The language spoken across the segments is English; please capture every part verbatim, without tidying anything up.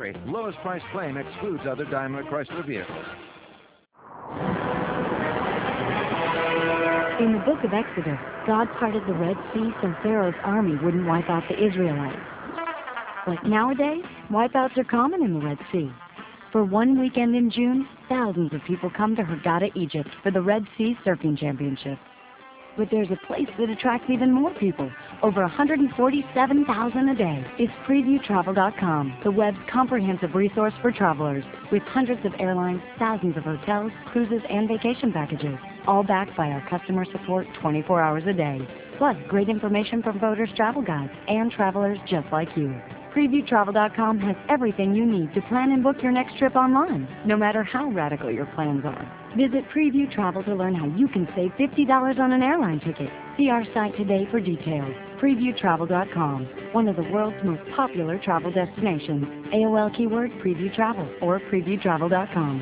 hurry. Lowest price claim excludes other Daimler Chrysler vehicles. In the book of Exodus, God parted the Red Sea so Pharaoh's army wouldn't wipe out the Israelites. But nowadays, wipeouts are common in the Red Sea. For one weekend in June, thousands of people come to Hurghada, Egypt for the Red Sea Surfing Championship. But there's a place that attracts even more people, over one hundred forty-seven thousand a day. It's Preview Travel dot com, the web's comprehensive resource for travelers, with hundreds of airlines, thousands of hotels, cruises, and vacation packages, all backed by our customer support twenty-four hours a day. Plus, great information from voters, travel guides, and travelers just like you. Preview Travel dot com has everything you need to plan and book your next trip online, no matter how radical your plans are. Visit Preview Travel to learn how you can save fifty dollars on an airline ticket. See our site today for details. Preview Travel dot com, one of the world's most popular travel destinations. A O L keyword Preview Travel or Preview Travel dot com.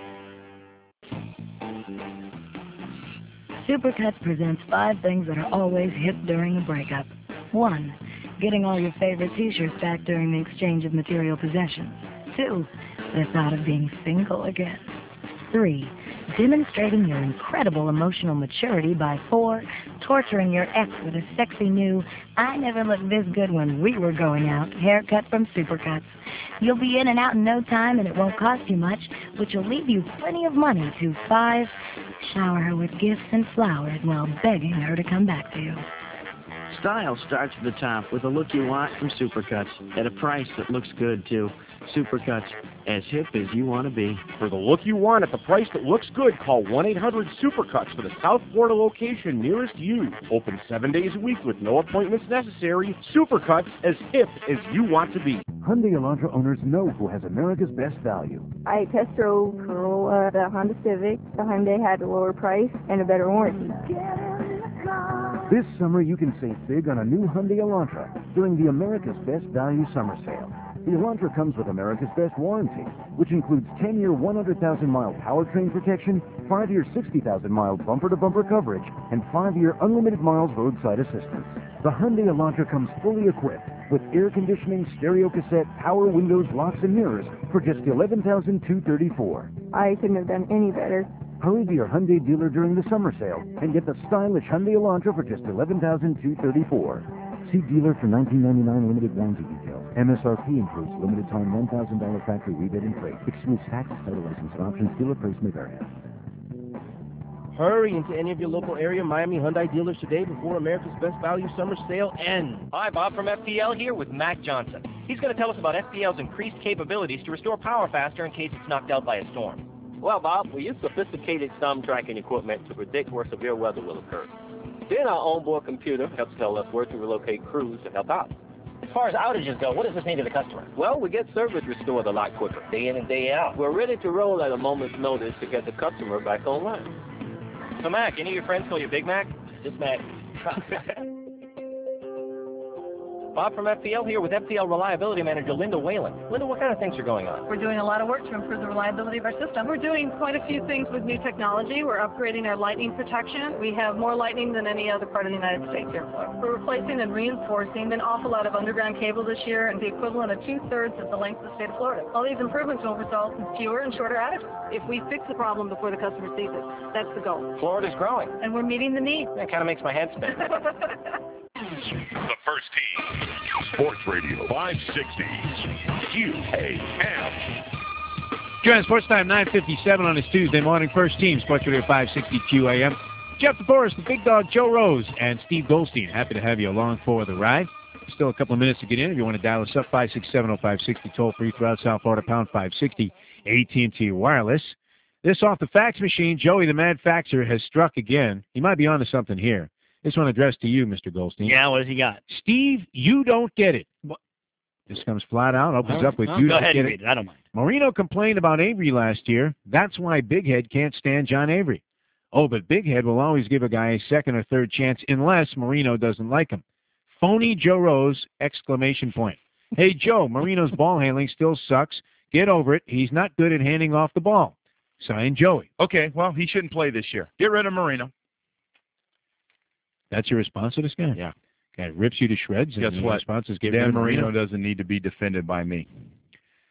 Supercuts presents five things that are always hip during a breakup. One, getting all your favorite t-shirts back during the exchange of material possessions. Two, the thought of being single again. Three, demonstrating your incredible emotional maturity by four, torturing your ex with a sexy new, I never looked this good when we were going out, haircut from Supercuts. You'll be in and out in no time and it won't cost you much, which will leave you plenty of money. To five, shower her with gifts and flowers while begging her to come back to you. Style starts at the top with the look you want from Supercuts at a price that looks good, too. Supercuts, as hip as you want to be. For the look you want at the price that looks good, call one eight hundred SUPERCUTS for the South Florida location nearest you. Open seven days a week with no appointments necessary. SUPERCUTS, as hip as you want to be. Hyundai Elantra owners know who has America's best value. I test drove Corolla, the Honda Civic. The Hyundai had a lower price and a better warranty. This summer, you can save big on a new Hyundai Elantra during the America's Best Value Summer Sale. The Elantra comes with America's Best Warranty, which includes ten-year, one hundred thousand mile powertrain protection, five-year, sixty thousand mile bumper-to-bumper coverage, and five-year unlimited miles roadside assistance. The Hyundai Elantra comes fully equipped with air conditioning, stereo cassette, power windows, locks, and mirrors for just eleven thousand two hundred thirty-four dollars. I couldn't have done any better. Hurry to your Hyundai dealer during the summer sale and get the stylish Hyundai Elantra for just eleven thousand two hundred thirty-four dollars. See dealer for nineteen ninety-nine limited warranty details. M S R P includes limited time one thousand dollars factory rebate and freight. Excludes tax, title license, and options. Dealer price may vary. Hurry into any of your local area Miami Hyundai dealers today before America's Best Value Summer Sale ends. Hi, Bob from F P L here with Mac Johnson. He's going to tell us about F P L's increased capabilities to restore power faster in case it's knocked out by a storm. Well, Bob, we use sophisticated storm tracking equipment to predict where severe weather will occur. Then our onboard computer helps tell us where to relocate crews to help out. As far as outages go, what does this mean to the customer? Well, we get service restored a lot quicker. Day in and day out. We're ready to roll at a moment's notice to get the customer back online. So, Mac, any of your friends call you Big Mac? Just Mac. Bob from F P L here with F P L Reliability Manager Linda Whalen. Linda, what kind of things are going on? We're doing a lot of work to improve the reliability of our system. We're doing quite a few things with new technology. We're upgrading our lightning protection. We have more lightning than any other part of the United States airport. We're replacing and reinforcing an awful lot of underground cable this year, and the equivalent of two-thirds of the length of the state of Florida. All these improvements will result in fewer and shorter outages. If we fix the problem before the customer sees it, that's the goal. Florida's growing. And we're meeting the need. That kind of makes my head spin. The first team, Sports Radio five sixty, Q A M. Join Sports Time nine fifty-seven on this Tuesday morning. First team, Sports Radio five sixty Q A M. Jeff DeForest, the Big Dog, Joe Rose, and Steve Goldstein. Happy to have you along for the ride. Still a couple of minutes to get in. If you want to dial us up, five six seven oh five sixty, toll free throughout South Florida, pound five sixty, A T and T Wireless. This off the fax machine. Joey, the Mad Faxer, has struck again. He might be onto something here. This one addressed to you, Mister Goldstein. Yeah, what has he got? Steve, you don't get it. What? This comes flat out, opens Right. up with Well, you go don't ahead get and it. read it. I don't mind. Marino complained about Avery last year. That's why Big Head can't stand John Avery. Oh, but Big Head will always give a guy a second or third chance unless Marino doesn't like him. Phony Joe Rose, exclamation point. Hey, Joe, Marino's ball handling still sucks. Get over it. He's not good at handing off the ball. Signed, Joey. Okay, well, he shouldn't play this year. Get rid of Marino. That's your response to this guy? Yeah. Guy rips you to shreds. Guess and what? Response is get Dan rid of Marino Marino doesn't need to be defended by me.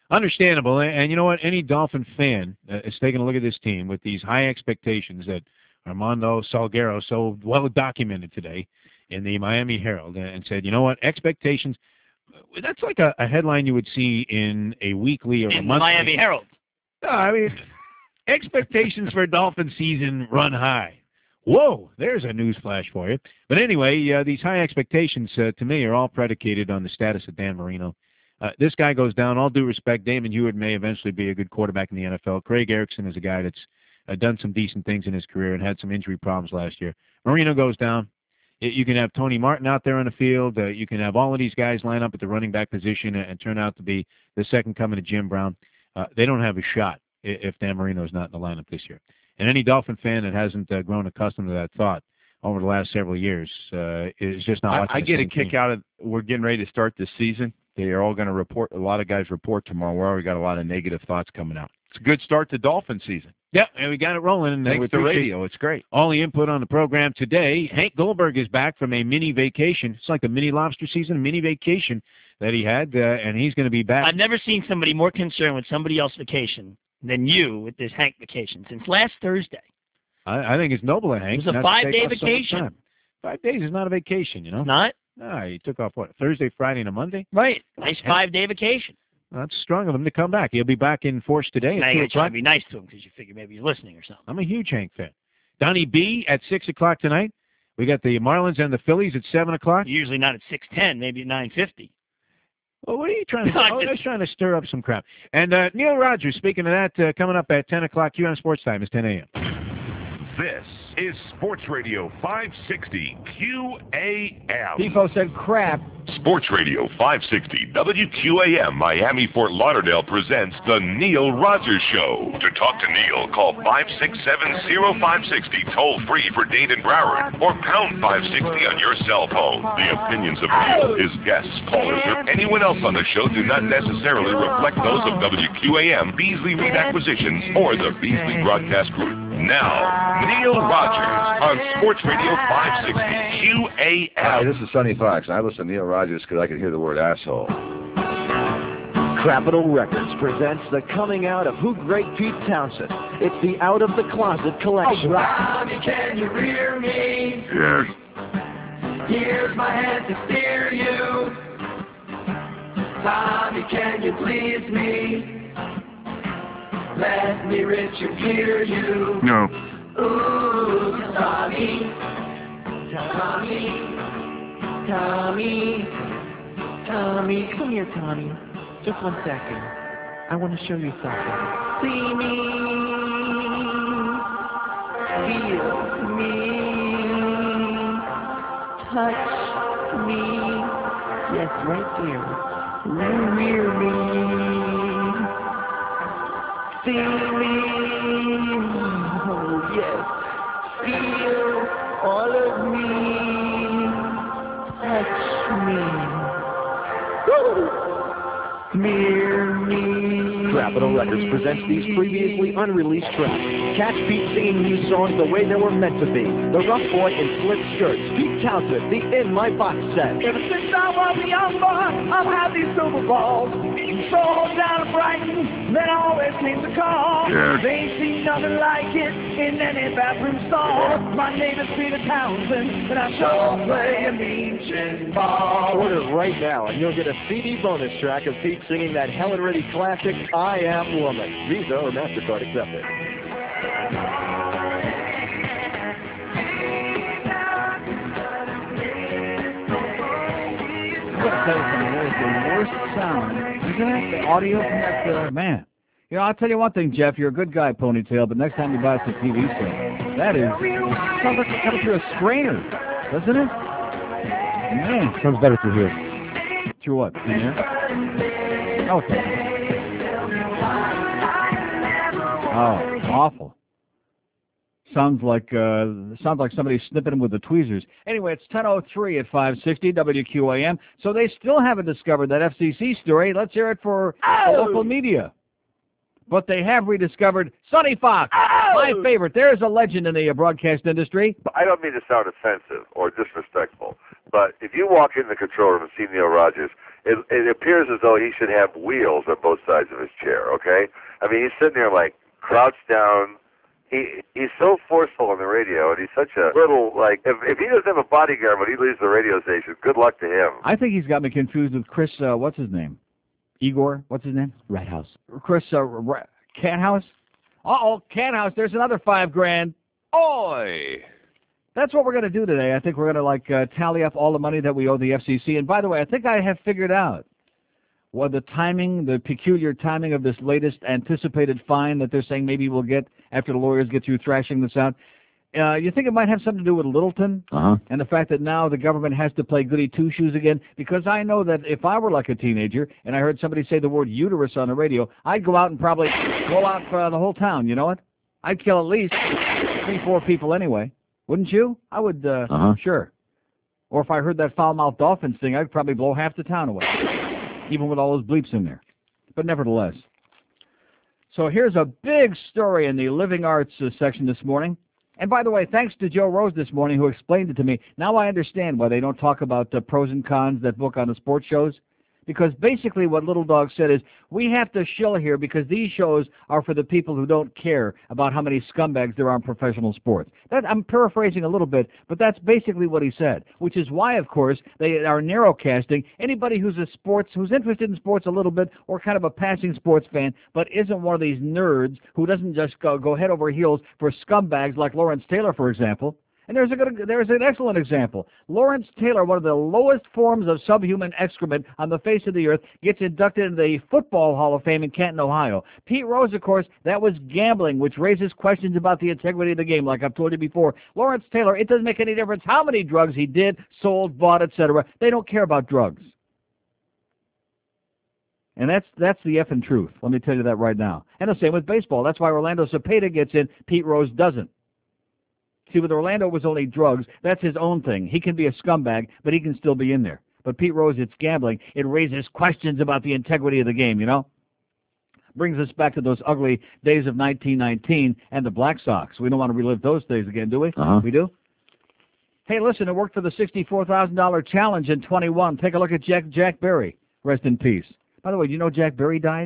understandable. And, and you know what? Any Dolphin fan uh, is taking a look at this team with these high expectations that Armando Salguero so well documented today in the Miami Herald and said, you know what? Expectations, that's like a, a headline you would see in a weekly or in a the monthly. Miami Herald. No, I mean, expectations for Dolphin season run high. Whoa, there's a news flash for you. But anyway, uh, these high expectations, uh, to me, are all predicated on the status of Dan Marino. Uh, this guy goes down. All due respect, Damon Hewitt may eventually be a good quarterback in the N F L. Craig Erickson is a guy that's uh, done some decent things in his career and had some injury problems last year. Marino goes down. You can have Tony Martin out there on the field. Uh, you can have all of these guys line up at the running back position and, and turn out to be the second coming of Jim Brown. Uh, they don't have a shot if Dan Marino is not in the lineup this year. And any Dolphin fan that hasn't uh, grown accustomed to that thought over the last several years uh, is just not watching I, I get a team. kick out of we're getting ready to start this season. They are all going to report. A lot of guys report tomorrow. We already got a lot of negative thoughts coming out. It's a good start to Dolphin season. Yeah, and we got it rolling. And Thanks to radio. It's great. All the input on the program today. Hank Goldberg is back from a mini vacation. It's like the mini lobster season, a mini vacation that he had, uh, and he's going to be back. I've never seen somebody more concerned with somebody else's vacation than you with this Hank vacation since last Thursday. I, I think it's noble of Hank. It was a five-day vacation. Five days is not a vacation, you know. Not? No, he took off, what, Thursday, Friday, and a Monday? Right. Nice five-day vacation. Well, that's strong of him to come back. He'll be back in force today. Now at you're two trying o'clock. to be nice to him because you figure maybe he's listening or something. I'm a huge Hank fan. Donnie B at six o'clock tonight. We got the Marlins and the Phillies at seven o'clock. Usually not at six ten, maybe at nine fifty. Well, what are you trying to do? I'm Oh, just- they're trying to stir up some crap. And uh, Neil Rogers, speaking of that, uh, coming up at ten o'clock, Q on Sports Time is ten a.m. This is Sports Radio five sixty Q A M. Tifo said crap. Sports Radio five sixty W Q A M Miami Fort Lauderdale presents The Neil Rogers Show. To talk to Neil, call five six seven, zero five six zero toll free for Dade and Broward or pound five sixty on your cell phone. The opinions of Neil, his guests, callers, or anyone else on the show do not necessarily reflect those of W Q A M, Beasley Reed Acquisitions, or the Beasley Broadcast Group. Now, Neil Rogers on Sports Radio five sixty Q A M. Hi, this is Sonny Fox. I listen to Neil Rogers because I can hear the word asshole. Capitol Records presents the coming out of Who Great Pete Townsend. It's the Out of the Closet collection. Tommy, can you rear me? Yes. Here's my hand to steer you. Tommy, can you please me? Let me Richard Gere you. No. Ooh, Tommy, Tommy, Tommy, Tommy, come here, Tommy. Just one second. I want to show you something. See me. Feel me. Touch me. Yes, right there. Rear me. See me. Oh, yes. Feel all of me. Touch me. Woo! Smear me. Capitol Records presents these previously unreleased tracks. Catch Pete singing these songs the way they were meant to be. The Rough Boy in Split Skirts. Pete Townsend, the In My Box set. Ever since I was a young boy, I've had these silver balls. So down in Brighton, that always seems to call. Yes. They ain't seen nothing like it in any bathroom stall. My name is Peter Townsend, and I sure play a mean chin ball. Order right now, and you'll get a C D bonus track of Pete singing that Helen Reddy classic, I Am Woman. Visa or MasterCard accepted. I'm gonna tell you something. That is the worst sound, isn't it? The audio from that uh, man. You know, I'll tell you one thing, Jeff. You're a good guy, Ponytail. But next time you buy us a T V set, that is sounds like it's coming through a strainer, doesn't it? Man, Sounds better through here. through what? In here? Okay. Oh, awful. Sounds like uh, sounds like somebody snipping him with the tweezers. Anyway, it's ten oh three at five sixty W Q A M. So they still haven't discovered that F C C story. Let's hear it for the local media. But they have rediscovered Sonny Fox, my favorite. There's a legend in the uh, broadcast industry. I don't mean to sound offensive or disrespectful, but if you walk in the control room and see Neil Rogers, it, it appears as though he should have wheels on both sides of his chair, okay? I mean, he's sitting there, like, crouched down. He He's so forceful on the radio, and he's such a little, like, if, if he doesn't have a bodyguard when he leaves the radio station, good luck to him. I think he's got me confused with Chris, uh, what's his name? Igor, what's his name? Red House. Chris uh, Ra- Canhouse? Uh-oh, Canhouse, there's another five grand. Oi! That's what we're going to do today. I think we're going to, like, uh, tally up all the money that we owe the F C C. And by the way, I think I have figured out what the timing, the peculiar timing of this latest anticipated fine that they're saying maybe we'll get after the lawyers get through thrashing this out. Uh, you think it might have something to do with Littleton? Uh-huh. And the fact that now the government has to play goody two-shoes again? Because I know that if I were like a teenager and I heard somebody say the word uterus on the radio, I'd go out and probably blow out for the whole town, you know what? I'd kill at least three, four people anyway. Wouldn't you? I would, uh, uh-huh. sure. Or if I heard that foul-mouthed Dolphins thing, I'd probably blow half the town away, even with all those bleeps in there. But nevertheless. So here's a big story in the Living Arts uh, section this morning. And by the way, thanks to Joe Rose this morning who explained it to me. Now I understand why they don't talk about the pros and cons, that book on the sports shows. Because basically what Little Dog said is, we have to shill here because these shows are for the people who don't care about how many scumbags there are in professional sports. That, I'm paraphrasing a little bit, but that's basically what he said, which is why, of course, they are narrowcasting anybody who's a sports, who's interested in sports a little bit or kind of a passing sports fan, but isn't one of these nerds who doesn't just go, go head over heels for scumbags like Lawrence Taylor, for example. And there's a good, there's an excellent example. Lawrence Taylor, one of the lowest forms of subhuman excrement on the face of the earth, gets inducted into the Football Hall of Fame in Canton, Ohio. Pete Rose, of course, that was gambling, which raises questions about the integrity of the game, like I've told you before. Lawrence Taylor, it doesn't make any difference how many drugs he did, sold, bought, et cetera. They don't care about drugs. And that's that's the effing truth. Let me tell you that right now. And the same with baseball. That's why Orlando Cepeda gets in, Pete Rose doesn't. See, with Orlando, it was only drugs. That's his own thing. He can be a scumbag, but he can still be in there. But Pete Rose, it's gambling. It raises questions about the integrity of the game, you know? Brings us back to those ugly days of nineteen nineteen and the Black Sox. We don't want to relive those days again, do we? Uh-huh. We do? Hey, listen, it worked for the sixty-four thousand dollar challenge in twenty-one. Take a look at Jack, Jack Berry. Rest in peace. By the way, do you know Jack Berry died?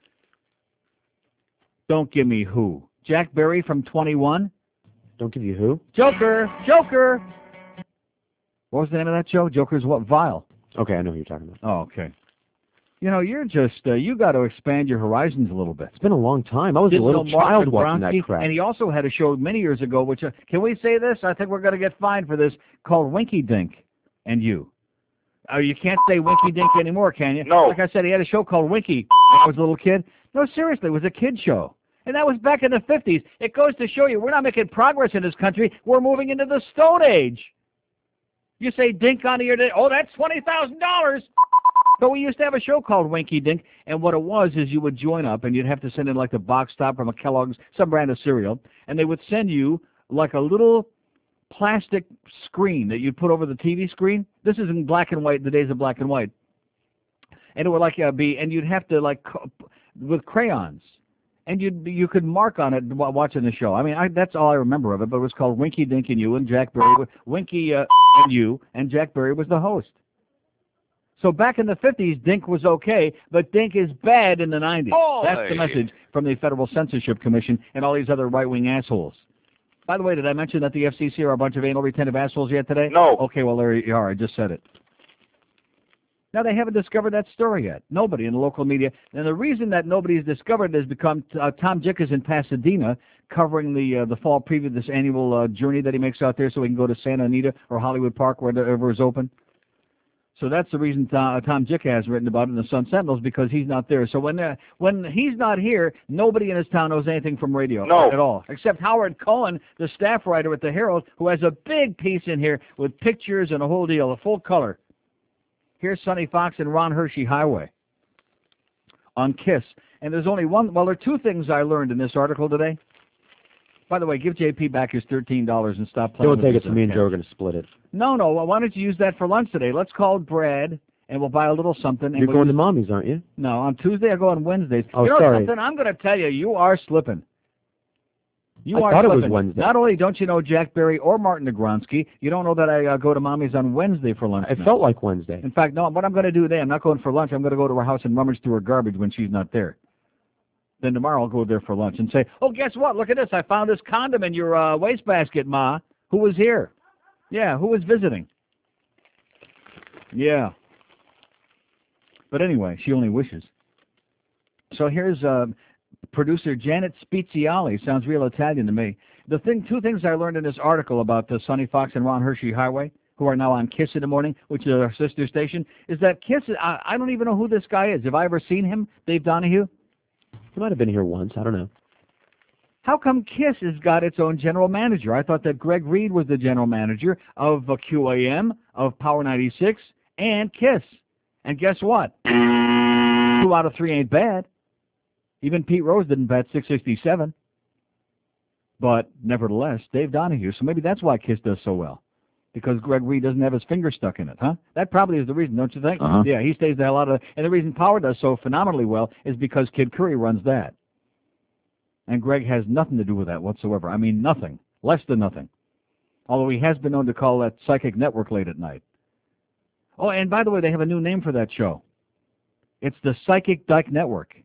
Don't give me who. Jack Berry from twenty-one? Don't give you who? Joker! Joker! What was the name of that show? Joker's what? Vile. Okay, I know who you're talking about. Oh, okay. You know, you're just, uh, you got to expand your horizons a little bit. It's been a long time. I was Didn't a little know Mark child watching Zabrowski, that crap. And he also had a show many years ago, which, uh, can we say this? I think we're going to get fined for this, called Winky Dink and You. Oh, you can't say Winky Dink anymore, can you? No. Like I said, he had a show called Winky when I was a little kid. No, seriously, it was a kid show. And that was back in the fifties. It goes to show you, we're not making progress in this country. We're moving into the Stone Age. You say Dink on the air today, oh, that's twenty thousand dollars. But we used to have a show called Winky Dink, and what it was is you would join up, and you'd have to send in like the box top from a Kellogg's, some brand of cereal, and they would send you like a little plastic screen that you'd put over the T V screen. This is in black and white, the days of black and white. And it would like uh, be, and you'd have to like, with crayons. And you you could mark on it while watching the show. I mean, I, that's all I remember of it, but it was called Winky Dink and You, and Jack Berry, Winky uh, and You, and Jack Berry was the host. So back in the fifties, Dink was okay, but Dink is bad in the nineties. Oy. That's the message from the Federal Censorship Commission and all these other right-wing assholes. By the way, did I mention that the F C C are a bunch of anal retentive assholes yet today? No. Okay, well, there you are. I just said it. Now, they haven't discovered that story yet. Nobody in the local media. And the reason that nobody's discovered it is because uh, Tom Jick is in Pasadena covering the uh, the fall preview, this annual uh, journey that he makes out there so he can go to Santa Anita or Hollywood Park, wherever is open. So that's the reason Tom, uh, Tom Jick has written about it in the Sun Sentinels, because he's not there. So when uh, when he's not here, nobody in his town knows anything from radio no. at all, except Howard Cohen, the staff writer at the Herald, who has a big piece in here with pictures and a whole deal, a full color. Here's Sonny Fox and Ron Hershey Highway on KISS. And there's only one, well, there are two things I learned in this article today. By the way, give J P back his thirteen dollars and stop playing Don't with take his it to me and account. Joe are going to split it. No, no, well, why don't you use that for lunch today? Let's call Brad, and we'll buy a little something. And You're we'll going use... to Mommy's, aren't you? No, on Tuesday I go on Wednesdays. Oh, you know sorry. something? I'm going to tell you, you are slipping. You I are thought it was flipping. Wednesday. Not only don't you know Jack Berry or Martin Negronsky, you don't know that I uh, go to Mommy's on Wednesday for lunch. It now. felt like Wednesday. In fact, no, what I'm going to do today, I'm not going for lunch. I'm going to go to her house and rummage through her garbage when she's not there. Then tomorrow I'll go there for lunch and say, oh, guess what? Look at this. I found this condom in your uh, wastebasket, Ma. Who was here? Yeah, who was visiting? Yeah. But anyway, she only wishes. So here's uh, producer Janet Speziali. Sounds real Italian to me. The thing, two things I learned in this article about the Sonny Fox and Ron Hershey Highway, who are now on KISS in the morning, which is our sister station, is that KISS, I, I don't even know who this guy is. Have I ever seen him, Dave Donahue? He might have been here once. I don't know. How come KISS has got its own general manager? I thought that Greg Reed was the general manager of uh, Q A M, of Power ninety-six, and KISS. And guess what? Two out of three ain't bad. Even Pete Rose didn't bat six sixty-seven. But nevertheless, Dave Donahue. So maybe that's why KISS does so well. Because Greg Reed doesn't have his finger stuck in it, huh? That probably is the reason, don't you think? Uh-huh. Yeah, he stays the hell out of it. And the reason Power does so phenomenally well is because Kid Curry runs that. And Greg has nothing to do with that whatsoever. I mean, nothing. Less than nothing. Although he has been known to call that Psychic Network late at night. Oh, and by the way, they have a new name for that show. It's the Psychic Dyke Network.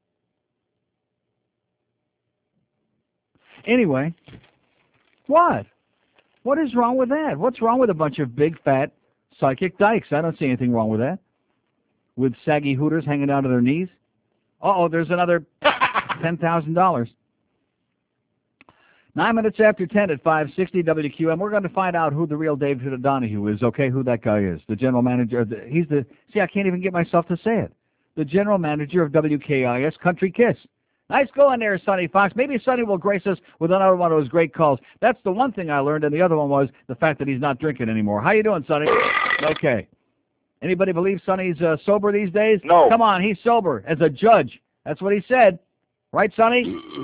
Anyway, what? What is wrong with that? What's wrong with a bunch of big, fat psychic dykes? I don't see anything wrong with that. With saggy hooters hanging down to their knees. Uh-oh, there's another ten thousand dollars. Nine minutes after ten at five sixty W Q M. We're going to find out who the real Dave Donahue is, okay, who that guy is. The general manager. The, he's the, see, I can't even get myself to say it. The general manager of W K I S Country Kiss. Nice going there, Sonny Fox. Maybe Sonny will grace us with another one of those great calls. That's the one thing I learned, and the other one was the fact that he's not drinking anymore. How you doing, Sonny? Okay. Anybody believe Sonny's uh, sober these days? No. Come on, he's sober as a judge. That's what he said. Right, Sonny?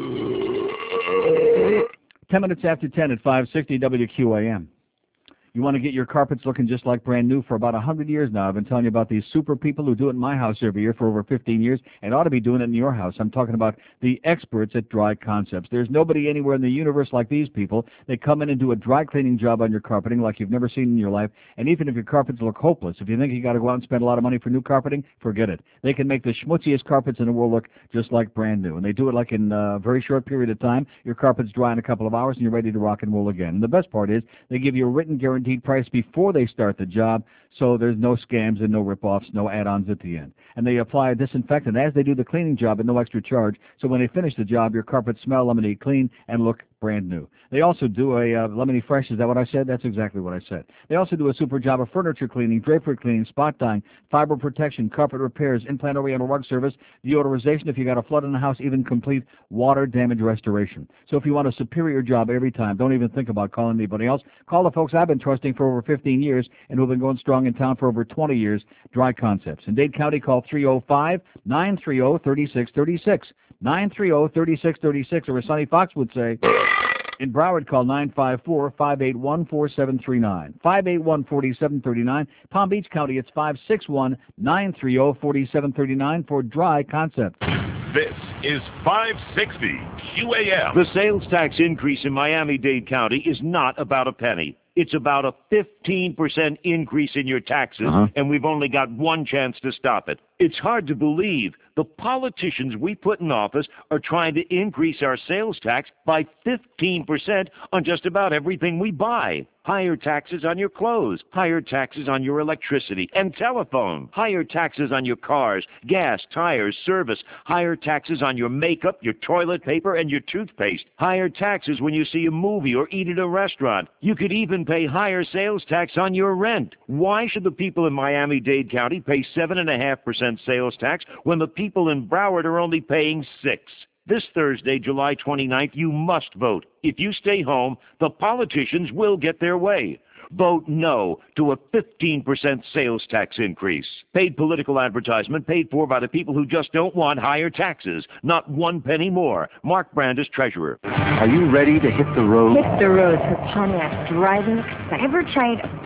Ten minutes after ten at five sixty W Q A M. You want to get your carpets looking just like brand new for about one hundred years now. I've been telling you about these super people who do it in my house every year for over fifteen years and ought to be doing it in your house. I'm talking about the experts at Dry Concepts. There's nobody anywhere in the universe like these people. They come in and do a dry cleaning job on your carpeting like you've never seen in your life. And even if your carpets look hopeless, if you think you got to go out and spend a lot of money for new carpeting, forget it. They can make the schmutziest carpets in the world look just like brand new. And they do it like in a very short period of time. Your carpet's dry in a couple of hours and you're ready to rock and roll again. And the best part is they give you a written guaranteed price before they start the job, so there's no scams and no rip-offs, no add-ons at the end. And they apply a disinfectant as they do the cleaning job at no extra charge, so when they finish the job, your carpets smell lemony clean and look brand new. They also do a uh, lemony fresh. Is that what I said? That's exactly what I said. They also do a super job of furniture cleaning, drapery cleaning, spot dyeing, fiber protection, carpet repairs, in-plant oriental rug service, deodorization if you got a flood in the house, even complete water damage restoration. So if you want a superior job every time, don't even think about calling anybody else. Call the folks I've been trusting for over fifteen years and who've been going strong in town for over twenty years, Dry Concepts. In Dade County, call three oh five, nine three oh, three six three six. nine three oh, three six three six, or as Sonny Fox would say, in Broward, call nine five four, five eight one, four seven three nine. five eight one, four seven three nine. Palm Beach County, it's five six one, nine three oh, four seven three nine for Dry Concepts. This is five sixty Q A M. The sales tax increase in Miami-Dade County is not about a penny. It's about a fifteen percent increase in your taxes, Uh-huh. and we've only got one chance to stop it. It's hard to believe the politicians we put in office are trying to increase our sales tax by fifteen percent on just about everything we buy. Higher taxes on your clothes, higher taxes on your electricity and telephone, higher taxes on your cars, gas, tires, service, higher taxes on your makeup, your toilet paper, and your toothpaste, higher taxes when you see a movie or eat at a restaurant. You could even pay higher sales tax on your rent. Why should the people in Miami-Dade County pay seven point five percent sales tax when the people in Broward are only paying six? This Thursday, July twenty-ninth, you must vote. If you stay home, the politicians will get their way. Vote no to a fifteen percent sales tax increase. Paid political advertisement paid for by the people who just don't want higher taxes. Not one penny more. Mark Brandis, Treasurer. Are you ready to hit the road? Hit the road for Pontiac driving excitement. Ever tried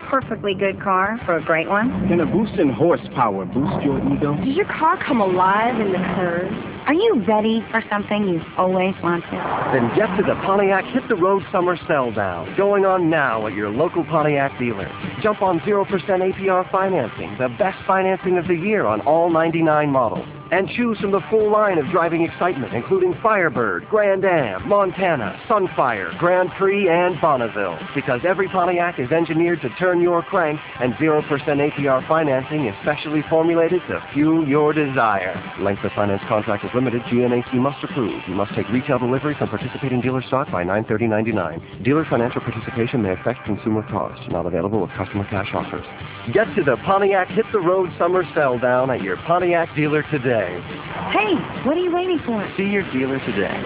perfectly good car for a great one. Can a boost in horsepower boost your ego? Does your car come alive in the curves? Are you ready for something you've always wanted? Then get to the Pontiac Hit the Road Summer Sell Down, going on now at your local Pontiac dealer. Jump on zero percent A P R financing, the best financing of the year on all ninety-nine models. And choose from the full line of driving excitement, including Firebird, Grand Am, Montana, Sunfire, Grand Prix, and Bonneville. Because every Pontiac is engineered to turn your crank, and zero percent A P R financing is specially formulated to fuel your desire. Length of finance contract is limited. G N A C must approve. You must take retail delivery from participating dealer stock by nine thirty ninety-nine. Dealer financial participation may affect consumer cost. Not available with customer cash offers. Get to the Pontiac Hit the Road Summer Sell Down at your Pontiac dealer today. Hey, what are you waiting for? See your dealer today.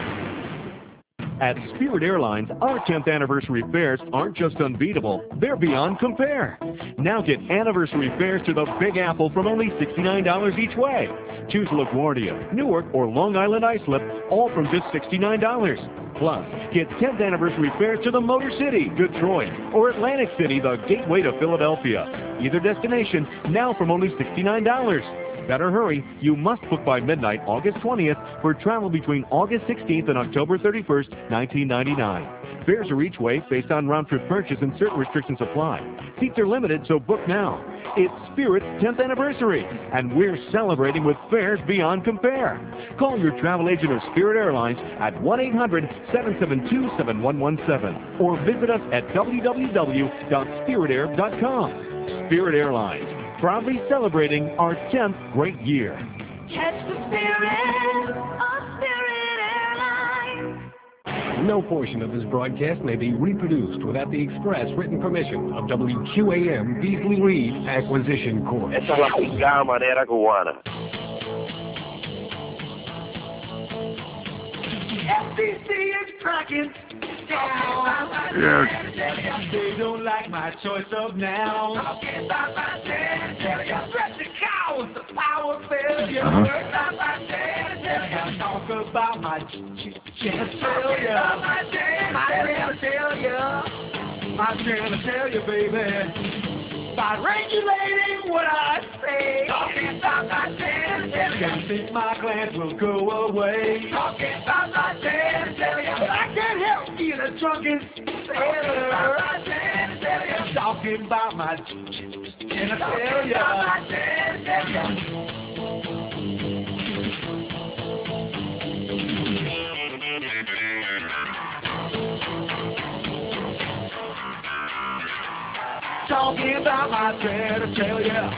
At Spirit Airlines, our tenth anniversary fares aren't just unbeatable, they're beyond compare. Now get anniversary fares to the Big Apple from only sixty-nine dollars each way. Choose LaGuardia, Newark, or Long Island Islip, all from just sixty-nine dollars. Plus, get tenth anniversary fares to the Motor City, Detroit, or Atlantic City, the gateway to Philadelphia. Either destination, now from only sixty-nine dollars. Better hurry. You must book by midnight, August twentieth, for travel between August sixteenth and October thirty-first, nineteen ninety-nine. Fares are each way based on round-trip purchase and certain restrictions apply. Seats are limited, so book now. It's Spirit's tenth anniversary, and we're celebrating with fares beyond compare. Call your travel agent of Spirit Airlines at one eight hundred, seven seven two, seven one one seven or visit us at w w w dot spirit air dot com. Spirit Airlines, proudly celebrating our tenth great year. Catch the spirit of Spirit Airlines. No portion of this broadcast may be reproduced without the express written permission of W Q A M Beasley Reed Acquisition Corp. Esa es la pingada manera cubana. F C C is cracking down. They don't like my choice of noun. Talking about my genitalia. Stretch the cow with the power failure. About my genitalia. Talk about my genitalia. My genitalia. My genitalia, baby. By regulating what I say. Talking about my genitalia. Can't think my glands will go away. Talking about my genitalia. I can't help being a drunken sailor. My genitalia. Talking about my genitalia. Talking about my genitalia. Talking about my genitalia.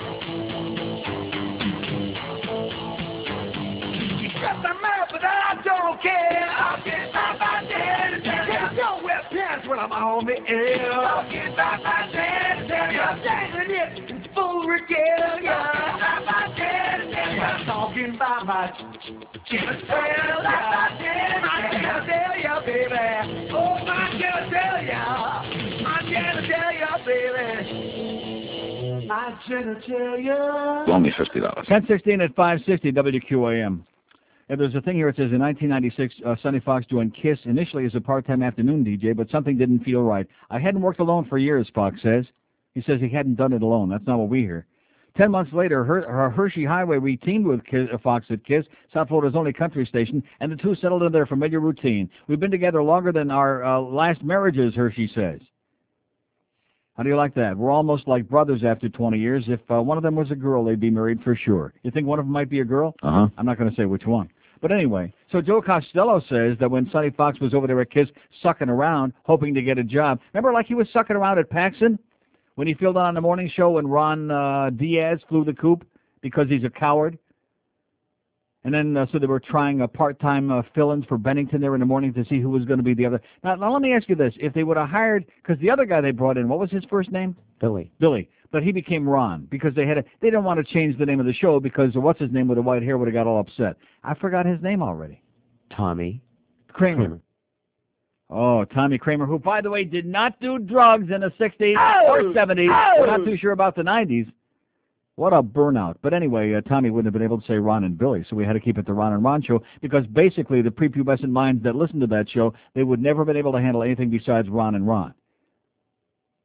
You got my mouth, but I don't care. Talking about my genitalia. Don't wear pants when I'm on the air. Talking about my genitalia. Dangling it in full regalia. Talking about my genitalia. Talking about my genitalia. My genitalia, baby. Oh, my genitalia. My genitalia, baby. My genitalia. Loan me fifty dollars. ten sixteen at five sixty W Q A M. And there's a thing here. It says in nineteen ninety-six, uh, Sonny Fox joined KISS initially as a part-time afternoon D J, but something didn't feel right. I hadn't worked alone for years, Fox says. He says he hadn't done it alone. That's not what we hear. Ten months later, Her Her Hershey Highway re-teamed with Kiss, uh, Fox at KISS, South Florida's only country station, and the two settled in their familiar routine. We've been together longer than our uh, last marriages, Hershey says. How do you like that? We're almost like brothers after twenty years. If uh, one of them was a girl, they'd be married for sure. You think one of them might be a girl? Uh-huh. I'm not going to say which one. But anyway, so Joe Costello says that when Sonny Fox was over there at KISS sucking around, hoping to get a job, remember like he was sucking around at Paxson when he filled in on the morning show when Ron uh, Diaz flew the coop because he's a coward? And then, uh, so they were trying uh, part-time uh, fill-ins for Bennington there in the morning to see who was going to be the other. Now, now, let me ask you this. If they would have hired, because the other guy they brought in, what was his first name? Billy. Billy. But he became Ron because they had a, they didn't want to change the name of the show because what's his name with the white hair would have got all upset. I forgot his name already. Tommy. Kramer. Kramer. Oh, Tommy Kramer, who, by the way, did not do drugs in the sixties oh! or seventies. Oh! We're not too sure about the nineties. What a burnout. But anyway, uh, Tommy wouldn't have been able to say Ron and Billy, so we had to keep it the Ron and Ron show because basically the prepubescent minds that listened to that show, they would never have been able to handle anything besides Ron and Ron.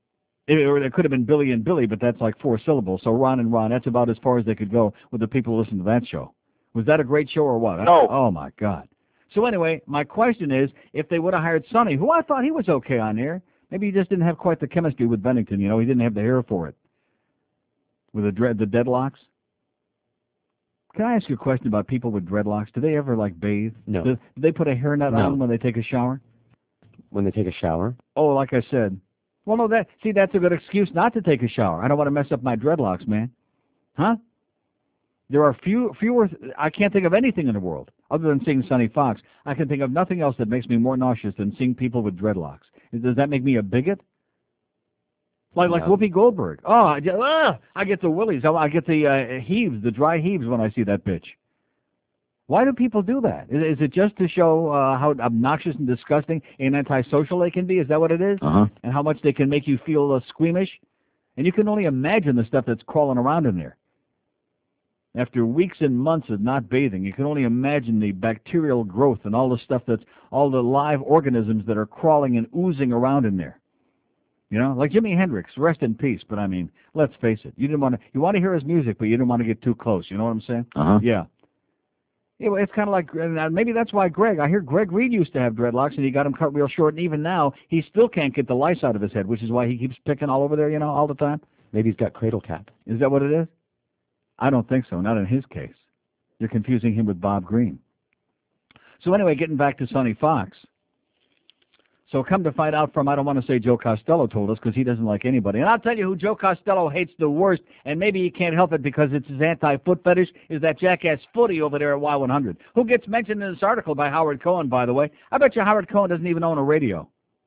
It, or it could have been Billy and Billy, but that's like four syllables. So Ron and Ron, that's about as far as they could go with the people who listen to that show. Was that a great show or what? No. Oh, my God. So anyway, my question is, if they would have hired Sonny, who I thought he was okay on there, maybe he just didn't have quite the chemistry with Bennington, you know, he didn't have the hair for it. With the, dread, the deadlocks. Can I ask you a question about people with dreadlocks? Do they ever, like, bathe? No. Do, do they put a hairnet No. on when they take a shower? When they take a shower? Oh, like I said. Well, no, that see, that's a good excuse not to take a shower. I don't want to mess up my dreadlocks, man. Huh? There are few, fewer, I can't think of anything in the world, other than seeing Sonny Fox. I can think of nothing else that makes me more nauseous than seeing people with dreadlocks. Does that make me a bigot? Like, like No. Whoopi Goldberg. Oh, I, just, uh, I get the willies. I, I get the uh, heaves, the dry heaves when I see that bitch. Why do people do that? Is, is it just to show uh, how obnoxious and disgusting and antisocial they can be? Is that what it is? Uh-huh. And how much they can make you feel uh, squeamish? And you can only imagine the stuff that's crawling around in there. After weeks and months of not bathing, you can only imagine the bacterial growth and all the stuff that's, all the live organisms that are crawling and oozing around in there. You know, like Jimi Hendrix, rest in peace. But I mean, let's face it. You didn't want to, you want to hear his music, but you didn't want to get too close. You know what I'm saying? Uh-huh. Yeah. Yeah, well, it's kind of like, and maybe that's why Greg, I hear Greg Reed used to have dreadlocks, and he got them cut real short, and even now, he still can't get the lice out of his head, which is why he keeps picking all over there, you know, all the time. Maybe he's got cradle cap. Is that what it is? I don't think so, not in his case. You're confusing him with Bob Green. So anyway, getting back to Sonny Fox. So come to find out from, I don't want to say Joe Costello told us, because he doesn't like anybody. And I'll tell you who Joe Costello hates the worst, and maybe he can't help it because it's his anti-foot fetish, is that jackass Footy over there at Y one hundred, who gets mentioned in this article by Howard Cohen, by the way. I bet you Howard Cohen doesn't even own a radio.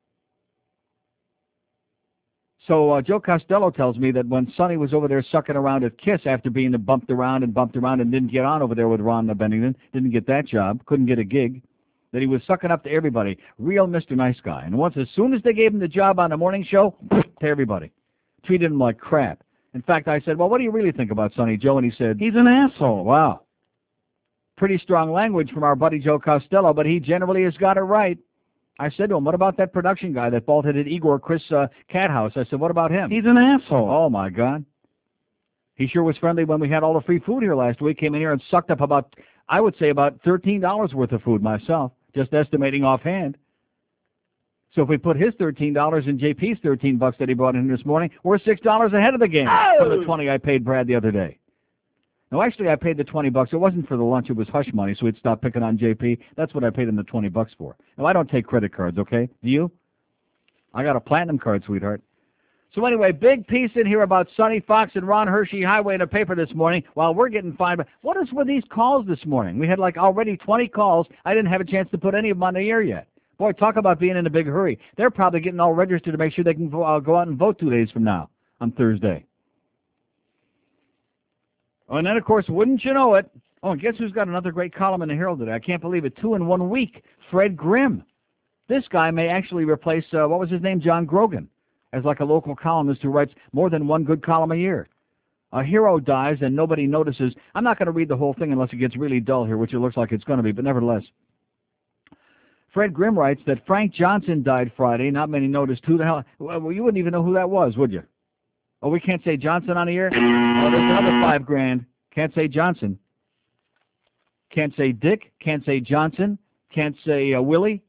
So uh, Joe Costello tells me that when Sonny was over there sucking around at KISS after being bumped around and bumped around and didn't get on over there with Ron Bennington, didn't get that job, couldn't get a gig, that he was sucking up to everybody, real Mister Nice Guy. And once, as soon as they gave him the job on the morning show, to everybody. Treated him like crap. In fact, I said, well, what do you really think about Sonny Joe? And he said, he's an asshole. Wow. Pretty strong language from our buddy Joe Costello, but he generally has got it right. I said to him, what about that production guy, that bald-headed Igor Chris uh, Cathouse? I said, what about him? He's an asshole. Oh, my God. He sure was friendly when we had all the free food here last week. Came in here and sucked up about, I would say, about thirteen dollars worth of food myself, just estimating offhand. So if we put his thirteen dollars and J P's thirteen bucks that he brought in this morning, we're six dollars ahead of the game oh! from the twenty I paid Brad the other day. No, actually, I paid the twenty bucks. It wasn't for the lunch. It was hush money, so he'd stop picking on J P. That's what I paid him the twenty bucks for. Now, I don't take credit cards, okay? Do you? I got a platinum card, sweetheart. So anyway, big piece in here about Sonny Fox and Ron Hershey Highway in the paper this morning while we're getting fined. What is with these calls this morning? We had like already twenty calls. I didn't have a chance to put any of them on the air yet. Boy, talk about being in a big hurry. They're probably getting all registered to make sure they can uh, go out and vote two days from now on Thursday. Oh, and then, of course, wouldn't you know it? Oh, and guess who's got another great column in the Herald today? I can't believe it. Two in one week. Fred Grimm. This guy may actually replace, uh, what was his name, John Grogan, as like a local columnist who writes more than one good column a year. A hero dies and nobody notices. I'm not going to read the whole thing unless it gets really dull here, which it looks like it's going to be, but nevertheless. Fred Grimm writes that Frank Johnson died Friday. Not many noticed who the hell. Well, you wouldn't even know who that was, would you? Oh, we can't say Johnson on the air? Oh, there's another five grand. Can't say Johnson. Can't say Dick. Can't say Johnson. Can't say uh, Willie.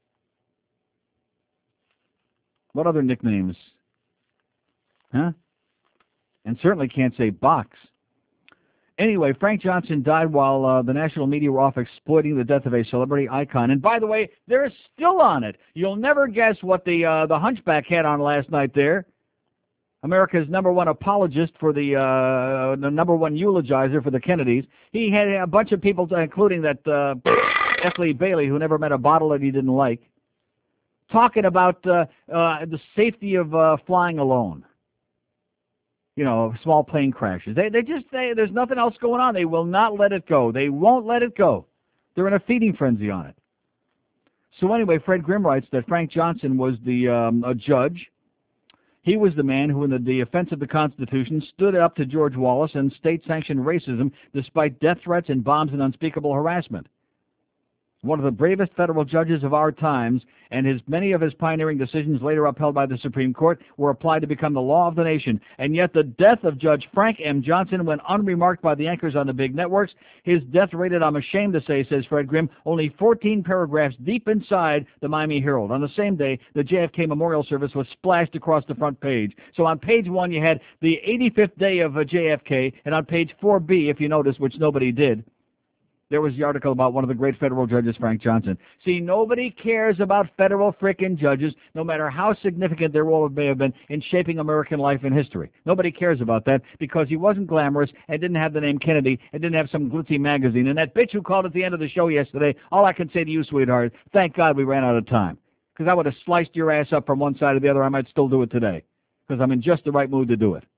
What other nicknames? Huh? And certainly can't say Box. Anyway, Frank Johnson died while uh, the national media were off exploiting the death of a celebrity icon. And by the way, they're still on it. You'll never guess what the uh, the hunchback had on last night there. America's number one apologist for the uh, the number one eulogizer for the Kennedys. He had a bunch of people, including that uh, F. Lee Bailey, who never met a bottle that he didn't like, talking about uh, uh, the safety of uh, flying alone. You know, small plane crashes. They they just they, there's nothing else going on. They will not let it go. They won't let it go. They're in a feeding frenzy on it. So anyway, Fred Grimm writes that Frank Johnson was the um, a judge. He was the man who, in the defense of the Constitution, stood up to George Wallace and state-sanctioned racism despite death threats and bombs and unspeakable harassment. one of the bravest federal judges of our times, and his many of his pioneering decisions later upheld by the Supreme Court were applied to become the law of the nation. And yet the death of Judge Frank M. Johnson went unremarked by the anchors on the big networks. His death rated, I'm ashamed to say, says Fred Grimm, only fourteen paragraphs deep inside the Miami Herald. On the same day, the J F K Memorial Service was splashed across the front page. So on page one, you had the eighty-fifth day of uh, J F K, and on page four B, if you notice, which nobody did, there was the article about one of the great federal judges, Frank Johnson. See, nobody cares about federal frickin' judges, no matter how significant their role may have been in shaping American life and history. Nobody cares about that because he wasn't glamorous and didn't have the name Kennedy and didn't have some glitzy magazine. And that bitch who called at the end of the show yesterday, all I can say to you, sweetheart, thank God we ran out of time. Because I would have sliced your ass up from one side or the other. I might still do it today because I'm in just the right mood to do it.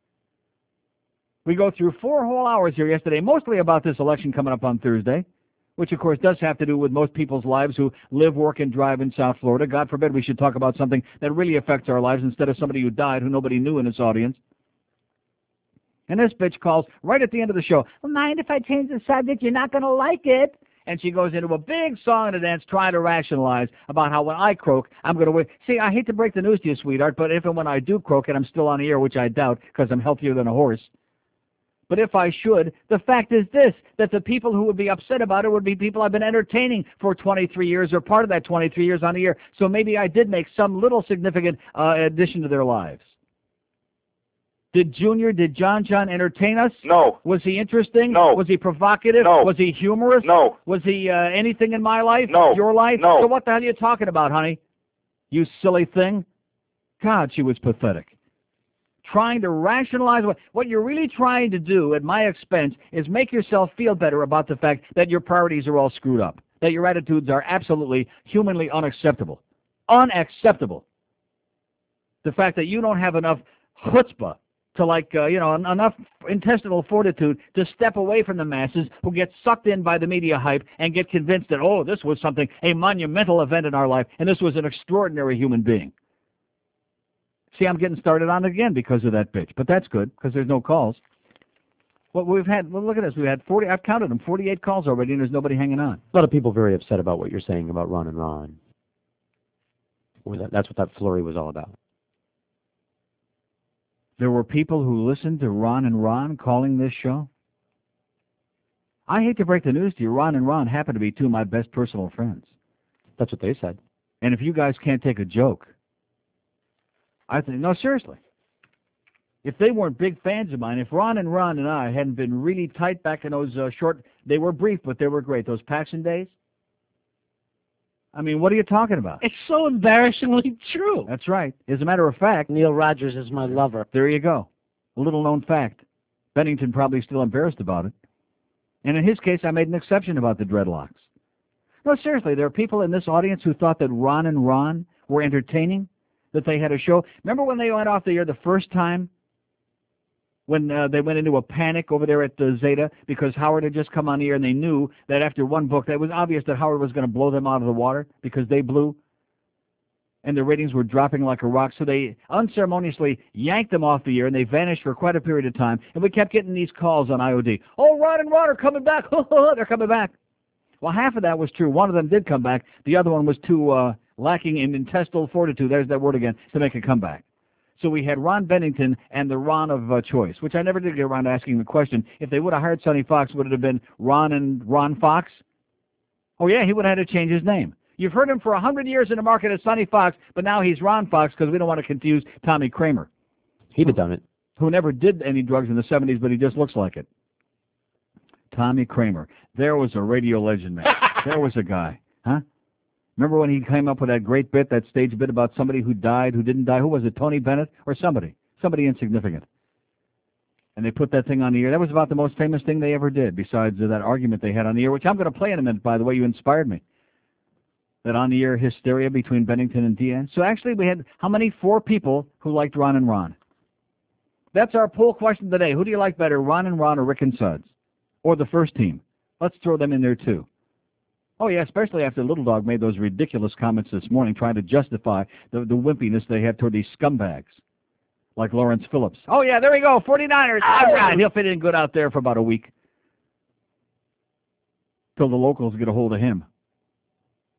We go through four whole hours here yesterday, mostly about this election coming up on Thursday, which, of course, does have to do with most people's lives who live, work, and drive in South Florida. God forbid we should talk about something that really affects our lives instead of somebody who died who nobody knew in this audience. And this bitch calls right at the end of the show, well, mind if I change the subject? You're not going to like it. And she goes into a big song and a dance trying to rationalize about how when I croak, I'm going to wait. See, I hate to break the news to you, sweetheart, but if and when I do croak and I'm still on the air, which I doubt because I'm healthier than a horse, but if I should, the fact is this, that the people who would be upset about it would be people I've been entertaining for twenty-three years or part of that twenty-three years on the air. So maybe I did make some little significant uh, addition to their lives. Did Junior, did John John entertain us? No. Was he interesting? No. Was he provocative? No. Was he humorous? No. Was he uh, anything in my life? No. Your life? No. So what the hell are you talking about, honey? You silly thing. God, she was pathetic. Trying to rationalize what, what you're really trying to do at my expense is make yourself feel better about the fact that your priorities are all screwed up, that your attitudes are absolutely humanly unacceptable. Unacceptable. The fact that you don't have enough chutzpah to, like, uh, you know, en- enough intestinal fortitude to step away from the masses who get sucked in by the media hype and get convinced that, oh, this was something, a monumental event in our life, and this was an extraordinary human being. See, I'm getting started on it again because of that bitch. But that's good, because there's no calls. Well, we've had, well, look at this. We've had forty, I've counted them, forty-eight calls already, and there's nobody hanging on. A lot of people very upset about what you're saying about Ron and Ron. Well, that, that's what that flurry was all about. There were people who listened to Ron and Ron calling this show. I hate to break the news to you, Ron and Ron happen to be two of my best personal friends. That's what they said. And if you guys can't take a joke, I think, no, seriously. If they weren't big fans of mine, if Ron and Ron and I hadn't been really tight back in those uh, short, they were brief, but they were great, those Paxson days. I mean, what are you talking about? It's so embarrassingly true. That's right. As a matter of fact, Neil Rogers is my lover. There you go. A little known fact. Bennington probably still embarrassed about it. And in his case, I made an exception about the dreadlocks. No, seriously, there are people in this audience who thought that Ron and Ron were entertaining, that they had a show. Remember when they went off the air the first time? When uh, they went into a panic over there at uh, Zeta because Howard had just come on the air and they knew that after one book, that it was obvious that Howard was going to blow them out of the water because they blew. And the ratings were dropping like a rock. So they unceremoniously yanked them off the air and they vanished for quite a period of time. And we kept getting these calls on I O D. Oh, Ron and Ron are coming back. They're coming back. Well, half of that was true. One of them did come back. The other one was too uh, lacking in intestinal fortitude, there's that word again, to make a comeback. So we had Ron Bennington and the Ron of uh, choice, which I never did get around to asking the question. If they would have hired Sonny Fox, would it have been Ron and Ron Fox? Oh, yeah, he would have had to change his name. You've heard him for a hundred years in the market as Sonny Fox, but now he's Ron Fox because we don't want to confuse Tommy Kramer. He'd have done it. Who never did any drugs in the seventies, but he just looks like it. Tommy Kramer. There was a radio legend, man. There was a guy. Huh? Remember when he came up with that great bit, that stage bit about somebody who died, who didn't die? Who was it, Tony Bennett? Or somebody? Somebody insignificant. And they put that thing on the air. That was about the most famous thing they ever did, besides uh, that argument they had on the air, which I'm going to play in a minute, by the way. You inspired me. That on-the-air hysteria between Bennington and Deanne. So actually we had, how many? Four people who liked Ron and Ron. That's our poll question today. Who do you like better, Ron and Ron or Rick and Suds? Or the first team? Let's throw them in there, too. Oh, yeah, especially after Little Dog made those ridiculous comments this morning trying to justify the, the wimpiness they have toward these scumbags, like Lawrence Phillips. Oh, yeah, there we go, forty-niners. All right, he'll fit in good out there for about a week till the locals get a hold of him.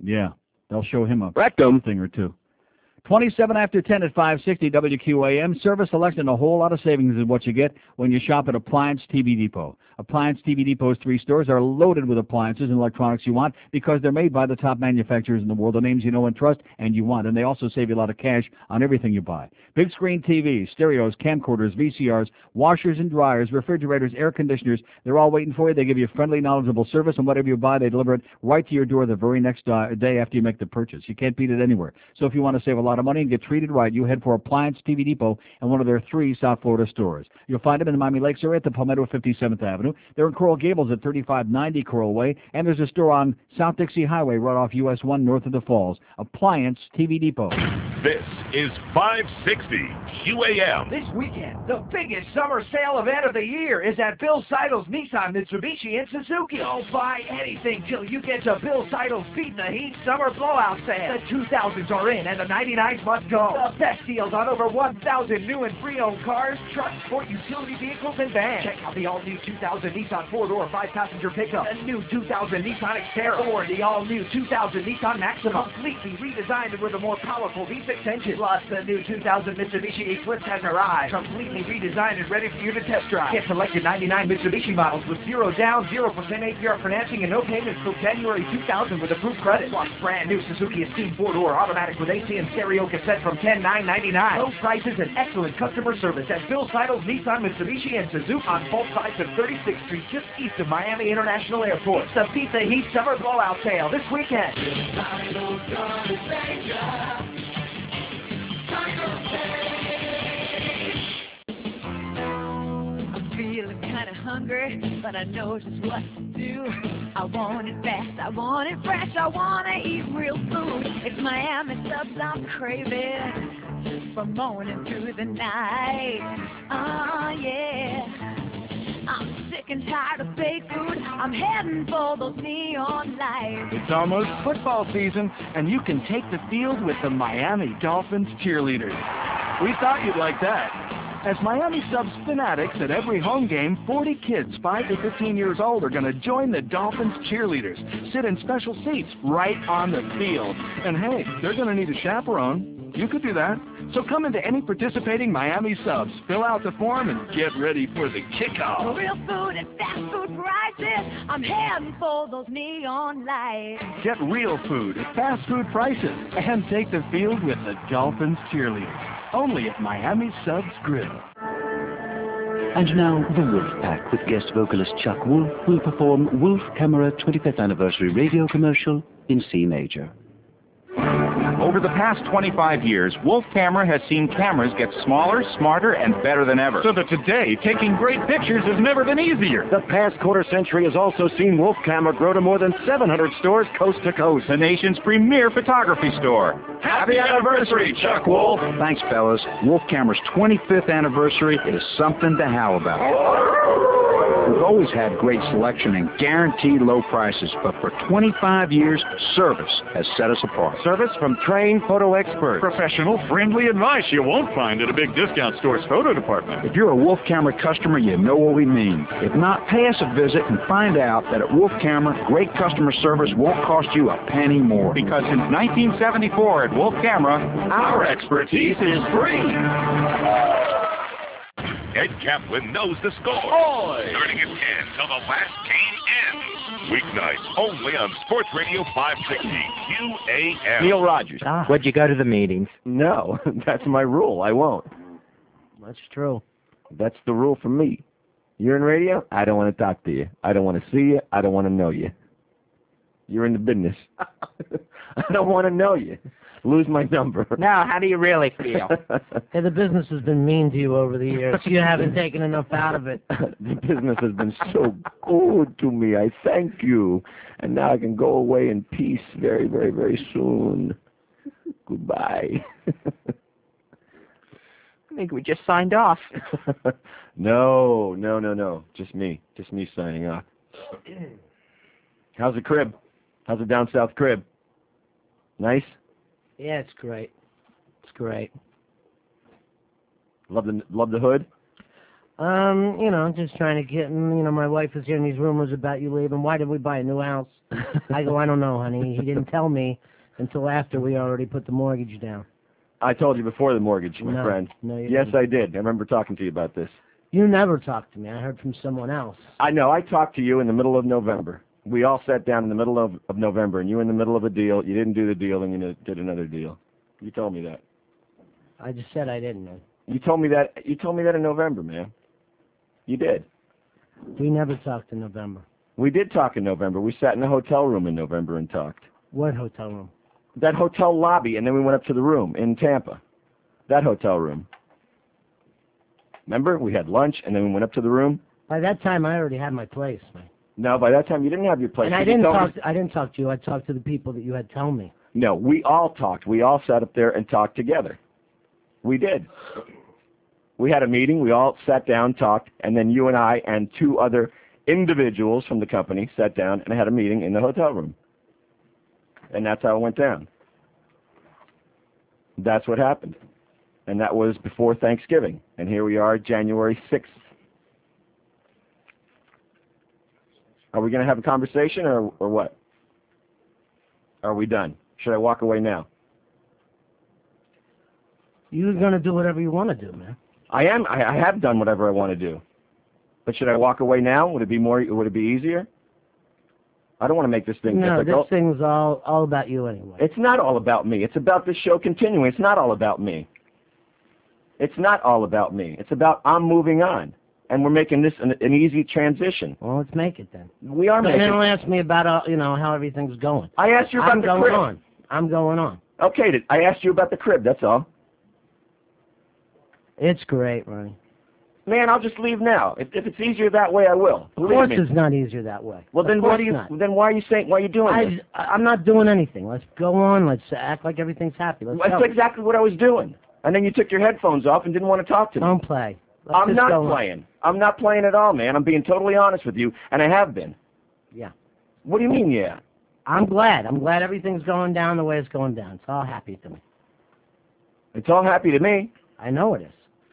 Yeah, they'll show him a Rectum. thing or two. twenty-seven after ten at five sixty W Q A M. Service, selection, and a whole lot of savings is what you get when you shop at Appliance T V Depot. Appliance T V Depot's three stores are loaded with appliances and electronics you want because they're made by the top manufacturers in the world, the names you know and trust and you want. And they also save you a lot of cash on everything you buy. Big screen T Vs, stereos, camcorders, V C Rs, washers and dryers, refrigerators, air conditioners. They're all waiting for you. They give you friendly, knowledgeable service, and whatever you buy, they deliver it right to your door the very next uh, day after you make the purchase. You can't beat it anywhere. So if you want to save a lot of money and get treated right, you head for Appliance T V Depot and one of their three South Florida stores. You'll find them in the Miami Lakes area at the Palmetto fifty-seventh Avenue. They're in Coral Gables at thirty-five ninety Coral Way, and there's a store on South Dixie Highway right off U S one north of the Falls. Appliance T V Depot. This is five sixty Q A M. This weekend, the biggest summer sale event of the year is at Bill Seidel's Nissan, Mitsubishi, and Suzuki. Don't buy anything till you get to Bill Seidel's Beat the Heat Summer Blowout Sale. The two thousands are in and the ninety-nines must go. The best deals on over one thousand new and pre-owned cars, trucks, sport utility vehicles, and vans. Check out the all-new two thousand Nissan four-door five-passenger pickup, the new two thousand Nissan Xterra, or the all-new two thousand Nissan Maxima, completely redesigned with a more powerful V six engine. Plus, the new two thousand Mitsubishi Eclipse has arrived, completely redesigned and ready for you to test drive. Get selected ninety-nine Mitsubishi models with zero down, zero percent A P R financing, and no payments till January two thousand with approved credit. Plus, brand new Suzuki Esteem four-door automatic with A C and stereo cassette from ten thousand nine hundred ninety-nine dollars. Low prices and excellent customer service at Bill Seidel's Nissan, Mitsubishi, and Suzuki on both sides of thirty-sixth Street, just east of Miami International Airport. It's the Beat the Heat Summer Blowout Sale this weekend. I'm feeling kinda hungry, but I know just what to do. I want it fast, I want it fresh, I wanna eat real food. It's Miami subs I'm craving, from morning through the night. Oh yeah. I'm sick and tired of fake food. I'm heading for those neon lights. It's almost football season, and you can take the field with the Miami Dolphins cheerleaders. We thought you'd like that. As Miami Subs fanatics at every home game, forty kids five to fifteen years old are going to join the Dolphins cheerleaders, sit in special seats right on the field. And hey, they're going to need a chaperone. You could do that. So come into any participating Miami Subs, fill out the form, and get ready for the kickoff. Real food and fast food prices. I'm heading for those neon lights. Get real food at fast food prices and take the field with the Dolphins cheerleaders. Only at Miami Subs Grill. And now, the Wolf Pack with guest vocalist Chuck Wolf will perform Wolf Camera twenty-fifth Anniversary Radio Commercial in C major. Over the past twenty-five years, Wolf Camera has seen cameras get smaller, smarter, and better than ever. So that today, taking great pictures has never been easier. The past quarter century has also seen Wolf Camera grow to more than seven hundred stores coast to coast. The nation's premier photography store. Happy anniversary, Chuck Wolf! Thanks, fellas. Wolf Camera's twenty-fifth anniversary is something to howl about. We've always had great selection and guaranteed low prices, but for twenty-five years, service has set us apart. Service from trained photo experts. Professional, friendly advice you won't find at a big discount store's photo department. If you're a Wolf Camera customer, you know what we mean. If not, pay us a visit and find out that at Wolf Camera, great customer service won't cost you a penny more. Because since nineteen seventy-four at Wolf Camera, our expertise is free. Ed Kaplan knows the score. Oy. Starting at ten till the last game ends. Weeknights only on Sports Radio five sixty Q A M. Neil Rogers. Ah. Would you go to the meetings? No, that's my rule. I won't. That's true. That's the rule for me. You're in radio? I don't want to talk to you. I don't want to see you. I don't want to know you. You're in the business. I don't want to know you. Lose my number. Now, how do you really feel? Hey, the business has been mean to you over the years. You haven't taken enough out of it. The business has been so good to me. I thank you. And now I can go away in peace very, very, very soon. Goodbye. I think we just signed off. No, no, no, no. Just me. Just me signing off. How's the crib? How's the down south crib? Nice? Yeah, it's great. It's great. Love the love the hood? Um, you know, just trying to get, you know, my wife is hearing these rumors about you leaving. Why did we buy a new house? I go, I don't know, honey. He didn't tell me until after we already put the mortgage down. I told you before the mortgage, my No, friend. no, you yes, didn't. I did. I remember talking to you about this. You never talked to me. I heard from someone else. I know. I talked to you in the middle of November. We all sat down in the middle of, of November, and you were in the middle of a deal. You didn't do the deal, and you did another deal. You told me that. I just said I didn't, man. You told me that. You told me that in November, man. You did. We never talked in November. We did talk in November. We sat in a hotel room in November and talked. What hotel room? That hotel lobby, and then we went up to the room in Tampa. That hotel room. Remember? We had lunch, and then we went up to the room. By that time, I already had my place, man. No, by that time, you didn't have your place. And I You didn't told talk. me- I didn't talk to you. I talked to the people that you had tell me. No, we all talked. We all sat up there and talked together. We did. We had a meeting. We all sat down, talked, and then you and I and two other individuals from the company sat down and had a meeting in the hotel room. And that's how it went down. That's what happened. And that was before Thanksgiving. And here we are, January sixth. Are we going to have a conversation or, or what? Are we done? Should I walk away now? You're gonna do whatever you want to do, man. I am. I, I have done whatever I want to do. But should I walk away now? Would it be more? Would it be easier? I don't want to make this thing No, difficult. this thing's all all about you anyway. It's not all about me. It's about this show continuing. It's not all about me. It's not all about me. It's about I'm moving on, and we're making this an, an easy transition. Well, let's make it then. We are But making. then don't ask me about uh, you know how everything's going. I asked you about I'm the going crib. on. I'm going on. Okay, th- I asked you about the crib. That's all. It's great, Ronnie. Man, I'll just leave now. If, if it's easier that way, I will. Of Believe course, me. it's not easier that way. Well, Of then what course do you? not. Then why are you saying? Why are you doing this? I, I'm not doing anything. Let's go on. Let's act like everything's happy. Let's That's go. exactly what I was doing. And then you took your headphones off and didn't want to talk to me. Don't play. Let's I'm just not go on. playing. I'm not playing at all, man. I'm being totally honest with you, and I have been. Yeah. What do you mean, yeah? I'm glad. I'm glad everything's going down the way it's going down. It's all happy to me. It's all happy to me. I know it is.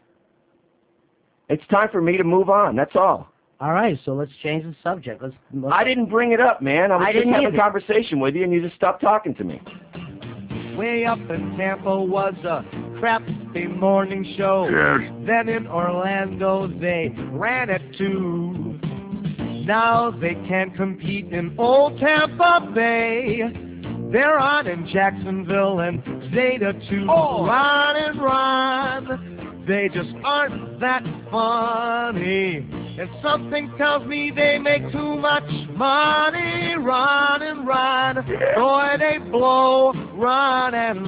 It's time for me to move on. That's all. All right, so let's change the subject. Let's. let's I didn't bring it up, man. I was I just didn't having either. a conversation with you, and you just stopped talking to me. Way up in Tampa was a crappy morning show. Then in Orlando they ran it too. Now they can't compete in old Tampa Bay. They're on in Jacksonville and Zeta too. Oh. Run and run. They just aren't that funny. And something tells me they make too much money. Run and run. Boy, they blow. Run and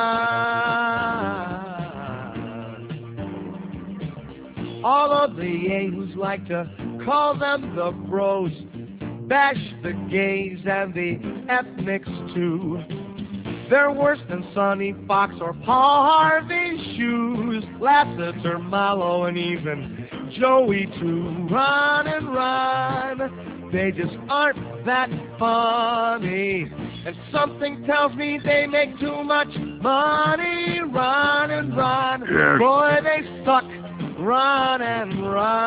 run. All of the yahoos like to call them the bros. Bash the gays and the ethnics too. They're worse than Sonny Fox or Paul Harvey's shoes. Lassiter, Mallow, and even Joey too. Run and run. They just aren't that funny. And something tells me they make too much money. Run and run. Yes. Boy, they suck. Run and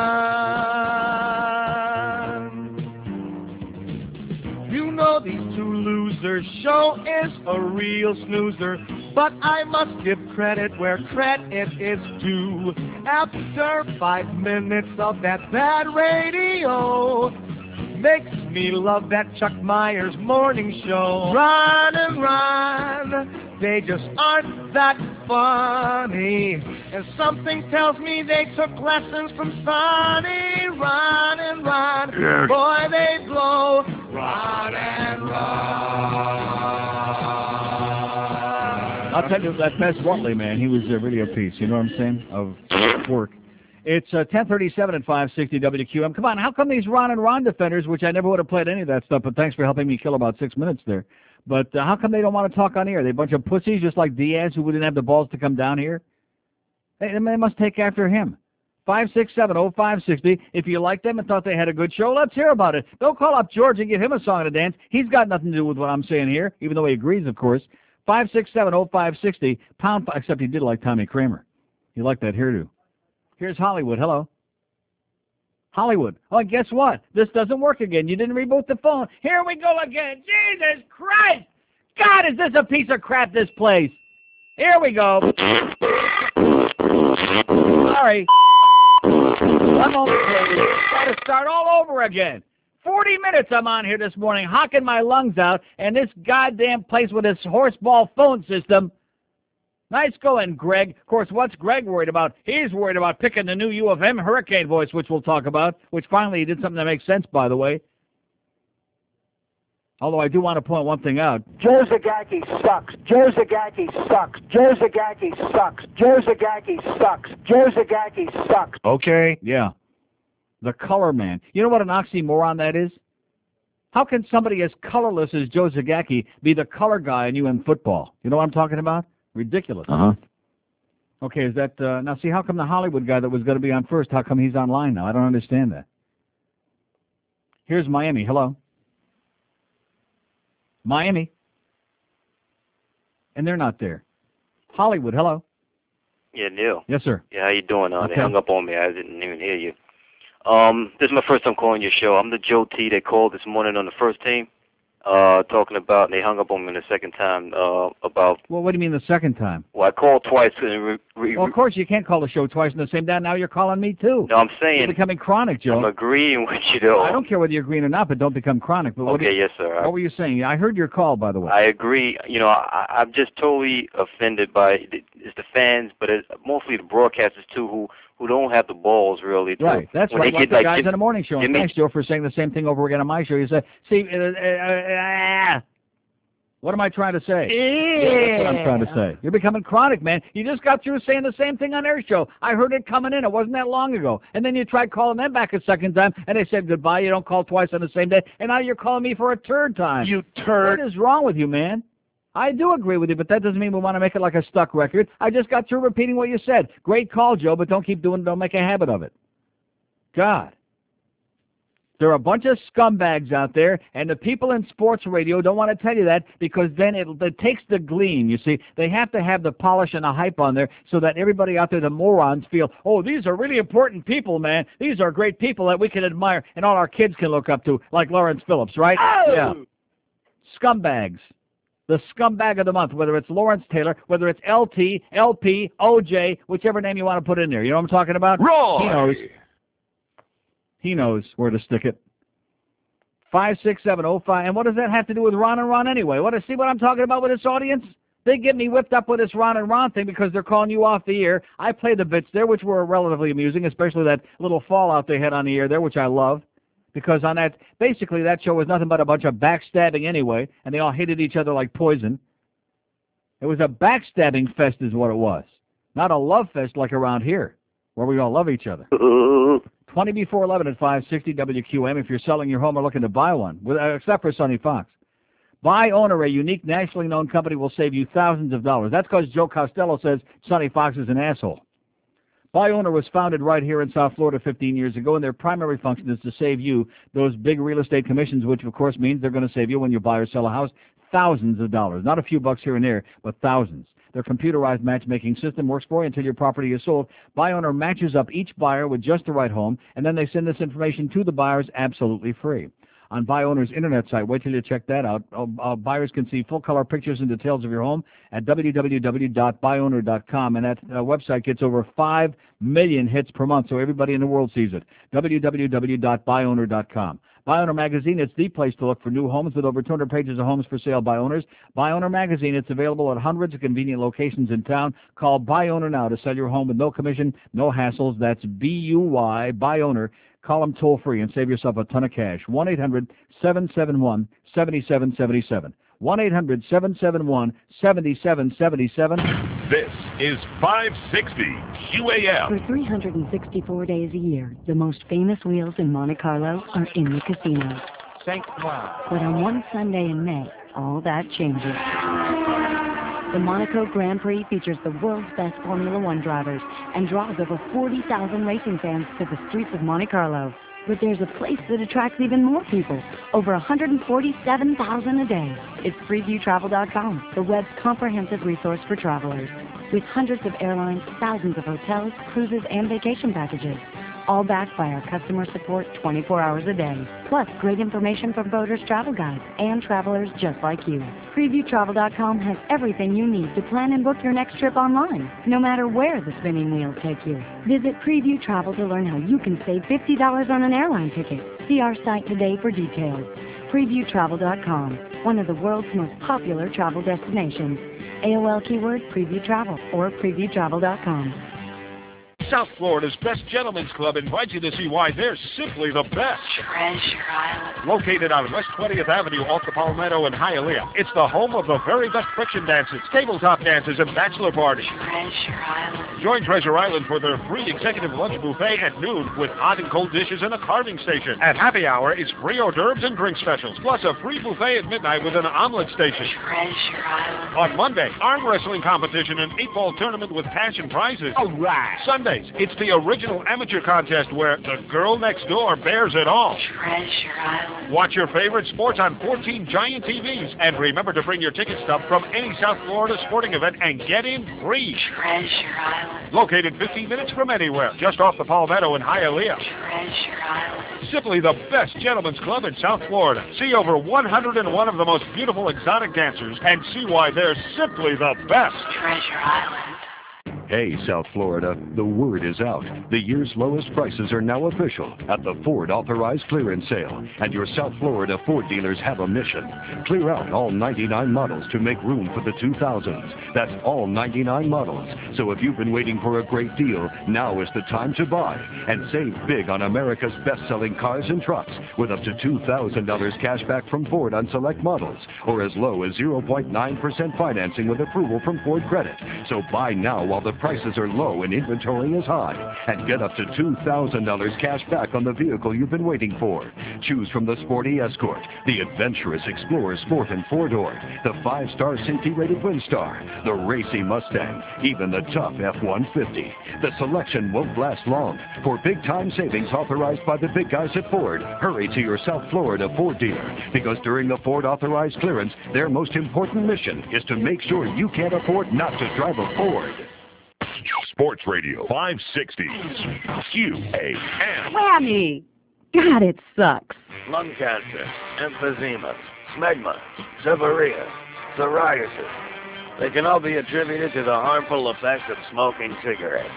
run. You know these two losers. Show is a real snoozer. But I must give credit where credit is due. After five minutes of that bad radio, makes me love that Chuck Myers morning show. Run and run. They just aren't that funny. And something tells me they took lessons from Sonny. Run and run. Yes. Boy, they blow. Run and run. I'll tell you, that Fez Watley, man, he was a radio piece, you know what I'm saying, of work. It's uh, ten thirty-seven at five sixty W Q M. Come on, how come these Ron and Ron defenders, which I never would have played any of that stuff, but thanks for helping me kill about six minutes there. But uh, how come they don't want to talk on air? They a bunch of pussies just like Diaz who didn't have the balls to come down here? They, they must take after him. five six seven oh five six oh. If you like them and thought they had a good show, let's hear about it. Don't call up George and give him a song to dance. He's got nothing to do with what I'm saying here, even though he agrees, of course. five six seven oh five six oh, pound, except he did like Tommy Kramer. He liked that hairdo. Here's Hollywood. Hello. Hollywood. Oh, and guess what? This doesn't work again. You didn't reboot the phone. Here we go again. Jesus Christ! God, is this a piece of crap, this place? Here we go. Sorry. One moment, please. Got to start all over again. Forty minutes I'm on here this morning, hocking my lungs out, and this goddamn place with this horseball phone system. Nice going, Greg. Of course, what's Greg worried about? He's worried about picking the new U of M hurricane voice, which we'll talk about, which finally he did something that makes sense, by the way. Although I do want to point one thing out. Joe Zagacki sucks. Joe Zagacki sucks. Joe Zagacki sucks. Joe Zagacki sucks. Joe Zagacki sucks. Okay. Yeah. The color man. You know what an oxymoron that is? How can somebody as colorless as Joe Zagacki be the color guy in U M football? You know what I'm talking about? Ridiculous. Uh-huh. Okay, is that... Uh, now, see, how come the Hollywood guy that was going to be on first, how come he's online now? I don't understand that. Here's Miami. Hello. Miami. And they're not there. Hollywood, hello. Yeah, Neil. Yes, sir. Yeah, how you doing? Uh, Okay. They hung up on me. I didn't even hear you. Um, this is my first time calling your show. I'm the Joe T that called this morning on the first team, uh, talking about, and they hung up on me the second time, uh, about, Well, what do you mean the second time? well, I called twice. And re, re, Well, of course, you can't call the show twice in the same day. Now you're calling me, too. No, I'm saying, You're becoming chronic, Joe. I'm agreeing with you, though. I don't care whether you're agreeing or not, but don't become chronic. But what Okay, do you- yes, sir. I- What were you saying? I heard your call, by the way. I agree. You know, I, I'm just totally offended by the, it's the fans, but it's mostly the broadcasters too, who who don't have the balls really. To, Right. That's when right. they Like get, the like, guys Jim- in the morning show. And Jimmy- thanks, Joe, for saying the same thing over again on my show. You say, see, uh, uh, uh, what am I trying to say? Yeah, that's what I'm trying to say. You're becoming chronic, man. You just got through saying the same thing on their show. I heard it coming in. It wasn't that long ago. And then you tried calling them back a second time, and they said goodbye. You don't call twice on the same day. And now you're calling me for a third time. You turd. What is wrong with you, man? I do agree with you, but that doesn't mean we want to make it like a stuck record. I just got through repeating what you said. Great call, Joe, but don't keep doing it. Don't make a habit of it. God. There are a bunch of scumbags out there, and the people in sports radio don't want to tell you that because then it, it takes the gleam, you see. They have to have the polish and the hype on there so that everybody out there, the morons, feel, oh, these are really important people, man. These are great people that we can admire and all our kids can look up to, like Lawrence Phillips, right? Oh! Yeah. Scumbags. The scumbag of the month, whether it's Lawrence Taylor, whether it's L T, L P, O J, whichever name you want to put in there. You know what I'm talking about? Roy! He knows. He knows where to stick it. five six seven oh five. And what does that have to do with Ron and Ron anyway? What, see what I'm talking about with this audience? They get me whipped up with this Ron and Ron thing because they're calling you off the air. I play the bits there, which were relatively amusing, especially that little fallout they had on the air there, which I love. Because on that, basically that show was nothing but a bunch of backstabbing anyway, and they all hated each other like poison. It was a backstabbing fest is what it was. Not a love fest like around here, where we all love each other. twenty before eleven at five sixty W Q M if you're selling your home or looking to buy one, with, uh, except for Sonny Fox. Buy Owner, a unique nationally known company, will save you thousands of dollars. That's because Joe Costello says Sonny Fox is an asshole. Buy Owner was founded right here in South Florida fifteen years ago, and their primary function is to save you those big real estate commissions, which of course means they're going to save you when you buy or sell a house thousands of dollars. Not a few bucks here and there, but thousands. Their computerized matchmaking system works for you until your property is sold. Buy Owner matches up each buyer with just the right home, and then they send this information to the buyers absolutely free. On Buy Owner's internet site, wait till you check that out. Uh, uh, buyers can see full-color pictures and details of your home at w w w dot buy owner dot com, and that uh, website gets over five million hits per month, so everybody in the world sees it. w w w dot buy owner dot com. Buy Owner Magazine, it's the place to look for new homes with over two hundred pages of homes for sale by owners. Buy Owner Magazine, it's available at hundreds of convenient locations in town. Call Buy Owner now to sell your home with no commission, no hassles. That's B U Y, Buy Owner. Call them toll-free and save yourself a ton of cash. one eight hundred seven seven one seven seven seven seven. one eight hundred seven seven one seven seven seven seven. This is five sixty Q A M. For three hundred sixty-four days a year, the most famous wheels in Monte Carlo are in the casino. Saint Cloud. But on one Sunday in May, all that changes. The Monaco Grand Prix features the world's best Formula One drivers and draws over forty thousand racing fans to the streets of Monte Carlo. But there's a place that attracts even more people, over one hundred forty-seven thousand a day. It's Freeview Travel dot com, the web's comprehensive resource for travelers. With hundreds of airlines, thousands of hotels, cruises, and vacation packages. all backed by our customer support twenty-four hours a day. Plus, great information from Boaters Travel Guides and travelers just like you. Preview Travel dot com has everything you need to plan and book your next trip online, no matter where the spinning wheels take you. Visit Preview Travel to learn how you can save fifty dollars on an airline ticket. See our site today for details. Preview Travel dot com, one of the world's most popular travel destinations. A O L keyword Preview Travel or Preview Travel dot com. South Florida's Best Gentlemen's Club invites you to see why they're simply the best. Treasure Island. Located on West twentieth Avenue off the Palmetto in Hialeah, it's the home of the very best friction dances, tabletop dances, and bachelor parties. Treasure Island. Join Treasure Island for their free executive lunch buffet at noon with hot and cold dishes and a carving station. At happy hour, it's free hors d'oeuvres and drink specials, plus a free buffet at midnight with an omelet station. Treasure Island. On Monday, arm wrestling competition and eight-ball tournament with cash and prizes. All right. Sunday, it's the original amateur contest where the girl next door bears it all. Treasure Island. Watch your favorite sports on fourteen giant T Vs. And remember to bring your ticket stub from any South Florida sporting event and get in free. Treasure Island. Located fifteen minutes from anywhere, just off the Palmetto in Hialeah. Treasure Island. Simply the best gentlemen's club in South Florida. See over one hundred and one of the most beautiful exotic dancers and see why they're simply the best. Treasure Island. Hey, South Florida, the word is out. The year's lowest prices are now official at the Ford Authorized Clearance Sale. And your South Florida Ford dealers have a mission. Clear out all ninety-nine models to make room for the two thousands. That's all ninety-nine models. So if you've been waiting for a great deal, now is the time to buy. And save big on America's best-selling cars and trucks with up to two thousand dollars cash back from Ford on select models. Or as low as zero point nine percent financing with approval from Ford Credit. So buy now while the prices are low and inventory is high, and get up to two thousand dollars cash back on the vehicle you've been waiting for. Choose from the sporty Escort, the adventurous Explorer Sport and four-door, the five-star safety-rated Windstar, the racy Mustang, even the tough F one fifty. The selection won't last long. For big-time savings authorized by the big guys at Ford, hurry to your South Florida Ford dealer, because during the Ford Authorized Clearance, their most important mission is to make sure you can't afford not to drive a Ford. Sports Radio five sixty Q A M. Whammy! God, it sucks. Lung cancer, emphysema, smegma, seborrhea, psoriasis. They can all be attributed to the harmful effects of smoking cigarettes.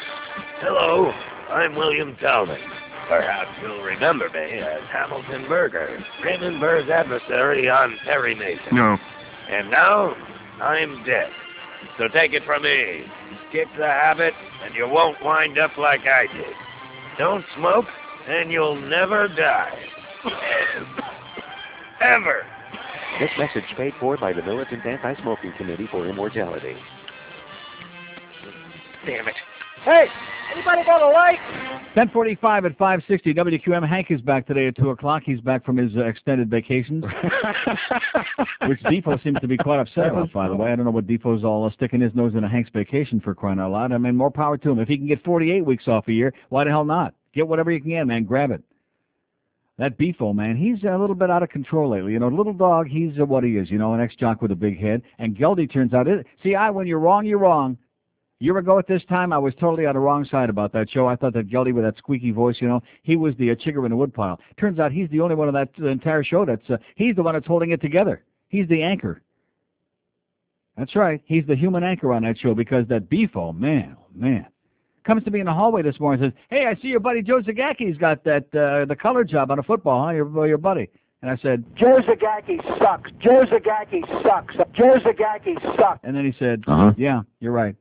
Hello, I'm William Talbot. Perhaps you'll remember me as Hamilton Berger, Raymond Burr's adversary on Perry Mason. No. And now, I'm dead. So take it from me. Skip the habit, and you won't wind up like I did. Don't smoke, and you'll never die. Ever. This message paid for by the Militant Anti-Smoking Committee for Immortality. Damn it. Hey, anybody got a light? ten forty-five at five sixty W Q M. Hank is back today at two o'clock. He's back from his uh, extended vacations, which Defoe seems to be quite upset about, by the way. I don't know what Defoe's all uh, sticking his nose in a Hank's vacation for, crying out loud. I mean, more power to him. If he can get forty-eight weeks off a year, why the hell not? Get whatever you can, man. Grab it. That Beefo, man, he's a little bit out of control lately. You know, little dog, he's uh, what he is, you know, an ex-jock with a big head. And Geldy turns out, it, see, I, when you're wrong, you're wrong. A year ago at this time, I was totally on the wrong side about that show. I thought that Geldy with that squeaky voice, you know, he was the uh, chigger in the woodpile. Turns out he's the only one of that uh, entire show that's, uh, he's the one that's holding it together. He's the anchor. That's right. He's the human anchor on that show, because that Beefo, man, oh, man, comes to me in the hallway this morning and says, hey, I see your buddy Joe Zagaki's got that, uh, the color job on a football, huh, your, your buddy. And I said, Joe Zagacki sucks. Joe Zagacki sucks. Joe Zagacki sucks. And then he said, Uh-huh. yeah, you're right.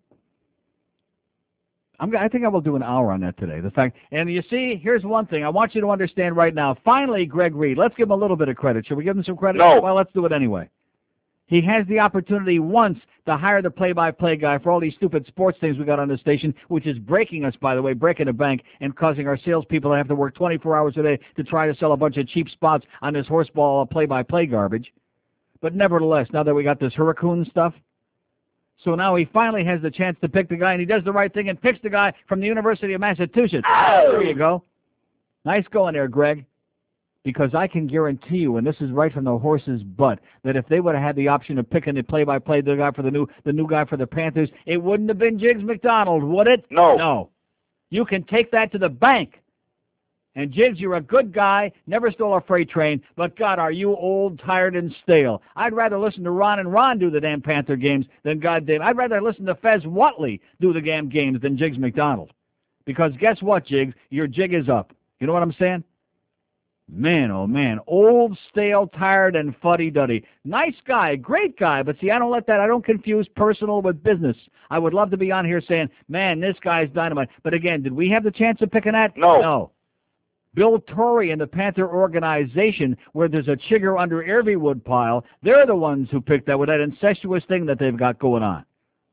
I'm, I think I will do an hour on that today. The fact, and you see, here's one thing I want you to understand right now. Finally, Greg Reed, let's give him a little bit of credit. Should we give him some credit? No. Well, let's do it anyway. He has the opportunity once to hire the play-by-play guy for all these stupid sports things we got on the station, which is breaking us, by the way, breaking the bank and causing our salespeople to have to work twenty-four hours a day to try to sell a bunch of cheap spots on this horseball play-by-play garbage. But nevertheless, now that we got this hurricane stuff, so now he finally has the chance to pick the guy, and he does the right thing and picks the guy from the University of Massachusetts. Oh! There you go. Nice going there, Greg. Because I can guarantee you, and this is right from the horse's butt, that if they would have had the option of picking the play-by-play the guy for the new the new guy for the Panthers, it wouldn't have been Jiggs McDonald, would it? No. No. You can take that to the bank. And Jiggs, you're a good guy, never stole a freight train, but God, are you old, tired, and stale. I'd rather listen to Ron and Ron do the damn Panther games than goddamn. I'd rather listen to Fez Whatley do the damn games than Jiggs McDonald. Because guess what, Jiggs? Your jig is up. You know what I'm saying? Man, oh man, old, stale, tired, and fuddy-duddy. Nice guy, great guy, but see, I don't let that, I don't confuse personal with business. I would love to be on here saying, man, this guy's dynamite. But again, did we have the chance of picking that? No. No. Bill Torrey and the Panther organization, where there's a chigger under every woodpile, they're the ones who picked that with that incestuous thing that they've got going on.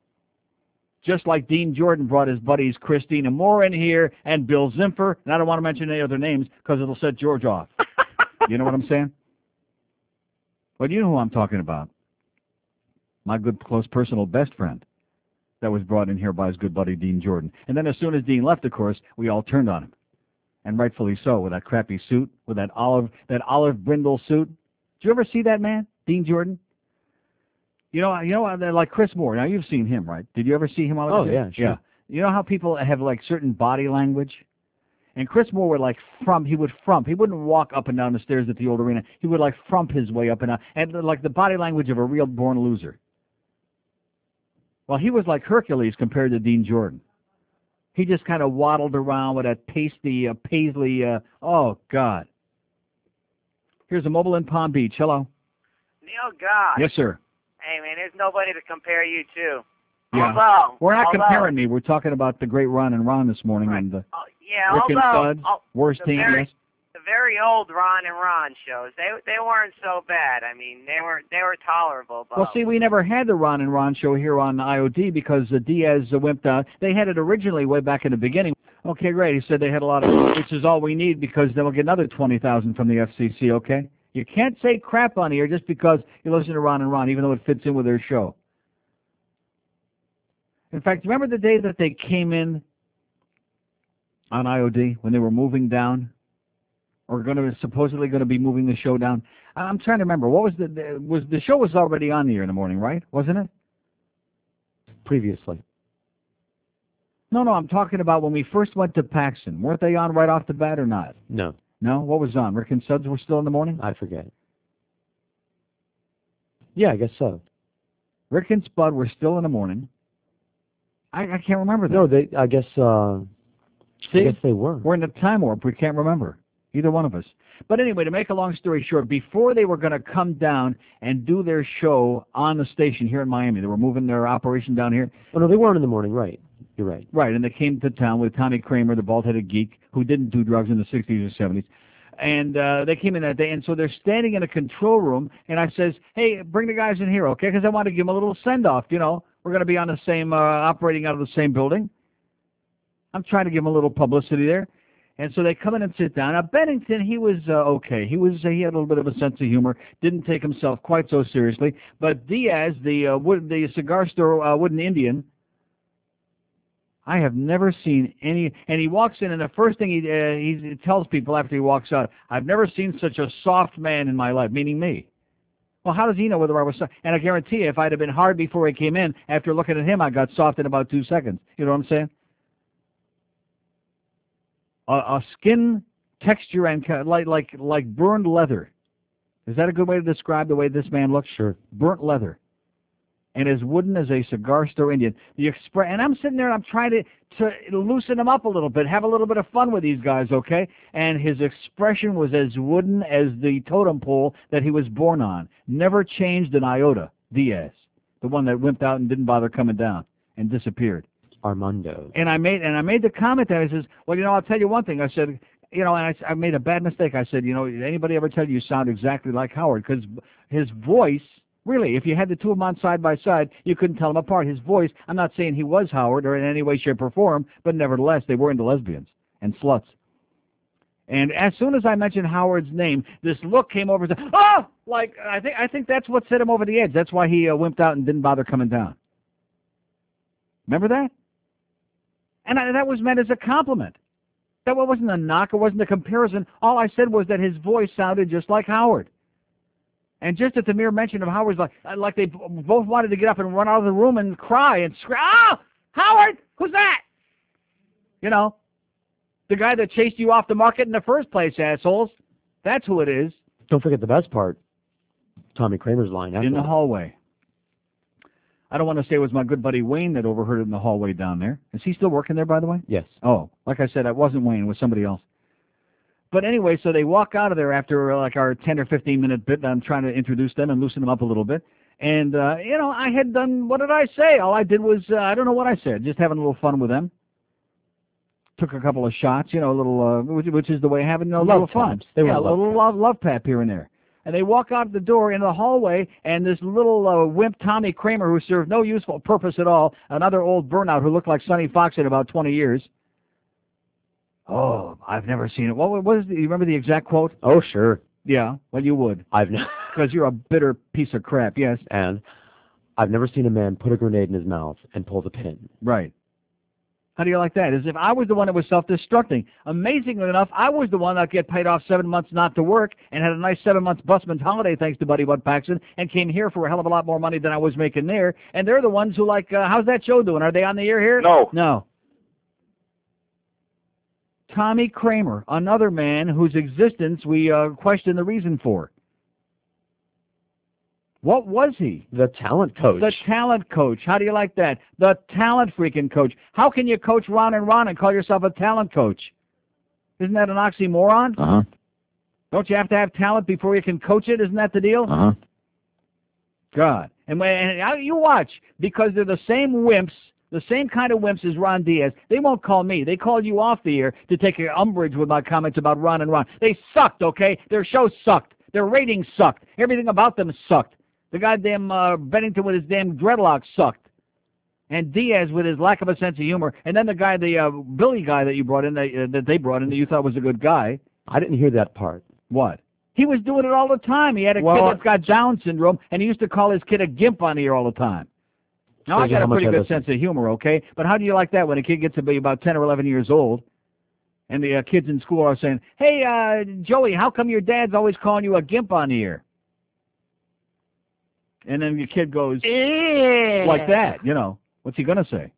Just like Dean Jordan brought his buddies Christina Moore in here and Bill Zimfer, and I don't want to mention any other names because it'll set George off. You know what I'm saying? Well, you know who I'm talking about. My good, close, personal best friend that was brought in here by his good buddy Dean Jordan. And then as soon as Dean left, of course, we all turned on him. And rightfully so, with that crappy suit, with that olive, that olive brindle suit. Did you ever see that man, Dean Jordan? You know, you know, they're like Chris Moore. Now you've seen him, right? Did you ever see him? Oh yeah, sure. Yeah. You know how people have like certain body language, and Chris Moore would like frump. He would frump. He wouldn't walk up and down the stairs at the old arena. He would like frump his way up and down, and like the body language of a real born loser. Well, he was like Hercules compared to Dean Jordan. He just kind of waddled around with that pasty, uh, paisley, uh, oh, God. Here's a mobile in Palm Beach. Hello. Neil God. Yes, sir. Hey, man, there's nobody to compare you to. Yeah. Although, We're not although, comparing me. We're talking about the great Ron and Ron this morning. Right. And the uh, yeah, Rick and although, Studs, al- worst the team, very, yes. the very old Ron and Ron shows, they they weren't so bad. I mean, they were they were tolerable. But Well, see, we never had the Ron and Ron show here on I O D because uh, Diaz uh, wimped out. They had it originally way back in the beginning. Okay, great. He said they had a lot of, which is all we need because then we'll get another twenty thousand from the F C C, okay? You can't say crap on here just because you listen to Ron and Ron, even though it fits in with their show. In fact, remember the day that they came in on I O D when they were moving down, or going to supposedly going to be moving the show down? I'm trying to remember. What was the, the was the show was already on the air in the morning, right? Wasn't it? Previously. No, no. I'm talking about when we first went to Paxson. Weren't they on right off the bat or not? No. No. What was on? Rick and Suds were still in the morning. I forget. Yeah, I guess so. Rick and Spud were still in the morning. I, I can't remember that. No, they. I guess. Uh, See? I guess they were. We're in the time warp. We can't remember. Either one of us. But anyway, to make a long story short, before they were going to come down and do their show on the station here in Miami, they were moving their operation down here. Oh, no, they weren't in the morning, right. You're right. Right, and they came to town with Tommy Kramer, the bald-headed geek, who didn't do drugs in the sixties or seventies. And uh, they came in that day, and so they're standing in a control room, and I says, hey, bring the guys in here, okay, because I want to give them a little send-off, you know. We're going to be on the same, uh, operating out of the same building. I'm trying to give them a little publicity there. And so they come in and sit down. Now, Bennington, he was uh, okay. He was uh, he had a little bit of a sense of humor, didn't take himself quite so seriously. But Diaz, the uh, wood, the cigar store uh, wooden Indian, I have never seen any. And he walks in, and the first thing he, uh, he tells people after he walks out, I've never seen such a soft man in my life, meaning me. Well, how does he know whether I was soft? And I guarantee you, if I'd have been hard before he came in, after looking at him, I got soft in about two seconds. You know what I'm saying? A, a skin texture and like like like burned leather. Is that a good way to describe the way this man looks? Sure. Burnt leather. And as wooden as a cigar store Indian. The expre- and I'm sitting there and I'm trying to, to loosen him up a little bit, have a little bit of fun with these guys, okay? And his expression was as wooden as the totem pole that he was born on. Never changed an iota. Diaz, the one that wimped out and didn't bother coming down and disappeared. Armando. And I made and I made the comment that I says, well, you know, I'll tell you one thing. I said, you know, and I, I made a bad mistake. I said, you know, did anybody ever tell you you sound exactly like Howard? Because his voice, really, if you had the two of them on side by side, you couldn't tell them apart. His voice, I'm not saying he was Howard or in any way, shape, or form, but nevertheless, they were into lesbians and sluts. And as soon as I mentioned Howard's name, this look came over. To, oh, like I think I think that's what set him over the edge. That's why he uh, wimped out and didn't bother coming down. Remember that? And I, that was meant as a compliment. That wasn't a knock. It wasn't a comparison. All I said was that his voice sounded just like Howard. And just at the mere mention of Howard's, like, like they both wanted to get up and run out of the room and cry and scream, oh, Howard, who's that? You know, The guy that chased you off the market in the first place, assholes. That's who it is. Don't forget the best part. Tommy Kramer's line. In the hallway. I don't want to say it was my good buddy Wayne that overheard it in the hallway down there. Is he still working there, by the way? Yes. Oh, like I said, it wasn't Wayne. It was somebody else. But anyway, so they walk out of there after uh, like our ten or fifteen minute bit. I'm trying to introduce them and loosen them up a little bit. And, uh, you know, I had done, what did I say? All I did was, uh, I don't know what I said, just having a little fun with them. Took a couple of shots, you know, a little, uh, which, which is the way of having a little fun. They were yeah, a love little love, love tap here and there. And they walk out the door into the hallway, and this little uh, wimp Tommy Kramer, who served no useful purpose at all, another old burnout who looked like Sonny Fox in about twenty years. Oh, I've never seen it. What was the, you remember the exact quote? Oh, sure. Yeah, well, you would. I've never. Because you're a bitter piece of crap, yes. And I've never seen a man put a grenade in his mouth and pull the pin. Right. How do you like that? As if I was the one that was self-destructing. Amazingly enough, I was the one that get paid off seven months not to work and had a nice seven months busman's holiday thanks to Buddy Bud Paxson and came here for a hell of a lot more money than I was making there. And they're the ones who like, uh, how's that show doing? Are they on the air here? No. No. Tommy Kramer, another man whose existence we uh, question the reason for. What was he? The talent coach. The talent coach. How do you like that? The talent freaking coach. How can you coach Ron and Ron and call yourself a talent coach? Isn't that an oxymoron? Uh-huh. Don't you have to have talent before you can coach it? Isn't that the deal? Uh-huh. God. And, when, and you watch, because they're the same wimps, the same kind of wimps as Ron Diaz. They won't call me. They called you off the air to take umbrage with my comments about Ron and Ron. They sucked, okay? Their show sucked. Their ratings sucked. Everything about them sucked. The goddamn uh, Bennington with his damn dreadlocks sucked. And Diaz with his lack of a sense of humor. And then the guy, the uh, Billy guy that you brought in, that, uh, that they brought in that you thought was a good guy. I didn't hear that part. What? He was doing it all the time. He had a well, kid that's got Down syndrome, and he used to call his kid a gimp on the air all the time. Now, I got a pretty good sense of humor, okay? But how do you like that when a kid gets to be about ten or eleven years old, and the uh, kids in school are saying, hey, uh, Joey, how come your dad's always calling you a gimp on the air? And then your kid goes, yeah. like that, you know. What's he going to say?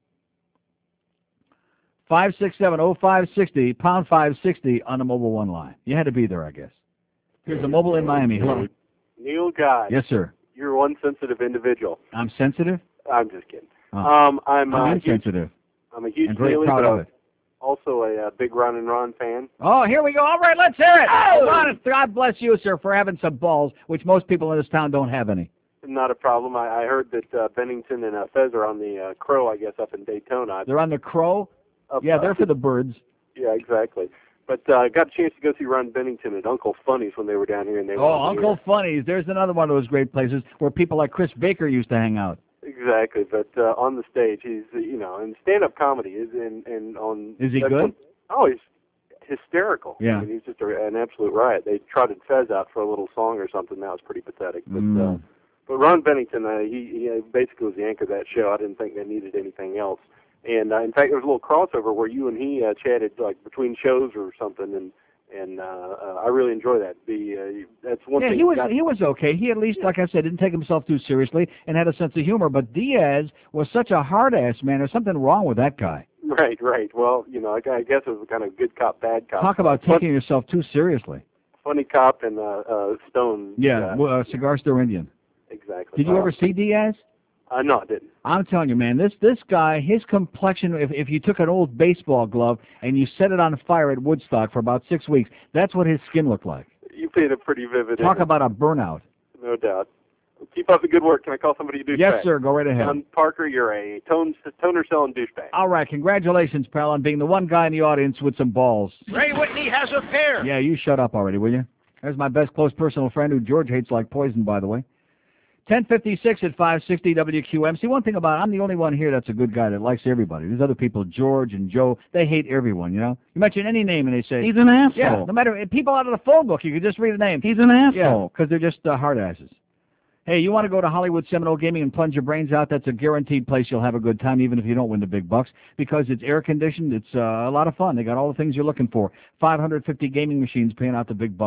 five six seven oh five six oh, pound five sixty on the mobile one line. You had to be there, I guess. Here's the mobile in Miami. Hello. Neil Guy. Yes, sir. You're one sensitive individual. I'm sensitive? I'm just kidding. Oh. Um, I'm, I'm uh, insensitive. Huge, I'm a huge and very Neely, proud but of I'm it. also a uh, big Ron and Ron fan. Oh, here we go. All right, let's hear it. Oh! Ron, God bless you, sir, for having some balls, which most people in this town don't have any. Not a problem. I, I heard that uh, Bennington and uh, Fez are on the uh, Crow, I guess, up in Daytona. They're on the Crow? Up, yeah, they're uh, for the birds. Yeah, exactly. But I uh, got a chance to go see Ron Bennington at Uncle Funny's when they were down here. And they were Oh, on the Uncle air. Funny's. There's another one of those great places where people like Chris Baker used to hang out. Exactly, but uh, on the stage, he's, uh, you know, and stand-up comedy is in, and on... Is he that's good? What, oh, he's hysterical. Yeah. I mean, he's just a, an absolute riot. They trotted Fez out for a little song or something. That was pretty pathetic. But, Mm. uh, but Ron Bennington, uh, he, he uh, basically was the anchor of that show. I didn't think they needed anything else. And, uh, in fact, there was a little crossover where you and he uh, chatted, like, between shows or something, and and uh, uh, I really enjoy that. The uh, that's one Yeah, thing. he was got, he was okay. He at least, like I said, didn't take himself too seriously and had a sense of humor. But Diaz was such a hard-ass, man. There's something wrong with that guy. Right, right. Well, you know, I, I guess it was kind of good cop, bad cop. Talk about Fun- taking yourself too seriously. Funny cop and uh, uh, Stone. Yeah, uh, well, uh, Cigar Store Indian. exactly. Did you Uh, ever see Diaz? Uh, no, I didn't. I'm telling you, man, this this guy, his complexion, if, if you took an old baseball glove and you set it on fire at Woodstock for about six weeks, that's what his skin looked like. You painted a pretty vivid Talk image, about a burnout. no doubt. Keep up the good work. Can I call somebody a douchebag? Yes, sir. Go right ahead. John Parker, you're a tone, toner selling douchebag. All right, congratulations, pal, on being the one guy in the audience with some balls. Ray Whitney has a pair. Yeah, you shut up already, will you? There's my best close personal friend who George hates like poison, by the way. ten fifty-six at five sixty W Q M. See, one thing about it, I'm the only one here that's a good guy that likes everybody. These other people, George and Joe, they hate everyone, you know? You mention any name and they say... He's an asshole. Yeah, no matter... People out of the phone book, you can just read a name. He's an asshole. Yeah, because they're just uh, hard asses. Hey, you want to go to Hollywood Seminole Gaming and plunge your brains out? That's a guaranteed place you'll have a good time, even if you don't win the big bucks, because it's air-conditioned. It's uh, a lot of fun. They got all the things you're looking for. five hundred fifty gaming machines paying out the big bucks.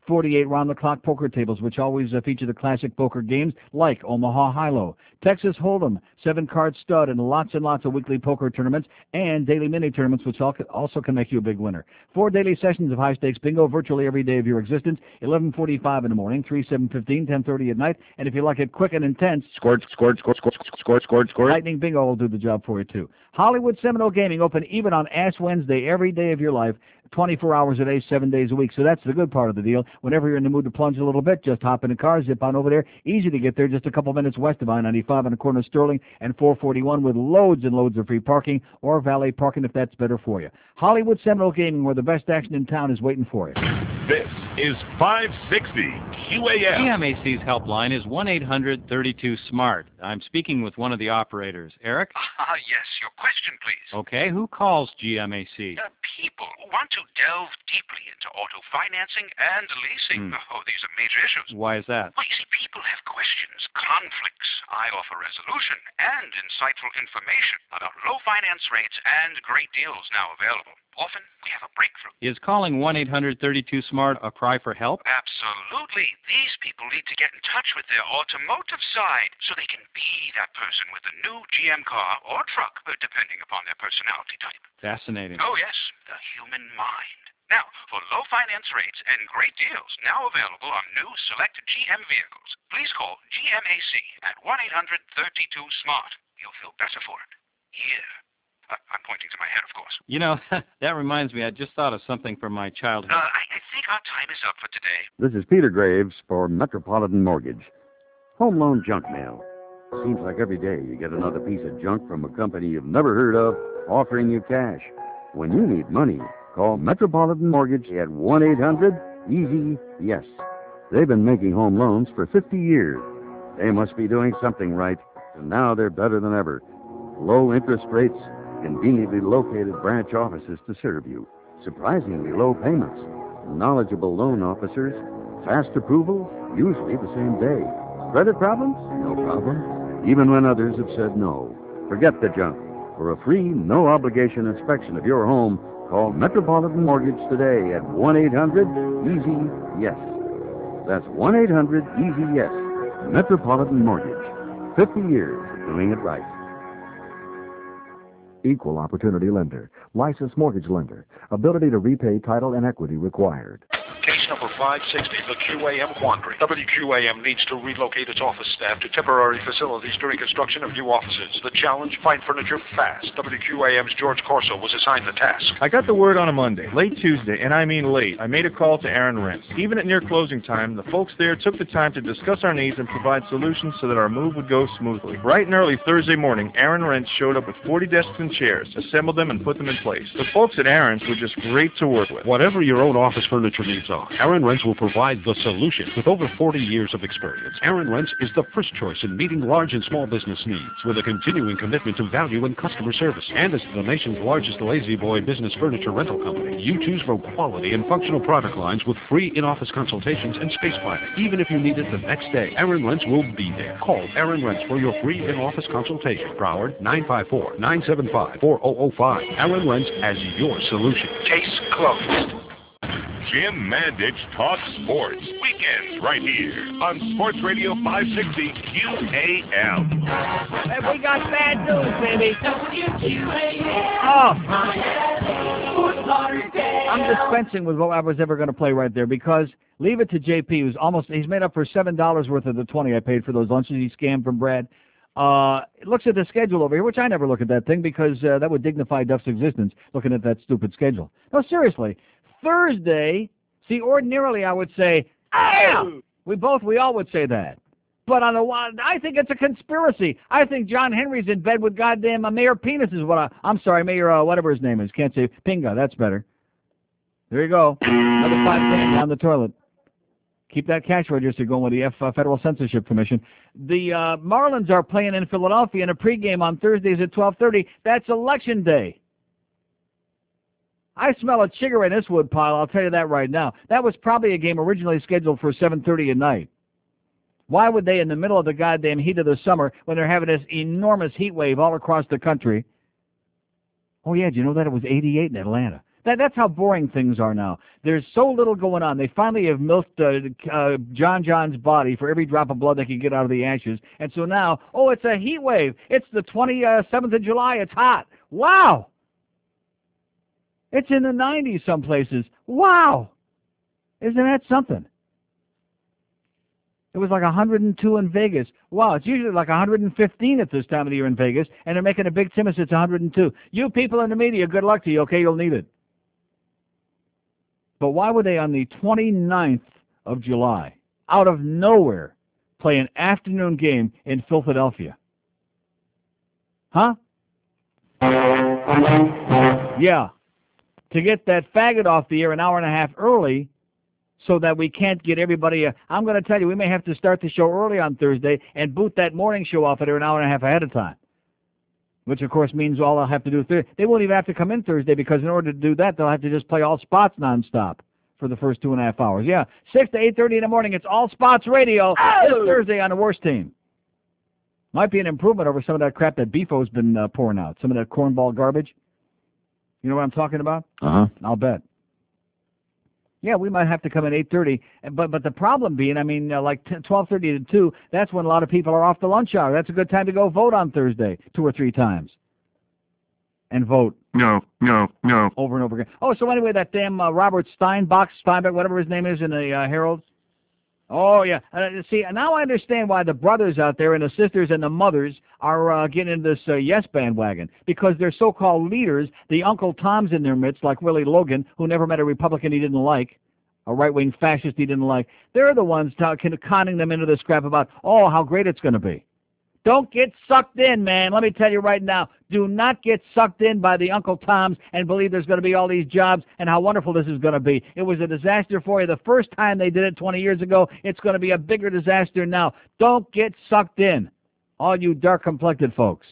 forty-eight round-the-clock poker tables, which always uh, feature the classic poker games like Omaha High-Low, Texas Hold'em, seven-card stud, and lots and lots of weekly poker tournaments and daily mini-tournaments, which also can make you a big winner. Four daily sessions of high-stakes bingo virtually every day of your existence, eleven forty-five in the morning, three, seven fifteen, ten thirty at night, and if you like it quick and intense, Scored, scored, scored, scored, scored, scored, scored. Lightning Bingo will do the job for you, too. Hollywood Seminole Gaming open even on Ash Wednesday every day of your life, twenty-four hours a day, seven days a week. So that's the good part of the deal. Whenever you're in the mood to plunge a little bit, just hop in a car, zip on over there. Easy to get there, just a couple minutes west of I ninety-five on the corner of Sterling and four forty-one with loads and loads of free parking or valet parking if that's better for you. Hollywood Seminole Gaming, where the best action in town is waiting for you. This is five sixty Q A M. G M A C's helpline is one eight hundred thirty-two SMART. I'm speaking with one of the operators. Eric? Ah, yes. Your question, please. Okay, who calls G M A C? Uh, people who want to delve deeply into auto financing and leasing. Hmm. Oh, these are major issues. Why is that? Well, you see, people have questions, conflicts. I offer resolution and insightful information about low finance rates and great deals now available. Often, we have a breakthrough. Is calling one eight hundred thirty-two SMART a cry for help? Absolutely. These people need to get in touch with their automotive side so they can be that person with a new G M car or truck, uh, depending upon their personality type. Fascinating. Oh, yes, the human mind. Now, for low finance rates and great deals now available on new selected G M vehicles, please call G M A C at one eight hundred thirty-two SMART. You'll feel better for it. Here. Uh, I'm pointing to my head, of course. You know, that reminds me, I just thought of something from my childhood. Uh, I, I think our time is up for today. This is Peter Graves for Metropolitan Mortgage. Home loan junk mail. Seems like every day you get another piece of junk from a company you've never heard of offering you cash. When you need money, call Metropolitan Mortgage at one eight hundred easy yes. They've been making home loans for fifty years. They must be doing something right, and now they're better than ever. Low interest rates, conveniently located branch offices to serve you, surprisingly low payments, knowledgeable loan officers, fast approval, usually the same day. Credit problems? No problem. Even when others have said no. Forget the junk. For a free, no-obligation inspection of your home, call Metropolitan Mortgage today at one eight hundred easy yes. That's one eight hundred easy yes. Metropolitan Mortgage. fifty years of doing it right. Equal opportunity lender. Licensed mortgage lender. Ability to repay title and equity required. Case number five sixty, the Q A M quandary. W Q A M needs to relocate its office staff to temporary facilities during construction of new offices. The challenge, find furniture fast. W Q A M's George Corso was assigned the task. I got the word on a Monday, late Tuesday, and I mean late. I made a call to Aaron Rents. Even at near closing time, the folks there took the time to discuss our needs and provide solutions so that our move would go smoothly. Bright and early Thursday morning, Aaron Rents showed up with forty desks and chairs, assembled them, and put them in place. The folks at Aaron's were just great to work with. Whatever your own office furniture needs are, Aaron Rents will provide the solution. With over forty years of experience, Aaron Rents is the first choice in meeting large and small business needs with a continuing commitment to value and customer service. And as the nation's largest Lazy Boy business furniture rental company, you choose from quality and functional product lines with free in-office consultations and space planning. Even if you need it the next day, Aaron Rents will be there. Call Aaron Rents for your free in-office consultation. Broward, nine five four, nine seven five, four zero zero five. Aaron Rents as your solution. Case closed. Jim Mandich talks sports. Weekends right here on Sports Radio five sixty Q A M. Hey, we got bad news, baby. Oh. I'm dispensing with what I was ever going to play right there because leave it to J P, who's almost, he's made up for seven dollars worth of the twenty I paid for those lunches he scammed from Brad. Uh, looks at the schedule over here, which I never look at that thing because uh, that would dignify Duff's existence, looking at that stupid schedule. No, seriously. Thursday, see, ordinarily I would say, ah! We both, we all would say that. But on the one, I think it's a conspiracy. I think John Henry's in bed with goddamn uh, Mayor Penis is what I, I'm sorry, Mayor, uh, whatever his name is. Can't say Pinga, that's better. There you go. Another five cents down the toilet. Keep that cash register going with the F, uh, Federal Censorship Commission. The uh, Marlins are playing in Philadelphia in a pregame on Thursdays at twelve thirty. That's Election Day. I smell a chigger in this wood pile, I'll tell you that right now. That was probably a game originally scheduled for seven thirty at night. Why would they, in the middle of the goddamn heat of the summer, when they're having this enormous heat wave all across the country? Oh, yeah, did you know that it was eighty-eight in Atlanta? That, that's how boring things are now. There's so little going on. They finally have milked uh, uh, John John's body for every drop of blood they can get out of the ashes. And so now, oh, it's a heat wave. It's the twenty-seventh of July. It's hot. Wow. It's in the nineties some places. Wow. Isn't that something? It was like one hundred two in Vegas. Wow, it's usually like one hundred fifteen at this time of the year in Vegas, and they're making a big Timmis it's one hundred two. You people in the media, good luck to you, okay? You'll need it. But why would they, on the twenty-ninth of July, out of nowhere, play an afternoon game in Philadelphia? Huh? Yeah. To get that faggot off the air an hour and a half early so that we can't get everybody... Uh, I'm going to tell you, we may have to start the show early on Thursday and boot that morning show off at an hour and a half ahead of time. Which, of course, means all they'll have to do... Th- they won't even have to come in Thursday because in order to do that, they'll have to just play all spots nonstop for the first two and a half hours. Yeah, six to eight thirty in the morning, it's All Spots Radio oh! this Thursday on the Worst Team. Might be an improvement over some of that crap that Beefo's been uh, pouring out, some of that cornball garbage. You know what I'm talking about? Uh-huh. I'll bet. Yeah, we might have to come at eight thirty, but but the problem being, I mean, uh, like twelve thirty to two, that's when a lot of people are off the lunch hour. That's a good time to go vote on Thursday two or three times. And vote. No, no, no. Over and over again. Oh, so anyway, that damn uh, Robert Steinbach, Steinbach, whatever his name is in the uh, Herald. Oh, yeah. Uh, see, now I understand why the brothers out there and the sisters and the mothers are uh, getting into this uh, yes bandwagon. Because their so-called leaders, the Uncle Toms in their midst, like Willie Logan, who never met a Republican he didn't like, a right-wing fascist he didn't like, they're the ones talking, conning them into this crap about, oh, how great it's going to be. Don't get sucked in, man. Let me tell you right now, do not get sucked in by the Uncle Toms and believe there's going to be all these jobs and how wonderful this is going to be. It was a disaster for you the first time they did it twenty years ago. It's going to be a bigger disaster now. Don't get sucked in, all you dark-complected folks.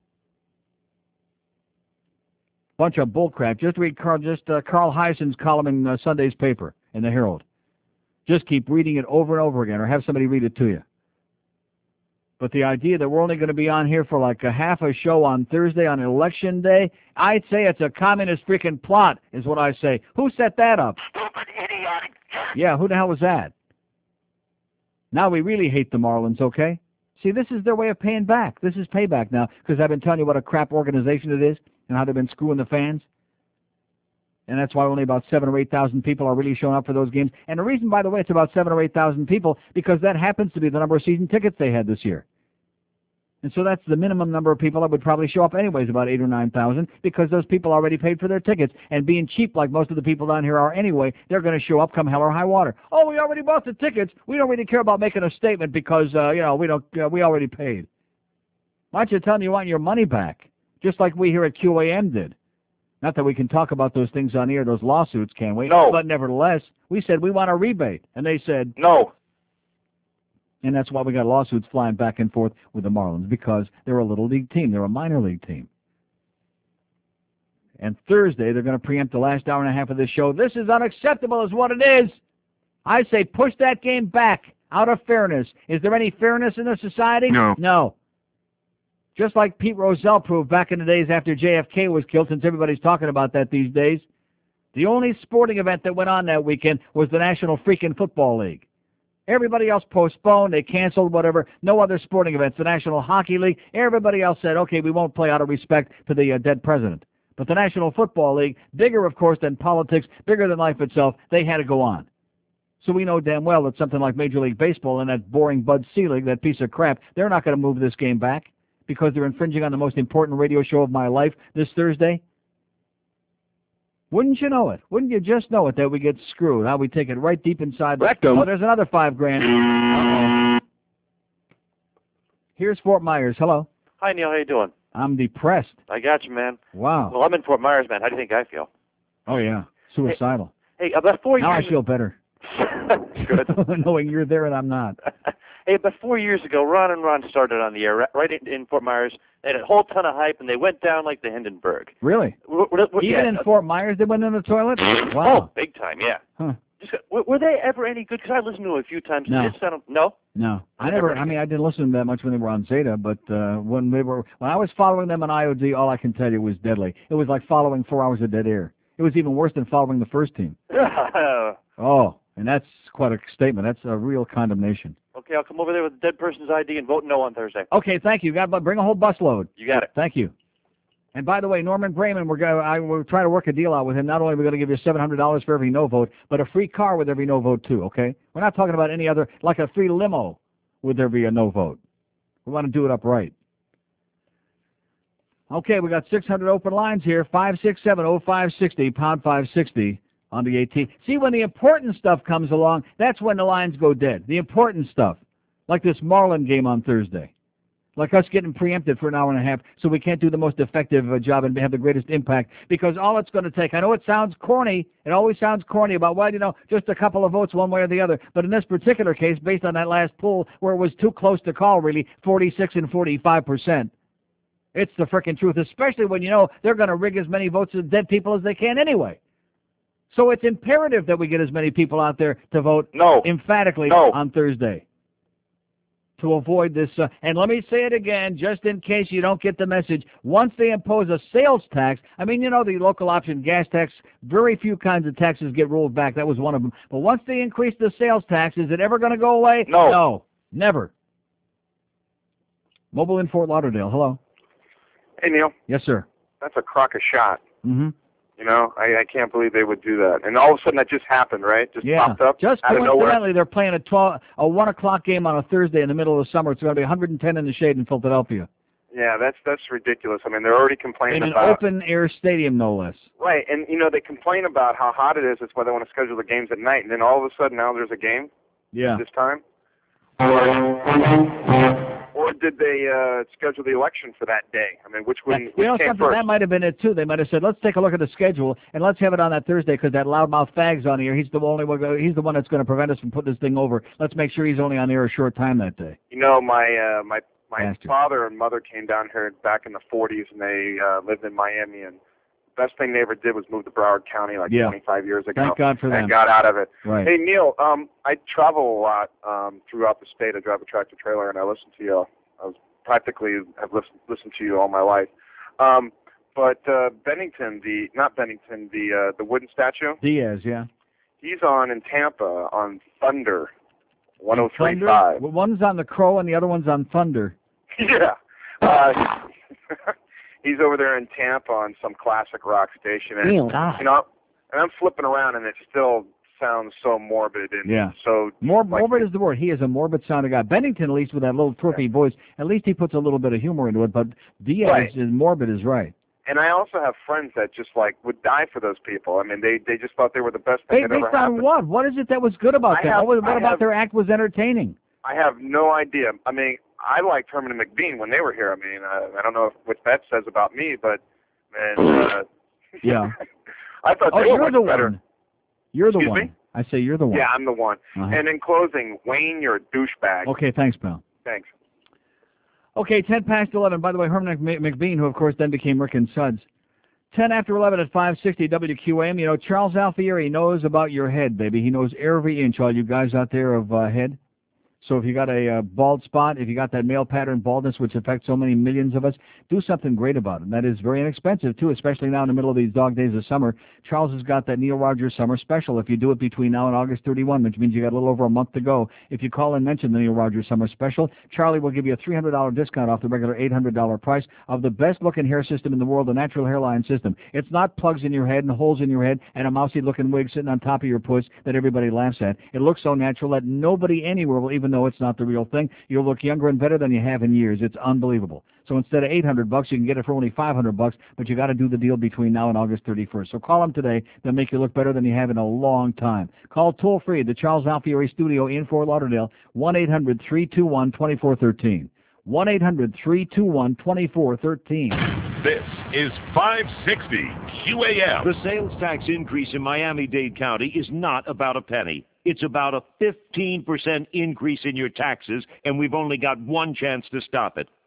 Bunch of bullcrap. Just read Carl, just uh, Carl Heisen's column in uh, Sunday's paper in the Herald. Just keep reading it over and over again, or have somebody read it to you. But the idea that we're only going to be on here for like a half a show on Thursday on Election Day, I'd say it's a communist freaking plot, is what I say. Who set that up? Stupid, idiotic. Yeah, who the hell was that? Now we really hate the Marlins, okay? See, this is their way of paying back. This is payback now, because I've been telling you what a crap organization it is and how they've been screwing the fans. And that's why only about seven or eight thousand people are really showing up for those games. And the reason, by the way, it's about seven or eight thousand people, because that happens to be the number of season tickets they had this year. And so that's the minimum number of people that would probably show up anyways, about eight or nine thousand, because those people already paid for their tickets. And being cheap like most of the people down here are anyway, they're going to show up come hell or high water. Oh, we already bought the tickets. We don't really care about making a statement because, uh, you know, we don't. Uh, we already paid. Why don't you tell them you want your money back, just like we here at Q A M did? Not that we can talk about those things on air, those lawsuits, can we? No. But nevertheless, we said we want a rebate. And they said... No. And that's why we got lawsuits flying back and forth with the Marlins, because they're a little league team. They're a minor league team. And Thursday, they're going to preempt the last hour and a half of this show. This is unacceptable is what it is. I say push that game back out of fairness. Is there any fairness in the society? No. No. Just like Pete Rozelle proved back in the days after J F K was killed, since everybody's talking about that these days. The only sporting event that went on that weekend was the National Freaking Football League. Everybody else postponed, they canceled, whatever. No other sporting events. The National Hockey League, everybody else said, okay, we won't play out of respect to the uh, dead president. But the National Football League, bigger, of course, than politics, bigger than life itself, they had to go on. So we know damn well that something like Major League Baseball and that boring Bud Selig, that piece of crap, they're not going to move this game back because they're infringing on the most important radio show of my life this Thursday. Wouldn't you know it? Wouldn't you just know it that we get screwed? How we take it right deep inside. Rectum. Oh, there's another five grand. Uh-oh. Here's Fort Myers. Hello. Hi, Neil. How you doing? I'm depressed. I got you, man. Wow. Well, I'm in Fort Myers, man. How do you think I feel? Oh, yeah. Suicidal. Hey, hey about four now years... I feel better. Good. Knowing you're there and I'm not. Hey, about four years ago, Ron and Ron started on the air right, right in, in Fort Myers. They had a whole ton of hype, and they went down like the Hindenburg. Really? Were, were, were, Even yeah, in Fort Myers they went in the toilet? Wow. Oh, big time, yeah. Huh. Just, were, were they ever any good? Because I listened to them a few times. No. It sounded, no? No. I never, I mean, I didn't listen to them that much when they were on Zeta, but uh, when they were, when I was following them on I O D, all I can tell you was deadly. It was like following four hours of dead air. It was even worse than following the first team. Oh, and that's quite a statement. That's a real condemnation. Okay, I'll come over there with a dead person's I D and vote no on Thursday. Okay, thank you. Got bring a whole busload. You got it. Thank you. And by the way, Norman Brayman, we're going. I we're trying to work a deal out with him. Not only are we going to give you seven hundred dollars for every no vote, but a free car with every no vote too. Okay, we're not talking about any other, like a free limo with there be a no vote. We want to do it up right. Okay, we got six hundred open lines here. Five six seven oh five sixty pound five sixty on the AT. See, when the important stuff comes along, that's when the lines go dead. The important stuff, like this Marlin game on Thursday. Like us getting preempted for an hour and a half so we can't do the most effective uh, job and have the greatest impact, because all it's going to take, I know it sounds corny, it always sounds corny about, well, you know, just a couple of votes one way or the other, but in this particular case, based on that last poll where it was too close to call, really, forty-six and forty-five percent, it's the frickin' truth, especially when you know they're going to rig as many votes as dead people as they can anyway. So it's imperative that we get as many people out there to vote no. emphatically no. on Thursday, to avoid this. Uh, and let me say it again, just in case you don't get the message. Once they impose a sales tax, I mean, you know, the local option gas tax, very few kinds of taxes get rolled back. That was one of them. But once they increase the sales tax, is it ever going to go away? No. No, never. Mobile in Fort Lauderdale. Hello. Hey, Neil. Yes, sir. That's a crock of shot. Mm-hmm. You know, I, I can't believe they would do that. And all of a sudden that just happened, right? Just Yeah, popped up just out of nowhere. coincidentally, they're playing a twelve, a one o'clock game on a Thursday in the middle of the summer. It's going to be one hundred ten in the shade in Philadelphia, Yeah, that's that's ridiculous. I mean, they're already complaining in an about open air stadium, no less. right, and you know they complain about how hot it is. That's why they want to schedule the games at night. And then all of a sudden now there's a game. Yeah. This time. Or did they uh, schedule the election for that day? I mean, which one? You which know came something, first? that might have been it too. They might have said, let's take a look at the schedule and let's have it on that Thursday because that loudmouth fag's on here. He's the only one. He's the one that's going to prevent us from putting this thing over. Let's make sure he's only on air a short time that day. You know, my uh, my my Bastard. father and mother came down here back in the forties, and they uh, lived in Miami. And the best thing they ever did was move to Broward County like Yeah. twenty-five years ago. Thank God for and them. got out of it. Right. Hey, Neil, um, I travel a lot um, throughout the state. I drive a tractor trailer, and I listen to you. I was practically have listened listened to you all my life. Um, but uh, Bennington, the not Bennington, the uh, the wooden statue. Diaz, yeah. He's on in Tampa on Thunder, one oh three Thunder? point five. Well, one's on the Crow and the other one's on Thunder. Yeah. Uh, he's over there in Tampa on some classic rock station, and Neil, God. you know, and I'm flipping around, and it still sounds so morbid and Yeah. so Mor- like, morbid is the word. He is a morbid sounding guy. Bennington, at least with that little twerpy voice, at least he puts a little bit of humor into it. But Diaz Right. is morbid is right. And I also have friends that just like would die for those people. I mean, they they just thought they were the best thing Hey, that ever based on happened. what? What is it that was good about I them? have- what what I about have- their act was entertaining? I have no idea. I mean, I liked Herman and McBean when they were here. I mean, uh, I don't know what that says about me, but man, uh, Yeah. I thought Oh, they were you're much the better. one. You're the Excuse one. me? I say you're the one. Yeah, I'm the one. Uh-huh. And in closing, Wayne, you're a douchebag. Okay, thanks, pal. Thanks. Okay, ten past eleven. By the way, Herman Mc- McBean, who of course then became Rick and Suds. ten after eleven at five sixty W Q A M. You know, Charles Alfieri knows about your head, baby. He knows every inch, all you guys out there of uh, head. So if you got a uh, bald spot, if you got that male pattern baldness, which affects so many millions of us, do something great about it. And that is very inexpensive, too, especially now in the middle of these dog days of summer. Charles has got that Neil Rogers Summer Special. If you do it between now and August thirty-first, which means you got a little over a month to go, if you call and mention the Neil Rogers Summer Special, Charlie will give you a three hundred dollars discount off the regular eight hundred dollars price of the best-looking hair system in the world, the natural hairline system. It's not plugs in your head and holes in your head and a mousy-looking wig sitting on top of your puss that everybody laughs at. It looks so natural that nobody anywhere will even know it's not the real thing. You'll look younger and better than you have in years. It's unbelievable. So instead of eight hundred bucks, you can get it for only five hundred bucks, but you got to do the deal between now and August thirty-first. So call them today. They'll make you look better than you have in a long time. Call toll free the Charles Alfieri Studio in Fort Lauderdale, one eight hundred three two one two four one three. one eight hundred three two one two four one three. This is five sixty Q A M. The sales tax increase in Miami-Dade County is not about a penny. It's about a fifteen percent increase in your taxes, and we've only got one chance to stop it.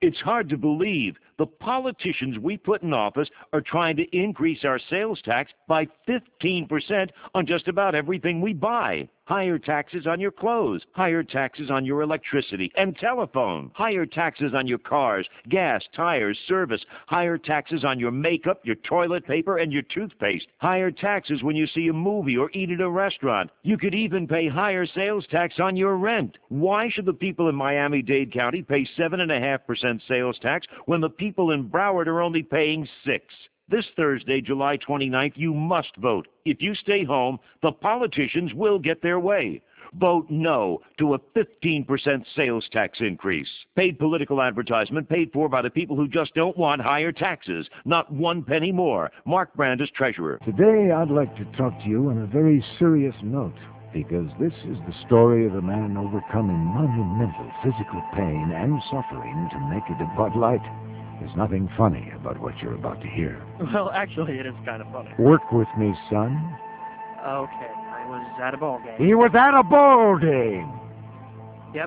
It's hard to believe the politicians we put in office are trying to increase our sales tax by fifteen percent on just about everything we buy. Higher taxes on your clothes, higher taxes on your electricity and telephone, higher taxes on your cars, gas, tires, service, higher taxes on your makeup, your toilet paper, and your toothpaste, higher taxes when you see a movie or eat at a restaurant. You could even pay higher sales tax on your rent. Why should the people in Miami-Dade County pay seven point five percent sales tax when the people in Broward are only paying six? This Thursday, July twenty-ninth, you must vote. If you stay home, the politicians will get their way. Vote no to a fifteen percent sales tax increase. Paid political advertisement paid for by the people who just don't want higher taxes. Not one penny more. Mark Brandis, Treasurer. Today, I'd like to talk to you on a very serious note, because this is the story of a man overcoming monumental physical pain and suffering to make it a Bud Light. There's nothing funny about what you're about to hear. Well, actually, it is kind of funny. Work with me, son. Okay, I was at a ball game. He was at a ball game! Yep.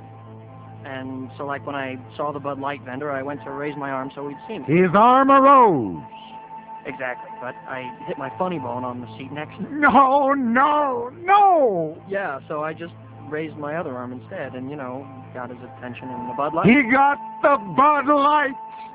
And so, like, when I saw the Bud Light vendor, I went to raise my arm so he'd see me. His arm arose! Exactly, but I hit my funny bone on the seat next to me. No, no, no! Yeah, so I just raised my other arm instead and, you know, got his attention in the Bud Light. He got the Bud Light!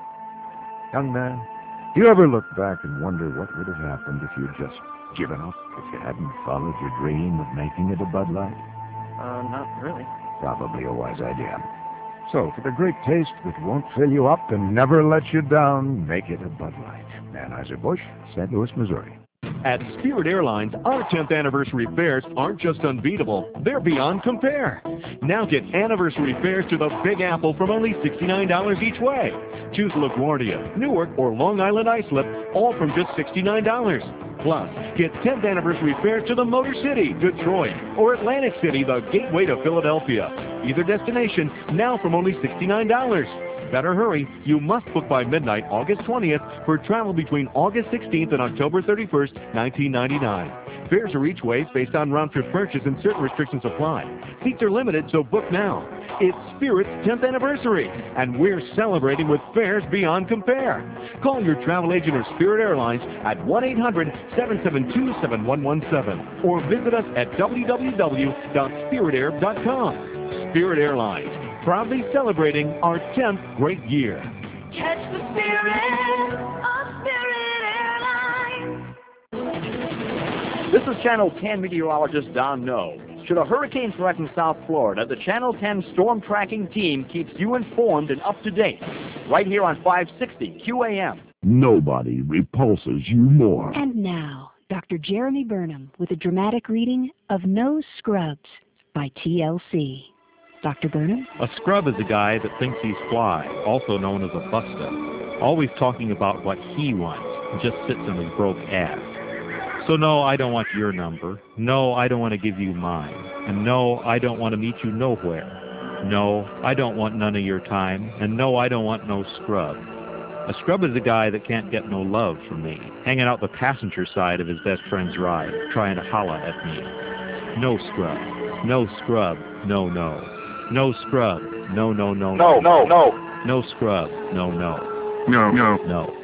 Young man, do you ever look back and wonder what would have happened if you'd just given up, if you hadn't followed your dream of making it a Bud Light? Uh, not really. Probably a wise idea. So, for the great taste that won't fill you up and never let you down, make it a Bud Light. Anheuser-Busch, Saint Louis, Missouri. At Spirit Airlines, our tenth anniversary fares aren't just unbeatable, they're beyond compare. Now get anniversary fares to the Big Apple from only sixty-nine dollars each way. Choose LaGuardia, Newark, or Long Island Islip, all from just sixty-nine dollars. Plus, get tenth anniversary fares to the Motor City, Detroit, or Atlantic City, the gateway to Philadelphia. Either destination, now from only sixty-nine dollars. Better hurry. You must book by midnight, August twentieth, for travel between August sixteenth and October thirty-first, nineteen ninety-nine. Fares are each way based on round-trip purchase and certain restrictions apply. Seats are limited, so book now. It's Spirit's tenth anniversary, and we're celebrating with fares beyond compare. Call your travel agent or Spirit Airlines at one eight hundred, seven seven two, seven one one seven or visit us at w w w dot spirit air dot com. Spirit Airlines, proudly celebrating our tenth great year. Catch the spirit of Spirit Airlines. This is Channel ten meteorologist Don Noe. Should a hurricane threaten South Florida, the Channel ten storm tracking team keeps you informed and up to date. Right here on five sixty Q A M. Nobody repulses you more. And now, Doctor Jeremy Burnham with a dramatic reading of No Scrubs by T L C. Doctor Burnham? A scrub is a guy that thinks he's fly, also known as a buster. Always talking about what he wants, just sits on his broke ass. So no, I don't want your number. No, I don't want to give you mine. And no, I don't want to meet you nowhere. No, I don't want none of your time. And no, I don't want no scrub. A scrub is a guy that can't get no love from me, hanging out the passenger side of his best friend's ride, trying to holla at me. No scrub. No scrub. No, no. No scrub. No, no, no, No, no, no. No scrub. No, no. No, no. No.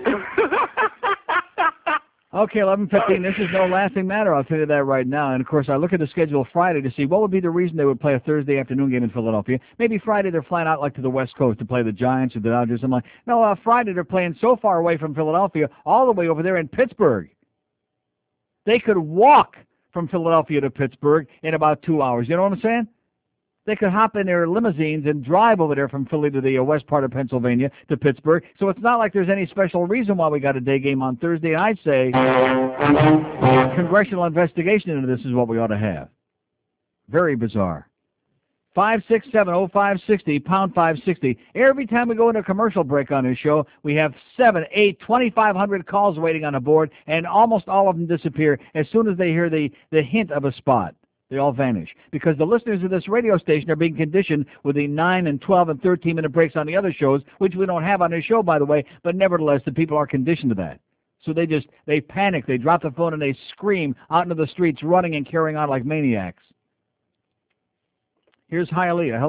Okay, eleven fifteen, this is no laughing matter, I'll tell you that right now. And, of course, I look at the schedule Friday to see what would be the reason they would play a Thursday afternoon game in Philadelphia. Maybe Friday they're flying out, like, to the West Coast to play the Giants or the Dodgers. I'm like, no, uh, Friday they're playing so far away from Philadelphia, all the way over there in Pittsburgh. They could walk from Philadelphia to Pittsburgh in about two hours. You know what I'm saying? They could hop in their limousines and drive over there from Philly to the uh, west part of Pennsylvania to Pittsburgh. So it's not like there's any special reason why we got a day game on Thursday. I'd say congressional investigation into this is what we ought to have. Very bizarre. five six seven, oh five six oh, pound five sixty. Every time we go into a commercial break on this show, we have seven, eight, twenty-five hundred calls waiting on the board, and almost all of them disappear as soon as they hear the, the hint of a spot. They all vanish because the listeners of this radio station are being conditioned with the nine and twelve and thirteen minute breaks on the other shows, which we don't have on this show, by the way, but nevertheless, the people are conditioned to that. So they just, they panic, they drop the phone, and they scream out into the streets, running and carrying on like maniacs. Here's Hialeah. Hello.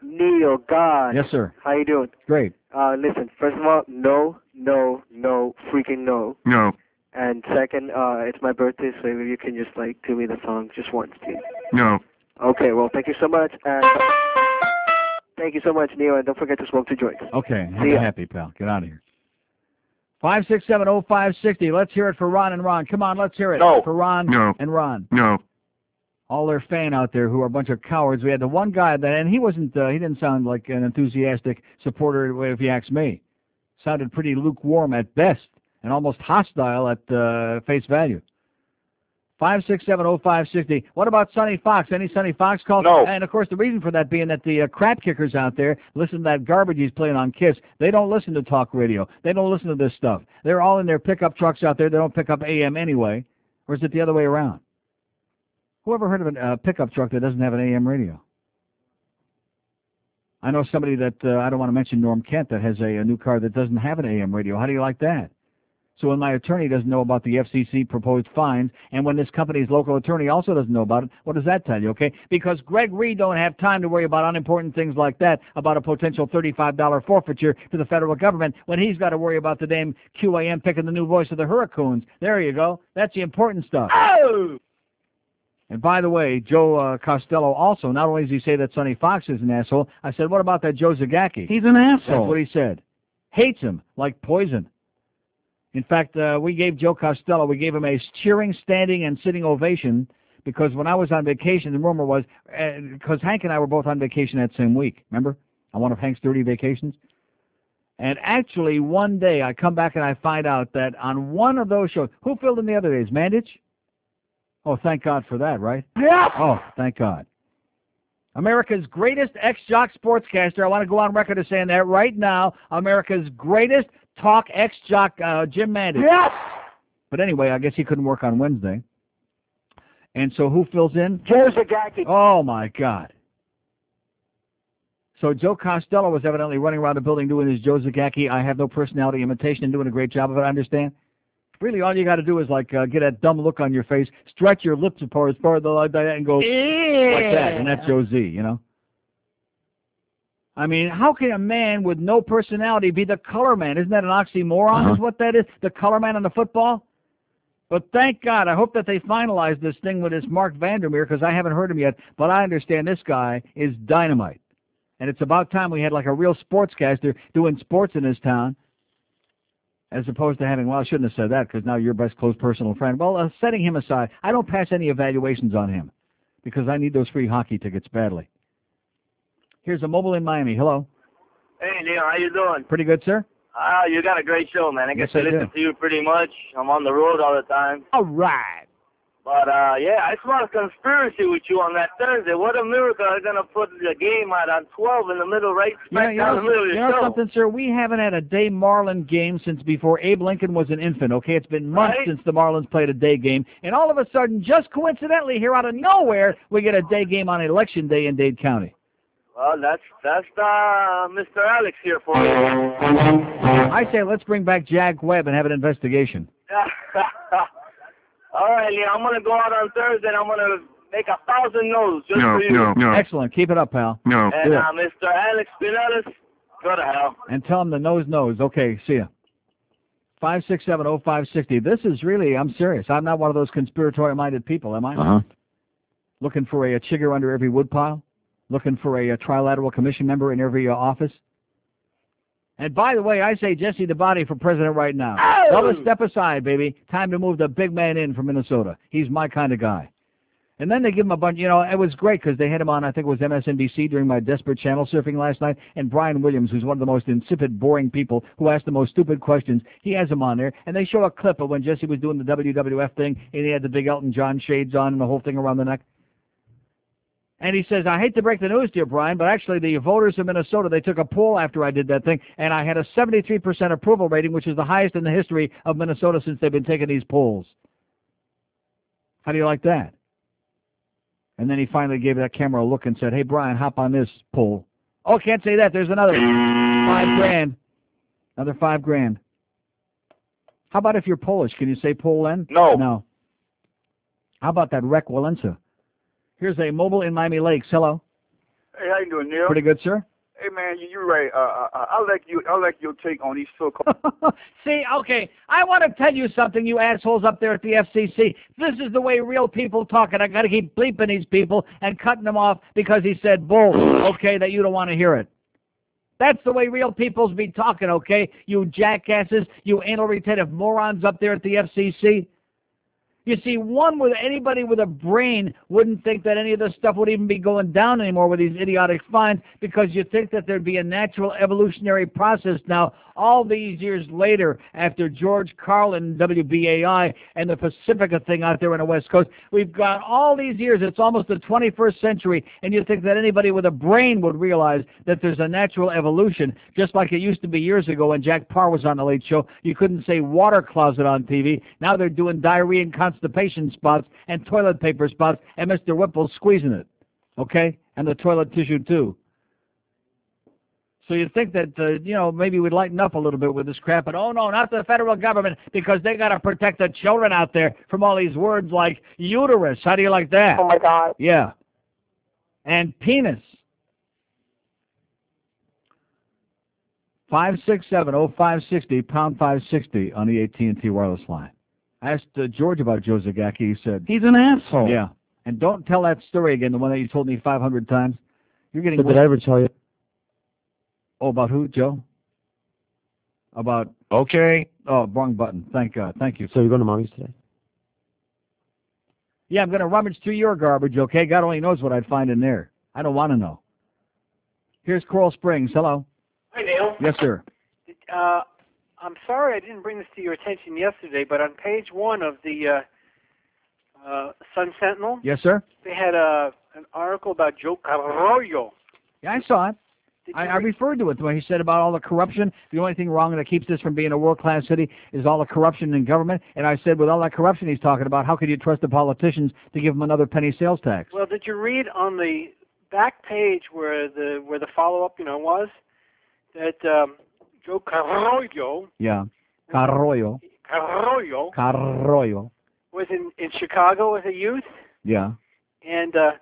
Neil, God. Yes, sir. How you doing? Great. Uh, listen, first of all, no, no, no, freaking no. No. And second, uh, it's my birthday, so if you can just, like, do me the song just once, please. No. Okay, well, thank you so much, and thank you so much, Neil, and don't forget to smoke two joints. Okay. See ya. Happy, pal. Get out of here. five six seven oh five six oh. Let's hear it for Ron and Ron. Come on, let's hear it. No. For Ron No. and Ron. No. All their fan out there who are a bunch of cowards. We had the one guy that, and he wasn't, uh, he didn't sound like an enthusiastic supporter if you ask me. Sounded pretty lukewarm at best and almost hostile at uh, face value. five six seven oh five six oh. What about Sonny Fox? Any Sonny Fox calls? No. And, of course, the reason for that being that the uh, crap kickers out there listen to that garbage he's playing on KISS. They don't listen to talk radio. They don't listen to this stuff. They're all in their pickup trucks out there. They don't pick up A M anyway. Or is it the other way around? Who ever heard of a uh, pickup truck that doesn't have an A M radio? I know somebody that, uh, I don't want to mention Norm Kent, that has a, a new car that doesn't have an A M radio. How do you like that? So when my attorney doesn't know about the F C C proposed fines, and when this company's local attorney also doesn't know about it, what does that tell you, okay? Because Greg Reed don't have time to worry about unimportant things like that, about a potential thirty-five dollar forfeiture to the federal government, when he's got to worry about the damn Q A M picking the new voice of the Hurricanes. There you go. That's the important stuff. Oh! And by the way, Joe uh, Costello also, not only does he say that Sonny Fox is an asshole, I said, what about that Joe Zagacki? He's an asshole. That's what he said. Hates him like poison. In fact, uh, we gave Joe Costello, we gave him a cheering, standing, and sitting ovation because when I was on vacation, the rumor was, because uh, Hank and I were both on vacation that same week, remember? On one of Hank's dirty vacations. And actually, one day, I come back and I find out that on one of those shows, who filled in the other days? Mandich? Oh, thank God for that, right? Yeah. Oh, thank God. America's greatest ex-jock sportscaster. I want to go on record as saying that right now. America's greatest talk ex-jock, uh, Jim Mandich. Yes. But anyway, I guess he couldn't work on Wednesday. And so who fills in? Joe Zagacki. Oh, my God. So Joe Costello was evidently running around the building doing his Joe Zagacki, I have no personality imitation, and doing a great job of it, I understand. Really, all you got to do is, like, uh, get that dumb look on your face, stretch your lips apart as far as like that, and go yeah. like that, and that's Joe Z, you know? I mean, how can a man with no personality be the color man? Isn't that an oxymoron, Uh-huh. is what that is? The color man on the football? But thank God, I hope that they finalize this thing with this Mark Vandermeer, because I haven't heard him yet, but I understand this guy is dynamite. And it's about time we had, like, a real sportscaster doing sports in this town. As opposed to having, well, I shouldn't have said that because now you're best close personal friend. Well, uh, setting him aside, I don't pass any evaluations on him because I need those free hockey tickets badly. Here's a mobile in Miami. Hello. Hey, Neil, how you doing? Pretty good, sir. Ah, you got a great show, man. I Yes, get I to listen do. to you pretty much. I'm on the road all the time. All right. But, uh, yeah, I smell a conspiracy with you on that Thursday. What a miracle they're going to put the game out on twelve in the middle, right Yeah, smack you down know, the middle of you your know show. something, sir? We haven't had a day Marlin game since before Abe Lincoln was an infant, okay? It's been months Right. since the Marlins played a day game. And all of a sudden, just coincidentally, here out of nowhere, we get a day game on Election Day in Dade County. Well, that's, that's uh, Mister Alex here for you. I say let's bring back Jack Webb and have an investigation. All right, Neil, I'm going to go out on Thursday and I'm going to make a thousand no's just No, for you. no, no. Excellent. Keep it up, pal. And Do it. uh, Mister Alex Pinellas, go to hell. And tell him the nose knows. Okay, see ya. five six seven oh five six oh. This is really, I'm serious. I'm not one of those conspiratorial-minded people, am I? Uh-huh. Looking for a, a chigger under every woodpile? Looking for a, a trilateral commission member in every uh, office? And by the way, I say Jesse DeBody for president right now. Oh! Fellas, step aside, baby. Time to move the big man in from Minnesota. He's my kind of guy. And then they give him a bunch, you know, it was great because they had him on, I think it was M S N B C during my desperate channel surfing last night, and Brian Williams, who's one of the most insipid, boring people who ask the most stupid questions, he has him on there, and they show a clip of when Jesse was doing the W W F thing, and he had the big Elton John shades on and the whole thing around the neck. And he says, I hate to break the news to you, Brian, but actually the voters of Minnesota, they took a poll after I did that thing, and I had a seventy-three percent approval rating, which is the highest in the history of Minnesota since they've been taking these polls. How do you like that? And then he finally gave that camera a look and said, hey, Brian, hop on this poll. Oh, can't say that. There's another five grand. Another five grand. How about if you're Polish? Can you say Polen? No. No. How about that Rek Walensa? Here's a mobile in Miami Lakes. Hello. Hey, how you doing, Neil? Pretty good, sir. Hey, man, you, you're right. Uh, I, I like you. I like your take on these so-called. See, okay, I want to tell you something, you assholes up there at the F C C. This is the way real people talk, and I got to keep bleeping these people and cutting them off because he said bull, okay, that you don't want to hear it. That's the way real peoples be talking, okay? You jackasses, you anal retentive morons up there at the F C C. You see, one with anybody with a brain wouldn't think that any of this stuff would even be going down anymore with these idiotic fines because you think that there'd be a natural evolutionary process now all these years later after George Carlin, W B A I, and the Pacifica thing out there on the West Coast. We've got all these years. It's almost the twenty-first century, and you think that anybody with a brain would realize that there's a natural evolution, just like it used to be years ago when Jack Parr was on the Late Show. You couldn't say water closet on T V. Now they're doing diarrhea and constipation spots and toilet paper spots, and Mister Whipple's squeezing it, okay? And the toilet tissue, too. So you think that, uh, you know, maybe we'd lighten up a little bit with this crap, but oh, no, not the federal government, because they got to protect the children out there from all these words like uterus. How do you like that? Oh, my God. Yeah. And penis. five six seven oh five six oh, pound five sixty on the A T and T wireless line. I asked uh, George about Joe Zagacki. He said, he's an asshole. Yeah. And don't tell that story again, the one that you told me five hundred times. You're getting... So did I ever tell you? Oh, about who, Joe? About... Okay. Oh, wrong button. Thank God. Thank you. So you're going to Mommy's today? Yeah, I'm going to rummage through your garbage, okay? God only knows what I'd find in there. I don't want to know. Here's Coral Springs. Hello. Hi, Neil. Yes, sir. Uh, I'm sorry I didn't bring this to your attention yesterday, but on page one of the uh, uh, Sun Sentinel, Yes, sir? they had a, an article about Joe Carollo. Yeah, I saw it. I, I referred to it when he said about all the corruption. The only thing wrong that keeps this from being a world-class city is all the corruption in government. And I said, with all that corruption he's talking about, how could you trust the politicians to give them another penny sales tax? Well, did you read on the back page where the where the follow-up, you know, was that um, Joe Carollo, Yeah. Carroyo. Carollo Carroyo. was in, in Chicago as a youth, Yeah. and uh,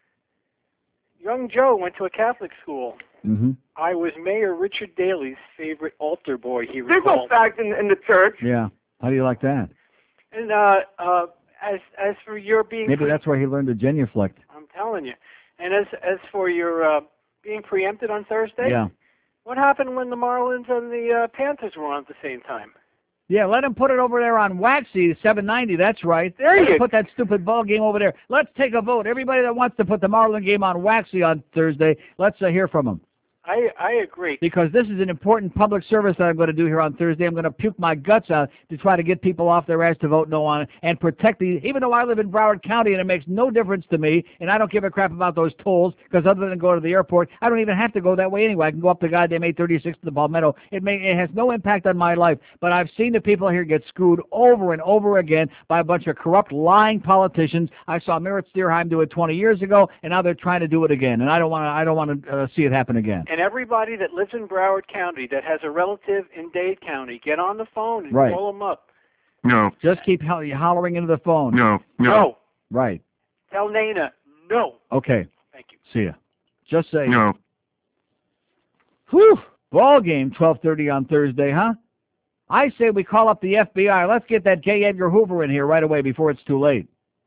young Joe went to a Catholic school. Mm-hmm. I was Mayor Richard Daley's favorite altar boy, he There's no recalled. fact in, in the church. Yeah. How do you like that? And uh, uh, as as for your being, Maybe pre- that's where he learned to genuflect. I'm telling you. And as as for your uh, being preempted on Thursday, Yeah. what happened when the Marlins and the uh, Panthers were on at the same time? Yeah, let him put it over there on Waxy, seven ninety, that's right. There Let him you put that stupid ball game over there. Let's take a vote. Everybody that wants to put the Marlin game on Waxy on Thursday, let's uh, hear from them. I I agree. Because this is an important public service that I'm going to do here on Thursday. I'm going to puke my guts out to try to get people off their ass to vote no on it and protect the, even though I live in Broward County and it makes no difference to me, and I don't give a crap about those tolls, because other than go to the airport, I don't even have to go that way anyway. I can go up the goddamn eight thirty-six to the Palmetto. It may, it has no impact on my life, but I've seen the people here get screwed over and over again by a bunch of corrupt, lying politicians. I saw Merritt Steerheim do it twenty years ago, and now they're trying to do it again, and I don't want to, I don't want to uh, see it happen again. And everybody that lives in Broward County that has a relative in Dade County, get on the phone and Right. call them up. No. Just keep ho- hollering into the phone. No. No. Right. Tell Nana, no. Okay. Thank you. See ya. Just say. No. Whew. Ball game, twelve thirty on Thursday, huh? I say we call up the F B I. Let's get that J. Edgar Hoover in here right away before it's too late.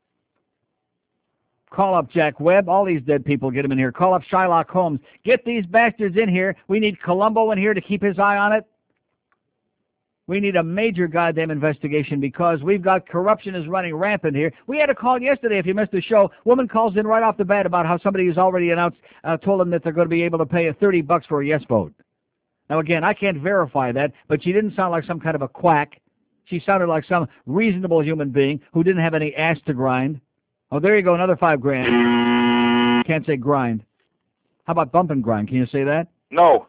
Call up Jack Webb. All these dead people, get him in here. Call up Shylock Holmes. Get these bastards in here. We need Columbo in here to keep his eye on it. We need a major goddamn investigation because we've got corruption is running rampant here. We had a call yesterday, if you missed the show. Woman calls in right off the bat about how somebody who's already announced, uh, told them that they're going to be able to pay a thirty bucks for a yes vote. Now, again, I can't verify that, but she didn't sound like some kind of a quack. She sounded like some reasonable human being who didn't have any ass to grind. Oh, there you go, another five grand. Can't say grind. How about bump and grind? Can you say that? No.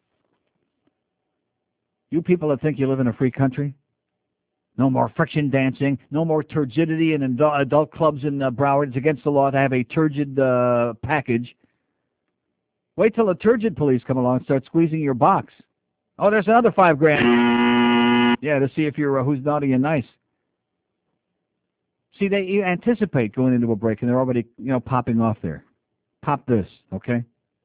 You people that think you live in a free country? No more friction dancing. No more turgidity in adult, adult clubs in uh, Broward. It's against the law to have a turgid uh, package. Wait till the turgid police come along and start squeezing your box. Oh, there's another five grand. Yeah, to see if you're uh, who's naughty and nice. See, they anticipate going into a break, and they're already, you know, popping off there. Pop this, okay?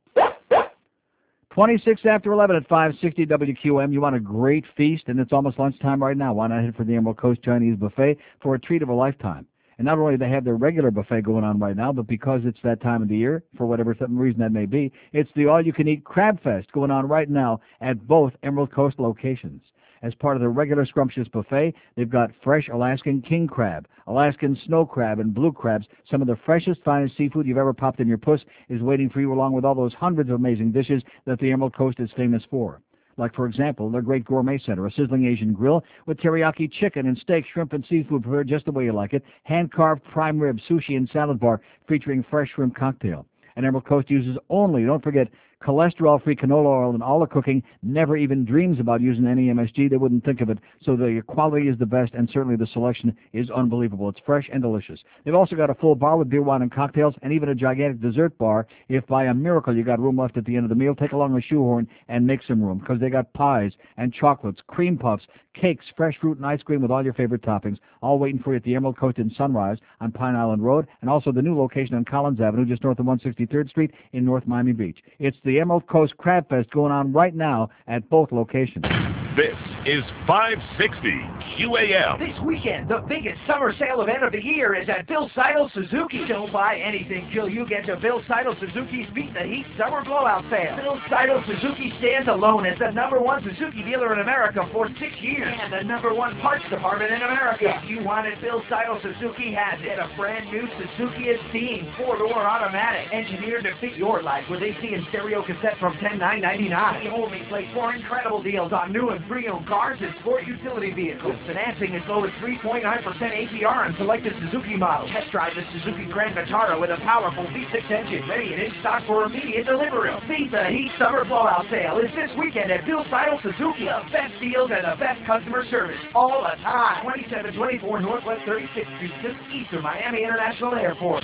twenty-six after eleven at five sixty W Q M. You want a great feast, and it's almost lunchtime right now. Why not head for the Emerald Coast Chinese Buffet for a treat of a lifetime? And not only do they have their regular buffet going on right now, but because it's that time of the year, for whatever some reason that may be, it's the all-you-can-eat Crab Fest going on right now at both Emerald Coast locations. As part of the regular scrumptious buffet, they've got fresh Alaskan king crab, Alaskan snow crab, and blue crabs. Some of the freshest, finest seafood you've ever popped in your puss is waiting for you, along with all those hundreds of amazing dishes that the Emerald Coast is famous for. Like, for example, their great gourmet center, a sizzling Asian grill with teriyaki chicken and steak, shrimp, and seafood prepared just the way you like it, hand-carved prime rib, sushi, and salad bar featuring fresh shrimp cocktail. And Emerald Coast uses only, don't forget, cholesterol-free canola oil in all the cooking, never even dreams about using any M S G. They wouldn't think of it. So the quality is the best, and certainly the selection is unbelievable. It's fresh and delicious. They've also got a full bar with beer, wine, and cocktails, and even a gigantic dessert bar. If by a miracle you got room left at the end of the meal, take along a shoehorn and make some room, because they got pies and chocolates, cream puffs, cakes, fresh fruit, and ice cream with all your favorite toppings, all waiting for you at the Emerald Coast in Sunrise on Pine Island Road, and also the new location on Collins Avenue, just north of one sixty-third Street in North Miami Beach. It's the Emerald Coast Crab Fest going on right now at both locations. This is five sixty Q A M. This weekend, the biggest summer sale event of the year is at Bill Seidel Suzuki. Don't buy anything till you get to Bill Seidel Suzuki's Beat the Heat Summer Blowout Sale. Bill Seidel Suzuki stands alone as the number one Suzuki dealer in America for six years and the number one parts department in America. If you wanted Bill Seidel Suzuki has it. A brand new Suzuki Esteem four-door automatic, engineered to fit your life with A C and stereo cassette from ten nine ninety-nine. The only place for incredible deals on new and pre-owned cars and sport utility vehicles. Financing as low as three point nine percent A P R on selected Suzuki models. Test drive the Suzuki Grand Vitara with a powerful V six engine, ready and in stock for immediate delivery. Beat the Heat Summer Blowout Sale is this weekend at Bill Seidel Suzuki. The best deals and the best customer service all the time. twenty-seven twenty-four Northwest thirty-sixth Street, just east of Miami International Airport.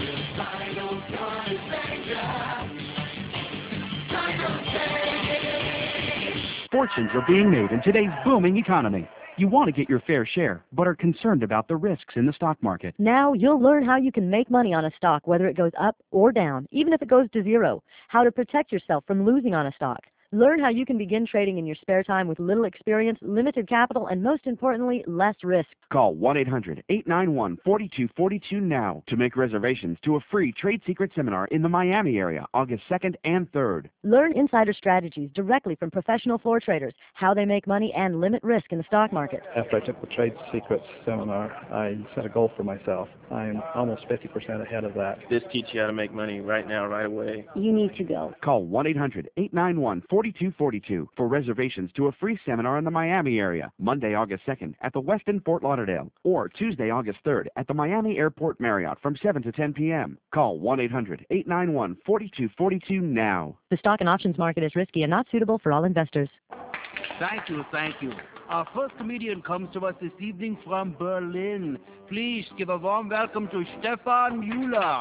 Fortunes are being made in today's booming economy. You want to get your fair share, but are concerned about the risks in the stock market. Now you'll learn how you can make money on a stock, whether it goes up or down, even if it goes to zero. How to protect yourself from losing on a stock. Learn how you can begin trading in your spare time with little experience, limited capital, and most importantly, less risk. Call one eight hundred, eight nine one, four two four two now to make reservations to a free trade secret seminar in the Miami area, August second and third. Learn insider strategies directly from professional floor traders, how they make money and limit risk in the stock market. After I took the Trade Secrets seminar, I set a goal for myself. I'm almost fifty percent ahead of that. This teaches you how to make money right now, right away. You need to go. Call one eight hundred, eight nine one, four two four two for reservations to a free seminar in the Miami area, Monday, August second at the Westin Fort Lauderdale, or Tuesday, August third at the Miami Airport Marriott from seven to ten p m Call one eight hundred, eight nine one, four two four two now. The stock and options market is risky and not suitable for all investors. Thank you, thank you. Our first comedian comes to us this evening from Berlin. Please give a warm welcome to Stefan Müller.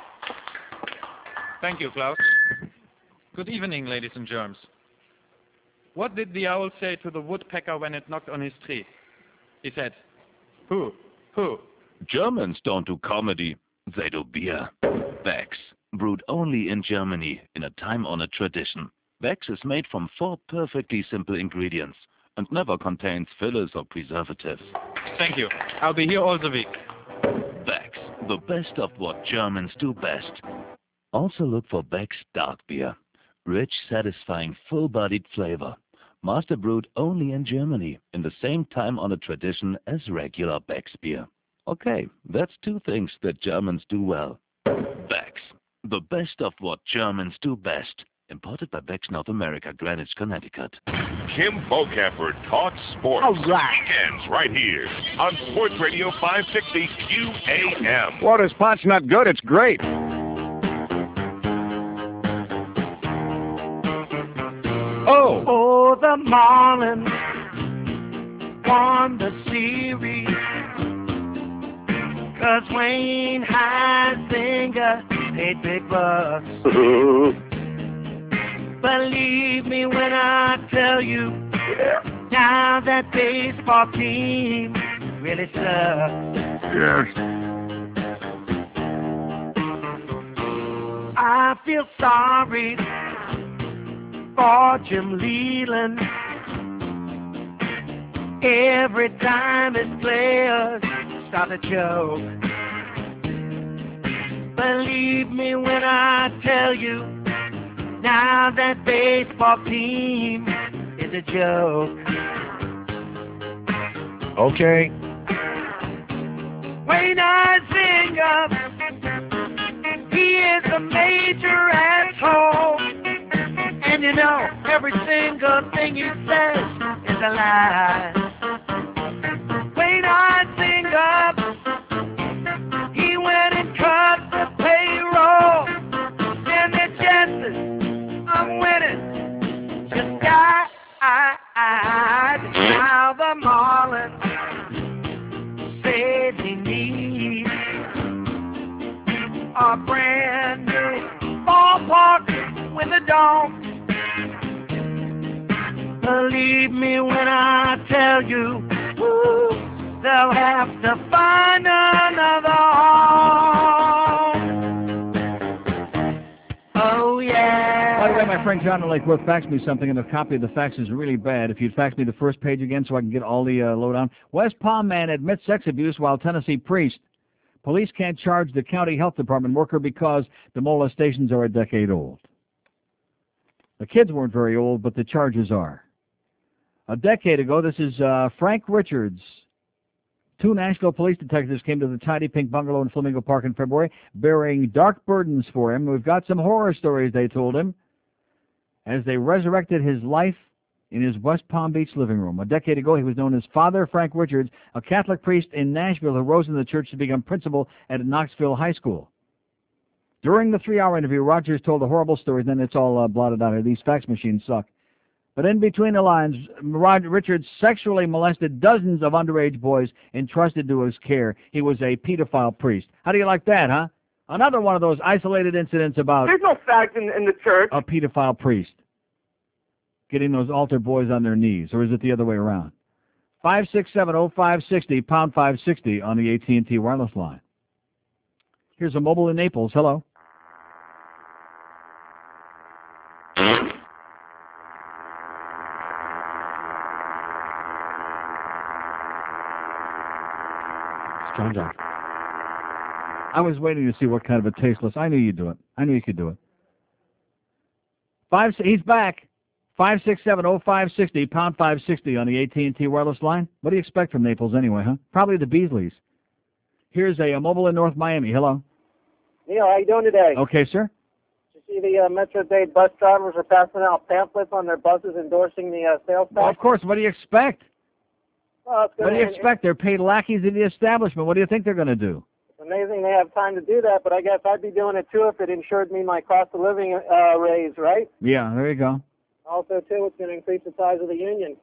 Thank you, Klaus. Good evening, ladies and germs. What did the owl say to the woodpecker when it knocked on his tree? He said, "Who? Who?" Germans don't do comedy, they do beer. Beck's, brewed only in Germany in a time-honored tradition. Beck's is made from four perfectly simple ingredients and never contains fillers or preservatives. Thank you. I'll be here all the week. Beck's, the best of what Germans do best. Also look for Beck's dark beer. Rich, satisfying, full-bodied flavor. Master brewed only in Germany, in the same time-honored tradition as regular Beck's beer. Okay, that's two things that Germans do well. Beck's, the best of what Germans do best. Imported by Beck's North America, Greenwich, Connecticut. Kim Bocamper talks sports. All right. Weekends right here on Sports Radio five sixty Q A M. Water's pot's not good, it's great. Oh! Oh, the Marlins won the series, 'cause Wayne Huizenga paid big bucks. Believe me when I tell you, yeah. Now that baseball team really sucks. Yes. I feel sorry for Jim Leland. Every time his players start to choke. Believe me when I tell you, now that baseball team is a joke. Okay. Wayne Isinger, he is a major asshole. And you know, every single thing he says is a lie. Wayne Isinger, he went and cut the payroll. And the chances of winning just died. Now the Marlins say they need a brand new ballpark with a dome. Believe me when I tell you, woo, they'll have to find another home. Oh, yeah. By the way, my friend John Lakeworth faxed me something, and the copy of the fax is really bad. If you'd fax me the first page again so I can get all the uh, lowdown. West Palm man admits sex abuse while Tennessee priest. Police can't charge the county health department worker because the molestations are a decade old. The kids weren't very old, but the charges are. A decade ago, this is uh, Frank Richards. Two Nashville police detectives came to the Tidy Pink Bungalow in Flamingo Park in February, bearing dark burdens for him. We've got some horror stories, they told him, as they resurrected his life in his West Palm Beach living room. A decade ago, he was known as Father Frank Richards, a Catholic priest in Nashville who rose in the church to become principal at Knoxville High School. During the three-hour interview, Rogers told a horrible story, and then it's all uh, blotted out here. These fax machines suck. But in between the lines, Rod Richards sexually molested dozens of underage boys entrusted to his care. He was a pedophile priest. How do you like that, huh? Another one of those isolated incidents about There's no fact in, in the church. a pedophile priest getting those altar boys on their knees, or is it the other way around? five six seven oh five six oh, pound five sixty on the A T and T wireless line. Here's a mobile in Naples. Hello. John John. I was waiting to see what kind of a tasteless. I knew you'd do it. I knew you could do it. Five. He's back. Five six seven oh five sixty pound five sixty on the A T and T wireless line. What do you expect from Naples anyway, huh? Probably the Beasleys. Here's a, a mobile in North Miami. Hello. Neil, how you doing today? Okay, sir. Did you see the uh, Metro-Dade bus drivers are passing out pamphlets on their buses endorsing the uh, sales tax? Well, of course. What do you expect? Well, it's What do you gonna- expect? They're paid lackeys in the establishment. What do you think they're going to do? It's amazing they have time to do that, but I guess I'd be doing it too if it insured me my cost of living uh, raise, right? Yeah, there you go. Also, too, it's going to increase the size of the union.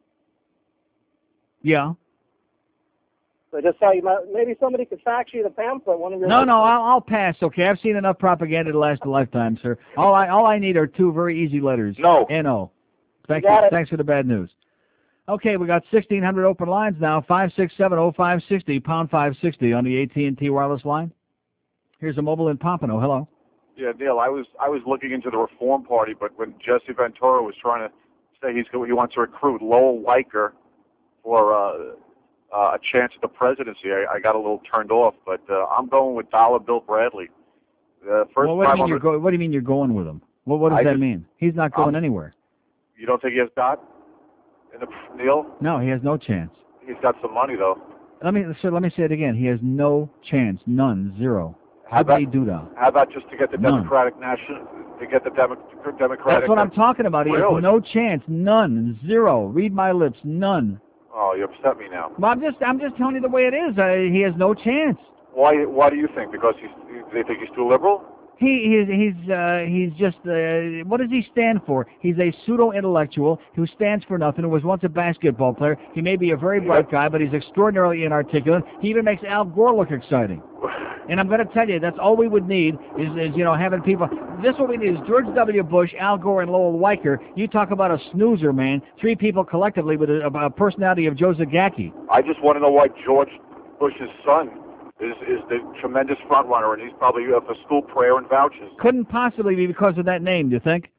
Yeah. So just thought you might, maybe somebody could fax you the pamphlet. One of your No, no, I'll, I'll pass. Okay, I've seen enough propaganda to last a lifetime, sir. All I all I need are two very easy letters. No. N O. Thank You got you. it. Thanks for the bad news. Okay, we got sixteen hundred open lines now. Five six seven oh five sixty pound five sixty on the A T and T wireless line. Here's a mobile in Pompano. Hello. Yeah, Neil, I was I was looking into the Reform Party, but when Jesse Ventura was trying to say he's he wants to recruit Lowell Weicker for uh, uh, a chance at the presidency, I, I got a little turned off. But uh, I'm going with Dollar Bill Bradley. The first Well, what do you mean you're 500 go- What do you mean you're going with him? Well, what does I that just- mean? He's not going Um, anywhere. You don't think he has dot in the Neil? No, he has no chance. He's got some money though. Let me sir, let me say it again. He has no chance. None. Zero. How about- Hibbity doodah. How about just to get the None. Democratic National to get the Demo- Democratic? That's what I'm talking about. He Really? has no chance. None. Zero. Read my lips. None. Oh, you upset me now. Well, I'm just I'm just telling you the way it is. Uh, he has no chance. Why? Why do you think? Because he's they think he's too liberal? He he's he's uh, he's just uh, what does he stand for? He's a pseudo intellectual who stands for nothing. Who was once a basketball player. He may be a very bright guy, but he's extraordinarily inarticulate. He even makes Al Gore look exciting. And I'm going to tell you, that's all we would need is, is you know having people. This what we need is George W. Bush, Al Gore, and Lowell Weicker. You talk about a snoozer, man. Three people collectively with a, a personality of Joe Zagacki. I just want to know why George Bush's son is is the tremendous front runner, and he's probably uh, for school prayer and vouchers. Couldn't possibly be because of that name, do you think?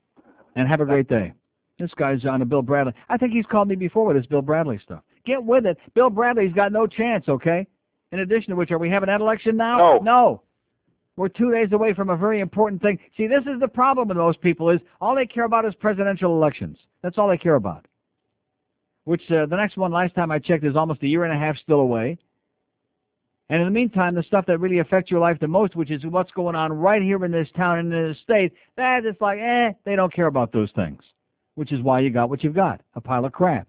And have a great day. This guy's on a Bill Bradley. I think he's called me before with this Bill Bradley stuff. Get with it. Bill Bradley's got no chance, okay? In addition to which, are we having that election now? No. No. We're two days away from a very important thing. See, this is the problem with most people is all they care about is presidential elections. That's all they care about. Which uh, the next one, last time I checked, is almost a year and a half still away. And in the meantime, the stuff that really affects your life the most, which is what's going on right here in this town and in this state, that is like, eh, they don't care about those things. Which is why you got what you've got, a pile of crap.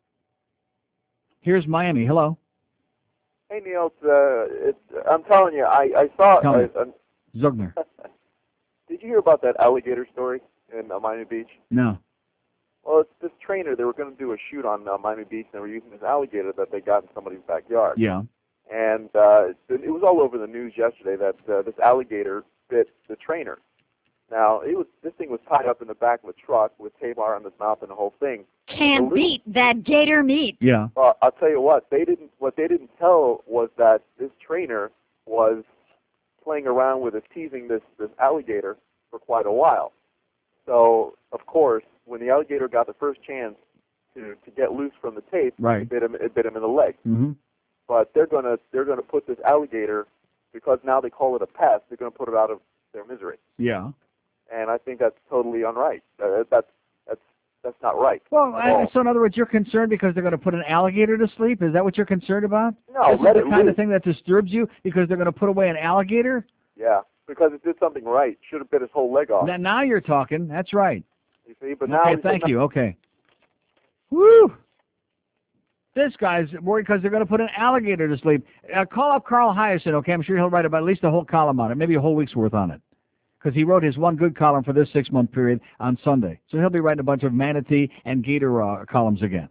Here's Miami. Hello. Hey, Neil. It's, uh, it's, I'm telling you, I, I saw... Tell me. Uh, uh, Zugner. Did you hear about that alligator story in uh, Miami Beach? No. Well, it's this trainer. They were going to do a shoot on uh, Miami Beach, and they were using this alligator that they got in somebody's backyard. Yeah. And uh, it, it was all over the news yesterday that uh, this alligator bit the trainer. Now, it was this thing was tied up in the back of a truck with tape on its mouth and the whole thing. Can't beat that gator meat. Yeah. Well, I'll tell you what. They didn't. What they didn't tell was that this trainer was playing around with it, teasing this this alligator for quite a while. So, of course, when the alligator got the first chance to to get loose from the tape, right. it bit him. It bit him in the leg. Mm-hmm. But they're gonna they're gonna put this alligator, because now they call it a pest. They're gonna put it out of their misery. Yeah. And I think that's totally unright. Uh, that's that's that's not right. Well, at I, all. so in other words, you're concerned because they're going to put an alligator to sleep? Is that what you're concerned about? No, this let is the it kind loose. of thing that disturbs you because they're going to put away an alligator? Yeah, because it did something right. Should have bit his whole leg off. Now, now you're talking. That's right. You see, but now Okay, he's thank not- you. Okay. Woo! This guy's worried because they're going to put an alligator to sleep. Uh, call up Carl Hyacin, okay? I'm sure he'll write about at least a whole column on it, maybe a whole week's worth on it. Because he wrote his one good column for this six-month period on Sunday. So he'll be writing a bunch of manatee and gator uh, columns again.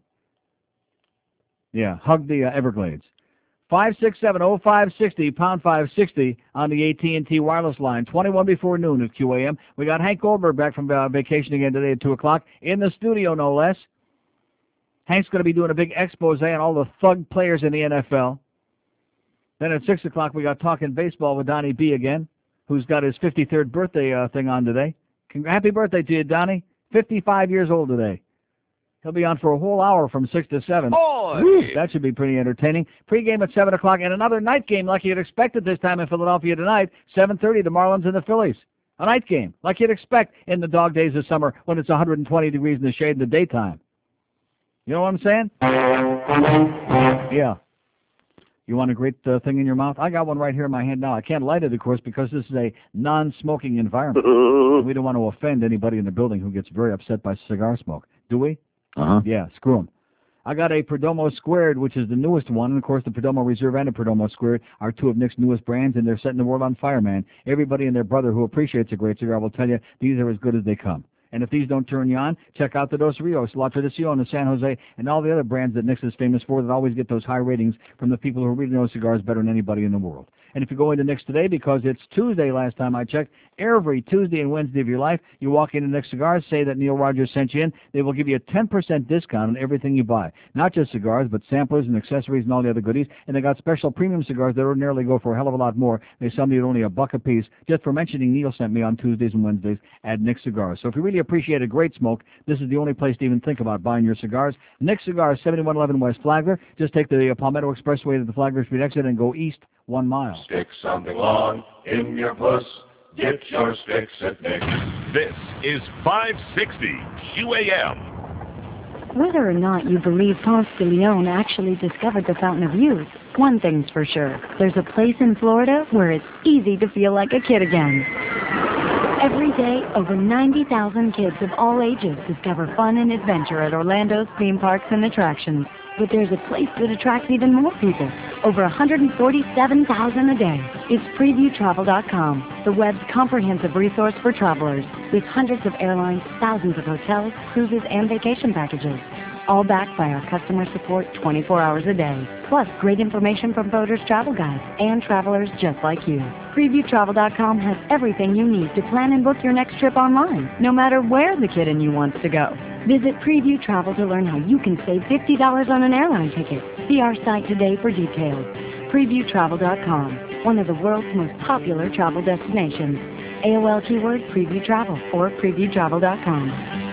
Yeah, hug the uh, Everglades. five six seven oh five six oh, pound five sixty on the A T and T wireless line. twenty-one before noon at Q A M. We got Hank Goldberg back from uh, vacation again today at two o'clock. In the studio, no less. Hank's going to be doing a big expose on all the thug players in the N F L. Then at six o'clock, we got Talking Baseball with Donnie B again, who's got his fifty-third birthday uh, thing on today. Happy birthday to you, Donnie. fifty-five years old today. He'll be on for a whole hour from six to seven. Boy! Woo, that should be pretty entertaining. Pre-game at seven o'clock, and another night game like you'd expect at this time in Philadelphia tonight, seven thirty, the Marlins and the Phillies. A night game, like you'd expect in the dog days of summer when it's one hundred twenty degrees in the shade in the daytime. You know what I'm saying? Yeah. You want a great uh, thing in your mouth? I got one right here in my hand now. I can't light it, of course, because this is a non-smoking environment. We don't want to offend anybody in the building who gets very upset by cigar smoke. Do we? Uh-huh. Yeah, screw them. I got a Perdomo Squared, which is the newest one, and of course the Perdomo Reserve and the Perdomo Squared are two of Nick's newest brands, and they're setting the world on fire, man. Everybody and their brother who appreciates a great cigar will tell you these are as good as they come. And if these don't turn you on, check out the Dos Rios, La Tradicion, the San Jose, and all the other brands that Nick's is famous for that always get those high ratings from the people who really know cigars better than anybody in the world. And if you go into Nick's today, because it's Tuesday last time I checked, every Tuesday and Wednesday of your life, you walk into Nick's Cigars, say that Neil Rogers sent you in, they will give you a ten percent discount on everything you buy. Not just cigars, but samplers and accessories and all the other goodies. And they got special premium cigars that ordinarily go for a hell of a lot more. They sell me at only a buck a piece, just for mentioning Neil sent me on Tuesdays and Wednesdays at Nick's Cigars. So if you really appreciate a great smoke, this is the only place to even think about buying your cigars. Nick's Cigars, seventy-one eleven West Flagler. Just take the uh, Palmetto Expressway to the Flagler Street exit and go east one mile. Stick something long in your puss. Get your sticks at Nick's. This is five sixty Q A M. Whether or not you believe Ponce de Leon actually discovered the Fountain of Youth, one thing's for sure. There's a place in Florida where it's easy to feel like a kid again. Every day, over ninety thousand kids of all ages discover fun and adventure at Orlando's theme parks and attractions. But there's a place that attracts even more people, over one hundred forty-seven thousand a day. It's preview travel dot com, the web's comprehensive resource for travelers, with hundreds of airlines, thousands of hotels, cruises, and vacation packages, all backed by our customer support twenty-four hours a day. Plus, great information from boaters, travel guides, and travelers just like you. preview travel dot com has everything you need to plan and book your next trip online, no matter where the kid in you wants to go. Visit Preview Travel to learn how you can save fifty dollars on an airline ticket. See our site today for details. preview travel dot com, one of the world's most popular travel destinations. A O L keyword Preview Travel or preview travel dot com.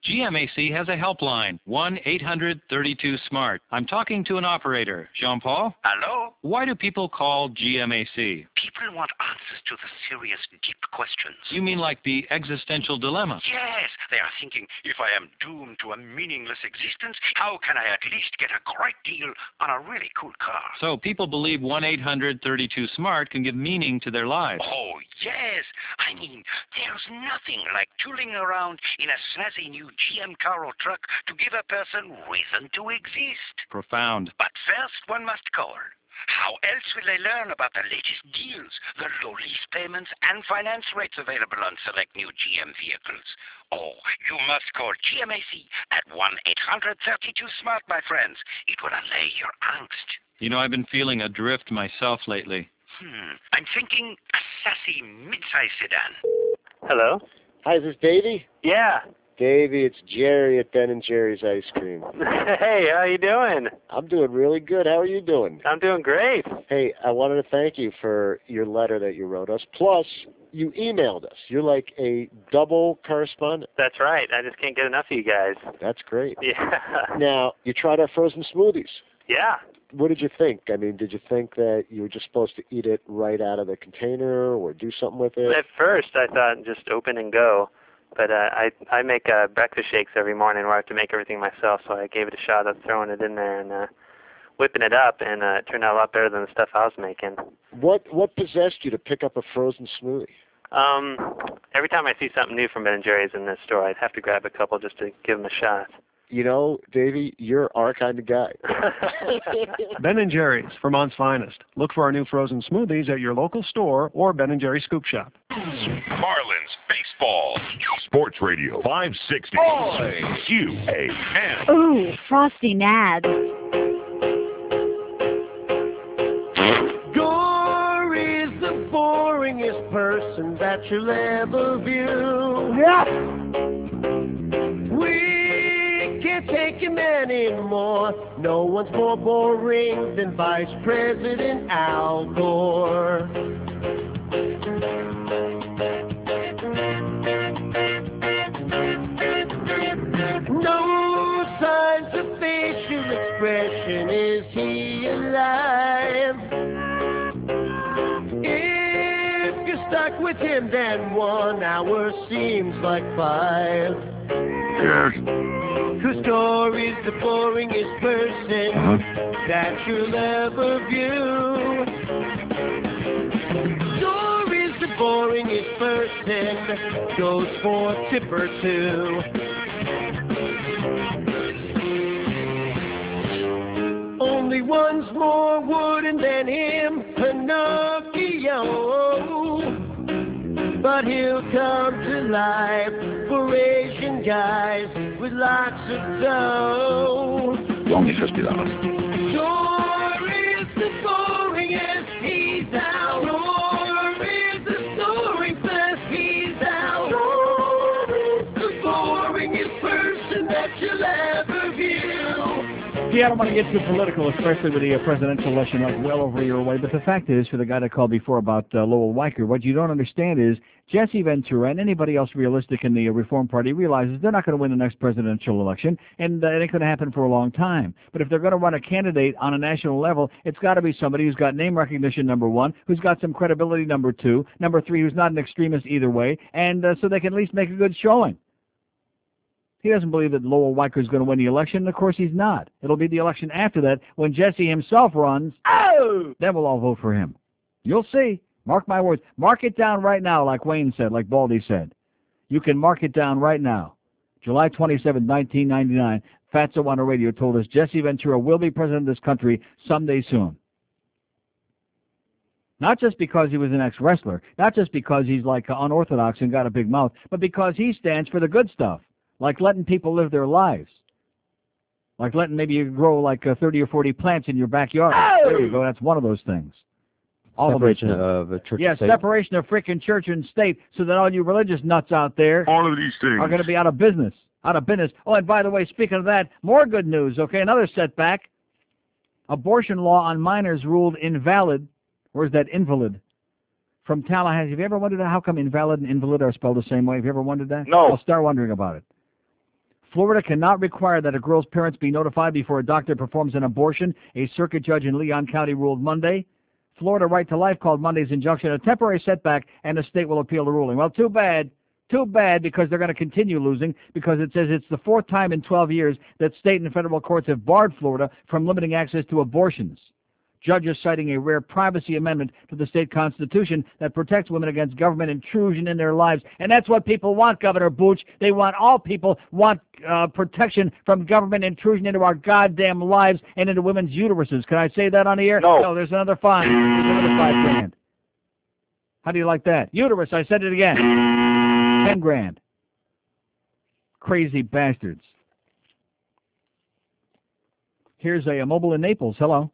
G M A C has a helpline, one eight hundred thirty-two SMART. I'm talking to an operator. Jean-Paul? Hello? Why do people call G M A C? People want answers to the serious, deep questions. You mean like the existential dilemma? Yes, they are thinking, if I am doomed to a meaningless existence, how can I at least get a great deal on a really cool car? So people believe one eight hundred thirty-two SMART can give meaning to their lives. Oh, yes. I mean, there's nothing like tooling around in a snazzy new G M car or truck to give a person reason to exist. Profound. But first, one must call. How else will they learn about the latest deals, the low lease payments, and finance rates available on select new G M vehicles? Oh, you must call G M A C at one eight hundred thirty-two SMART, my friends. It will allay your angst. You know, I've been feeling adrift myself lately. Hmm. I'm thinking a sassy mid-size sedan. Hello? Hi, is this Davey? Yeah. Davey, it's Jerry at Ben and Jerry's Ice Cream. Hey, how you doing? I'm doing really good. How are you doing? I'm doing great. Hey, I wanted to thank you for your letter that you wrote us. Plus, you emailed us. You're like a double correspondent. That's right. I just can't get enough of you guys. That's great. Yeah. Now, you tried our frozen smoothies. Yeah. What did you think? I mean, did you think that you were just supposed to eat it right out of the container or do something with it? At first, I thought just open and go. But uh, I I make uh, breakfast shakes every morning where I have to make everything myself, so I gave it a shot of throwing it in there and uh, whipping it up, and uh, it turned out a lot better than the stuff I was making. What what possessed you to pick up a frozen smoothie? Um, every time I see something new from Ben and Jerry's in this store, I'd have to grab a couple just to give them a shot. You know, Davey, you're our kind of guy. Ben and Jerry's, Vermont's finest. Look for our new frozen smoothies at your local store or Ben and Jerry's Scoop Shop. Marlins Baseball. Sports Radio five sixty. Q A M. Ooh, Frosty Nads. Gore is the boringest person that you'll ever view. We can't take him anymore. No one's more boring than Vice President Al Gore. No signs of facial expression. Is he alive? If you're stuck with him, then one hour seems like five. Yes. Whose Gore is the boringest person uh-huh. that you'll ever view. Gore is the boringest person, goes for a tip or two. Only one's more wooden than him, Pinocchio. But he'll come to life for Asian guys with lots of dough. Only fifty dollars. Gore is the boringest, he's out. Gore is the snoring fest, he's out. Gore is the boringest person that you'll ever view. See, I don't want to get too political, especially with the uh, presidential election up well over a year away, but the fact is, for the guy that called before about uh, Lowell Weicker, what you don't understand is Jesse Ventura and anybody else realistic in the uh, Reform Party realizes they're not going to win the next presidential election, and uh, it ain't going to happen for a long time. But if they're going to run a candidate on a national level, it's got to be somebody who's got name recognition, number one, who's got some credibility, number two, number three, who's not an extremist either way, and uh, so they can at least make a good showing. He doesn't believe that Lowell Weicker is going to win the election, and of course he's not. It'll be the election after that when Jesse himself runs. Oh! Then we'll all vote for him. You'll see. Mark my words. Mark it down right now, like Wayne said, like Baldy said. You can mark it down right now. July twenty-seventh, nineteen ninety-nine, Fatso on the radio told us Jesse Ventura will be president of this country someday soon. Not just because he was an ex-wrestler, not just because he's like unorthodox and got a big mouth, but because he stands for the good stuff. Like letting people live their lives. Like letting maybe you grow like uh, thirty or forty plants in your backyard. Oh! There you go. That's one of those things. All separation of, of uh, church yeah, and state. separation of frickin' church and state so that all you religious nuts out there all of these things are going to be out of business. Out of business. Oh, and by the way, speaking of that, more good news, okay? Another setback. Abortion law on minors ruled invalid. Where's that invalid? From Tallahassee. Have you ever wondered how come invalid and invalid are spelled the same way? Have you ever wondered that? No. I'll start wondering about it. Florida cannot require that a girl's parents be notified before a doctor performs an abortion, a circuit judge in Leon County ruled Monday. Florida Right to Life called Monday's injunction a temporary setback, and the state will appeal the ruling. Well, too bad. Too bad, because they're going to continue losing, because it says it's the fourth time in twelve years that state and federal courts have barred Florida from limiting access to abortions. Judges citing a rare privacy amendment to the state constitution that protects women against government intrusion in their lives. And that's what people want, Governor Booch. They want, all people want uh, protection from government intrusion into our goddamn lives and into women's uteruses. Can I say that on the air? No. No, there's another five. There's another five grand. How do you like that? Uterus, I said it again. Ten grand. Crazy bastards. Here's a, a mobile in Naples. Hello.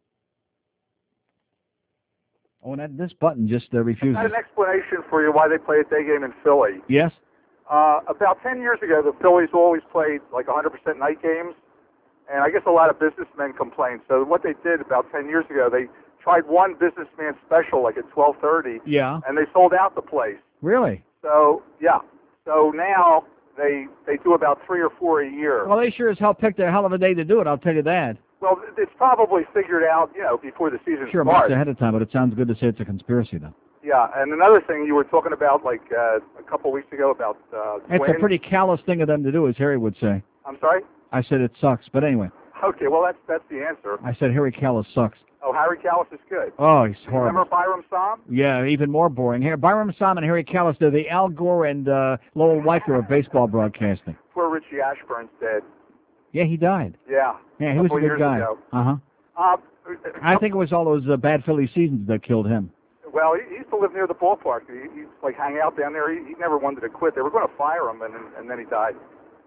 Oh, and that, this button just uh, refuses. I had an explanation for you why they play a day game in Philly. Yes? Uh, about ten years ago, the Phillies always played like one hundred percent night games, and I guess a lot of businessmen complained. So what they did about ten years ago, they tried one businessman special like at twelve thirty, Yeah. and they sold out the place. Really? So, yeah. So now they they do about three or four a year. Well, they sure as hell picked a hell of a day to do it, I'll tell you that. Well, it's probably figured out, you know, before the season Sure, starts. months ahead of time, but it sounds good to say it's a conspiracy, though. Yeah, and another thing you were talking about, like uh, a couple weeks ago, about uh, It's twins. a pretty callous thing of them to do, as Harry would say. I'm sorry. I said it sucks, but anyway. Okay, well that's that's the answer. I said Harry Callis sucks. Oh, Harry Callis is good. Oh, he's horrible. Remember Byram Sam? Yeah, even more boring. Here, Byram Sam and Harry Callis, they're the Al Gore and uh, Lowell Weicker of baseball broadcasting. Poor Richie Ashburn's dead. Yeah, he died. Yeah. Yeah, he was a couple good years guy. ago. Uh-huh. Uh, I think it was all those uh, bad Philly seasons that killed him. well, he, he used to live near the ballpark. He, he used to like hang out down there. He, he never wanted to quit. They were going to fire him, and and then he died.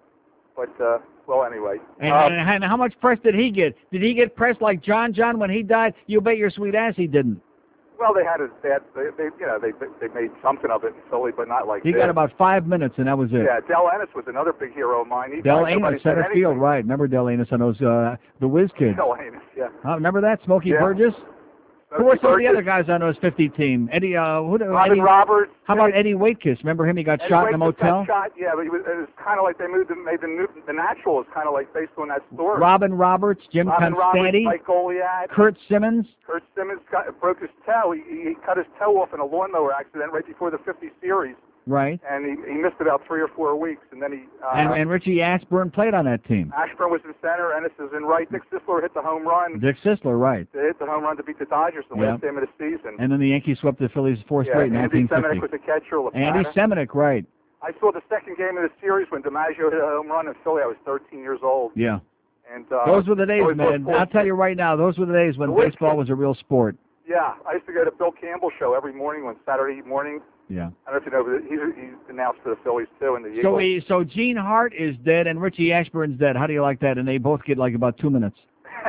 But uh, well, anyway. And, Um, and, and how much press did he get? Did he get pressed like John John when he died? You bet your sweet ass he didn't. well, they had his dad. They, they you know they they made something of it in Philly, but not like He this. got about five minutes, and that was it. Yeah, Del Ennis was another big hero of mine. He Del died, nobody Anus, said center anything. field, right. Remember Del Anus on those, uh, the Whiz Kids. Del Ennis, yeah. Uh, remember that? Smokey Yeah. Burgess? Who were some of the other guys on those fifty team? Eddie, uh, who, Robin Eddie, Roberts. How about Eddie Waitkiss? Remember him? He got Eddie shot in a Waitkiss got motel? Shot, yeah, but he was, it was kind of like they moved, the, made the, new, the Natural is kind of like based on that story. Robin Roberts, Jim Robin Roberts, Constanti, Mike Goliad. Kurt Simmons. Kurt Simmons got, broke his toe. He, he cut his toe off in a lawnmower accident right before the fifty series, Right. and he, he missed about three or four weeks, and then he... Uh, And, and Richie Ashburn played on that team. Ashburn was in center, Ennis is in right. Dick Sisler hit the home run. Dick Sisler, right. They hit the home run to beat the Dodgers the Yeah. last game of the season. And then the Yankees swept the Phillies four yeah, straight in Andy nineteen fifty. Seminick was the catcher. Andy Lapana. Seminick, right. I saw the second game of the series when DiMaggio hit a home run in Philly. I was thirteen years old. Yeah. And uh, Those were the days, always man. looked I'll tell you right now, those were the days when The Whiz baseball was a real sport. Yeah, I used to go to Bill Campbell's show every morning on Saturday morning. Yeah. I don't know if you know, but he's, he's announced for the Phillies too, and the Eagles. So we, so Gene Hart is dead and Richie Ashburn's dead. How do you like that? And they both get like about two minutes.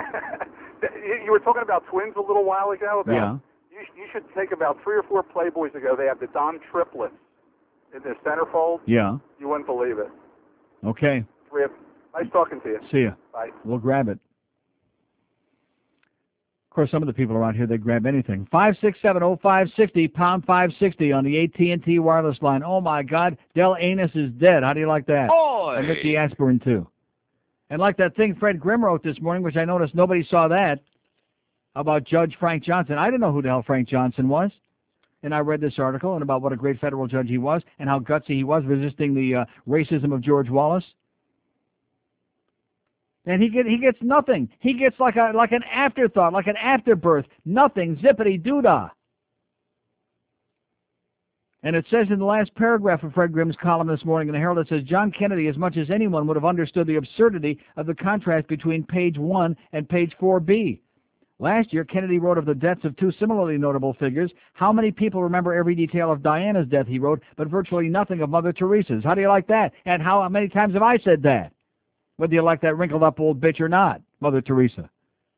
You you were talking about twins a little while ago. About, Yeah. You, sh- you should take about three or four Playboys ago. They have the Dom triplets in the centerfold. Yeah. You wouldn't believe it. Okay. Three of, nice talking to you. See ya. Bye. We'll grab it. Of course, some of the people around here, they grab anything. five six seven oh five six oh, pound five sixty on the A T and T wireless line. Oh, my God. Del Anus is dead. How do you like that? Oy! And Richie Ashburn, too. And like that thing Fred Grimm wrote this morning, which I noticed nobody saw that, about Judge Frank Johnson. I didn't know who the hell Frank Johnson was. And I read this article and about what a great federal judge he was and how gutsy he was resisting the uh, racism of George Wallace. And he get he gets nothing. He gets like a like an afterthought, like an afterbirth. Nothing. Zippity doodah. And it says in the last paragraph of Fred Grimm's column this morning in the Herald, it says, John Kennedy, as much as anyone, would have understood the absurdity of the contrast between page one and page four B. Last year, Kennedy wrote of the deaths of two similarly notable figures. How many people remember every detail of Diana's death, he wrote, but virtually nothing of Mother Teresa's? How do you like that? And how many times have I said that? Whether you like that wrinkled-up old bitch or not, Mother Teresa.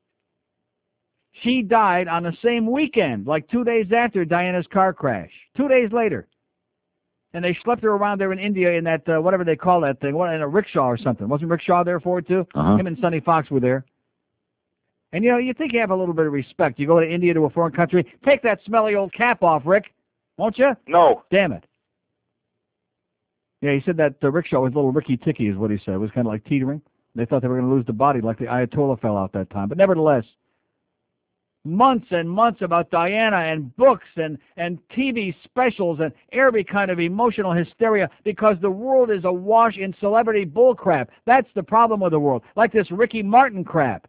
She died on the same weekend, like two days after Diana's car crash. Two days later. And they schlepped her around there in India in that, uh, whatever they call that thing, what, in a rickshaw or something. Wasn't Rickshaw there for it, too? Uh-huh. Him and Sonny Fox were there. And, you know, you think you have a little bit of respect. You go to India, to a foreign country, take that smelly old cap off, Rick. Won't you? No. Damn it. Yeah, he said that the rickshaw was little Ricky Ticky, is what he said. It was kind of like teetering. They thought they were going to lose the body like the Ayatollah fell out that time. But nevertheless, months and months about Diana and books and, and T V specials and every kind of emotional hysteria because the world is awash in celebrity bullcrap. That's the problem with the world. Like this Ricky Martin crap.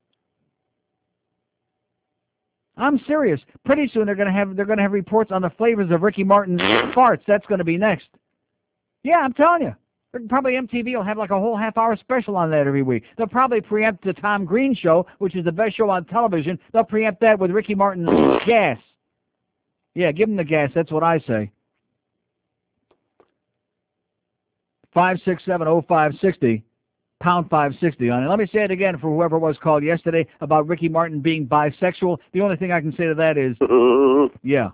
I'm serious. Pretty soon they're going to have they're going to have reports on the flavors of Ricky Martin's farts. That's going to be next. Yeah, I'm telling you. Probably M T V will have like a whole half-hour special on that every week. They'll probably preempt the Tom Green Show, which is the best show on television. They'll preempt that with Ricky Martin's gas. Yeah, give him the gas. That's what I say. five six seven oh five six oh, pound five sixty on it. Let me say it again for whoever was called yesterday about Ricky Martin being bisexual. The only thing I can say to that is, yeah.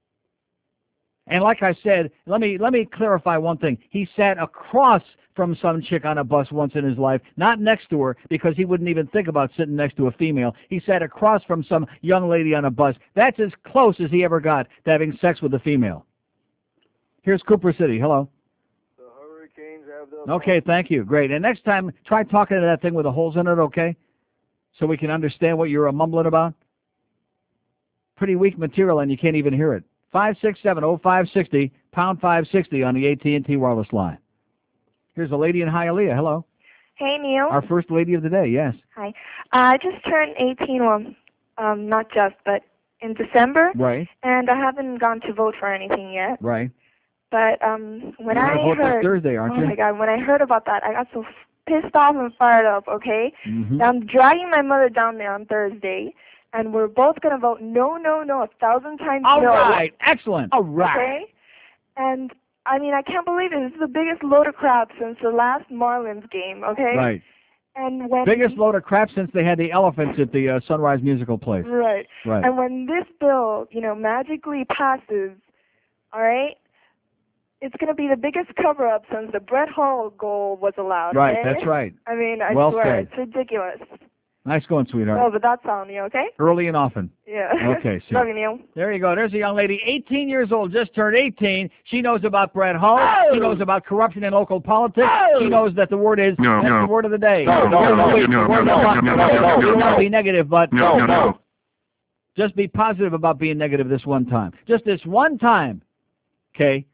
And like I said, let me let me clarify one thing. He sat across from some chick on a bus once in his life, not next to her, because he wouldn't even think about sitting next to a female. He sat across from some young lady on a bus. That's as close as he ever got to having sex with a female. Here's Cooper City. Hello. The Hurricanes have the... Okay, thank you. Great. And next time, try talking to that thing with the holes in it, okay? So we can understand what you're mumbling about. Pretty weak material, and you can't even hear it. five six seven oh five six oh, pound five sixty on the A T and T wireless line. Here's a lady in Hialeah. Hello. Hey, Neil. Our first lady of the day, yes. Hi. Uh, I just turned eighteen, well, um, not just, but in December. Right. And I haven't gone to vote for anything yet. Right. But um, when You're I gonna vote heard... this Thursday, aren't oh, you? my God. When I heard about that, I got so pissed off and fired up, okay? Mm-hmm. I'm dragging my mother down there on Thursday, and we're both going to vote no, no, no, a thousand times All no. right. Excellent. All right. Okay? And, I mean, I can't believe it. This is the biggest load of crap since the last Marlins game, okay? Right. And when... Biggest load of crap since they had the elephants at the uh, Sunrise Musical Place. Right. Right. And when this bill, you know, magically passes, all right, it's going to be the biggest cover-up since the Brett Hall goal was allowed. Right, okay? that's right. I mean, I Well swear, said. it's ridiculous. Nice going, sweetheart. No, but that's on you, okay? Early and often. Yeah. Okay, see. Love you, Neil. There you go. There's a young lady, eighteen years old, just turned eighteen. She knows about Brett Hull. Oh! She knows about corruption in local politics. Oh! She knows that the word is, No, that's no. the word of the day. No, no, no, Wait, no, the word no, of no, the- no, no, no, You no, don't no. be negative, but No, no, no. just be positive about being negative this one time. Just this one time. Okay?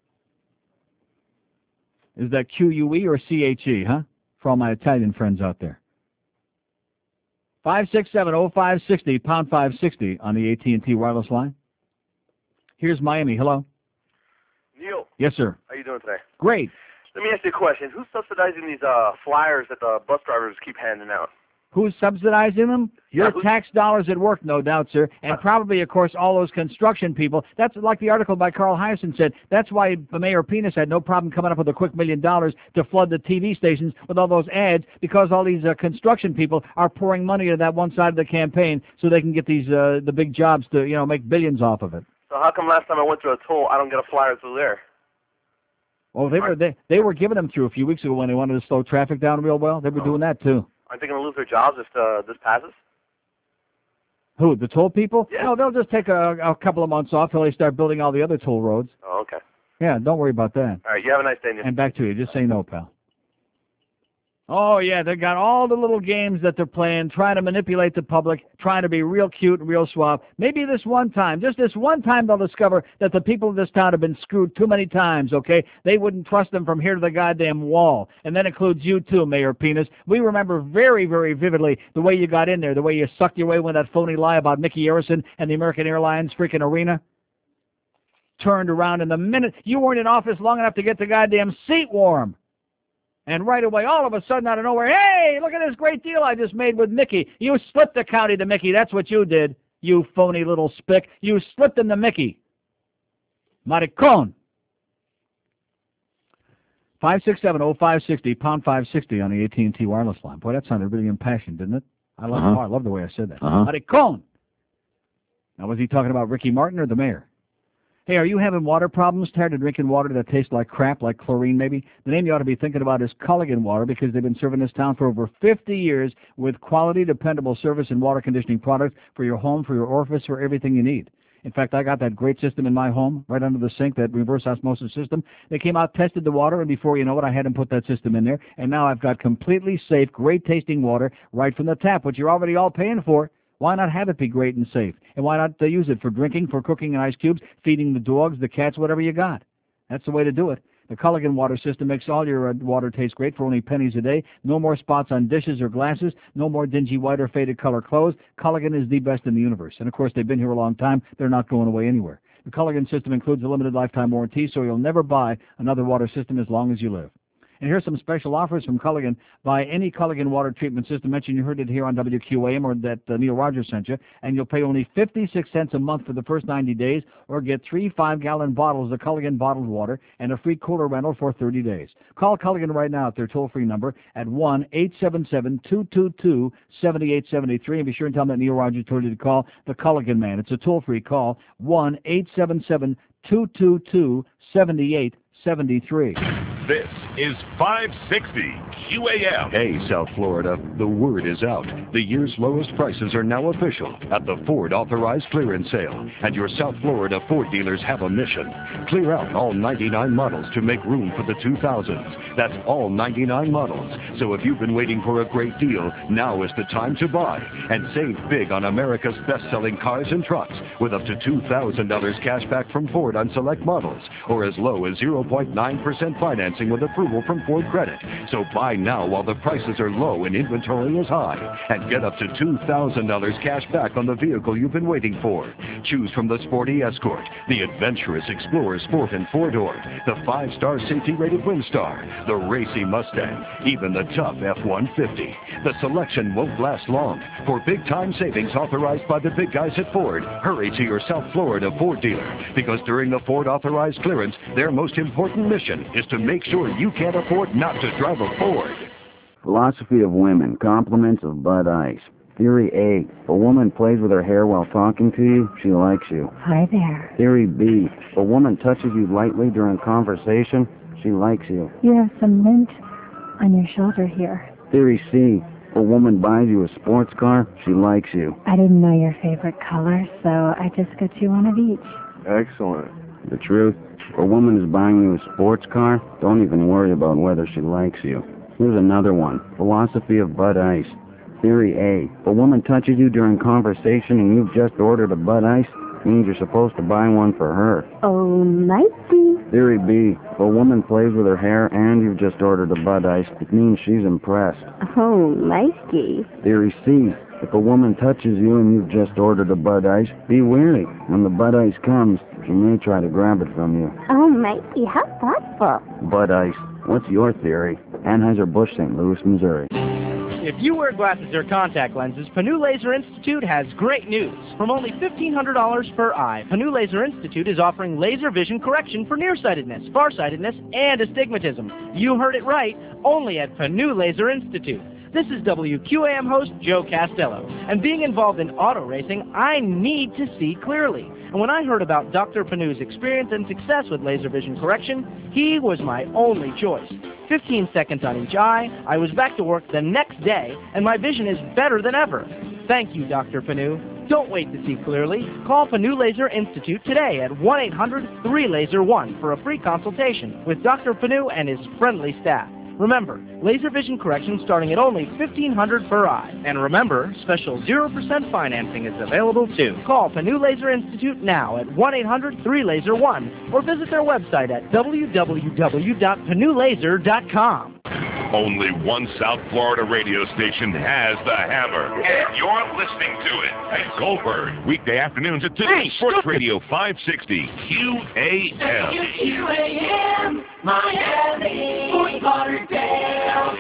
Is that Q U E or C H E, huh? For all my Italian friends out there. five six seven oh five six oh, pound five sixty on the A T and T wireless line. Here's Miami. Hello. Neil, Yes, sir. how you doing today? Great. Let me ask you a question. Who's subsidizing these uh, flyers that the bus drivers keep handing out? Who's subsidizing them? Your tax dollars at work, no doubt, sir. And probably, of course, all those construction people. That's like the article by Carl Hyacin said. That's why Mayor Penis had no problem coming up with a quick million dollars to flood the T V stations with all those ads, because all these uh, construction people are pouring money to that one side of the campaign so they can get these uh, the big jobs to, you know, make billions off of it. So how come last time I went to a toll, I don't get a flyer through there? Oh, they were they, they were giving them through a few weeks ago when they wanted to slow traffic down real well. They were doing that too. Aren't they going to lose their jobs if uh, this passes? Who, the toll people? Yeah. No, they'll just take a, a couple of months off till they start building all the other toll roads. Oh, okay. Yeah, don't worry about that. All right, you have a nice day, Neil. And back to you. Just say no, pal. Oh, yeah, they got all the little games that they're playing, trying to manipulate the public, trying to be real cute and real suave. Maybe this one time, just this one time, they'll discover that the people of this town have been screwed too many times, okay? They wouldn't trust them from here to the goddamn wall. And that includes you, too, Mayor Penis. We remember very, very vividly the way you got in there, the way you sucked your way with that phony lie about Mickey Arison and the American Airlines freaking arena. Turned around in the minute you weren't in office long enough to get the goddamn seat warm. And right away, all of a sudden, out of nowhere, hey, look at this great deal I just made with Mickey. You slipped the county to Mickey. That's what you did, you phony little spick. You slipped him to Mickey. Maricon. five six seven oh five six oh, pound five sixty on the A T and T wireless line. Boy, that sounded really impassioned, didn't it? I love, Uh-huh. I love the way I said that. Uh-huh. Maricon. Now, was he talking about Ricky Martin or the mayor? Hey, are you having water problems? Tired of drinking water that tastes like crap, like chlorine maybe? The name you ought to be thinking about is Culligan Water, because they've been serving this town for over fifty years with quality, dependable service and water conditioning products for your home, for your orifice, for everything you need. In fact, I got that great system in my home, right under the sink, that reverse osmosis system. They came out, tested the water, and before you know it, I had them put that system in there. And now I've got completely safe, great-tasting water right from the tap, which you're already all paying for. Why not have it be great and safe? And why not uh, use it for drinking, for cooking in ice cubes, feeding the dogs, the cats, whatever you got? That's the way to do it. The Culligan water system makes all your uh, water taste great for only pennies a day. No more spots on dishes or glasses. No more dingy white or faded color clothes. Culligan is the best in the universe. And, of course, they've been here a long time. They're not going away anywhere. The Culligan system includes a limited lifetime warranty, so you'll never buy another water system as long as you live. And here's some special offers from Culligan. Buy any Culligan water treatment system. Mention you heard it here on W Q A M or that uh, Neil Rogers sent you, and you'll pay only fifty-six cents a month for the first ninety days, or get three five-gallon bottles of Culligan bottled water and a free cooler rental for thirty days. Call Culligan right now at their toll-free number at one eight seven seven, two two two, seven eight seven three, and be sure and tell them that Neil Rogers told you to call the Culligan Man. It's a toll-free call, one eight seven seven, two two two, seven eight seven three. This is five sixty Q A M. Hey, South Florida, the word is out. The year's lowest prices are now official at the Ford Authorized Clearance Sale. And your South Florida Ford dealers have a mission. Clear out all ninety-nine models to make room for the two thousands. That's all ninety-nine models. So if you've been waiting for a great deal, now is the time to buy. And save big on America's best-selling cars and trucks with up to two thousand dollars cash back from Ford on select models, or as low as zero point nine percent financing with approval from Ford Credit. So buy now while the prices are low and inventory is high, and get up to two thousand dollars cash back on the vehicle you've been waiting for. Choose from the sporty Escort, the adventurous Explorer Sport and four-door, the five-star safety-rated Windstar, the racy Mustang, even the tough F one fifty. The selection won't last long. For big-time savings authorized by the big guys at Ford, hurry to your South Florida Ford dealer, because during the Ford Authorized Clearance, their most important mission is to make sure you can't afford not to drive a Ford. Philosophy of women, compliments of Bud Ice. Theory A, if a woman plays with her hair while talking to you, she likes you. Hi there. Theory B, if a woman touches you lightly during conversation, she likes you. You have some mint on your shoulder here. Theory C, if a woman buys you a sports car, she likes you. I didn't know your favorite color, so I just got you one of each. Excellent. The truth, if a woman is buying you a sports car, don't even worry about whether she likes you. Here's another one. Philosophy of Bud Ice. Theory A. If a woman touches you during conversation and you've just ordered a Bud Ice, means you're supposed to buy one for her. Oh, Mikey. Theory B. If a woman plays with her hair and you've just ordered a Bud Ice, it means she's impressed. Oh, Mikey. Theory C. If a woman touches you and you've just ordered a Bud Ice, be wary. When the Bud Ice comes, she may try to grab it from you. Oh, Mikey, how thoughtful. Bud Ice. What's your theory? Anheuser-Busch, Saint Louis, Missouri. If you wear glasses or contact lenses, Panu Laser Institute has great news. From only fifteen hundred dollars per eye, Panu Laser Institute is offering laser vision correction for nearsightedness, farsightedness, and astigmatism. You heard it right, only at Panu Laser Institute. This is W Q A M host Joe Castello, and being involved in auto racing, I need to see clearly. And when I heard about Doctor Panu's experience and success with laser vision correction, he was my only choice. fifteen seconds on each eye, I was back to work the next day, and my vision is better than ever. Thank you, Doctor Panu. Don't wait to see clearly. Call Panu Laser Institute today at one eight hundred, three laser one for a free consultation with Doctor Panu and his friendly staff. Remember, laser vision correction starting at only fifteen hundred dollars per eye. And remember, special zero percent financing is available too. Call Panu Laser Institute now at one eight hundred, three laser one or visit their website at w w w dot panu laser dot com. Only one South Florida radio station has the hammer, and you're listening to it. At Goldberg, weekday afternoons at two, hey, Sports Radio five sixty Q A M. Q A M, Miami, Fort Lauderdale.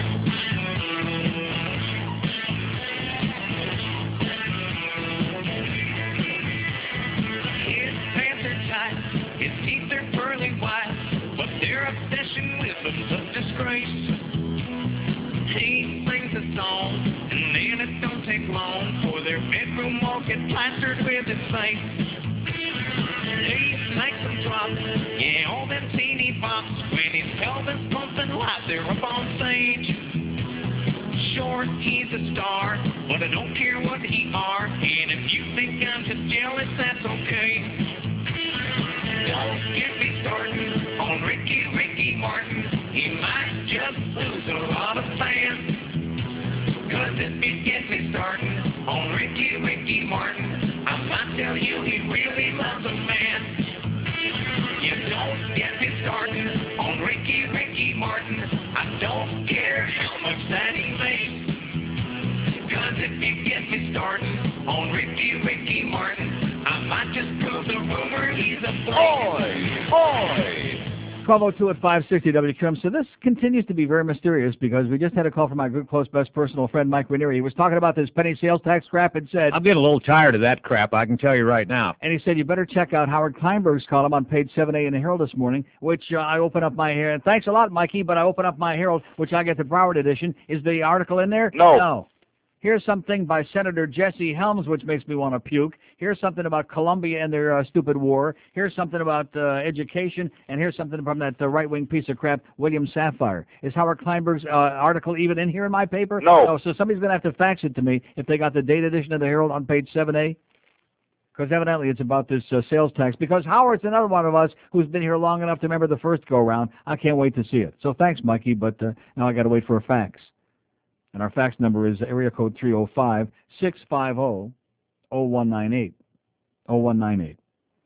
His pants are tight, his teeth are pearly white, but their obsession with them's a disgrace. He sings a song, and then it don't take long for their bedroom wall get plastered with his face. He makes them drop, yeah, all them teeny bops when his pelvis pumping like they're up on stage. Short, he's a star, but I don't care what he are, and if you think I'm just jealous, that's that's okay. Don't get me started on Ricky, Ricky Martin. He might just lose a lot of fans. Cause if you get me started on Ricky, Ricky Martin, I might tell you he really loves a man. You don't get me started on Ricky, Ricky Martin. I don't care how much that he makes. Cause if you get me started on Ricky, Ricky Martin, I might just prove the rumor he's a flake. Oi! twelve oh two at five sixty W Q M. So this continues to be very mysterious because we just had a call from my good, close, best personal friend, Mike Ranieri. He was talking about this penny sales tax crap and said... I'm getting a little tired of that crap, I can tell you right now. And he said, you better check out Howard Kleinberg's column on page seven A in the Herald this morning, which uh, I open up my Herald. Thanks a lot, Mikey, but I open up my Herald, which I get the Broward edition. Is the article in there? No. No. Here's something by Senator Jesse Helms, which makes me want to puke. Here's something about Colombia and their uh, stupid war. Here's something about uh, education. And here's something from that uh, right-wing piece of crap, William Safire. Is Howard Kleinberg's uh, article even in here in my paper? No. No. So somebody's going to have to fax it to me if they got the date edition of the Herald on page seven A. Because evidently it's about this uh, sales tax. Because Howard's another one of us who's been here long enough to remember the first go-round. I can't wait to see it. So thanks, Mikey, but uh, now I got to wait for a fax. And our fax number is area code three oh five, six five oh, oh one nine eight. oh one nine eight.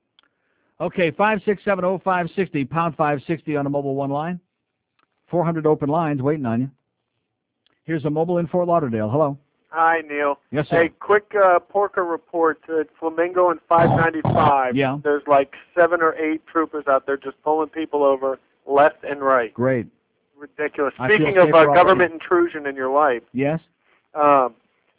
Okay, five six seven oh five sixty, pound five sixty on the mobile one line. four hundred open lines waiting on you. Here's a mobile in Fort Lauderdale. Hello. Hi, Neil. Yes, sir. Hey, quick uh, Porker report at Flamingo and five ninety-five. Yeah. There's like seven or eight troopers out there just pulling people over left and right. Great. Ridiculous. I feel Speaking of safer uh, already. government intrusion in your life, Yes? um,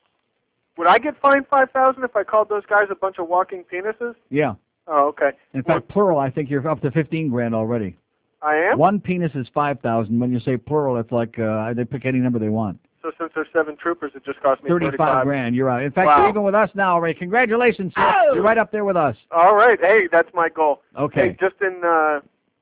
would I get fined five thousand if I called those guys a bunch of walking penises? Yeah. Oh, okay. In fact, plural, I think you're up to fifteen grand already. I am? One penis is five thousand. When you say plural, it's like uh, they pick any number they want. So since there's seven troopers, it just cost me thirty-five grand. You're out. In fact, Wow. you're even with us now already. Congratulations, sir. Oh! You're right up there with us. All right. Hey, that's my goal. Okay. Hey, just in uh,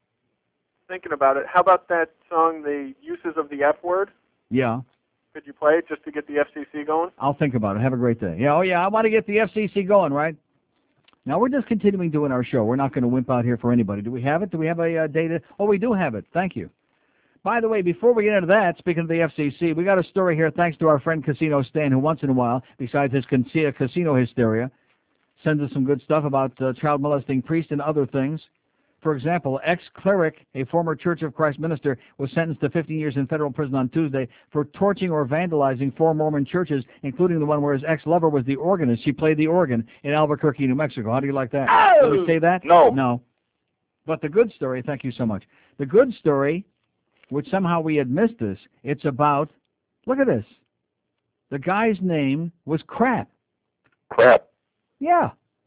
thinking about it, how about that song, The Uses of the F Word? Yeah. Could you play it just to get the F C C going? I'll think about it. Have a great day. Yeah, oh yeah, I want to get the F C C going, right? Now, we're just continuing doing our show. We're not going to wimp out here for anybody. Do we have it? Do we have a uh, data? Oh, we do have it. Thank you. By the way, before we get into that, speaking of the F C C, we got a story here thanks to our friend Casino Stan, who once in a while, besides his casino hysteria, sends us some good stuff about uh, child molesting priests and other things. For example, ex-cleric, a former Church of Christ minister, was sentenced to fifteen years in federal prison on Tuesday for torching or vandalizing four Mormon churches, including the one where his ex-lover was the organist. She played the organ in Albuquerque, New Mexico. How do you like that? Oh! Did we say that? No. No. But the good story, thank you so much. The good story, which somehow we had missed this, it's about, look at this. The guy's name was Crap. Crap. Yeah.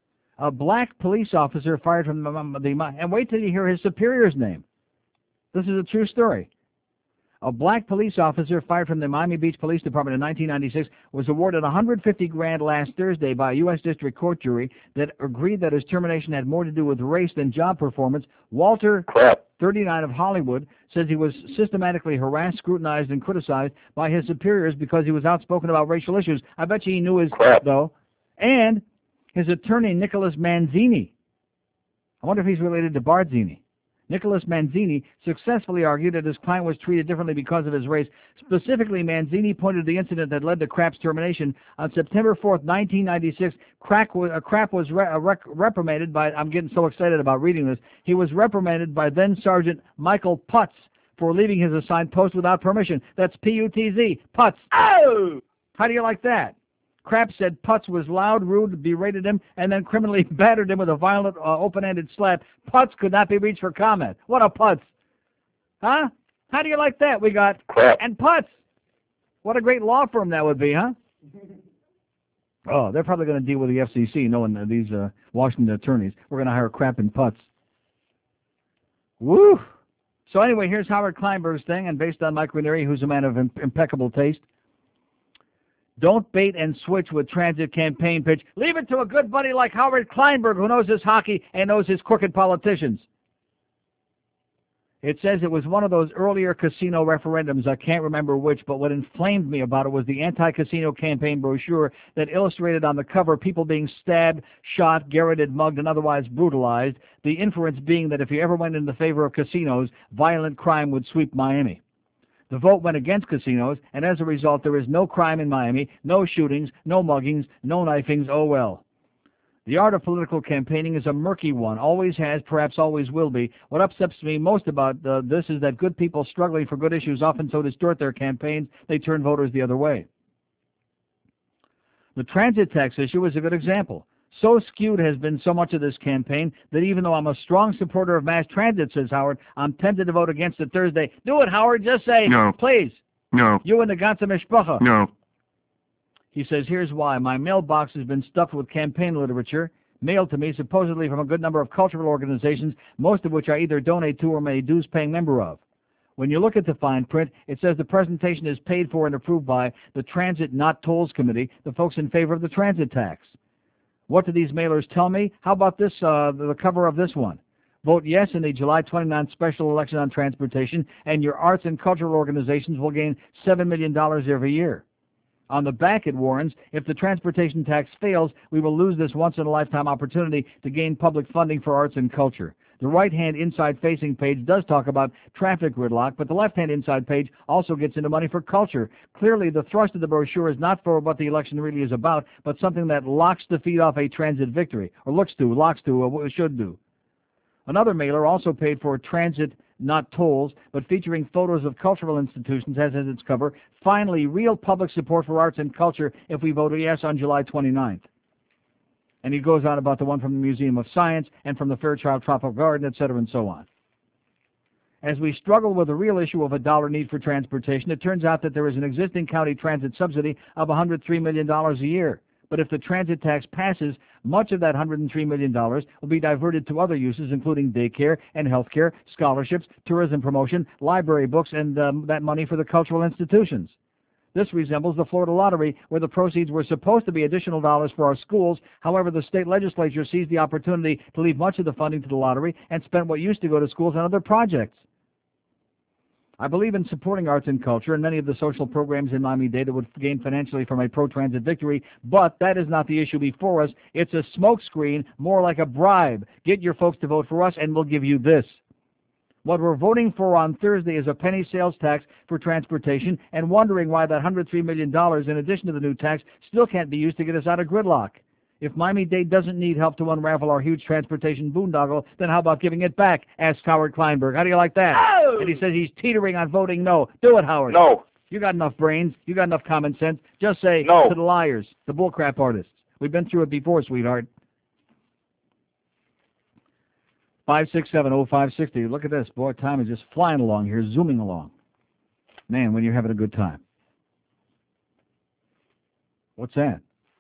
A black police officer fired from the, the, and wait till you hear his superior's name. This is a true story. A black police officer fired from the Miami Beach Police Department in nineteen ninety-six was awarded one hundred fifty grand last Thursday by a U S District Court jury that agreed that his termination had more to do with race than job performance. Walter, Crap. thirty-nine, of Hollywood, says he was systematically harassed, scrutinized, and criticized by his superiors because he was outspoken about racial issues. I bet you he knew his, Crap. though. And his attorney, Nicholas Manzini, I wonder if he's related to Barzini. Nicholas Manzini successfully argued that his client was treated differently because of his race. Specifically, Manzini pointed to the incident that led to Krapp's termination. On September fourth, nineteen ninety-six, Krapp was, uh, Krapp was re uh, rec reprimanded by, I'm getting so excited about reading this, he was reprimanded by then Sergeant Michael Putz for leaving his assigned post without permission. That's P U T Z, Putz. Oh! How do you like that? Krapp said Putz was loud, rude, berated him, and then criminally battered him with a violent, uh, open-ended slap. Putz could not be reached for comment. What a Putz. Huh? How do you like that? We got Crap. and Putz. What a great law firm that would be, huh? Oh, they're probably going to deal with the F C C, knowing uh, these uh, Washington attorneys. We're going to hire Krapp and Putz. Woo! So anyway, here's Howard Kleinberg's thing, and based on Mike Ranieri, who's a man of imp impeccable taste. Don't bait and switch with transit campaign pitch. Leave it to a good buddy like Howard Kleinberg, who knows his hockey and knows his crooked politicians. It says it was one of those earlier casino referendums. I can't remember which, but what inflamed me about it was the anti-casino campaign brochure that illustrated on the cover people being stabbed, shot, garroted, mugged, and otherwise brutalized, the inference being that if you ever went in the favor of casinos, violent crime would sweep Miami. The vote went against casinos, and as a result, there is no crime in Miami, no shootings, no muggings, no knifings, oh well. The art of political campaigning is a murky one, always has, perhaps always will be. What upsets me most about uh, this is that good people struggling for good issues often so distort their campaigns, they turn voters the other way. The transit tax issue is a good example. So skewed has been so much of this campaign that even though I'm a strong supporter of mass transit, says Howard, I'm tempted to vote against it Thursday. Do it, Howard. Just say, no. Please. No. You and the ganze Mishpacha. No. He says, here's why. My mailbox has been stuffed with campaign literature, mailed to me supposedly from a good number of cultural organizations, most of which I either donate to or am a dues-paying member of. When you look at the fine print, it says the presentation is paid for and approved by the Transit Not Tolls Committee, the folks in favor of the transit tax. What do these mailers tell me? How about this, uh, the cover of this one? Vote yes in the July twenty-ninth special election on transportation, and your arts and cultural organizations will gain seven million dollars every year. On the back, it warns, if the transportation tax fails, we will lose this once-in-a-lifetime opportunity to gain public funding for arts and culture. The right-hand inside-facing page does talk about traffic gridlock, but the left-hand inside page also gets into money for culture. Clearly, the thrust of the brochure is not for what the election really is about, but something that locks the feed off a transit victory, or looks to, locks to, or should do. Another mailer also paid for transit not tolls, but featuring photos of cultural institutions as as its cover. Finally, real public support for arts and culture if we vote yes on July twenty-ninth. And he goes on about the one from the Museum of Science and from the Fairchild Tropical Garden, et cetera, and so on. As we struggle with the real issue of a dollar need for transportation, it turns out that there is an existing county transit subsidy of one hundred three million dollars a year. But if the transit tax passes, much of that one hundred three million dollars will be diverted to other uses, including daycare and health care, scholarships, tourism promotion, library books, and um, that money for the cultural institutions. This resembles the Florida lottery, where the proceeds were supposed to be additional dollars for our schools. However, the state legislature seized the opportunity to leave much of the funding to the lottery and spent what used to go to schools on other projects. I believe in supporting arts and culture and many of the social programs in Miami-Dade that would gain financially from a pro-transit victory, but that is not the issue before us. It's a smokescreen, more like a bribe. Get your folks to vote for us, and we'll give you this. What we're voting for on Thursday is a penny sales tax for transportation, and wondering why that one hundred three million dollars, in addition to the new tax, still can't be used to get us out of gridlock. If Miami-Dade doesn't need help to unravel our huge transportation boondoggle, then how about giving it back? Asks Howard Kleinberg. How do you like that? Oh! And he says he's teetering on voting no. Do it, Howard. No. You got enough brains. You got enough common sense. Just say no to the liars, the bullcrap artists. We've been through it before, sweetheart. five six seven oh five six oh. Look at this. Boy, time is just flying along here, zooming along. Man, when you're having a good time. What's that?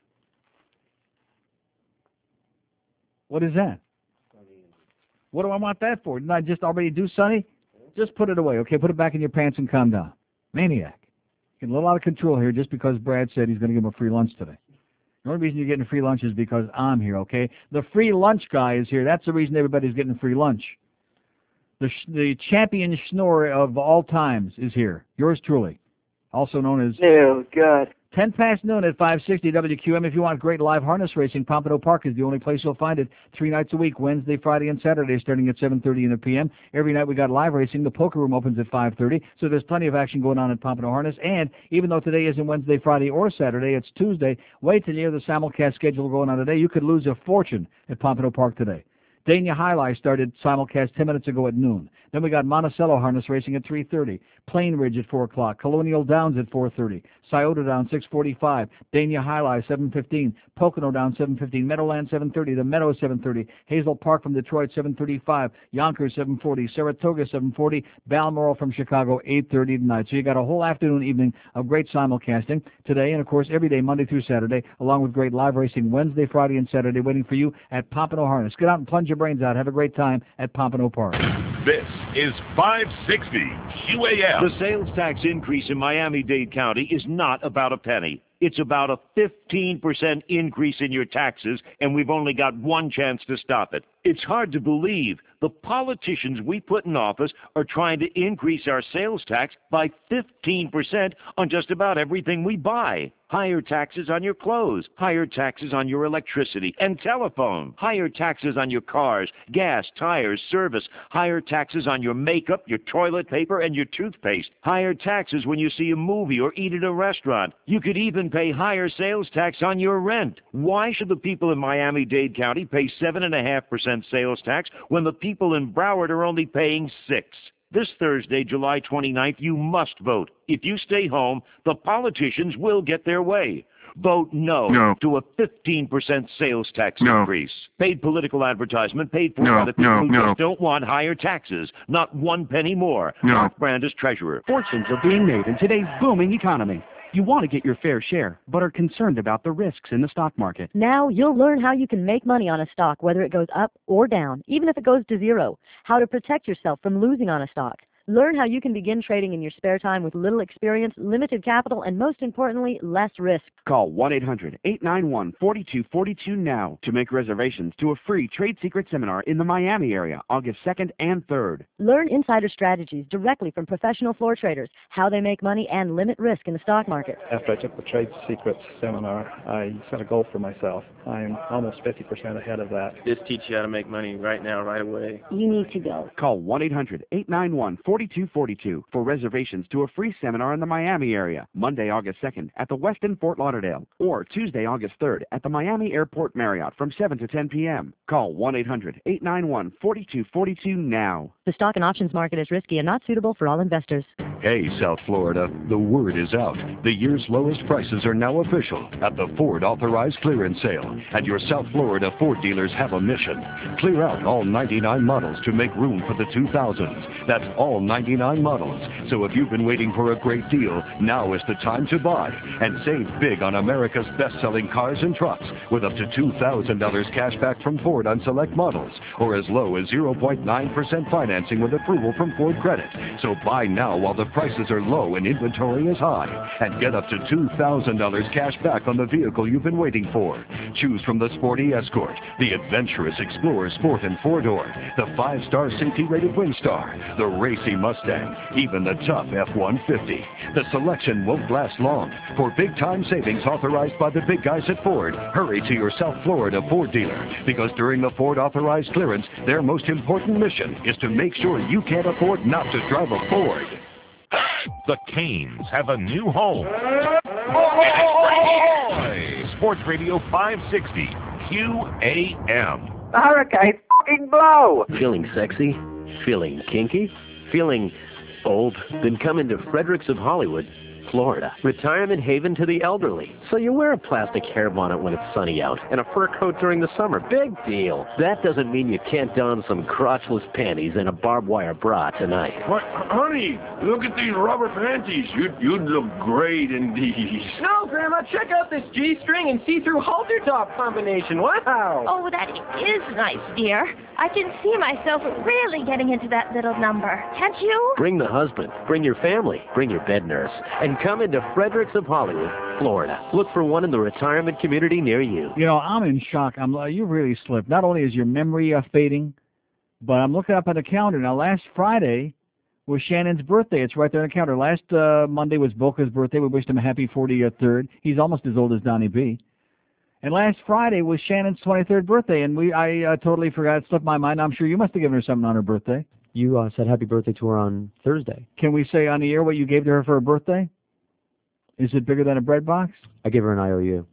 What is that? What do I want that for? Didn't I just already do Sonny? Just put it away, okay? Put it back in your pants and calm down. Maniac. Getting a little out of control here just because Brad said he's going to give him a free lunch today. The only reason you're getting a free lunch is because I'm here, okay? The free lunch guy is here. That's the reason everybody's getting a free lunch. The, sh the champion schnorrer of all times is here. Yours truly. Also known as... Oh, God. ten past noon at five sixty W Q M. If you want great live harness racing, Pompano Park is the only place you'll find it. Three nights a week, Wednesday, Friday, and Saturday, starting at seven thirty in the P M. Every night we got live racing. The poker room opens at five thirty, so there's plenty of action going on at Pompano Harness. And even though today isn't Wednesday, Friday, or Saturday, it's Tuesday, wait till you hear the simulcast schedule going on today. You could lose a fortune at Pompano Park today. Dania Highlight started simulcast ten minutes ago at noon. Then we got Monticello Harness Racing at three thirty, Plain Ridge at four o'clock, Colonial Downs at four thirty, Scioto Downs six forty-five, Dania Highlight seven fifteen, Pocono Downs seven fifteen, Meadowlands seven thirty, The Meadows seven thirty, Hazel Park from Detroit seven thirty-five, Yonkers seven forty, Saratoga seven forty, Balmoral from Chicago eight thirty tonight. So you got a whole afternoon, evening of great simulcasting today, and of course every day, Monday through Saturday, along with great live racing Wednesday, Friday, and Saturday waiting for you at Pompano Harness. Get out and plunge your brains out. Have a great time at Pompano Park. This is five sixty Q A M. The sales tax increase in Miami-Dade County is not about a penny. It's about a fifteen percent increase in your taxes, and we've only got one chance to stop it. It's hard to believe the politicians we put in office are trying to increase our sales tax by fifteen percent on just about everything we buy. Higher taxes on your clothes, higher taxes on your electricity and telephone, higher taxes on your cars, gas, tires, service, higher taxes on your makeup, your toilet paper, and your toothpaste, higher taxes when you see a movie or eat at a restaurant. You could even pay higher sales tax on your rent. Why should the people in Miami-Dade County pay seven point five percent sales tax when the people in Broward are only paying six? This Thursday, July twenty-ninth, you must vote. If you stay home, the politicians will get their way. Vote no, No. to a fifteen percent sales tax No. increase. Paid political advertisement paid for No, by the people no, who no. just don't want higher taxes. Not one penny more. No. Mark Brandis, treasurer. Fortunes are being made in today's booming economy. You want to get your fair share, but are concerned about the risks in the stock market. Now you'll learn how you can make money on a stock, whether it goes up or down, even if it goes to zero. How to protect yourself from losing on a stock. Learn how you can begin trading in your spare time with little experience, limited capital, and most importantly, less risk. Call one eight hundred, eight nine one, four two four two now to make reservations to a free trade secret seminar in the Miami area, August second and third. Learn insider strategies directly from professional floor traders, how they make money and limit risk in the stock market. After I took the Trade Secrets seminar, I set a goal for myself. I'm almost fifty percent ahead of that. This teaches you how to make money right now, right away. You need to go. Call one eight hundred, eight nine one, four two four two for reservations to a free seminar in the Miami area, Monday, August second at the Westin Fort Lauderdale, or Tuesday, August third at the Miami Airport Marriott from seven to ten p m Call one eight hundred, eight nine one, four two four two now. The stock and options market is risky and not suitable for all investors. Hey, South Florida, the word is out. The year's lowest prices are now official at the Ford Authorized Clearance Sale, and your South Florida Ford dealers have a mission. Clear out all ninety-nine models to make room for the two thousands. That's all ninety-nine models. So if you've been waiting for a great deal, now is the time to buy and save big on America's best-selling cars and trucks with up to two thousand dollars cash back from Ford on select models, or as low as zero point nine percent financing with approval from Ford Credit. So buy now while the prices are low and inventory is high, and get up to two thousand dollars cash back on the vehicle you've been waiting for. Choose from the sporty Escort, the adventurous Explorer Sport and four-door, the five-star safety-rated Windstar, the racy Mustang, even the tough F one fifty. The selection won't last long. For big-time savings authorized by the big guys at Ford, hurry to your South Florida Ford dealer, because during the Ford Authorized Clearance, their most important mission is to make sure you can't afford not to drive a Ford. The Canes have a new home. Sports Radio five sixty, Q A M. The hurricane fucking blow! Feeling sexy? Feeling kinky? Feeling old? Then come into Fredericks of Hollywood, Florida. Retirement haven to the elderly. So you wear a plastic hair bonnet when it's sunny out and a fur coat during the summer. Big deal. That doesn't mean you can't don some crotchless panties and a barbed wire bra tonight. What, honey, look at these rubber panties. You'd, you'd look great in these. No, Grandma, check out this G-string and see-through halter top combination. Wow. Oh, that is nice, dear. I can see myself really getting into that little number. Can't you? Bring the husband, bring your family, bring your bed nurse, and come into Fredericks of Hollywood, Florida. Look for one in the retirement community near you. You know, I'm in shock. I'm uh, you really slipped. Not only is your memory uh, fading, but I'm looking up on the calendar now. Last Friday was Shannon's birthday. It's right there on the calendar. Last uh, Monday was Boca's birthday. We wished him a happy forty-third. He's almost as old as Donnie B. And last Friday was Shannon's twenty-third birthday, and we I uh, totally forgot. It slipped my mind. I'm sure you must have given her something on her birthday. You uh, said happy birthday to her on Thursday. Can we say on the air what you gave to her for her birthday? Is it bigger than a bread box? I gave her an I O U.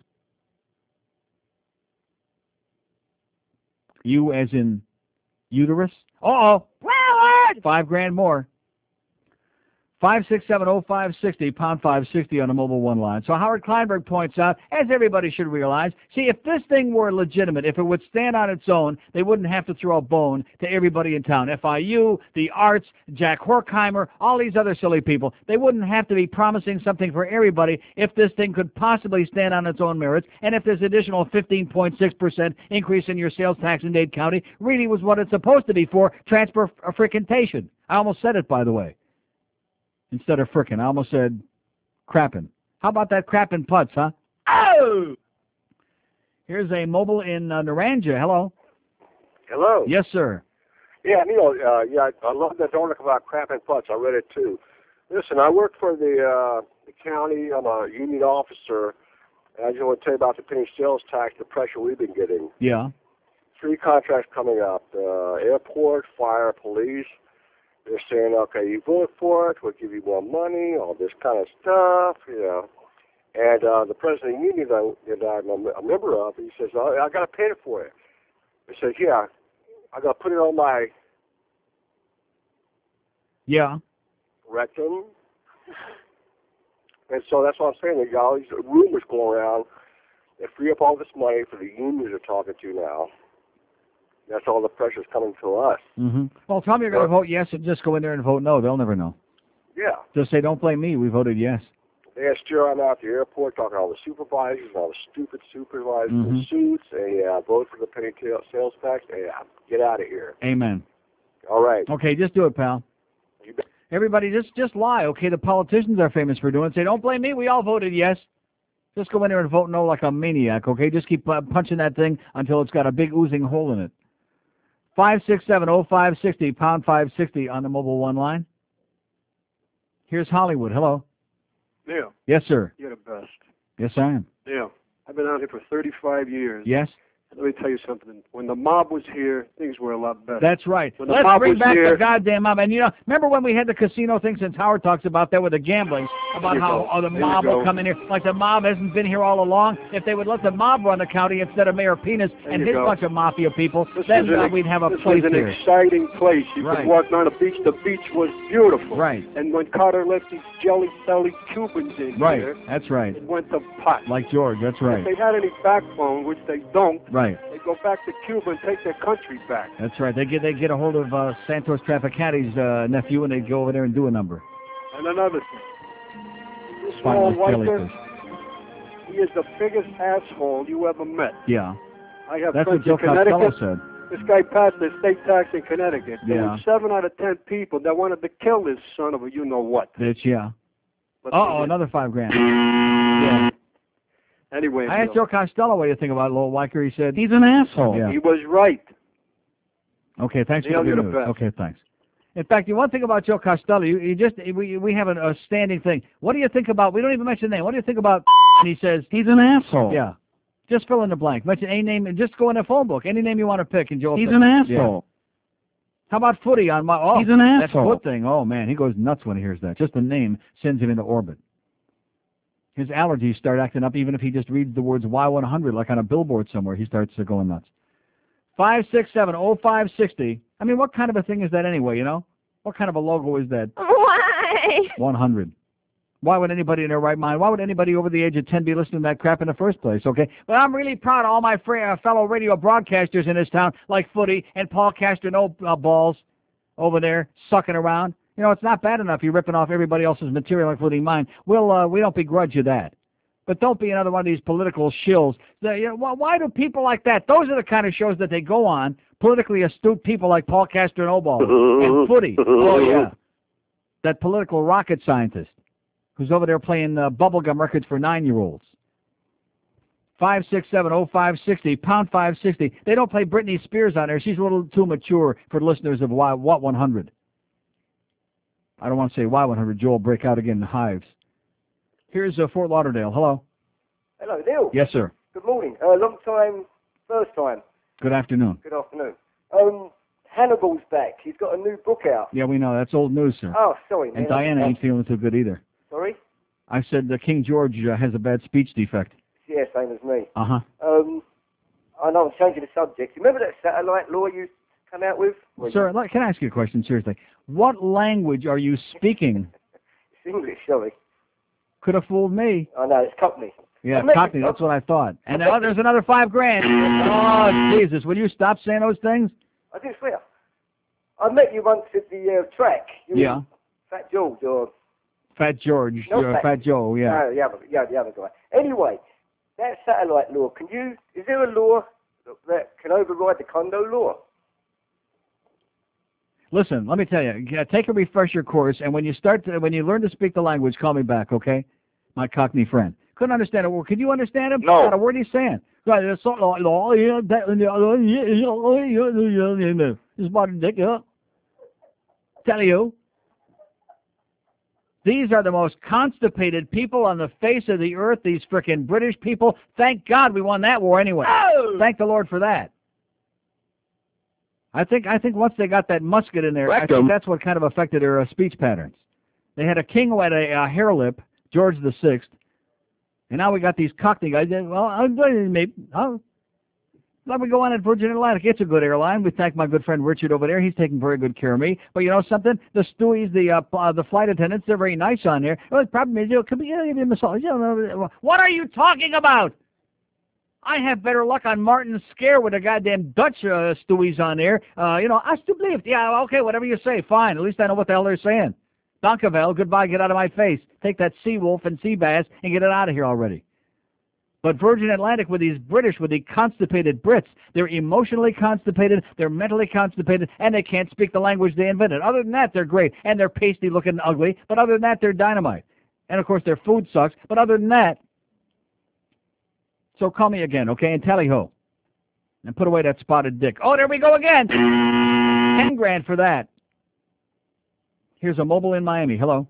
You as in uterus? Uh-oh. Five grand more. five six seven oh five six oh, pound five sixty on the Mobile One line. So Howard Kleinberg points out, as everybody should realize, see, if this thing were legitimate, if it would stand on its own, they wouldn't have to throw a bone to everybody in town. F I U, the Arts, Jack Horkheimer, all these other silly people. They wouldn't have to be promising something for everybody if this thing could possibly stand on its own merits, and if this additional fifteen point six percent increase in your sales tax in Dade County really was what it's supposed to be for, transfer frickentation. I almost said it, by the way. Instead of frickin', I almost said crappin'. How about that crappin' putts, huh? Oh! Here's a mobile in uh, Naranja. Hello. Hello. Yes, sir. Yeah, Neil. Uh, yeah, I love that article about crap and putts. I read it too. Listen, I work for the uh, the county. I'm a union officer, and I just want to tell you about the penny sales tax, the pressure we've been getting. Yeah. Three contracts coming up: uh, airport, fire, police. They're saying, okay, you vote for it, we'll give you more money, all this kind of stuff, you know. And uh, the president of the union that, that I'm a, a member of, he says, oh, I got to pay it for you. He says, yeah, I got to put it on my Yeah. rectum. And so that's what I'm saying. There's all these rumors going around. They free up all this money for the unions they're talking to now. That's all the pressure's coming to us. Mm-hmm. Well, tell me you're going to vote yes and just go in there and vote no. They'll never know. Yeah. Just say, don't blame me. We voted yes. They had steer I'm out at the airport talking to all the supervisors and all the stupid supervisors Mhm. in suits. And yeah, vote for the penny tail sales tax. And yeah, get out of here. Amen. All right. Okay, just do it, pal. Everybody, just just lie, okay? The politicians are famous for doing it. Say, don't blame me. We all voted yes. Just go in there and vote no like a maniac, okay? Just keep uh, punching that thing until it's got a big oozing hole in it. five six seven oh five six oh, pound five sixty on the mobile one line. Here's Hollywood. Hello. Neil, Yes, sir. you're the best. Yes, I am. Neil, I've been out here for thirty-five years. Yes. Let me tell you something. When the mob was here, things were a lot better. That's right. When the Let's mob bring was back here, the goddamn mob. And, you know, remember when we had the casino thing, since Howard talks about that with the gambling, about you how go. oh, the There you mob will go. come in here. Like the mob hasn't been here all along. If they would let the mob run the county instead of Mayor Penis There and you his go. bunch of mafia people, This then was an uh, ex- we'd have a this place was an here. exciting place. You Right. could walk down the beach. The beach was beautiful. Right. And when Carter let these jelly-belly Cubans in Right. here, That's right. it went to pot. Like George. That's right. If they had any backbone, which they don't, Right. they go back to Cuba and take their country back. That's right. They get they get a hold of uh, Santos Traficati's uh, nephew, and they go over there and do a number. And another thing, this small Spineless whiter, jellyfish. he is the biggest asshole you ever met. Yeah. I have That's friends what Joe in Connecticut. Costello said. This guy passed the state tax in Connecticut. There Yeah. were seven out of ten people that wanted to kill this son of a you-know-what. Bitch, yeah. But Uh they oh, did. another five grand. Yeah. Anyway, I asked Bill, Joe Costello what do you think about Lowell Weicker. He said he's an asshole. Yeah. he was right. Okay, thanks Neil, for the you're the news. best. Okay, thanks. In fact, the one thing about Joe Costello, you, you just we we have a, a standing thing. What do you think about? We don't even mention the name. What do you think about? And he says he's an asshole. Yeah. Just fill in the blank. Mention a name and just go in a phone book. Any name you want to pick, and Joe. will He's pick. an Yeah. asshole. How about Footy on my? Oh, He's an that asshole. foot thing. Oh man, he goes nuts when he hears that. Just the name sends him into orbit. His allergies start acting up even if he just reads the words Y one hundred like on a billboard somewhere. He starts uh, going nuts. Five six seven oh five sixty. I mean, what kind of a thing is that anyway? You know, what kind of a logo is that? Why? One hundred. Why would anybody in their right mind? Why would anybody over the age of ten be listening to that crap in the first place? Okay, but I'm really proud of all my fr- uh, fellow radio broadcasters in this town, like Footy and Paul Castro uh, balls over there sucking around. You know, it's not bad enough you're ripping off everybody else's material, including mine. We'll uh, we don't begrudge you that. But don't be another one of these political shills. The, you know, why, why do people like that? Those are the kind of shows that they go on. Politically astute people like Paul Castro and Footy. Oh yeah, that political rocket scientist who's over there playing uh, bubblegum records for nine-year-olds. Five six seven oh five sixty pound five sixty. They don't play Britney Spears on there. She's a little too mature for listeners of Y, What one hundred. I don't want to say Y one hundred. Joel break out again in hives. Here's uh, Fort Lauderdale. Hello. Hello, Neil. Yes, sir. Good morning. Uh, long time, first time. Good afternoon. Good afternoon. Um, Hannibal's back. He's got a new book out. Yeah, we know. That's old news, sir. Oh, sorry, man. And Diana ain't feeling too good either. Sorry? I said uh, King George uh, has a bad speech defect. Yeah, same as me. Uh-huh. Um, I know I'm changing the subject. You remember that satellite law you come out with? Well, Sir, let- can I ask you a question, seriously? What language are you speaking? It's English, sorry. Could have fooled me. I know, it's Cockney. Yeah, I meant Cockney, it- that's what I thought. And now there's another five grand. Oh, Jesus, will you stop saying those things? I do swear. I met you once at the uh, track. You Yeah. were Fat George or... Fat George, No, uh, Fat- Fat Joe, yeah. No, the other, yeah, the other guy. Anyway, that satellite law, can you... Is there a law that can override the condo law? Listen, let me tell you, g- take a refresher course, and when you start to, when you learn to speak the language, call me back, okay? My Cockney friend. Couldn't understand a word. Could you understand him? No. Not a word he's saying. Right, it's sort of like, oh, yeah, that, it's about a dick, yeah. Tell you. These are the most constipated people on the face of the earth, these frickin' British people. Thank God we won that war anyway. Oh! Thank the Lord for that. I think I think once they got that musket in there, I think that's what kind of affected their uh, speech patterns. They had a king who had a, a hair lip, George the Sixth, and now we got these Cockney guys. Well, I'm going to maybe. Huh? Let me go on at Virgin Atlantic. It's a good airline. We thank my good friend Richard over there. He's taking very good care of me. But you know something? The stewies, the uh, uh, the flight attendants, they're very nice on there. Well, the problem is, you know, could be, you know, give you a massage. You know, what are you talking about? I have better luck on Martin's Scare with the goddamn Dutch uh, stewies on there. Uh, you know, alsjeblieft. Yeah, okay, whatever you say, fine. At least I know what the hell they're saying. Dankevel, goodbye, get out of my face. Take that sea wolf and sea bass and get it out of here already. But Virgin Atlantic with these British, with the constipated Brits, they're emotionally constipated, they're mentally constipated, and they can't speak the language they invented. Other than that, they're great, and they're pasty-looking ugly, but other than that, they're dynamite. And, of course, their food sucks, but other than that, so call me again, okay, and tally-ho. And put away that spotted dick. Oh, there we go again! Ten grand for that. Here's a mobile in Miami. Hello.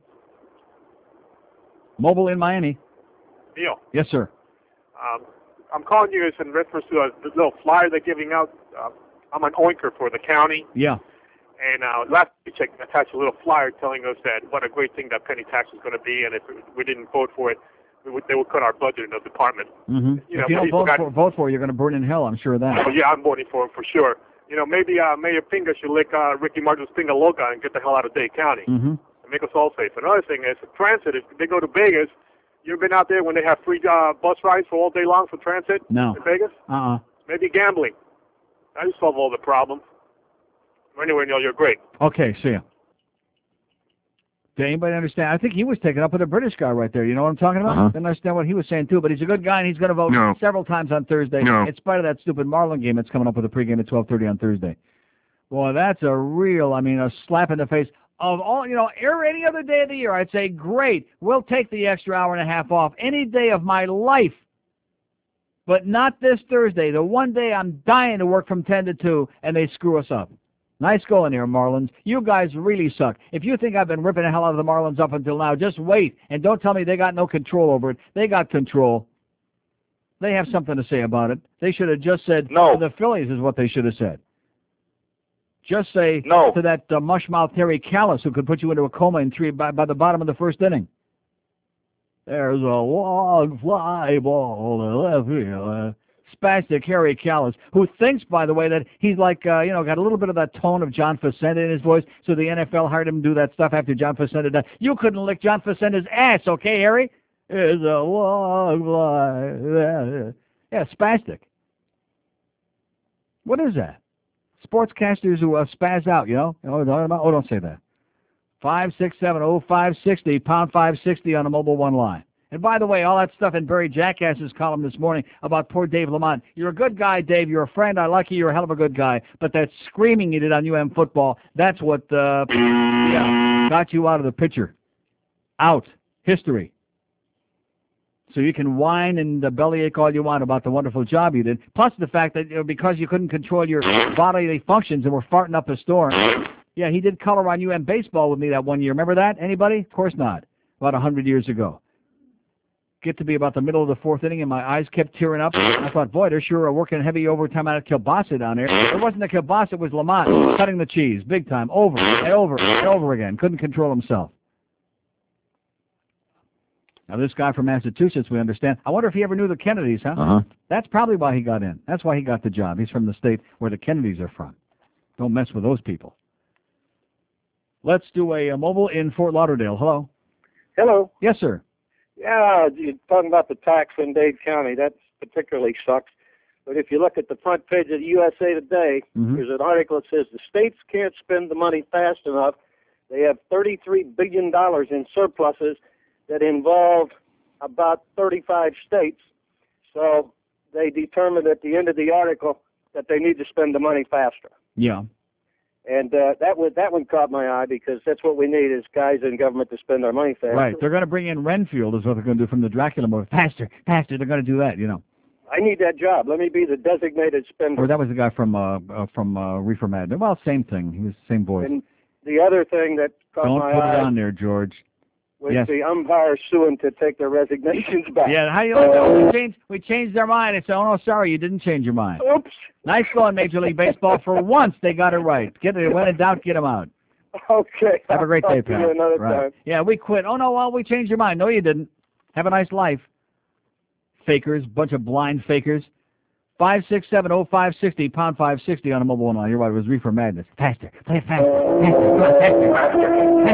Mobile in Miami. Neil. Yes, sir. Um, I'm calling you guys in reference to a the little flyer they're giving out. Uh, I'm an oinker for the county. Yeah. And uh, last week I attached a little flyer telling us that what a great thing that penny tax was going to be, and if we didn't vote for it, we would, they would cut our budget in the department. Mm-hmm. You know, if you don't vote for, vote for it, you're going to burn in hell, I'm sure of that. Oh, yeah, I'm voting for it for sure. You know, maybe uh, Mayor Pinga should lick uh, Ricky Martin's finger loca and get the hell out of Dade County Mm-hmm. and make us all safe. Another thing is, transit, if they go to Vegas, you ever been out there when they have free uh, bus rides for all day long for transit No. in Vegas? Uh-uh. Maybe gambling. That would solve all the problems. Anyway, Neil, you're great. Okay, see ya. Did anybody understand? I think he was taken up with a British guy right there. You know what I'm talking about? Uh-huh. Didn't understand what he was saying, too, but he's a good guy, and he's going to vote No. several times on Thursday, No. in spite of that stupid Marlin game that's coming up with a pregame at twelve thirty on Thursday. Boy, that's a real, I mean, a slap in the face. Of all, you know, any other day of the year, I'd say, great, we'll take the extra hour and a half off any day of my life. But not this Thursday, the one day I'm dying to work from ten to two, and they screw us up. Nice going there, Marlins. You guys really suck. If you think I've been ripping the hell out of the Marlins up until now, just wait, and don't tell me they got no control over it. They got control. They have something to say about it. They should have just said, no. The Phillies is what they should have said. Just say no. to that uh, mushmouth Terry Callis who could put you into a coma in three by, by the bottom of the first inning. There's a long fly ball in the left field. Uh, spastic Harry Callis, who thinks, by the way, that he's like, uh, you know, got a little bit of that tone of John Facenda in his voice, so the N F L hired him to do that stuff after John Facenda died. You couldn't lick John Facenda's ass, okay, Harry? There's a long fly. Yeah, spastic. What is that? Sportscasters who uh, spaz out, you know? Oh, don't say that. five six seven oh five sixty, pound five sixty on a Mobile One line. And by the way, all that stuff in Barry Jackass's column this morning about poor Dave Lamont. You're a good guy, Dave. You're a friend. I like you. You're a hell of a good guy. But that screaming you did on U M football, that's what uh, yeah, got you out of the picture. Out. History. So you can whine and uh, bellyache all you want about the wonderful job you did, plus the fact that you know, because you couldn't control your bodily functions and were farting up a storm. Yeah, he did color on U M baseball with me that one year. Remember that? Anybody? Of course not. About a hundred years ago. Get to be about the middle of the fourth inning, and my eyes kept tearing up. I thought, boy, they're sure working heavy overtime out of kielbasa down there. It wasn't the kielbasa, it was Lamont cutting the cheese, big time, over and over and over again. Couldn't control himself. Now, this guy from Massachusetts, we understand. I wonder if he ever knew the Kennedys, huh? Uh-huh. That's probably why he got in. That's why he got the job. He's from the state where the Kennedys are from. Don't mess with those people. Let's do a, a mobile in Fort Lauderdale. Hello. Hello. Yes, sir. Yeah, you're talking about the tax in Dade County. That particularly sucks. But if you look at the front page of the U S A Today, mm-hmm. there's an article that says the states can't spend the money fast enough. They have thirty-three billion dollars in surpluses that involve about thirty-five states. So they determined at the end of the article that they need to spend the money faster. Yeah. And uh, that one, that one caught my eye because that's what we need is guys in government to spend our money fast. Right. They're going to bring in Renfield is what they're going to do from the Dracula movie. Faster, faster. They're going to do that, you know. I need that job. Let me be the designated spender. Or that was the guy from uh, uh, from uh, Reefer Madness. Well, same thing. He was the same voice. And the other thing that caught Don't my put eye it on there, George. was Yes. the umpires suing to take their resignations back. Yeah, how you like that? We changed, we changed their mind and said, oh, no, sorry, you didn't change your mind. Oops. Nice going, Major League Baseball. For once, they got it right. Get it. When in doubt, get them out. Okay. Have a great I'll day, talk to pal. you another Right. time. Yeah, we quit. Oh, no, well, we changed your mind. No, you didn't. Have a nice life. Fakers, bunch of blind fakers. five six seven oh five six oh, pound five sixty on a mobile one. You're right, it was Reefer Madness. Faster. Play it faster. Faster. Come on, faster. Faster.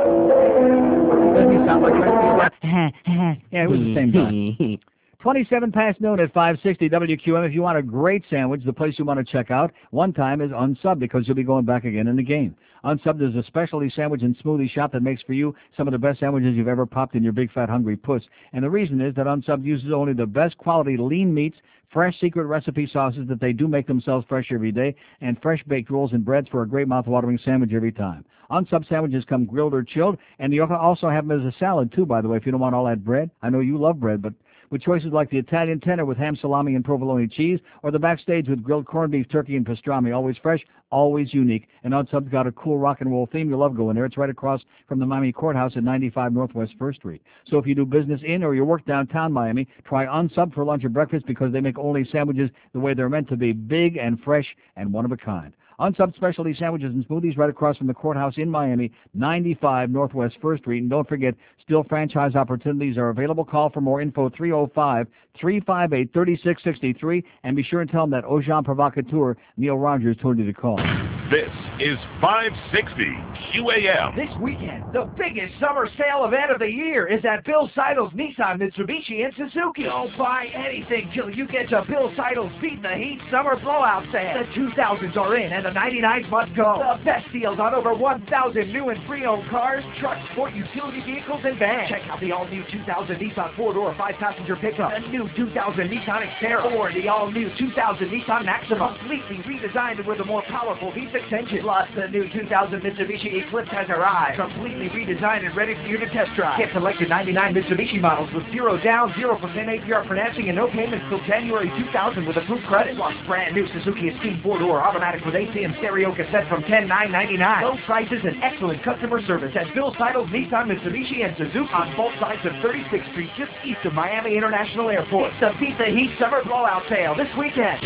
Faster. Doesn't he sound like Renfield? Yeah, it was the same guy. twenty-seven past noon at five sixty W Q M. If you want a great sandwich, the place you want to check out one time is Unsub because you'll be going back again and again. Unsub is a specialty sandwich and smoothie shop that makes for you some of the best sandwiches you've ever popped in your big fat hungry puss. And the reason is that Unsub uses only the best quality lean meats, fresh secret recipe sauces that they do make themselves fresh every day, and fresh baked rolls and breads for a great mouth-watering sandwich every time. Unsub sandwiches come grilled or chilled, and you also have them as a salad too, by the way, if you don't want all that bread. I know you love bread, but with choices like the Italian Tenor with ham, salami, and provolone cheese, or the Backstage with grilled corned beef, turkey, and pastrami. Always fresh, always unique. And Unsub's got a cool rock and roll theme. You'll love going there. It's right across from the Miami Courthouse at ninety-five Northwest First Street. So if you do business in or you work downtown Miami, try Unsub for lunch or breakfast because they make only sandwiches the way they're meant to be, big and fresh and one of a kind. Unsub specialty sandwiches and smoothies right across from the courthouse in Miami, ninety-five Northwest First Street. And don't forget, still franchise opportunities are available. Call for more info, three oh five, three five eight, three six six three. And be sure and tell them that Ojan Provocateur, Neil Rogers, told you to call. This is five sixty Q A M. This weekend, the biggest summer sale event of the year is at Bill Seidel's Nissan, Mitsubishi, and Suzuki. Don't buy anything till you get to Bill Seidel's Beat the Heat Summer Blowout Sale. The two thousands are in and the ninety-nines must go. The best deals on over one thousand new and pre-owned cars, trucks, sport utility vehicles, and vans. Check out the all-new two thousand Nissan four-door five-passenger pickup, the new two thousand Nissan Xterra, or the all-new two thousand Nissan Maxima, completely redesigned with a more powerful V six engine. Plus, the new two thousand Mitsubishi Eclipse has arrived, completely redesigned and ready for you to test drive. Get selected ninety-nine Mitsubishi models with zero down, zero percent A P R financing, and no payments till January two thousand with approved credit. Plus, brand new Suzuki Esteem four-door automatic with A C and stereo cassette from ten nine ninety-nine. Low prices and excellent customer service at Bill Seidel's Nissan, Mitsubishi, and Suzuki on both sides of thirty-sixth Street, just east of Miami International Airport. It's the Beat the Heat Summer Blowout Sale this weekend.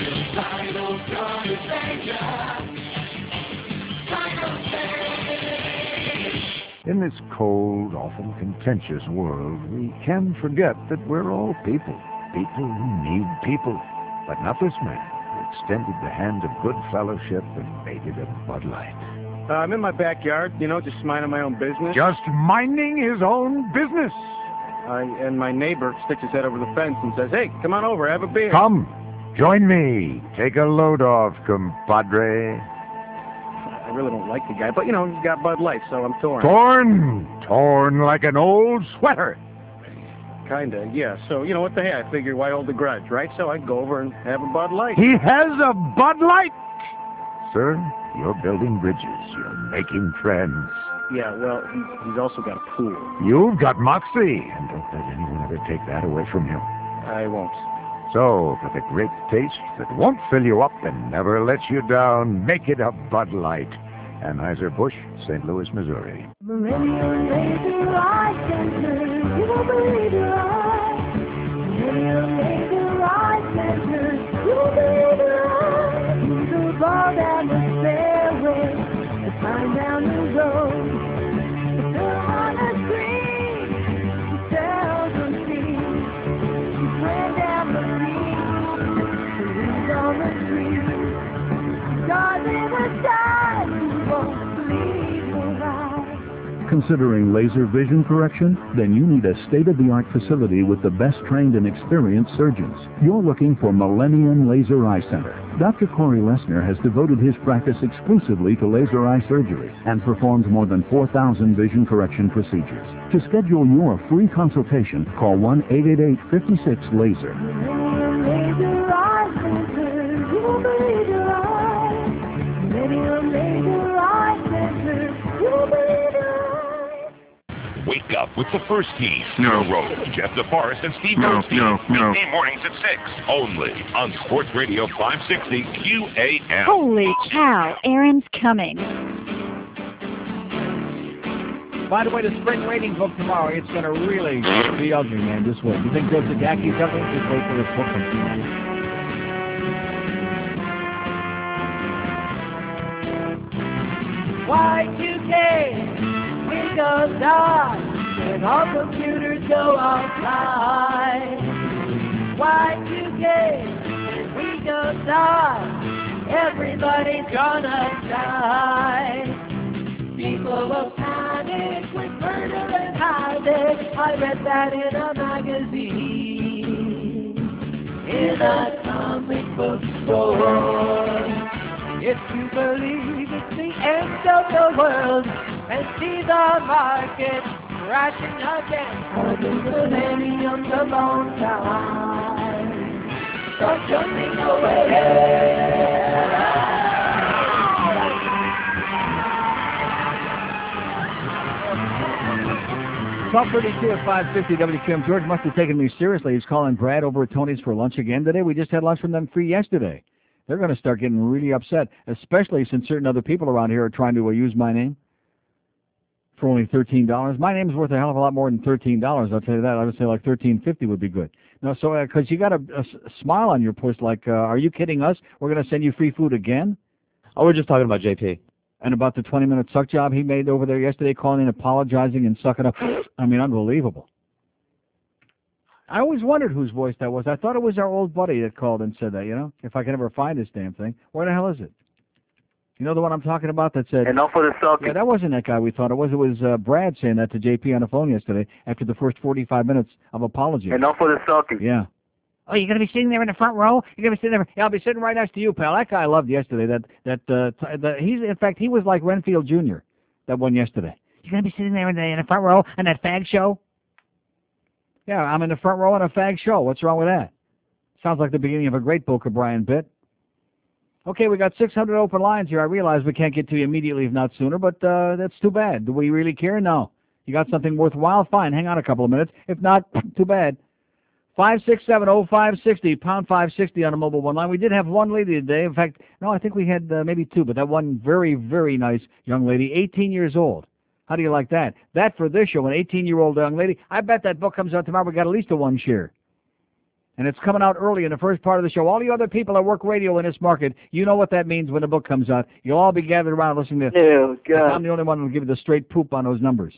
In this cold, often contentious world, we can forget that we're all people. People who need people. But not this man, who extended the hand of good fellowship and made it a Bud Light. Uh, I'm in my backyard, you know, just minding my own business. Just minding his own business. I, and my neighbor sticks his head over the fence and says, hey, come on over, have a beer. Come, join me. Take a load off, compadre. I really don't like the guy, but, you know, he's got Bud Light, so I'm torn. Torn, torn like an old sweater. Kinda, yeah. So, you know what the hey, I figured why hold the grudge, right? So I go over and have a Bud Light. He has a Bud Light! Sir, you're building bridges. You're making friends. Yeah, well, he's, he's also got a pool. You've got moxie, and don't let anyone ever take that away from you. I won't. So, for the great taste that won't fill you up and never let you down, make it a Bud Light. Anheuser-Busch, Saint Louis, Missouri. Millennium Laser Eye Center, you won't believe your eyes. Millennium Laser Eye Center, you won't believe your eyes. You can fall down the stairway, to climb down the road. The film on the screen, you seldom see. You swim down the beach, the leaves on the tree. Stars in the sky, you won't believe your eyes. Considering laser vision correction? Then you need a state-of-the-art facility with the best trained and experienced surgeons. You're looking for Millennium Laser Eye Center. Doctor Corey Lesnar has devoted his practice exclusively to laser eye surgery and performs more than four thousand vision correction procedures. To schedule your free consultation, call one eight eight eight, five six, laser. Millennium Laser Eye Center, you won't believe your eyes. Millennium Laser Wake Up with the First Team. No. Rose, Jeff DeForest, and Steve No, Rosenstein. no, no. Weekday mornings at six. Only on Sports Radio five sixty Q A M. Holy cow, Aaron's coming. By the way, the spring rating book tomorrow, it's going to really be ugly, man. Just wait. You think Joe Zagaki's ugly? Just wait for this book comes tomorrow. Y two K, we go dark, and all computers go offline. Y two K, we go dark, everybody's gonna die. People will panic with murder and havoc. I read that in a magazine, in a comic book store. If you believe it's the end of the world and see the market crashing again, for the millennium's a long time. Start jumping away. twelve thirty-two at five fifty W Q M. George must have taken me seriously. He's calling Brad over at Tony's for lunch again today. We just had lunch from them free yesterday. They're going to start getting really upset, especially since certain other people around here are trying to uh, use my name for only thirteen dollars. My name's worth a hell of a lot more than thirteen dollars, I'll tell you that. I would say like thirteen fifty would be good. No, so, because uh, you got a, a smile on your post like, uh, are you kidding us? We're going to send you free food again? Oh, we're just talking about J P. And about the twenty-minute suck job he made over there yesterday, calling in, apologizing, and sucking up. I mean, unbelievable. I always wondered whose voice that was. I thought it was our old buddy that called and said that, you know, if I can ever find this damn thing. Where the hell is it? You know the one I'm talking about that said... Enough of the sucking. Yeah, that wasn't that guy we thought it was. It was uh, Brad saying that to J P on the phone yesterday after the first forty-five minutes of apology. Enough of the sucking. Yeah. Oh, you're going to be sitting there in the front row? You're going to be sitting there? Yeah, I'll be sitting right next to you, pal. That guy I loved yesterday. That, that, uh, t- the, he's, in fact, he was like Renfield Junior, that one yesterday. You're going to be sitting there in the, in the front row on that fag show? Yeah, I'm in the front row on a fag show. What's wrong with that? Sounds like the beginning of a great Boca Brian bit. Okay, we got six hundred open lines here. I realize we can't get to you immediately, if not sooner, but uh, that's too bad. Do we really care? No. You got something worthwhile? Fine. Hang on a couple of minutes. If not, too bad. five six seven oh five six oh, pound five sixty on a mobile one line. We did have one lady today. In fact, no, I think we had uh, maybe two, but that one very, very nice young lady, eighteen years old. How do you like that? That for this show, an eighteen-year-old young lady. I bet that book comes out tomorrow. We got at least a one share. And it's coming out early in the first part of the show. All you other people that work radio in this market, you know what that means when the book comes out. You'll all be gathered around listening to Oh, God. I'm the only one who will give you the straight poop on those numbers.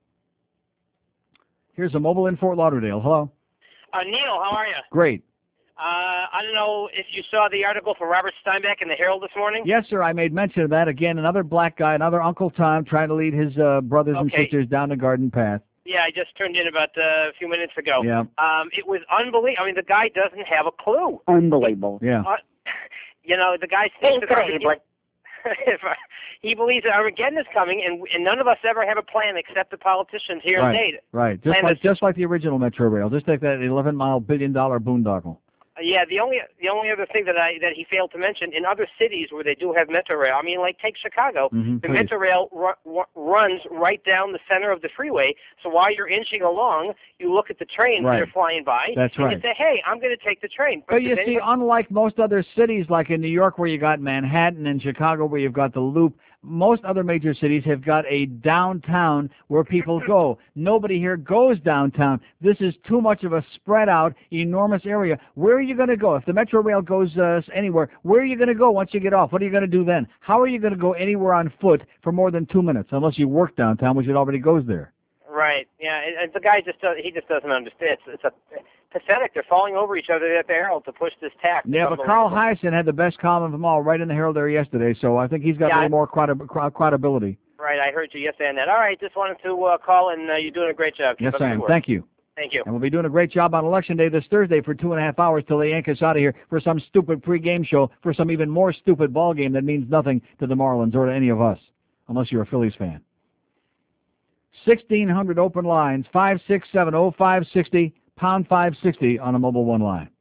Here's a mobile in Fort Lauderdale. Hello. Uh, Neil, how are you? Great. Uh, I don't know if you saw the article for Robert Steinbeck in the Herald this morning. Yes, sir. I made mention of that. Again, another black guy, another Uncle Tom trying to lead his uh, brothers and Okay. sisters down the garden path. Yeah, I just turned in about uh, a few minutes ago. Yeah. Um, it was unbelievable. I mean, the guy doesn't have a clue. Unbelievable. Yeah. Uh, you know, the guy thinks that Armageddon, if, uh, he believes that Armageddon is coming, and, and none of us ever have a plan except the politicians here right. in Dayton. Right. Just And like it's- just like the original Metro Rail. Just like that eleven mile billion dollar boondoggle. Uh, yeah, the only the only other thing that I that he failed to mention, in other cities where they do have Metro Rail, I mean, like take Chicago, Mhm, the please. Metro Rail ru- ru- runs right down the center of the freeway. So while you're inching along, you look at the trains Right. that are flying by, That's and right. you say, "Hey, I'm going to take the train." But you does see, anybody- unlike most other cities, like in New York where you got Manhattan and Chicago where you've got the Loop, most other major cities have got a downtown where people go. Nobody here goes downtown. This is too much of a spread out, enormous area. Where are you going to go? If the Metro Rail goes uh, anywhere, where are you going to go once you get off? What are you going to do then? How are you going to go anywhere on foot for more than two minutes, unless you work downtown, which it already goes there? Right. Yeah. And, and the guy just does, he just doesn't understand. It's, it's a pathetic. They're falling over each other at the Herald to push this tax. Yeah, It's but Carl unbelievable. Hyacin had the best column of them all right in the Herald there yesterday, so I think he's got Yeah, a I- little more credi- cre- credibility. Right. I heard you yesterday on that. All right. Just wanted to uh, call, and uh, you're doing a great job. Keep Yes, up I the am. good work. Thank you. Thank you. And we'll be doing a great job on Election Day this Thursday for two and a half hours till they yank us out of here for some stupid pregame show for some even more stupid ball game that means nothing to the Marlins or to any of us, unless you're a Phillies fan. sixteen hundred open lines, five six seven oh five six oh, pound five sixty on a mobile one line.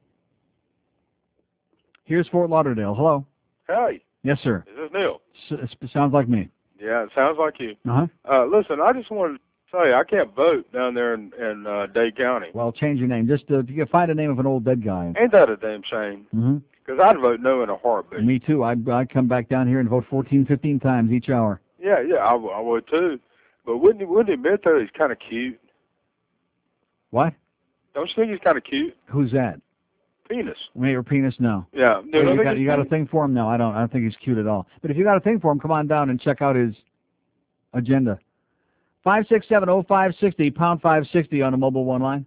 Here's Fort Lauderdale. Hello. Hey, Yes, sir. is this Neil? S- it sounds like me. Yeah, it sounds like you. Uh-huh. Uh, listen, I just wanted Tell you, I can't vote down there in, in uh, Dade County. Well, change your name. Just uh, you can find a name of an old dead guy. Ain't that a damn shame? Mm-hmm. Because I'd vote no in a heartbeat. Me too. I'd, I'd come back down here and vote fourteen, fifteen times each hour. Yeah, yeah, I, w- I would too. But wouldn't you, wouldn't you admit though he's kind of cute? What? Don't you think he's kind of cute? Who's that? Penis. Mayor Penis? No. Yeah. Hey, No, you no, got, no, you got a no. thing for him? No, I don't. I don't think he's cute at all. But if you got a thing for him, come on down and check out his agenda. Five six seven oh five sixty pound five sixty on a mobile one line.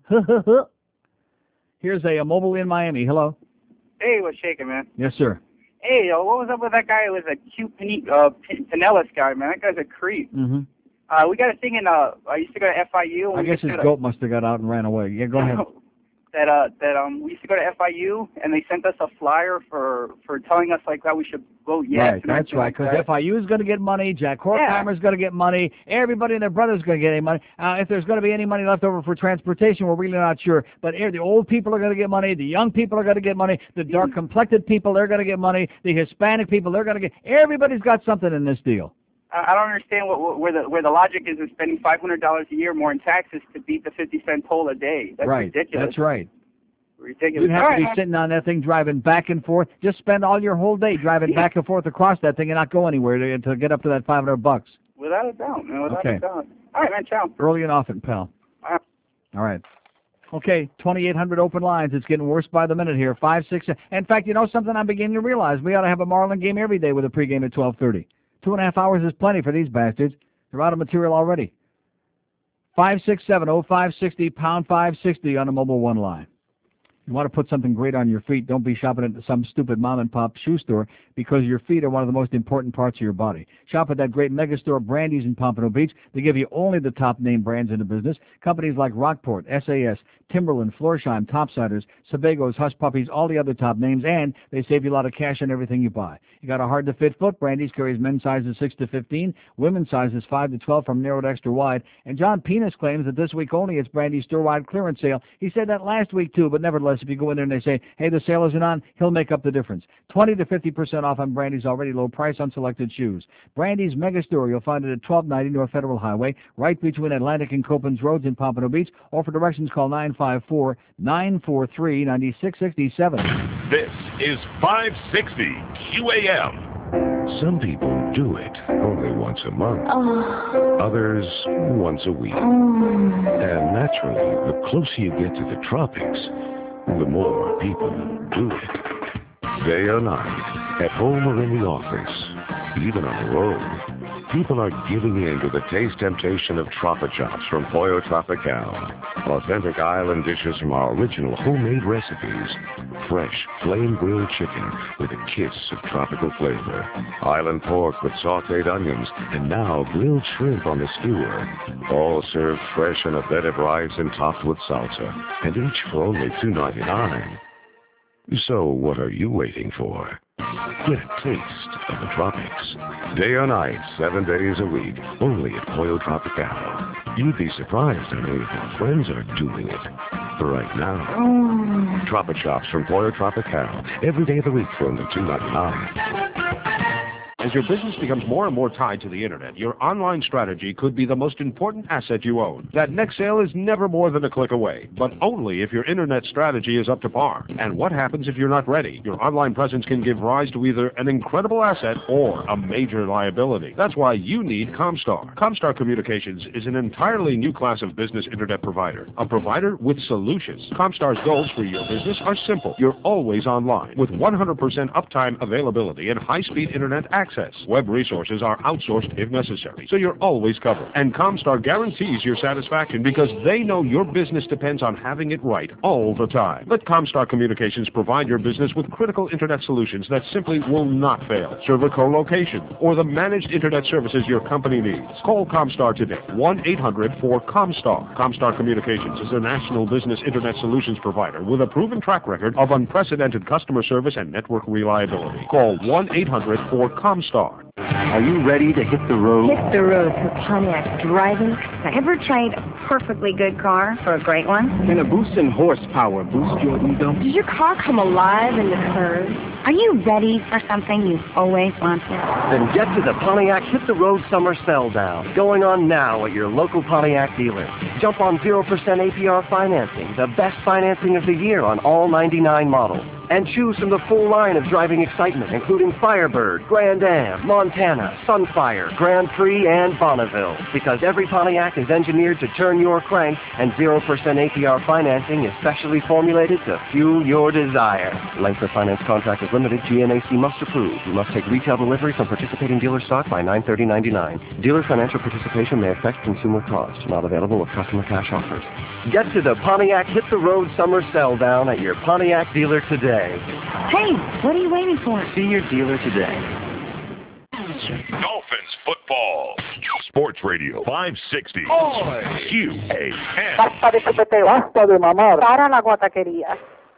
Here's a, a mobile in Miami. Hello. Hey, what's shaking, man? Yes, sir. Hey, yo, what was up with that guy who was a cute Pin- uh, Pin- Pinellas guy, man? That guy's a creep. Mm-hmm. Uh, we got a thing in, uh, I used to go to F I U. And I we guess used his to goat must have got out and ran away. Yeah, go ahead. that uh that um we used to go to F I U and they sent us a flyer for for telling us like that we should vote yes. Right, and that's everything right, like because that. F I U is going to get money, Jack Horkheimer's going to get money, everybody and their brother's going to get any money. Uh, if there's going to be any money left over for transportation, we're really not sure. But eh, the old people are going to get money, the young people are going to get money, the dark-complected people, they're going to get money, the Hispanic people, they're going to get, everybody's got something in this deal. I I don't understand what, what where the where the logic is in spending five hundred dollars a year more in taxes to beat the fifty cent toll a day. That's right, ridiculous. that's right. Ridiculous. You'd have All to be right. sitting on that thing driving back and forth. Just spend all your whole day driving back and forth across that thing and not go anywhere to, to get up to that five hundred bucks. Without a doubt, man. Without Okay. a doubt. All right, man. Ciao. Early and often, pal. All All right. Okay, twenty-eight hundred open lines. It's getting worse by the minute here. Five, six. In fact, you know something I'm beginning to realize? We ought to have a Marlin game every day with a pregame at twelve thirty. Two and a half hours is plenty for these bastards. They're out of material already. Five six seven oh five sixty pound five sixty on the mobile one line. You want to put something great on your feet, don't be shopping at some stupid mom-and-pop shoe store because your feet are one of the most important parts of your body. Shop at that great mega store, Brandy's in Pompano Beach. They give you only the top-name brands in the business. Companies like Rockport, S A S, Timberland, Florsheim, Topsiders, Sebagos, Hush Puppies, all the other top names, and they save you a lot of cash on everything you buy. You got a hard-to-fit foot, Brandy's carries men's sizes six to fifteen, women's sizes five to twelve from narrow to extra wide, and John Penis claims that this week only it's Brandy's store-wide clearance sale. He said that last week, too, but nevertheless, if you go in there and they say, hey, the sale isn't on, he'll make up the difference. twenty to fifty percent off on Brandy's already low price on selected shoes. Brandy's mega store, you'll find it at twelve ninety North Federal Highway, right between Atlantic and Copans Roads in Pompano Beach, or for directions, call nine five four, nine four three, nine six six seven. This is five sixty Q A M. Some people do it only once a month. Others once a week. And naturally, the closer you get to the tropics, the more people do it. Day or night, at home or in the office, even on the road, people are giving in to the taste temptation of Tropichops from Pollo Tropical. Authentic island dishes from our original homemade recipes. Fresh, flame-grilled chicken with a kiss of tropical flavor. Island pork with sautéed onions, and now grilled shrimp on the skewer. All served fresh in a bed of rice and topped with salsa, and each for only two ninety-nine. So what are you waiting for? Get a taste of the tropics. Day or night, seven days a week, only at Pollo Tropical. You'd be surprised how many of your friends are doing it right now. Tropichops from Pollo Tropical, every day of the week for only two ninety-nine. As your business becomes more and more tied to the internet, your online strategy could be the most important asset you own. That next sale is never more than a click away, but only if your internet strategy is up to par. And what happens if you're not ready? Your online presence can give rise to either an incredible asset or a major liability. That's why you need Comstar. Comstar Communications is an entirely new class of business internet provider, a provider with solutions. Comstar's goals for your business are simple. You're always online with one hundred percent uptime availability and high-speed internet access. Web resources are outsourced if necessary, so you're always covered. And Comstar guarantees your satisfaction because they know your business depends on having it right all the time. Let Comstar Communications provide your business with critical internet solutions that simply will not fail. Server co-location or the managed internet services your company needs. Call Comstar today, one eight hundred four COMSTAR. Comstar Communications is a national business internet solutions provider with a proven track record of unprecedented customer service and network reliability. Call one eight hundred four COMSTAR. Are you ready to hit the road? Hit the road for Pontiac driving excitement. Ever tried perfectly good car for a great one. Can a boost in horsepower boost your ego? Does your car come alive in the curves? Are you ready for something you've always wanted? Then get to the Pontiac Hit the Road Summer Sell Down, going on now at your local Pontiac dealer. Jump on zero percent A P R financing, the best financing of the year on all ninety-nine models. And choose from the full line of driving excitement, including Firebird, Grand Am, Montana, Sunfire, Grand Prix, and Bonneville. Because every Pontiac is engineered to turn your crank, and zero percent A P R financing is specially formulated to fuel your desire. Length of finance contract is limited. G N A C must approve. You must take retail delivery from participating dealer stock by nine thirty ninety-nine. Dealer financial participation may affect consumer cost. Not available with customer cash offers. Get to the Pontiac Hit the Road Summer Sell Down at your Pontiac dealer today. Hey, what are you waiting for? See your dealer today. Dolphins football. Sports Radio five sixty. Q A M. Basta de chupete, basta de mamar. Para la guataquería.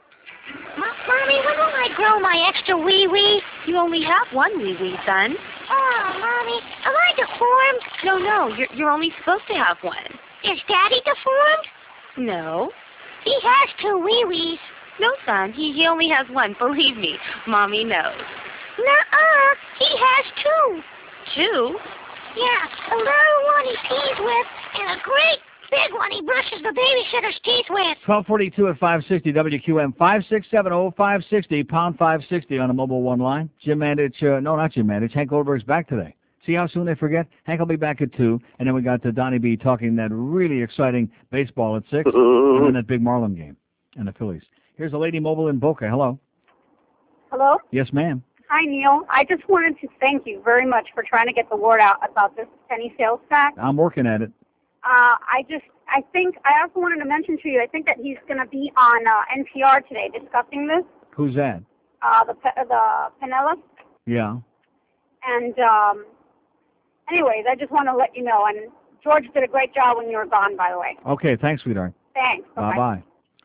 Mommy, when will I grow my extra wee-wee? You only have one wee-wee, son. Oh, Mommy, am I deformed? No, no, you're, you're only supposed to have one. Is Daddy deformed? No. He has two wee-wees. No, son, he, he only has one. Believe me, Mommy knows. Nuh-uh, he has two. Two? Yeah, a little one he pees with, and a great big one he brushes the babysitter's teeth with. twelve forty-two at five sixty W Q M, five six seven oh five sixty, pound five sixty on a mobile one line. Jim Mandich, uh, no, not Jim Mandich, Hank Goldberg's back today. See how soon they forget? Hank will be back at two, and then we got uh, Donnie B talking that really exciting baseball at six, and then that big Marlin game, and the Phillies. Here's a lady mobile in Boca. Hello. Hello? Yes, ma'am. Hi, Neil. I just wanted to thank you very much for trying to get the word out about this penny sales tax. I'm working at it. Uh, I just, I think, I also wanted to mention to you, I think that he's going to be on uh, N P R today discussing this, Who's that? uh, the Pe- the Pinellas. Yeah. And um, anyways, I just want to let you know. And George did a great job when you were gone, by the way. Okay, thanks, sweetheart. Thanks. Bye-bye. Bye-bye.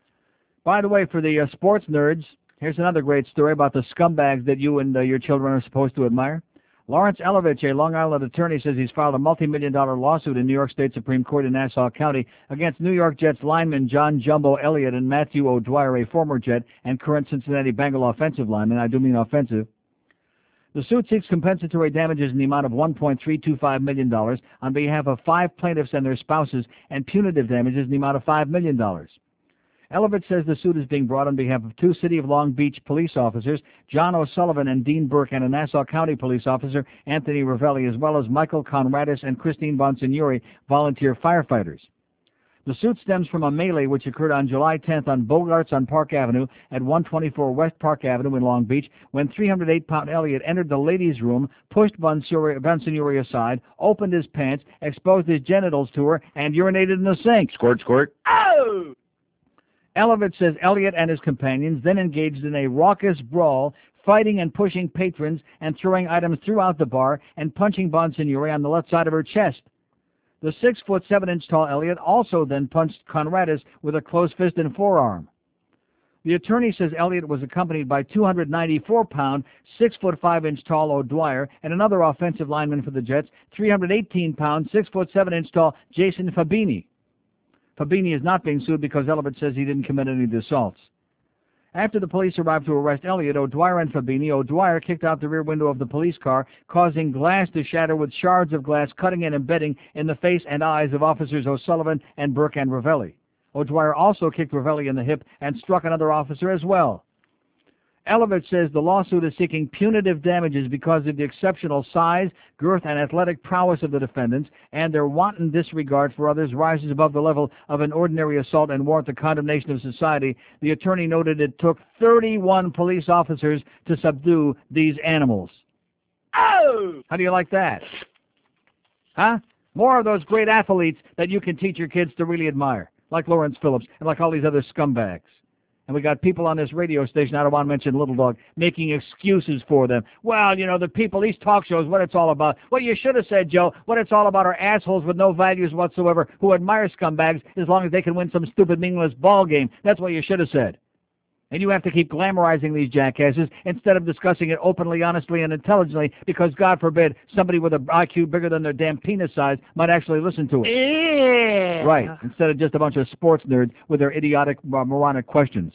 By the way, for the uh, sports nerds, here's another great story about the scumbags that you and uh, your children are supposed to admire. Lawrence Elovich, a Long Island attorney, says he's filed a multi-million dollar lawsuit in New York State Supreme Court in Nassau County against New York Jets linemen John Jumbo Elliott and Matthew O'Dwyer, a former Jet and current Cincinnati Bengal offensive lineman. I do mean offensive. The suit seeks compensatory damages in the amount of one point three two five million dollars on behalf of five plaintiffs and their spouses, and punitive damages in the amount of five million dollars. Elovich says the suit is being brought on behalf of two City of Long Beach police officers, John O'Sullivan and Dean Burke, and a Nassau County police officer, Anthony Ravelli, as well as Michael Conradis and Christine Bonsignori, volunteer firefighters. The suit stems from a melee which occurred on July tenth on Bogarts on Park Avenue at one twenty-four West Park Avenue in Long Beach, when three hundred eight pound Elliott entered the ladies' room, pushed Bonsignori aside, opened his pants, exposed his genitals to her, and urinated in the sink. Squirt, squirt. Oh! Elovich says Elliott and his companions then engaged in a raucous brawl, fighting and pushing patrons and throwing items throughout the bar and punching Bonsignori on the left side of her chest. The six foot seven inch tall Elliott also then punched Conradis with a closed fist and forearm. The attorney says Elliott was accompanied by two hundred ninety-four pound, six foot five inch tall O'Dwyer and another offensive lineman for the Jets, three hundred eighteen pound, six foot seven inch tall Jason Fabini. Fabini is not being sued because Elovich says he didn't commit any of the assaults. After the police arrived to arrest Elliott, O'Dwyer and Fabini, O'Dwyer kicked out the rear window of the police car, causing glass to shatter with shards of glass cutting and embedding in the face and eyes of officers O'Sullivan and Burke and Ravelli. O'Dwyer also kicked Ravelli in the hip and struck another officer as well. Elovich says the lawsuit is seeking punitive damages because of the exceptional size, girth, and athletic prowess of the defendants, and their wanton disregard for others rises above the level of an ordinary assault and warrant the condemnation of society. The attorney noted it took thirty-one police officers to subdue these animals. Oh! How do you like that? Huh? More of those great athletes that you can teach your kids to really admire, like Lawrence Phillips and like all these other scumbags. And we got people on this radio station, I don't want to mention Little Dog, making excuses for them. Well, you know, the people, these talk shows, what it's all about. What you should have said, Joe, what it's all about are assholes with no values whatsoever who admire scumbags as long as they can win some stupid, meaningless ball game. That's what you should have said. And you have to keep glamorizing these jackasses instead of discussing it openly, honestly, and intelligently, because, God forbid, somebody with an I Q bigger than their damn penis size might actually listen to it. Yeah. Right, instead of just a bunch of sports nerds with their idiotic, uh, moronic questions.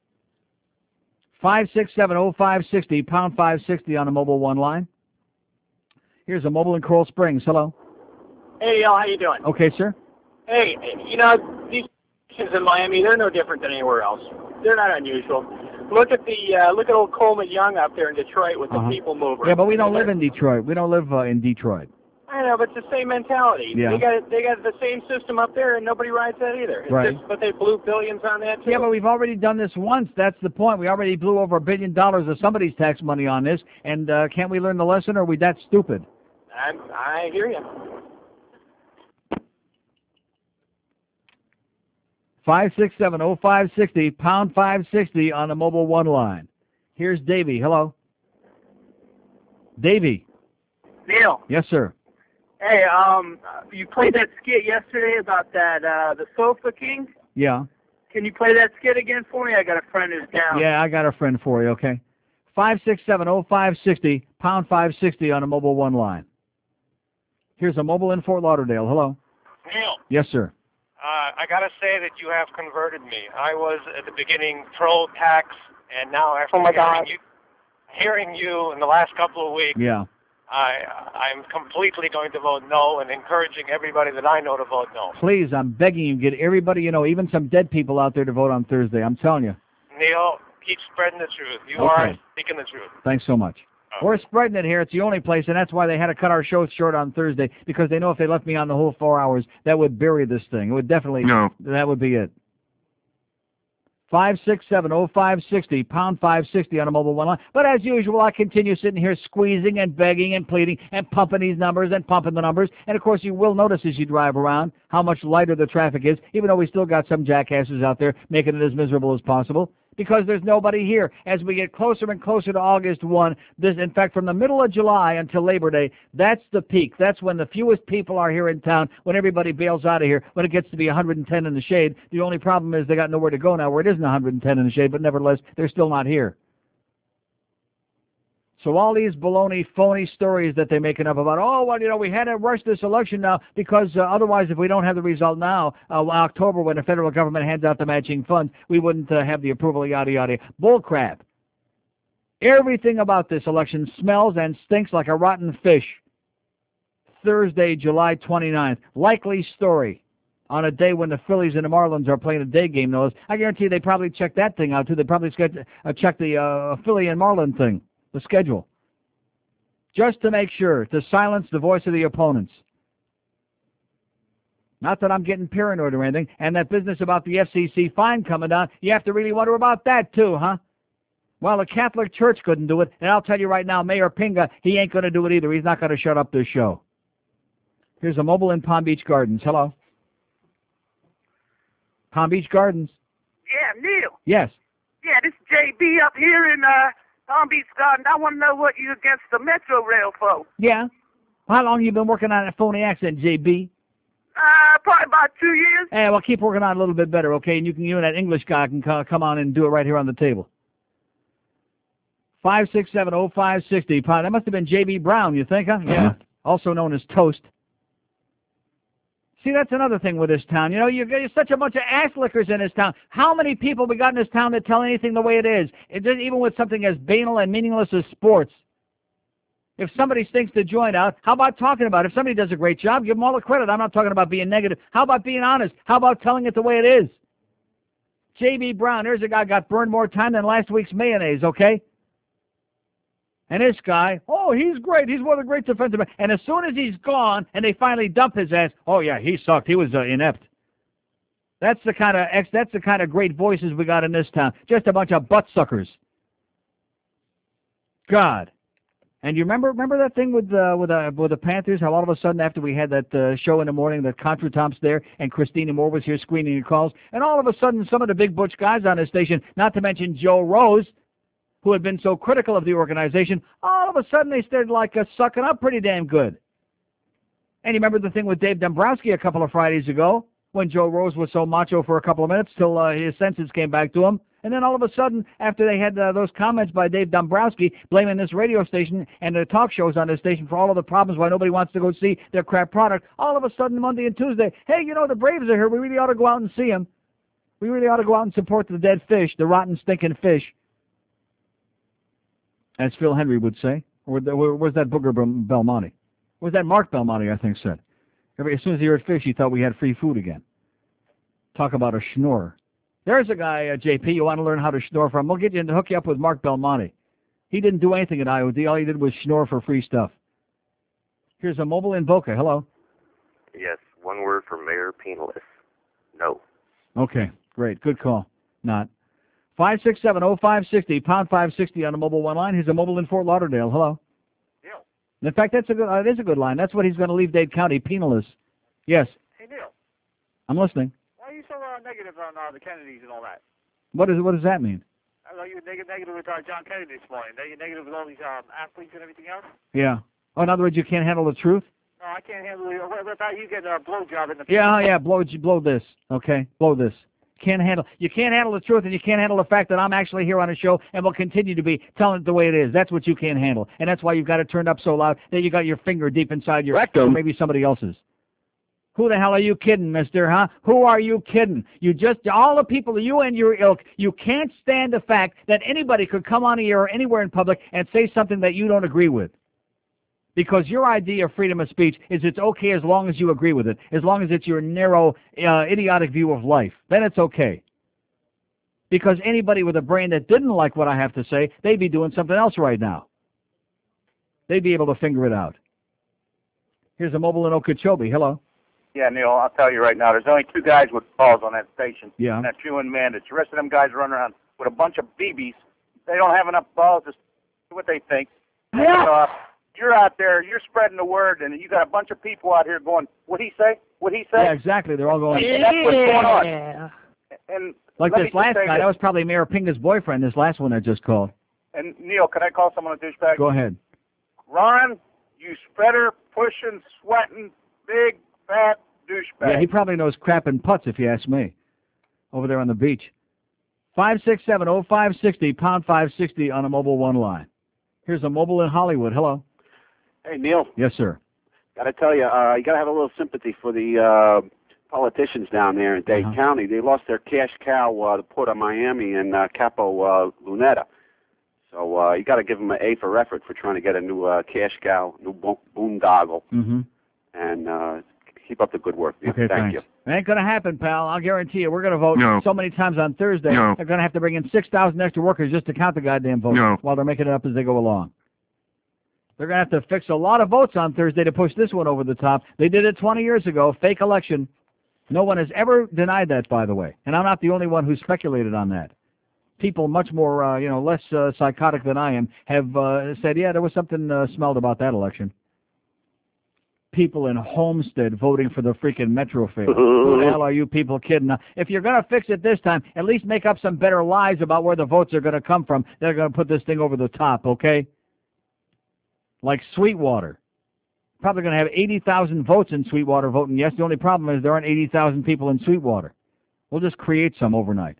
five six seven oh five six oh, pound five sixty on the mobile one line. Here's a mobile in Coral Springs. Hello. Hey, y'all, how you doing? Okay, sir. Hey, you know, these stations in Miami, they're no different than anywhere else. They're not unusual. Look at the uh, look at old Coleman Young up there in Detroit with the Uh-huh. people mover. Yeah, but we don't live in Detroit. We don't live uh, in Detroit. I know, but it's the same mentality. Yeah. They got they got the same system up there, and nobody rides that either. It's Right. just, but they blew billions on that too. Yeah, but we've already done this once. That's the point. We already blew over a billion dollars of somebody's tax money on this, and uh, can't we learn the lesson, or are we that stupid? I I hear you. five six seven oh five six oh, pound five sixty on the mobile one line. Here's Davey. Hello. Davey. Neil. Yes, sir. Hey, um, you played that skit yesterday about that, uh, the Sofa King. Yeah. Can you play that skit again for me? I got a friend who's down. Yeah, I got a friend for you, okay? five six seven oh five six oh, pound five sixty on a mobile one line. Here's a mobile in Fort Lauderdale. Hello. Neil, Yes, sir. uh, I got to say that you have converted me. I was at the beginning pro-tax, and now after Oh, my hearing, God. you, hearing you in the last couple of weeks, Yeah. I, I'm completely going to vote no and encouraging everybody that I know to vote no. Please, I'm begging you, get everybody you know, even some dead people out there to vote on Thursday. I'm telling you. Neil, keep spreading the truth. You Okay. are speaking the truth. Thanks so much. We're spreading it here. It's the only place, and that's why they had to cut our show short on Thursday, because they know if they left me on the whole four hours, that would bury this thing. It would definitely, No. that would be it. five six seven oh five six oh, pound five sixty on a mobile one line. But as usual, I continue sitting here squeezing and begging and pleading and pumping these numbers and pumping the numbers. And, of course, you will notice as you drive around how much lighter the traffic is, even though we still got some jackasses out there making it as miserable as possible, because there's nobody here. As we get closer and closer to August first, this, in fact, from the middle of July until Labor Day, that's the peak. That's when the fewest people are here in town, when everybody bails out of here, when it gets to be one hundred ten in the shade. The only problem is they got nowhere to go now where it isn't one hundred ten in the shade, but nevertheless, they're still not here. So all these baloney, phony stories that they're making up about, oh, well, you know, we had to rush this election now because uh, otherwise if we don't have the result now, uh, October when the federal government hands out the matching funds, we wouldn't uh, have the approval, yada, yada. Bull crap. Everything about this election smells and stinks like a rotten fish. Thursday, July twenty-ninth. Likely story. On a day when the Phillies and the Marlins are playing a day game, though. I guarantee you they probably checked that thing out, too. They probably uh, checked the uh, Philly and Marlin thing. The schedule, just to make sure, to silence the voice of the opponents. Not that I'm getting paranoid or anything, and that business about the F C C fine coming down, you have to really wonder about that too, huh? Well, the Catholic Church couldn't do it, and I'll tell you right now, Mayor Pinga, he ain't going to do it either. He's not going to shut up this show. Here's a mobile in Palm Beach Gardens. Hello? Palm Beach Gardens. Yeah, Neil. Yes. Yeah, this is J B up here in uh, Palm Beach Garden. I want to know what you against the Metro Rail for. Yeah. How long you been working on that phony accent, J B? Uh, probably about two years. Hey, well, keep working on it a little bit better, okay? And you can, you and that English guy can co- come on and do it right here on the table. Five six seven oh five sixty. That must have been J B Brown, you think, huh? Yeah. Also known as Toast. See, that's another thing with this town. You know, you're, you're such a bunch of ass lickers in this town. How many people we got in this town that tell anything the way it is? It doesn't, even with something as banal and meaningless as sports. If somebody stinks the joint out, how about talking about it? If somebody does a great job, give them all the credit. I'm not talking about being negative. How about being honest? How about telling it the way it is? J B Brown, there's a guy got burned more time than last week's mayonnaise, okay? And this guy, oh, he's great. He's one of the great defensive men. And as soon as he's gone and they finally dump his ass, oh, yeah, he sucked. He was uh, inept. That's the kind of ex. That's the kind of great voices we got in this town. Just a bunch of butt suckers. God. And you remember remember that thing with uh, with uh, with the Panthers? How all of a sudden after we had that uh, show in the morning, that Contretemps there, and Christina Moore was here screening your calls, and all of a sudden some of the big butch guys on the station, not to mention Joe Rose, who had been so critical of the organization, all of a sudden they started like uh, sucking up pretty damn good. And you remember the thing with Dave Dombrowski a couple of Fridays ago, when Joe Rose was so macho for a couple of minutes till uh, his senses came back to him, And then all of a sudden, after they had uh, those comments by Dave Dombrowski blaming this radio station and the talk shows on this station for all of the problems why nobody wants to go see their crap product, all of a sudden Monday and Tuesday, hey, you know, the Braves are here. We really ought to go out and see them. We really ought to go out and support the dead fish, the rotten, stinking fish, as Phil Henry would say. Or was that Booger Belmonte? Was that Mark Belmonte, I think, said. As soon as he heard fish, he thought we had free food again. Talk about a schnorrer. There's a guy, uh, J P, you want to learn how to schnorr from. We'll get you and hook you up with Mark Belmonte. He didn't do anything at I O D. All he did was schnorr for free stuff. Here's a mobile in Boca. Hello. Yes, one word for Mayor Penalist. No. Okay, great. Good call. Not. five six seven oh five six oh, pound five sixty on the mobile one line. Here's a mobile in Fort Lauderdale. Hello. Neil. In fact, that's a good, uh, that is a good line. That's what he's going to leave Dade County, penalist. Yes. Hey, Neil. I'm listening. Why are you so uh, negative on uh, the Kennedys and all that? What, is, what does that mean? I know you were neg- negative with uh, John Kennedy this morning. Now you're negative with all these um, athletes and everything else? Yeah. Oh, in other words, you can't handle the truth? No, I can't handle it. What about you getting a blowjob in the... Yeah, yeah, blow, blow this, okay? Blow this. Can't handle, you can't handle the truth, and you can't handle the fact that I'm actually here on a show and will continue to be telling it the way it is. That's what you can't handle. And that's why you've got it turned up so loud that you got your finger deep inside your rectum, or maybe somebody else's. Who the hell are you kidding, mister, huh? Who are you kidding? You just, all the people, you and your ilk, you can't stand the fact that anybody could come on here or anywhere in public and say something that you don't agree with. Because your idea of freedom of speech is it's okay as long as you agree with it, as long as it's your narrow, uh, idiotic view of life. Then it's okay. Because anybody with a brain that didn't like what I have to say, they'd be doing something else right now. They'd be able to figure it out. Here's a mobile in Okeechobee. Hello. Yeah, Neil, I'll tell you right now, there's only two guys with balls on that station. Yeah. And that's you and Mandich. The rest of them guys run around with a bunch of B Bs. They don't have enough balls to do what they think. Yeah. And, uh, you're out there, you're spreading the word, and you got a bunch of people out here going, what'd he say? What'd he say? Yeah, exactly. They're all going, and that's what's going on. And like let this me just last say guy, this. that was probably Mayor Pinga's boyfriend, this last one I just called. And, Neil, can I call someone a douchebag? Go ahead. Ron, you spreader, pushing, sweating, big, fat douchebag. Yeah, he probably knows crap and putts, if you ask me, over there on the beach. five six seven oh five six oh, pound five sixty on a mobile one line. Here's a mobile in Hollywood. Hello. Hey, Neil. Yes, sir. Got to tell you, uh, you got to have a little sympathy for the uh, politicians down there in Dade Uh-huh. County. They lost their cash cow, uh, the Port of Miami and uh, Capo uh, Luneta. So uh, you got to give them an A for effort for trying to get a new uh, cash cow, new bo- boondoggle, Mm-hmm. and uh, keep up the good work. Neil. Okay, Thank thanks. you. Ain't going to happen, pal. I'll guarantee you. We're going to vote No. so many times on Thursday. No. They're going to have to bring in six thousand extra workers just to count the goddamn votes No. while they're making it up as they go along. They're going to have to fix a lot of votes on Thursday to push this one over the top. They did it twenty years ago, fake election. No one has ever denied that, by the way. And I'm not the only one who speculated on that. People much more, uh, you know, less uh, psychotic than I am have uh, said, yeah, there was something uh, smelled about that election. People in Homestead voting for the freaking Metro fair. Who the hell are you people kidding? Now, if you're going to fix it this time, at least make up some better lies about where the votes are going to come from. They're going to put this thing over the top, okay? Like Sweetwater. Probably going to have eighty thousand votes in Sweetwater voting yes. The only problem is there aren't eighty thousand people in Sweetwater. We'll just create some overnight.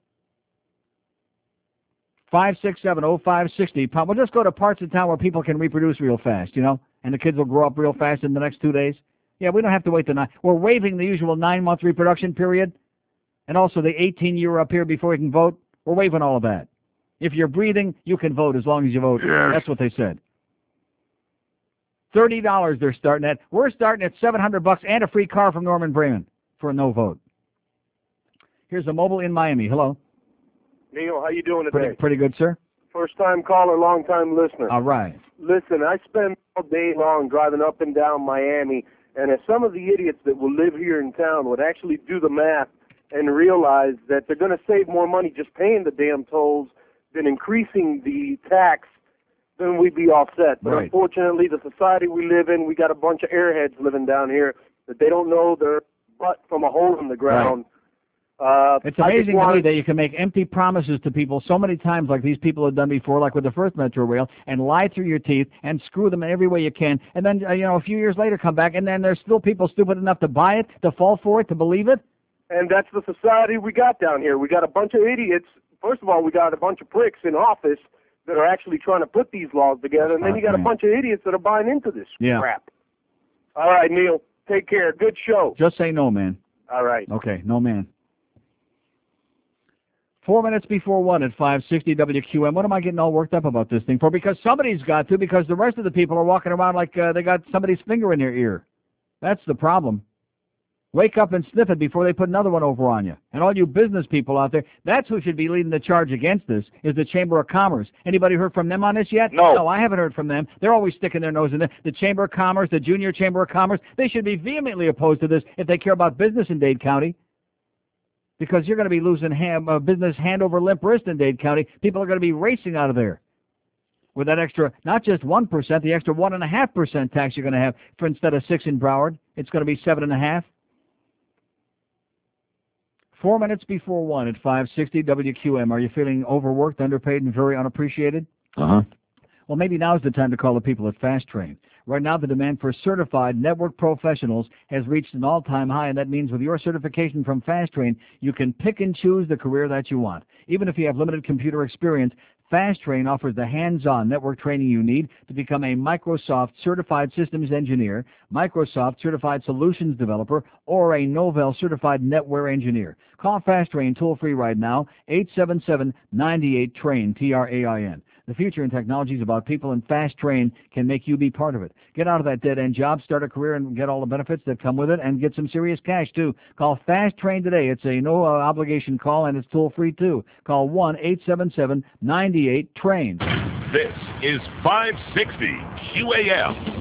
five six seven oh five six oh. We'll just go to parts of town where people can reproduce real fast, you know, and the kids will grow up real fast in the next two days. Yeah, we don't have to wait the nine. We're waiving the usual nine-month reproduction period and also the eighteen-year up here before you can vote. We're waiving all of that. If you're breathing, you can vote as long as you vote. Yes. That's what they said. thirty dollars they're starting at. We're starting at seven hundred bucks and a free car from Norman Bremen for a no vote. Here's a mobile in Miami. Hello. Neil, how you doing today? Pretty, pretty good, sir. First-time caller, long-time listener. All right. Listen, I spend all day long driving up and down Miami, and if some of the idiots that will live here in town would actually do the math and realize that they're going to save more money just paying the damn tolls than increasing the tax, then we'd be all set. But Right. unfortunately, the society we live in, we got a bunch of airheads living down here that they don't know their butt from a hole in the ground. Uh, It's I just amazing to me wanted- that you can make empty promises to people so many times like these people have done before, like with the first Metro Rail, and lie through your teeth and screw them in every way you can. And then, uh, you know, a few years later come back, and then there's still people stupid enough to buy it, to fall for it, to believe it. And that's the society we got down here. We got a bunch of idiots first of all, we got a bunch of pricks in office that are actually trying to put these laws together, and then you got a bunch of idiots that are buying into this Yeah. crap. All right, Neil, take care. Good show. Just say no, man. All right. Okay, no, man. Four minutes before one at five sixty W Q M. What am I getting all worked up about this thing for? Because somebody's got to, because the rest of the people are walking around like uh, they got somebody's finger in their ear. That's the problem. Wake up and sniff it before they put another one over on you. And all you business people out there, that's who should be leading the charge against this, is the Chamber of Commerce. Anybody heard from them on this yet? No. No, I haven't heard from them. They're always sticking their nose in there. The Chamber of Commerce, the Junior Chamber of Commerce, they should be vehemently opposed to this if they care about business in Dade County. Because you're going to be losing ham, uh, business hand over limp wrist in Dade County. People are going to be racing out of there with that extra, not just one percent, the extra one point five percent tax you're going to have for instead of six in Broward. It's going to be seven point five. Four minutes before one at five sixty W Q M. Are you feeling overworked, underpaid, and very unappreciated? Uh-huh. Well, maybe now's the time to call the people at Fast Train. Right now, the demand for certified network professionals has reached an all-time high, and that means with your certification from Fast Train, you can pick and choose the career that you want. Even if you have limited computer experience, Fast Train offers the hands-on network training you need to become a Microsoft Certified Systems Engineer, Microsoft Certified Solutions Developer, or a Novell Certified Netware Engineer. Call Fast Train toll-free right now, eight seven seven, nine eight, train, T R A I N. The future in technology is about people, and Fast Train can make you be part of it. Get out of that dead-end job, start a career, and get all the benefits that come with it, and get some serious cash, too. Call Fast Train today. It's a no-obligation call, and it's toll-free, too. Call one eight seven seven, nine eight, train. This is five sixty Q A M.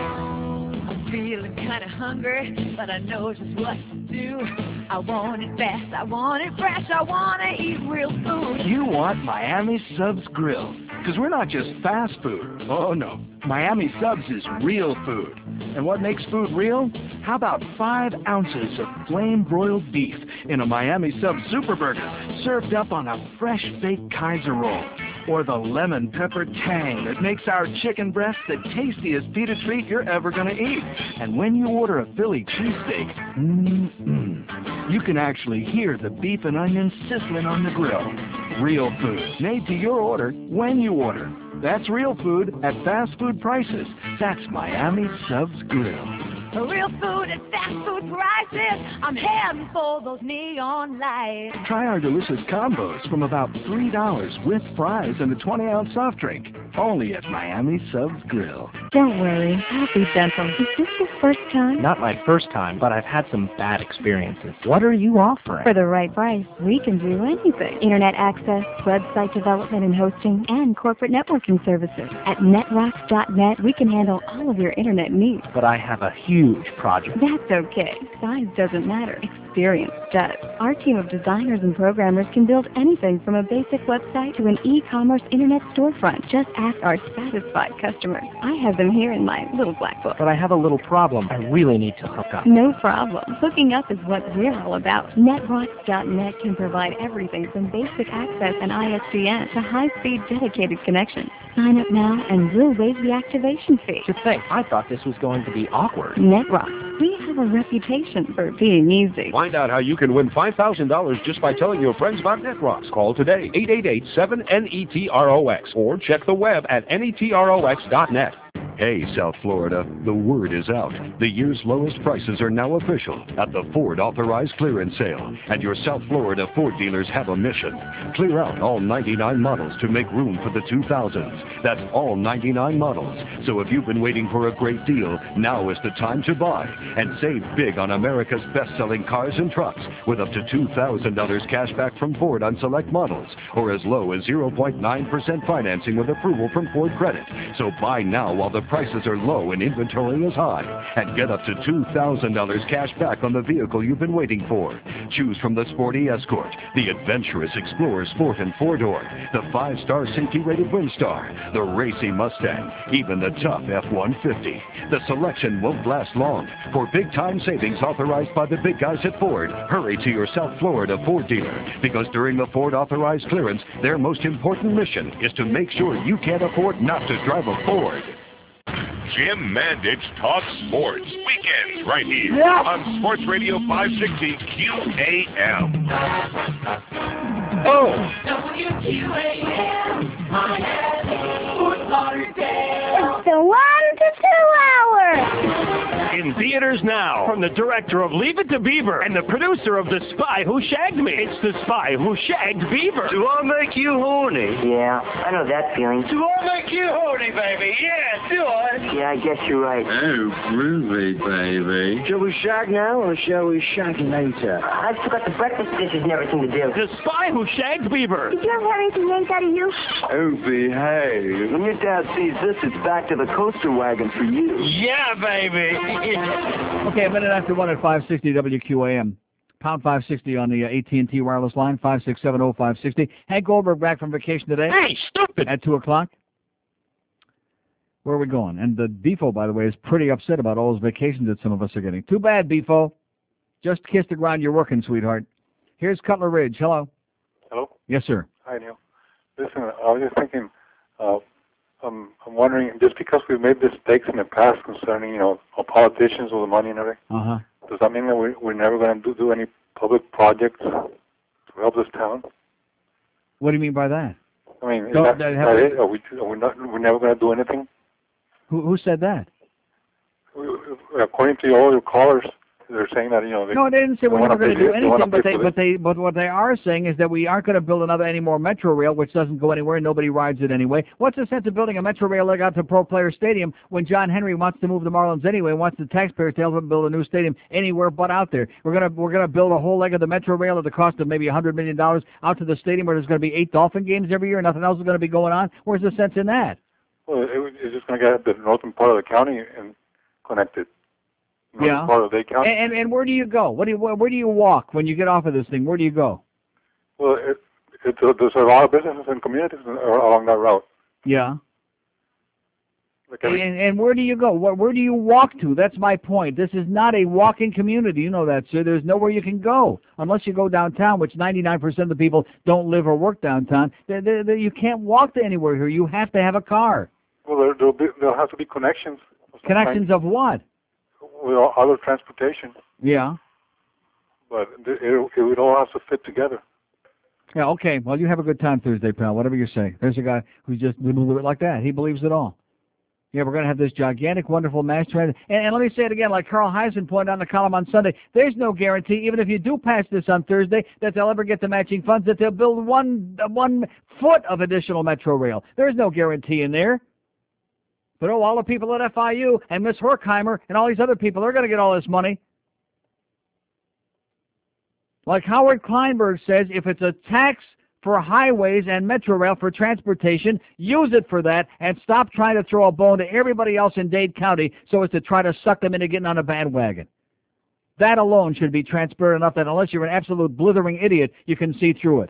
Feeling kind of hungry, but I know just what to do. I want it fast, I want it fresh, I want to eat real food. You want Miami Subs Grill, because we're not just fast food. Oh, no. Miami Subs is real food. And what makes food real? How about five ounces of flame-broiled beef in a Miami Subs Super Burger, served up on a fresh-baked Kaiser roll? Or the lemon pepper tang that makes our chicken breast the tastiest pita treat you're ever going to eat. And when you order a Philly cheesesteak, mm-mm, you can actually hear the beef and onions sizzling on the grill. Real food, made to your order when you order. That's real food at fast food prices. That's Miami Subs Grill. Real food at fast food prices. I'm heading for those neon lights. Try our delicious combos from about three dollars with fries and a twenty ounce soft drink. Only at Miami Subs Grill. Don't worry, I'll be gentle. Is this your first time? Not my first time, but I've had some bad experiences. What are you offering? For the right price, we can do anything. Internet access, website development and hosting, and corporate networking services. At netrocks dot net, we can handle all of your internet needs. But I have a huge project. That's okay. Size doesn't matter. Experience does. Our team of designers and programmers can build anything from a basic website to an e-commerce internet storefront. Just ask our satisfied customers. I have them here in my little black book. But I have a little problem. I really need to hook up. No problem. Hooking up is what we're all about. netrocks dot net can provide everything from basic access and I S D N to high-speed dedicated connections. Sign up now and we'll waive the activation fee. To think, I thought this was going to be awkward. Netrocks. We have a reputation for being easy. Find out how you can win five thousand dollars just by telling your friends about Netrocks. Call today, eight eight eight, seven, N E T R O X, or check the web at N E T R O X dot net. Hey, South Florida, the word is out. The year's lowest prices are now official at the Ford Authorized Clearance Sale. And your South Florida Ford dealers have a mission. Clear out all ninety-nine models to make room for the two thousands. That's all ninety-nine models. So if you've been waiting for a great deal, now is the time to buy. And save big on America's best-selling cars and trucks with up to two thousand dollars cash back from Ford on select models, or as low as zero point nine percent financing with approval from Ford Credit. So buy now while the prices are low and inventory is high, and get up to two thousand dollars cash back on the vehicle you've been waiting for. Choose from the sporty Escort, the adventurous Explorer Sport and four-door, the five-star safety-rated Windstar, the racy Mustang, even the tough F one fifty. The selection won't last long. For big-time savings authorized by the big guys at Ford, hurry to your South Florida Ford dealer, because during the Ford Authorized Clearance, their most important mission is to make sure you can't afford not to drive a Ford. Jim Mandich talks sports weekends right here Yeah. on Sports Radio five sixty Q A M. Oh. W Q A M, Miami, Fort Lauderdale. It's the one to two hour. In theaters now, from the director of Leave It to Beaver and the producer of The Spy Who Shagged Me. It's The Spy Who Shagged Beaver. Do I make you horny? Yeah, I know that feeling. Do I make you horny, baby? Yeah, do I? Yeah, I guess you're right. Oh, groovy, baby. Shall we shag now or shall we shag later? I still got the breakfast dishes and everything to do. The Spy Who Shagged Beaver. Did you ever have anything yanked out of you? Oh, behave. When your dad sees this, it's back to the coaster wagon for you. Yeah, baby. Okay, a minute after one at five sixty W Q A M. Pound five sixty on the uh, A T and T wireless line, five six seven oh five sixty. Hank Goldberg back from vacation today. Hey, stupid! At two o'clock. Where are we going? And the Bifo, by the way, is pretty upset about all those vacations that some of us are getting. Too bad, Bifo. Just kiss the ground you're working, sweetheart. Here's Cutler Ridge. Hello. Hello? Yes, sir. Hi, Neil. Listen, I was just thinking, uh, um, I'm wondering, just because we've made mistakes in the past concerning, you know, our politicians with the money and everything, Uh-huh. does that mean that we, we're never going to do, do any public projects to help this town? What do you mean by that? I mean, is Don't- that, that is have- that it? Are we, are we not, we're never going to do anything? Who, who said that? According to all your callers, they're saying that, you know, they, No, they didn't say we're wanna never going to pay- do they wanna anything, but pay they, for but this. they, but what they are saying is that we aren't going to build another any more Metro Rail, which doesn't go anywhere and nobody rides it anyway. What's the sense of building a Metro Rail like out to Pro Player Stadium when John Henry wants to move the Marlins anyway and wants the taxpayers to help him build a new stadium anywhere but out there? We're going to we're going to build a whole leg of the Metro Rail at the cost of maybe a hundred million dollars out to the stadium where there's going to be eight Dolphin games every year and nothing else is going to be going on. Where's the sense in that? well, it, it's just going to get the northern part of the county and connected. Northern Yeah. part of the county. And, and and where do you go? What do you where, where do you walk when you get off of this thing? Where do you go? Well, it, it, there's a lot of businesses and communities along that route. Yeah. Like every, And, and where do you go? Where, where do you walk to? That's my point. This is not a walking community. You know that, sir. There's nowhere you can go unless you go downtown, which ninety-nine percent of the people don't live or work downtown. They, they, they, you can't walk to anywhere here. You have to have a car. well, there, there'll, be, there'll have to be connections. of some Connections kind of what? with all other transportation, Yeah. but it, it, it would all have to fit together. Yeah, okay. Well, you have a good time Thursday, pal. Whatever you say. There's a guy who's just like that. He believes it all. Yeah, we're going to have this gigantic, wonderful mass transit. And, and let me say it again, like Carl Heisen pointed out in the column on Sunday, there's no guarantee, even if you do pass this on Thursday, that they'll ever get the matching funds, that they'll build one one foot of additional Metro Rail. There's no guarantee in there. But, oh, all the people at F I U and Miss Horkheimer and all these other people, they're going to get all this money. Like Howard Kleinberg says, if it's a tax for highways and Metro Rail for transportation, use it for that and stop trying to throw a bone to everybody else in Dade County so as to try to suck them into getting on a bandwagon. That alone should be transparent enough that unless you're an absolute blithering idiot, you can see through it.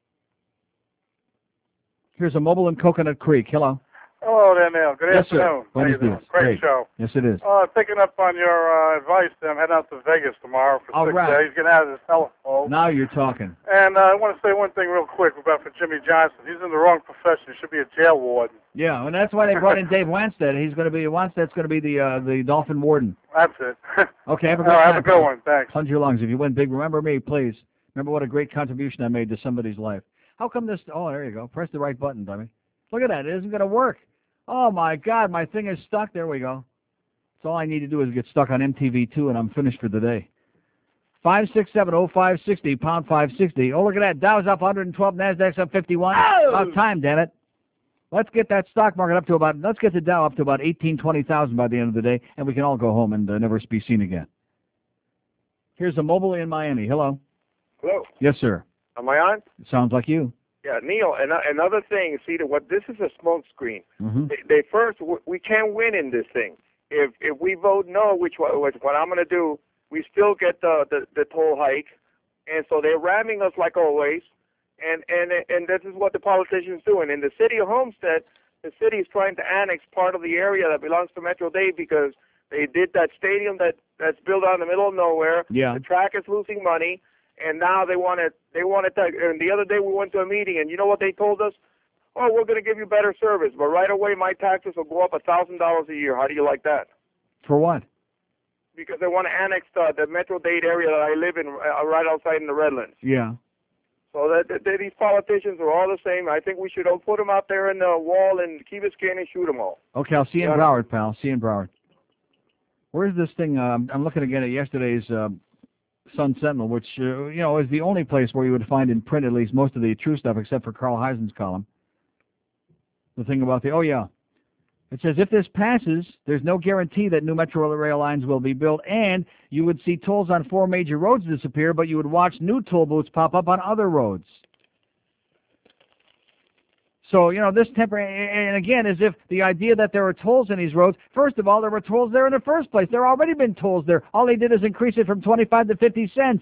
Here's a mobile in Coconut Creek. Hello. Hello there, Neil. Good Yes, sir. afternoon. How Buenos you doing? dias. Great, Great. show. Yes, it is. Uh, picking up on your uh, advice, I'm heading out to Vegas tomorrow for All six right. days. Getting out of this hellhole. Now you're talking. And uh, I want to say one thing real quick about for Jimmy Johnson. He's in the wrong profession. He should be a jail warden. Yeah, and that's why they brought in Dave Wanstead. He's going to be Wanstead's going to be the uh, the Dolphin warden. That's it. Okay, have a All good right, time. have a good one. Thanks. Plunge your lungs. If you win big, remember me, please. Remember what a great contribution I made to somebody's life. How come this? Oh, there you go. Press the right button, dummy. Look at that. It isn't going to work. Oh, my God. My thing is stuck. There we go. That's all I need to do is get stuck on M T V two, and I'm finished for the day. five six seven oh five sixty, pound five sixty. Oh, look at that. Dow's up one hundred twelve, NASDAQ's up fifty-one. Oh! About time, damn it. Let's get that stock market up to about, let's get the Dow up to about eighteen, twenty thousand by the end of the day, and we can all go home and uh, never be seen again. Here's a mobile in Miami. Hello. Hello. Yes, sir. Am I on? It sounds like you. Yeah, Neil. And another thing, see that what this is a smoke screen. Mm-hmm. They, they first w- we can't win in this thing. If if we vote no, which wa- which what I'm going to do, we still get the, the the toll hike, and so they're ramming us like always. And and and this is what the politicians doing in the city of Homestead. The city is trying to annex part of the area that belongs to Metro Dade because they did that stadium that that's built out in the middle of nowhere. Yeah. The track is losing money. And now they want to, they want to, and the other day we went to a meeting, and you know what they told us? Oh, we're going to give you better service, but right away my taxes will go up one thousand dollars a year. How do you like that? For what? Because they want to annex the, the Metro Dade area that I live in, uh, right outside in the Redlands. Yeah. So that, that, that these politicians are all the same. I think we should all put them out there in the wall and keep a scan and shoot them all. Okay, I'll see you in Yeah. Broward, pal. See you in Broward. Where's this thing? Uh, I'm, I'm looking again at yesterday's uh, Sun Sentinel, which, uh, you know, is the only place where you would find in print at least most of the true stuff, except for Carl Heisen's column. The thing about the, oh, yeah. It says, if this passes, there's no guarantee that new Metro rail lines will be built, and you would see tolls on four major roads disappear, but you would watch new toll booths pop up on other roads. So, you know, this temporary, and again, as if the idea that there are tolls in these roads, first of all, there were tolls there in the first place. There already been tolls there. All they did is increase it from twenty-five to fifty cents.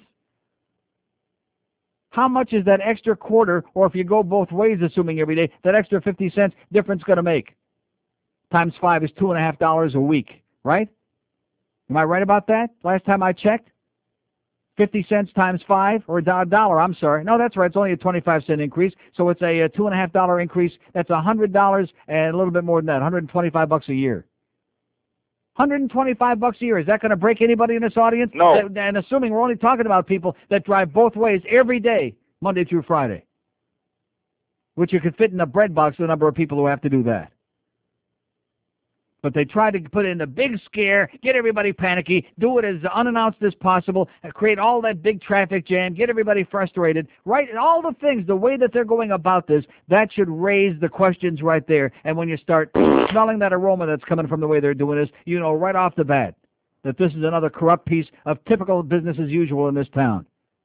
How much is that extra quarter, or if you go both ways, assuming every day, that extra fifty cents difference going to make? Times five is two and a half dollars a week, right? Am I right about that? Last time I checked? fifty cents times five, or a dollar, I'm sorry. No, that's right. It's only a twenty-five cent increase. So it's a, a two and a half dollar increase. That's a hundred dollars and a little bit more than that, one hundred twenty-five bucks a year. one hundred twenty-five bucks a year. Is that going to break anybody in this audience? No. And assuming we're only talking about people that drive both ways every day, Monday through Friday, which you could fit in a bread box, the number of people who have to do that. But they try to put in a big scare, get everybody panicky, do it as unannounced as possible, create all that big traffic jam, get everybody frustrated, right? And all the things, the way that they're going about this, that should raise the questions right there. And when you start smelling that aroma that's coming from the way they're doing this, you know right off the bat that this is another corrupt piece of typical business as usual in this town.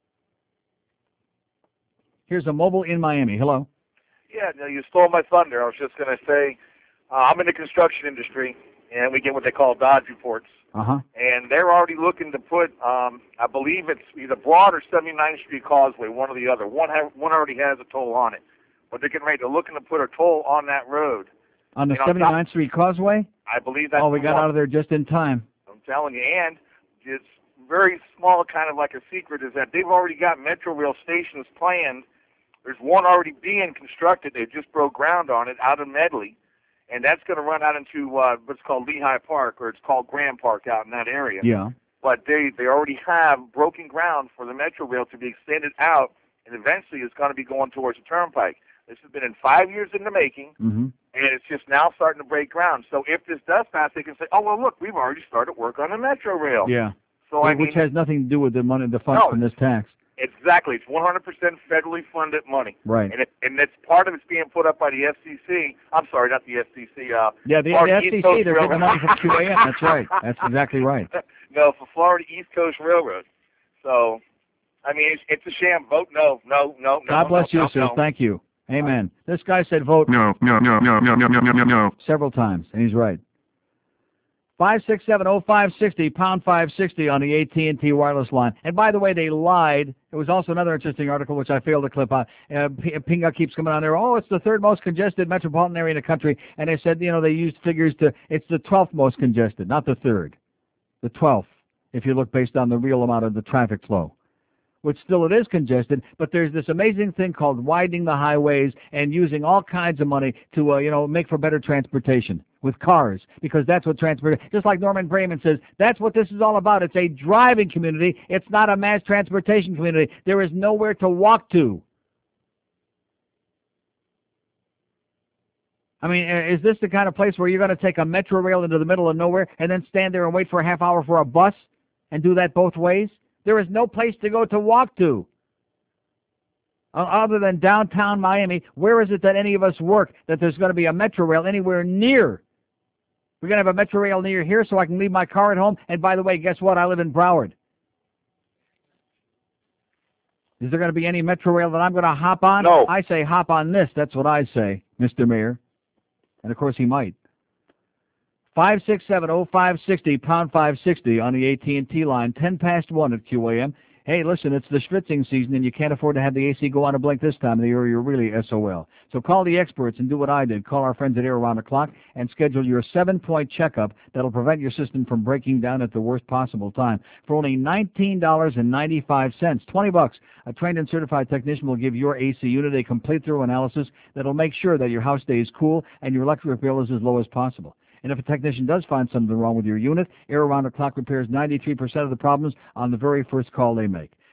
Here's a mobile in Miami. Hello. Yeah, no, you stole my thunder. I was just going to say, uh, I'm in the construction industry, and we get what they call Dodge reports. Uh-huh. And they're already looking to put, um, I believe it's either Broad or seventy-ninth Street Causeway, one or the other. One ha one already has a toll on it. But they're getting ready to looking to put a toll on that road. On the And on seventy-ninth top- Street Causeway? I believe that's Oh, we the got one. out of there just in time. I'm telling you, and it's very small, kind of like a secret, is that they've already got Metro Rail stations planned. There's one already being constructed. They just broke ground on it out in Medley, and that's going to run out into uh, what's called Lehigh Park, or it's called Grand Park out in that area. Yeah. But they, they already have broken ground for the Metro Rail to be extended out, and eventually it's going to be going towards the Turnpike. This has been in five years in the making, Mm-hmm. and it's just now starting to break ground. So if this does pass, they can say, oh, well, look, we've already started work on the Metro Rail. Yeah. So, I Which mean, has nothing to do with the money, the funds No. from this tax. exactly. It's one hundred percent federally funded money. Right. And, it, and it's part of it's being put up by the F C C. I'm sorry, not the F C C. Uh, Yeah, the, the Florida F C East C, Coast they're getting Railroad. money from Q A M. That's right. That's exactly right. No, for Florida East Coast Railroad. So, I mean, it's, it's a sham. Vote no, no, no, no. God bless no, you, no, sir. no. Thank you. Amen. This guy said vote No, no, no, no, no, no, no, no, no. several times, and he's right. five six seven oh five six oh, pound five sixty on the A T and T wireless line. And by the way, they lied. It was also another interesting article, which I failed to clip out. Uh, P- Pinga keeps coming on there. Oh, it's the third most congested metropolitan area in the country. And they said, you know, they used figures to, it's the twelfth most congested, not the third. The twelfth, if you look based on the real amount of the traffic flow. Which still it is congested, but there's this amazing thing called widening the highways and using all kinds of money to, uh, you know, make for better transportation with cars, because that's what transport, just like Norman Brayman says, that's what this is all about. It's a driving community. It's not a mass transportation community. There is nowhere to walk to. I mean, is this the kind of place where you're going to take a metro rail into the middle of nowhere and then stand there and wait for a half hour for a bus and do that both ways? There is no place to go to walk to. Uh, other than downtown Miami, where is it that any of us work that there's going to be a metro rail anywhere near? We're going to have a metro rail near here so I can leave my car at home. And by the way, guess what? I live in Broward. Is there going to be any metro rail that I'm going to hop on? No. I say hop on this. That's what I say, Mister Mayor. And of course he might. five six seven oh five six oh, pound five sixty on the A T and T line, ten past one at Q A M. Hey, listen, it's the schwitzing season, and you can't afford to have the A C go on a blink this time of the year. You're really S O L. So call the experts and do what I did. Call our friends at Air Around the Clock and schedule your seven-point checkup that'll prevent your system from breaking down at the worst possible time. For only nineteen dollars and ninety-five cents, twenty bucks, a trained and certified technician will give your A C unit a complete thorough analysis that'll make sure that your house stays cool and your electric bill is as low as possible. And if a technician does find something wrong with your unit, Air Around the Clock repairs ninety-three percent of the problems on the very first call they make.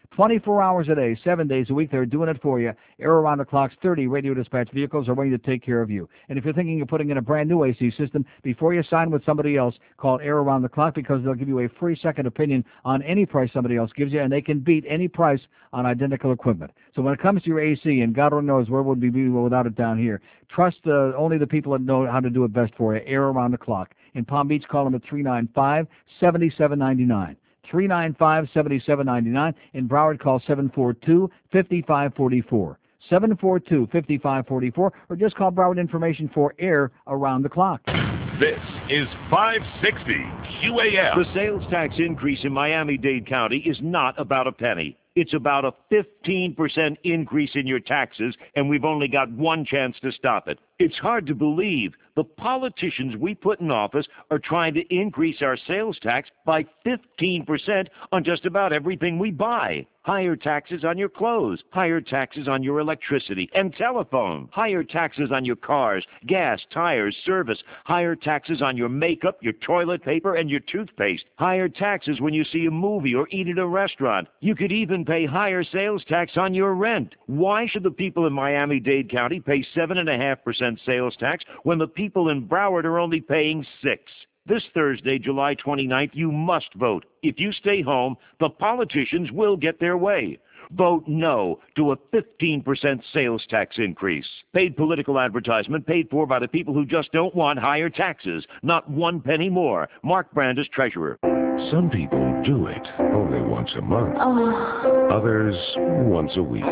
twenty-four hours a day, seven days a week. They're doing it for you. Air around the clock. thirty radio dispatch vehicles are waiting to take care of you. And if you're thinking of putting in a brand new A C system, before you sign with somebody else, call Air around the clock because they'll give you a free second opinion on any price somebody else gives you, and they can beat any price on identical equipment. So when it comes to your A C, and God only knows where would we be without it down here, trust uh, only the people that know how to do it best for you. Air around the clock. In Palm Beach, call them at three nine five, seven seven nine nine. three nine five, seven seven nine nine. In Broward, call seven four two, five five four four. seven four two, five five four four, or just call Broward Information for Air around the clock. This is five sixty Q A M. The sales tax increase in Miami-Dade County is not about a penny. It's about a fifteen percent increase in your taxes, and we've only got one chance to stop it. It's hard to believe. The politicians we put in office are trying to increase our sales tax by fifteen percent on just about everything we buy. Higher taxes on your clothes, higher taxes on your electricity and telephone, higher taxes on your cars, gas, tires, service, higher taxes on your makeup, your toilet paper, and your toothpaste, higher taxes when you see a movie or eat at a restaurant. You could even pay higher sales tax on your rent. Why should the people in Miami-Dade County pay seven point five percent sales tax when the people in Broward are only paying six? This Thursday, July twenty-ninth, you must vote. If you stay home, the politicians will get their way. Vote no to a fifteen percent sales tax increase. Paid political advertisement paid for by the people who just don't want higher taxes. Not one penny more. Mark Brandis, Treasurer. Some people do it only once a month. Oh. Others once a week. Oh.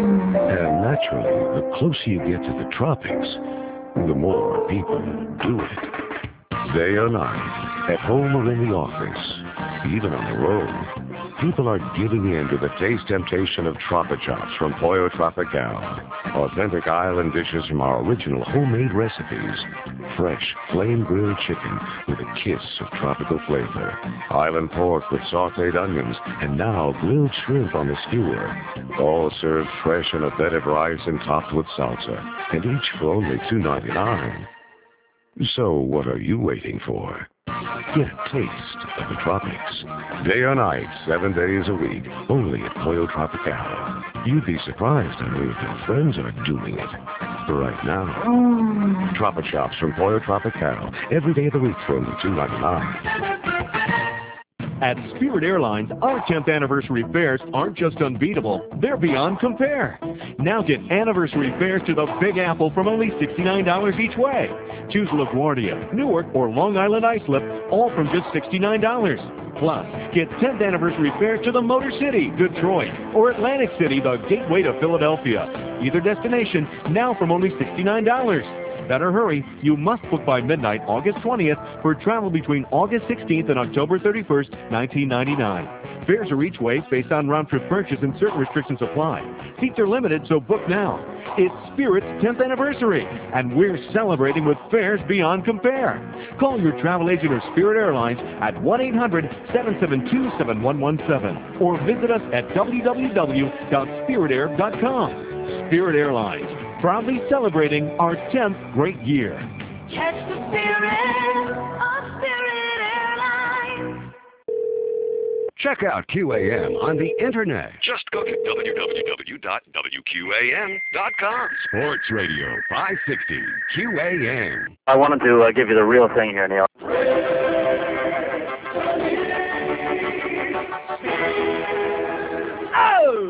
And naturally, the closer you get to the tropics, the more people do it. Day or night, at home or in the office, even on the road, people are giving in to the taste temptation of Tropichops from Pollo Tropical. Authentic island dishes from our original homemade recipes. Fresh, flame-grilled chicken with a kiss of tropical flavor. Island pork with sautéed onions, and now grilled shrimp on the skewer. All served fresh in a bed of rice and topped with salsa, and each for only two ninety-nine. So what are you waiting for? Get a taste of the tropics. Day or night, seven days a week, only at Pollo Tropical. You'd be surprised how many of your friends are doing it right now. Mm. Tropichops from Pollo Tropical, every day of the week for only two ninety-nine. At Spirit Airlines, our tenth anniversary fares aren't just unbeatable, they're beyond compare. Now get anniversary fares to the Big Apple from only sixty-nine dollars each way. Choose LaGuardia, Newark, or Long Island Islip, all from just sixty-nine dollars. Plus, get tenth anniversary fares to the Motor City, Detroit, or Atlantic City, the gateway to Philadelphia. Either destination, now from only sixty-nine dollars. Better hurry. You must book by midnight, August twentieth, for travel between August sixteenth and October thirty-first, nineteen ninety-nine. Fares are each way based on round-trip purchase and certain restrictions apply. Seats are limited, so book now. It's Spirit's tenth anniversary, and we're celebrating with fares beyond compare. Call your travel agent or Spirit Airlines at one eight hundred, seven seven two, seven one one seven or visit us at w w w dot spirit air dot com. Spirit Airlines, proudly celebrating our tenth great year. Catch the spirit of Spirit Airlines. Check out Q A M on the internet. Just go to w w w dot w q a m dot com. Sports Radio five sixty Q A M. I wanted to uh, give you the real thing here, Neil. Oh!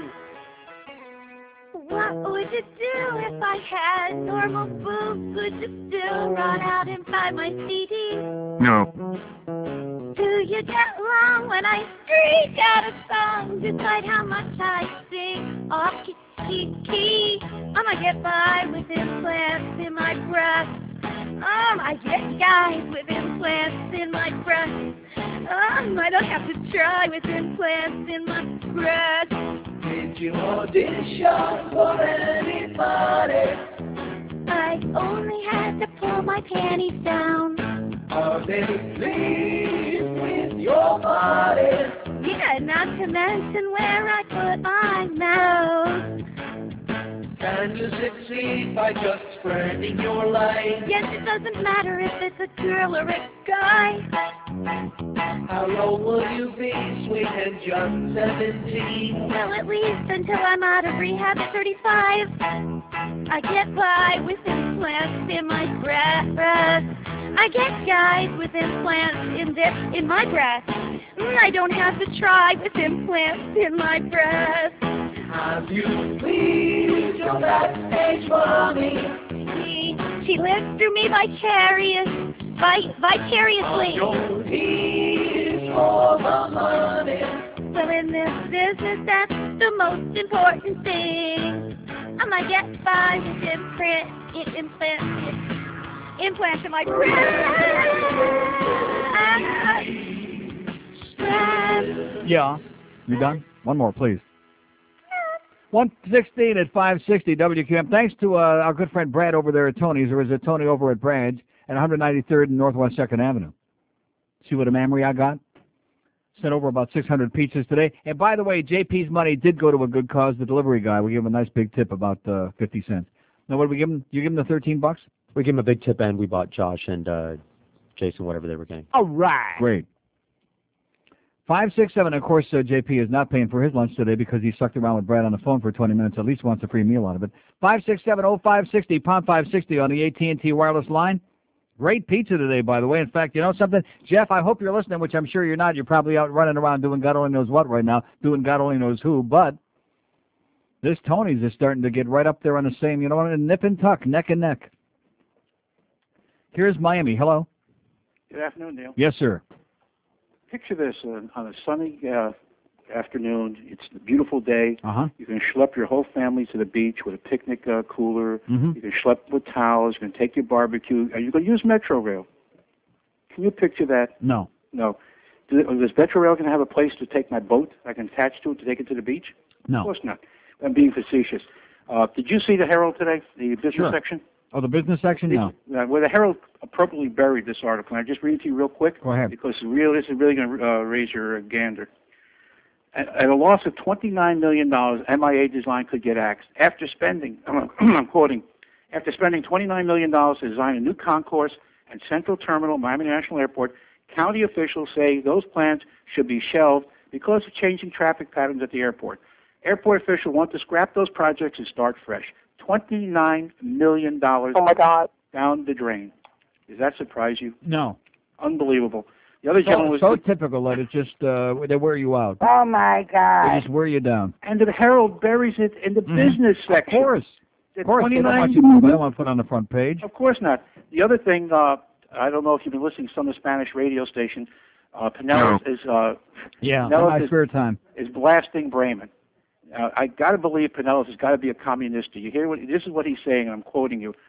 What would you do if I had normal boobs? Would you still run out and buy my C D? No. Do you get along when I streak out a song? Decide how much I sing off key, key, key. I might get by with implants in my breast. Um, I get guys with implants in my breast. Um, I don't have to try with implants in my breast. Did you audition for anybody? I only had to pull my panties down. Are they pleased with your body? Yeah, not to mention where I put my nose. Can you succeed by just spreading your legs? Yes, it doesn't matter if it's a girl or a guy. How old will you be, sweet and just seventeen? Well, at least until I'm out of rehab at thirty-five. I get by with implants in my breast. I get guys with implants in their, in my breast. Mm, I don't have to try with implants in my breast. Have you pleased your backstage mommy? She, she lives through me vicarious, vi, vicariously. Your is for the money. Well, in this business, that's the most important thing. I'm gonna get by with imprint, implants, implants in my breast. Yeah. You done? One more, please. one sixteen at five sixty W Q M. Thanks to uh, our good friend Brad over there at Tony's. There was a Tony over at Brad's at one ninety-third and Northwest second Avenue. See what a memory I got? Sent over about six hundred pizzas today. And by the way, J P's money did go to a good cause, the delivery guy. We gave him a nice big tip, about uh, fifty cents. Now, what did we give him? You give him the thirteen bucks? We gave him a big tip, and we bought Josh and uh, Jason whatever they were getting. All right. Great. five six seven, of course, uh, J P is not paying for his lunch today because he sucked around with Brad on the phone for twenty minutes, at least wants a free meal out of it. five six seven oh five six oh, pound five sixty on the A T and T wireless line. Great pizza today, by the way. In fact, you know something? Jeff, I hope you're listening, which I'm sure you're not. You're probably out running around doing God only knows what right now, doing God only knows who. But this Tony's is starting to get right up there on the same, you know, nip and tuck, neck and neck. Here's Miami. Hello. Good afternoon, Neil. Yes, sir. Picture this uh, on a sunny uh, afternoon. It's a beautiful day. Uh-huh. You can schlep your whole family to the beach with a picnic uh, cooler. Mm-hmm. You can schlep with towels. You can take your barbecue. Are you going to use Metro Rail? Can you picture that? No. No. Do, does Metro Rail going to have a place to take my boat I can attach to it to take it to the beach? No. Of course not. I'm being facetious. Uh, did you see the Herald today, the business Sure. section? Oh, the business section? No. Uh, well, the Herald appropriately buried this article. Can I just read it to you real quick? Go ahead. Because real, this is really going to uh, raise your uh, gander. At, at a loss of twenty-nine million dollars, M I A Design could get axed. After spending, I'm quoting, after spending twenty-nine million dollars to design a new concourse and central terminal, Miami National Airport, county officials say those plans should be shelved because of changing traffic patterns at the airport. Airport officials want to scrap those projects and start fresh. twenty-nine million dollars Oh, my God. down the drain. Does that surprise you? No. Unbelievable. The other gentleman So, was... so typical that it's just, uh, they wear you out. Oh, my They just wear you down. And the Herald buries it in the Mhm. business section. Of course. The Of course. They don't, want twenty-nine you, they don't want to put on the front page. Of course not. The other thing, uh, I don't know if you've been listening to some of the Spanish radio station, uh, Pinellas is... Uh, Yeah, in Pinellas my is, spare time. is blasting Bremen. Uh, I got to believe Pinellas has got to be a communist. Do you hear what... This is what he's saying, and I'm quoting you.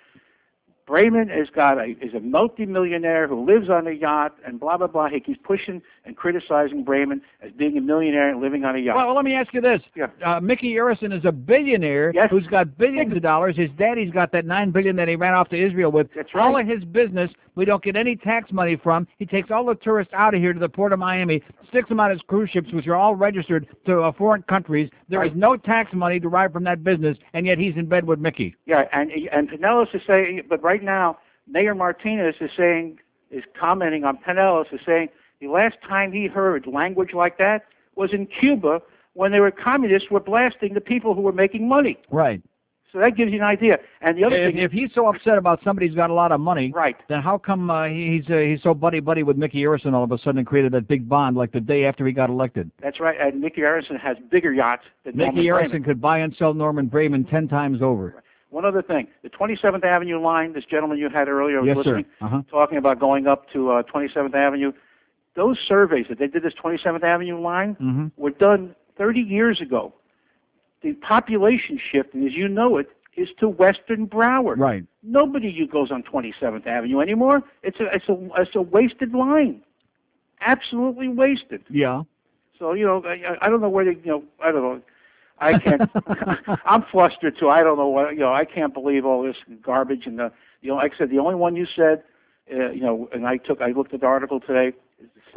Bremen has got a, is a multimillionaire who lives on a yacht and blah, blah, blah. He keeps pushing and criticizing Bremen as being a millionaire and living on a yacht. Well, let me ask you this. Yeah. Uh, Mickey Arison is a billionaire Yes. who's got billions of dollars. His daddy's got that nine billion dollars that he ran off to Israel with. That's All right. of his business, we don't get any tax money from. He takes all the tourists out of here to the port of Miami, sticks them on his cruise ships, which are all registered to uh, foreign countries. There is no tax money derived from that business, and yet he's in bed with Mickey. Yeah, and and Pinellas is saying, but right now, Mayor Martinez is saying, is commenting on Pinellas, is saying the last time he heard language like that was in Cuba when they were communists were blasting the people who were making money. Right. So that gives you an idea. And the other If, thing, if he's so upset about somebody who's got a lot of money, right. then how come uh, he- he's uh, he's so buddy-buddy with Mickey Arison all of a sudden and created that big bond like the day after he got elected? that's right, and Mickey Arison has bigger yachts than Mickey Norman Arison Bremen. could buy and sell Norman Bremen ten times over. One other thing, the twenty-seventh Avenue line, this gentleman you had earlier was Yes, sir. listening, Uh-huh. talking about going up to uh, twenty-seventh Avenue. Those surveys that they did this twenty-seventh Avenue line Mm-hmm. were done thirty years ago. The population shift, and as you know it, is to Western Broward. Right. Nobody you goes on twenty-seventh Avenue anymore. It's a it's a it's a wasted line, absolutely wasted. Yeah. So you know, I, I don't know where they, you know, I don't know. I can't. I'm flustered too. I don't know what, you know. I can't believe all this garbage. And the, you know, like I said, the only one you said, uh, you know, and I took, I looked at the article today. Is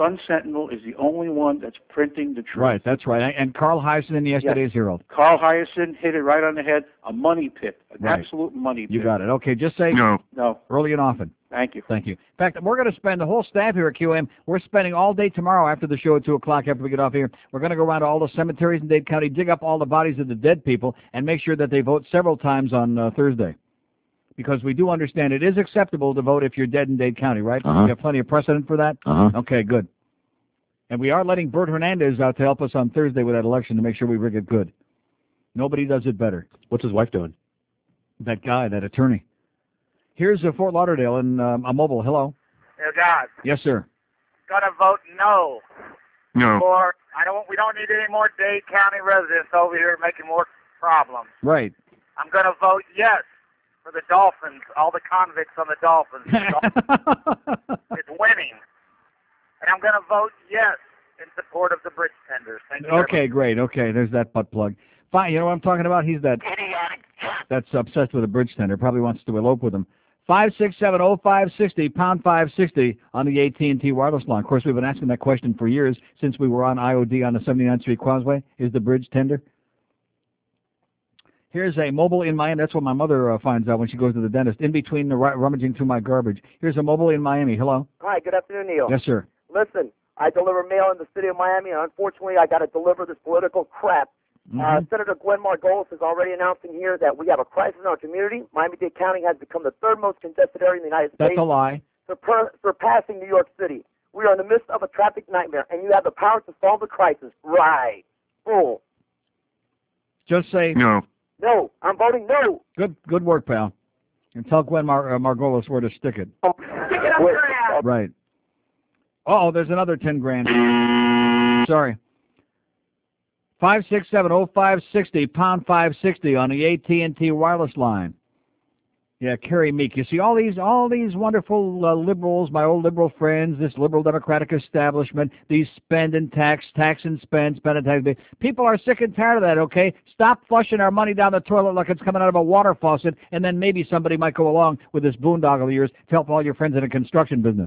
Sun Sentinel is the only one that's printing the truth. Right, that's right. And Carl Hyacin in yesterday's Yes. Herald. Carl Hyacin hit it right on the head. A money pit, an Right. absolute money pit. You got it. Okay, just say No. No. early and often. Thank you. Thank you. In fact, we're going to spend the whole staff here at Q A M. We're spending all day tomorrow after the show at two o'clock after we get off here. We're going to go around to all the cemeteries in Dade County, dig up all the bodies of the dead people, and make sure that they vote several times on uh, Thursday. Because we do understand it is acceptable to vote if you're dead in Dade County, right? Uh-huh. You have plenty of precedent for that? Uh-huh. Okay, good. And we are letting Bert Hernandez out to help us on Thursday with that election to make sure we rig it good. Nobody does it better. What's his wife doing? That guy, that attorney. Here's uh, Fort Lauderdale and um, a mobile. Hello. Hey, guys, Yes, sir. gonna vote no. No. For I don't. We don't need any more Dade County residents over here making more problems. Right. I'm gonna vote yes for the Dolphins. All the convicts on the Dolphins. It's winning, and I'm gonna vote yes in support of the bridge tenders. Thank you. Okay, great. Okay, there's that butt plug. Fine. You know what I'm talking about? He's that that's obsessed with a bridge tender. Probably wants to elope with him. Five six seven oh five sixty pound five sixty on the A T and T wireless line. Of course, we've been asking that question for years since we were on I O D on the seventy-ninth Street Causeway. Is the bridge tender? Here's a mobile in Miami. That's what my mother uh, finds out when she goes to the dentist. In between the ru- rummaging through my garbage. Here's a mobile in Miami. Hello. Hi, good afternoon, Neil. Yes, sir. Listen, I deliver mail in the city of Miami, and unfortunately, I got to deliver this political crap. Uh, Mhm. Senator Glenn Margolis is already announcing here that we have a crisis in our community. Miami-Dade County has become the third most congested area in the United That's States, a lie. surpa- surpassing New York City. We are in the midst of a traffic nightmare, and you have the power to solve the crisis. Right. Fool. Just say No. No, I'm voting no. good. Good work, pal. And tell Gwen Mar- uh, Margolis where to stick it. Stick it up your ass. Right. Oh, there's another ten grand. Sorry. Five six seven oh five sixty pound five sixty on the A T and T wireless line. Yeah, Carrie Meek. You see all these all these wonderful uh, liberals, my old liberal friends, this liberal democratic establishment, these spend and tax, tax and spend, spend and tax. People are sick and tired of that, okay? Stop flushing our money down the toilet like it's coming out of a water faucet, and then maybe somebody might go along with this boondoggle of yours to help all your friends in the construction business.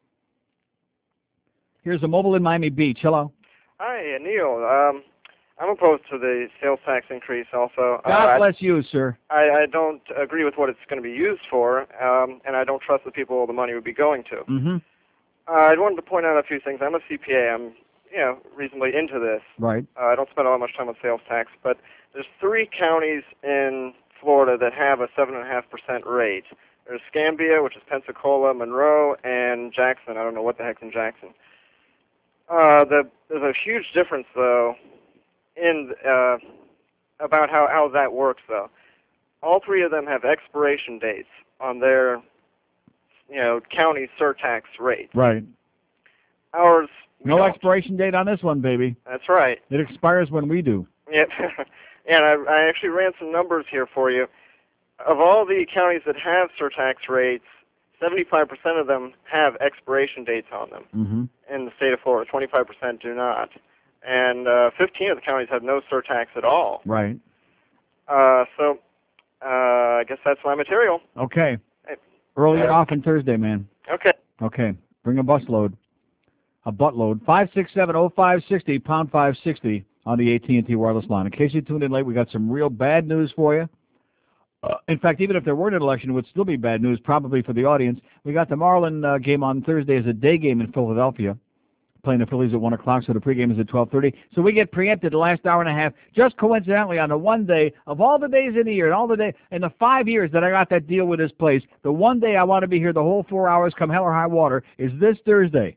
Here's a mobile in Miami Beach. Hello. Hi, Neil. Um, I'm opposed to the sales tax increase also. God uh, bless you, sir. I, I don't agree with what it's going to be used for, um, and I don't trust the people the money would be going to. Mm-hmm. Uh, I wanted to point out a few things. I'm a C P A. I'm, you know, reasonably into this. Right. Uh, I don't spend all that much time on sales tax, but there's three counties in Florida that have a seven point five percent rate. There's Scambia, which is Pensacola, Monroe, and Jackson. I don't know what the heck's in Jackson. Uh, the, there's a huge difference, though, in uh, about how, how that works, though. All three of them have expiration dates on their, you know, county surtax rates. Right. Ours, No expiration date on this one, baby. that's right. It expires when we do. Yep. And I, I actually ran some numbers here for you. Of all the counties that have surtax rates, seventy-five percent of them have expiration dates on them. Mm-hmm. In the state of Florida, twenty-five percent do not. And uh, fifteen of the counties have no surtax at all. Right. Uh, so uh, I guess that's my material. Okay. Hey. Early and often Thursday, man. Okay. Okay. Bring a busload. A buttload. Five six seven oh five sixty pound five sixty on the A T and T wireless line. In case you tuned in late, we got some real bad news for you. Uh, in fact, even if there weren't an election, it would still be bad news, probably for the audience. We got the Marlin uh, game on Thursday as a day game in Philadelphia, playing the Phillies at one o'clock, so the pregame is at twelve thirty. So we get preempted the last hour and a half, just coincidentally on the one day of all the days in the year, and all the day in the five years that I got that deal with this place, the one day I want to be here the whole four hours, come hell or high water, is this Thursday.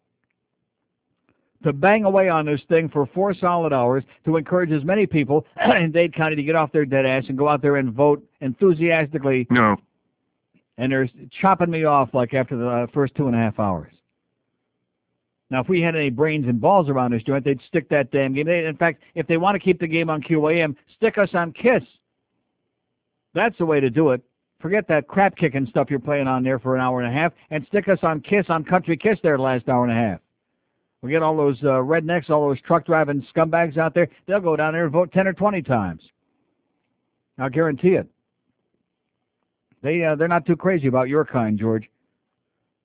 To bang away on this thing for four solid hours, to encourage as many people in Dade County to get off their dead ass and go out there and vote enthusiastically. No. And they're chopping me off like after the first two and a half hours. Now, if we had any brains and balls around this joint, they'd stick that damn game. They, in fact, if they want to keep the game on Q A M, stick us on KISS. That's the way to do it. Forget that crap kicking stuff you're playing on there for an hour and a half, and stick us on KISS, on Country KISS there the last hour and a half. We get all those uh, rednecks, all those truck-driving scumbags out there, they'll go down there and vote ten or twenty times. I'll guarantee it. They, uh, they're not too crazy about your kind, George.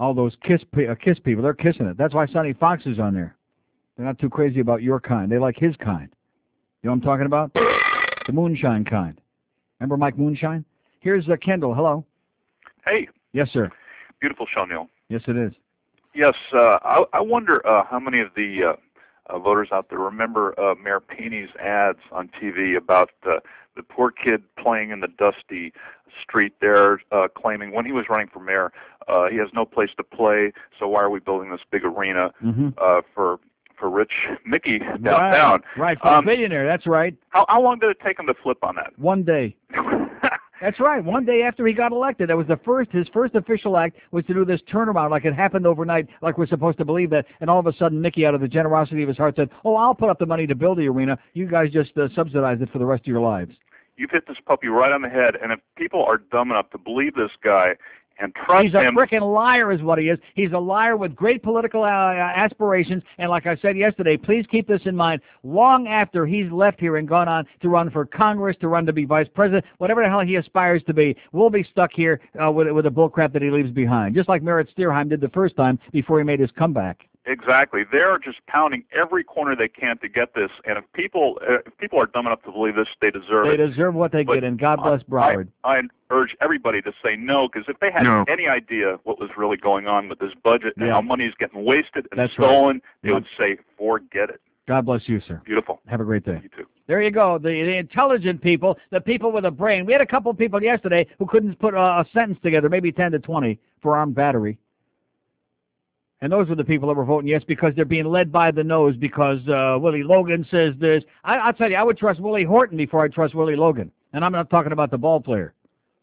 All those kiss pe- uh, kiss people, they're kissing it. That's why Sonny Fox is on there. They're not too crazy about your kind. They like his kind. You know what I'm talking about? The moonshine kind. Remember Mike Moonshine? Here's uh, Kendall. Hello. Hey. Yes, sir. Beautiful show, Neil. Yes, it is. Yes, uh, I, I wonder uh, how many of the uh, uh, voters out there remember uh, Mayor Peeney's ads on T V about uh, the poor kid playing in the dusty street there, uh, claiming when he was running for mayor, uh, he has no place to play, so why are we building this big arena mm-hmm. uh, for for rich Mickey Right, downtown? right for Um, a billionaire, that's right. How, how long did it take him to flip on that? One day. That's right. One day after he got elected, that was the first. His first official act was to do this turnaround, like it happened overnight, like we're supposed to believe that. And all of a sudden, Mickey, out of the generosity of his heart, said, "Oh, I'll put up the money to build the arena. You guys just uh, subsidize it for the rest of your lives." You've hit this puppy right on the head, and if people are dumb enough to believe this guy and trust He's a him, frickin' liar is what he is. He's a liar with great political uh, aspirations, and like I said yesterday, please keep this in mind. Long after he's left here and gone on to run for Congress, to run to be vice president, whatever the hell he aspires to be, we'll be stuck here uh, with, with the bullcrap that he leaves behind, just like Merritt Steerheim did the first time before he made his comeback. exactly, they're just pounding every corner they can to get this. And if people uh, if people are dumb enough to believe this, they deserve They it. deserve what they But get, and God bless I- Broward. I, I urge everybody to say no, because if they had No. any idea what was really going on with this budget and Yeah. how money is getting wasted and That's right. stolen, they Yeah. would say, forget it. God bless you, sir. Beautiful. Have a great day. You too. There you go. The, the intelligent people, the people with a brain. We had a couple of people yesterday who couldn't put a, a sentence together, maybe ten to twenty, for armed battery. And those were the people that were voting yes because they're being led by the nose because uh, Willie Logan says this. I, I'll tell you, I would trust Willie Horton before I trust Willie Logan. And I'm not talking about the ball player.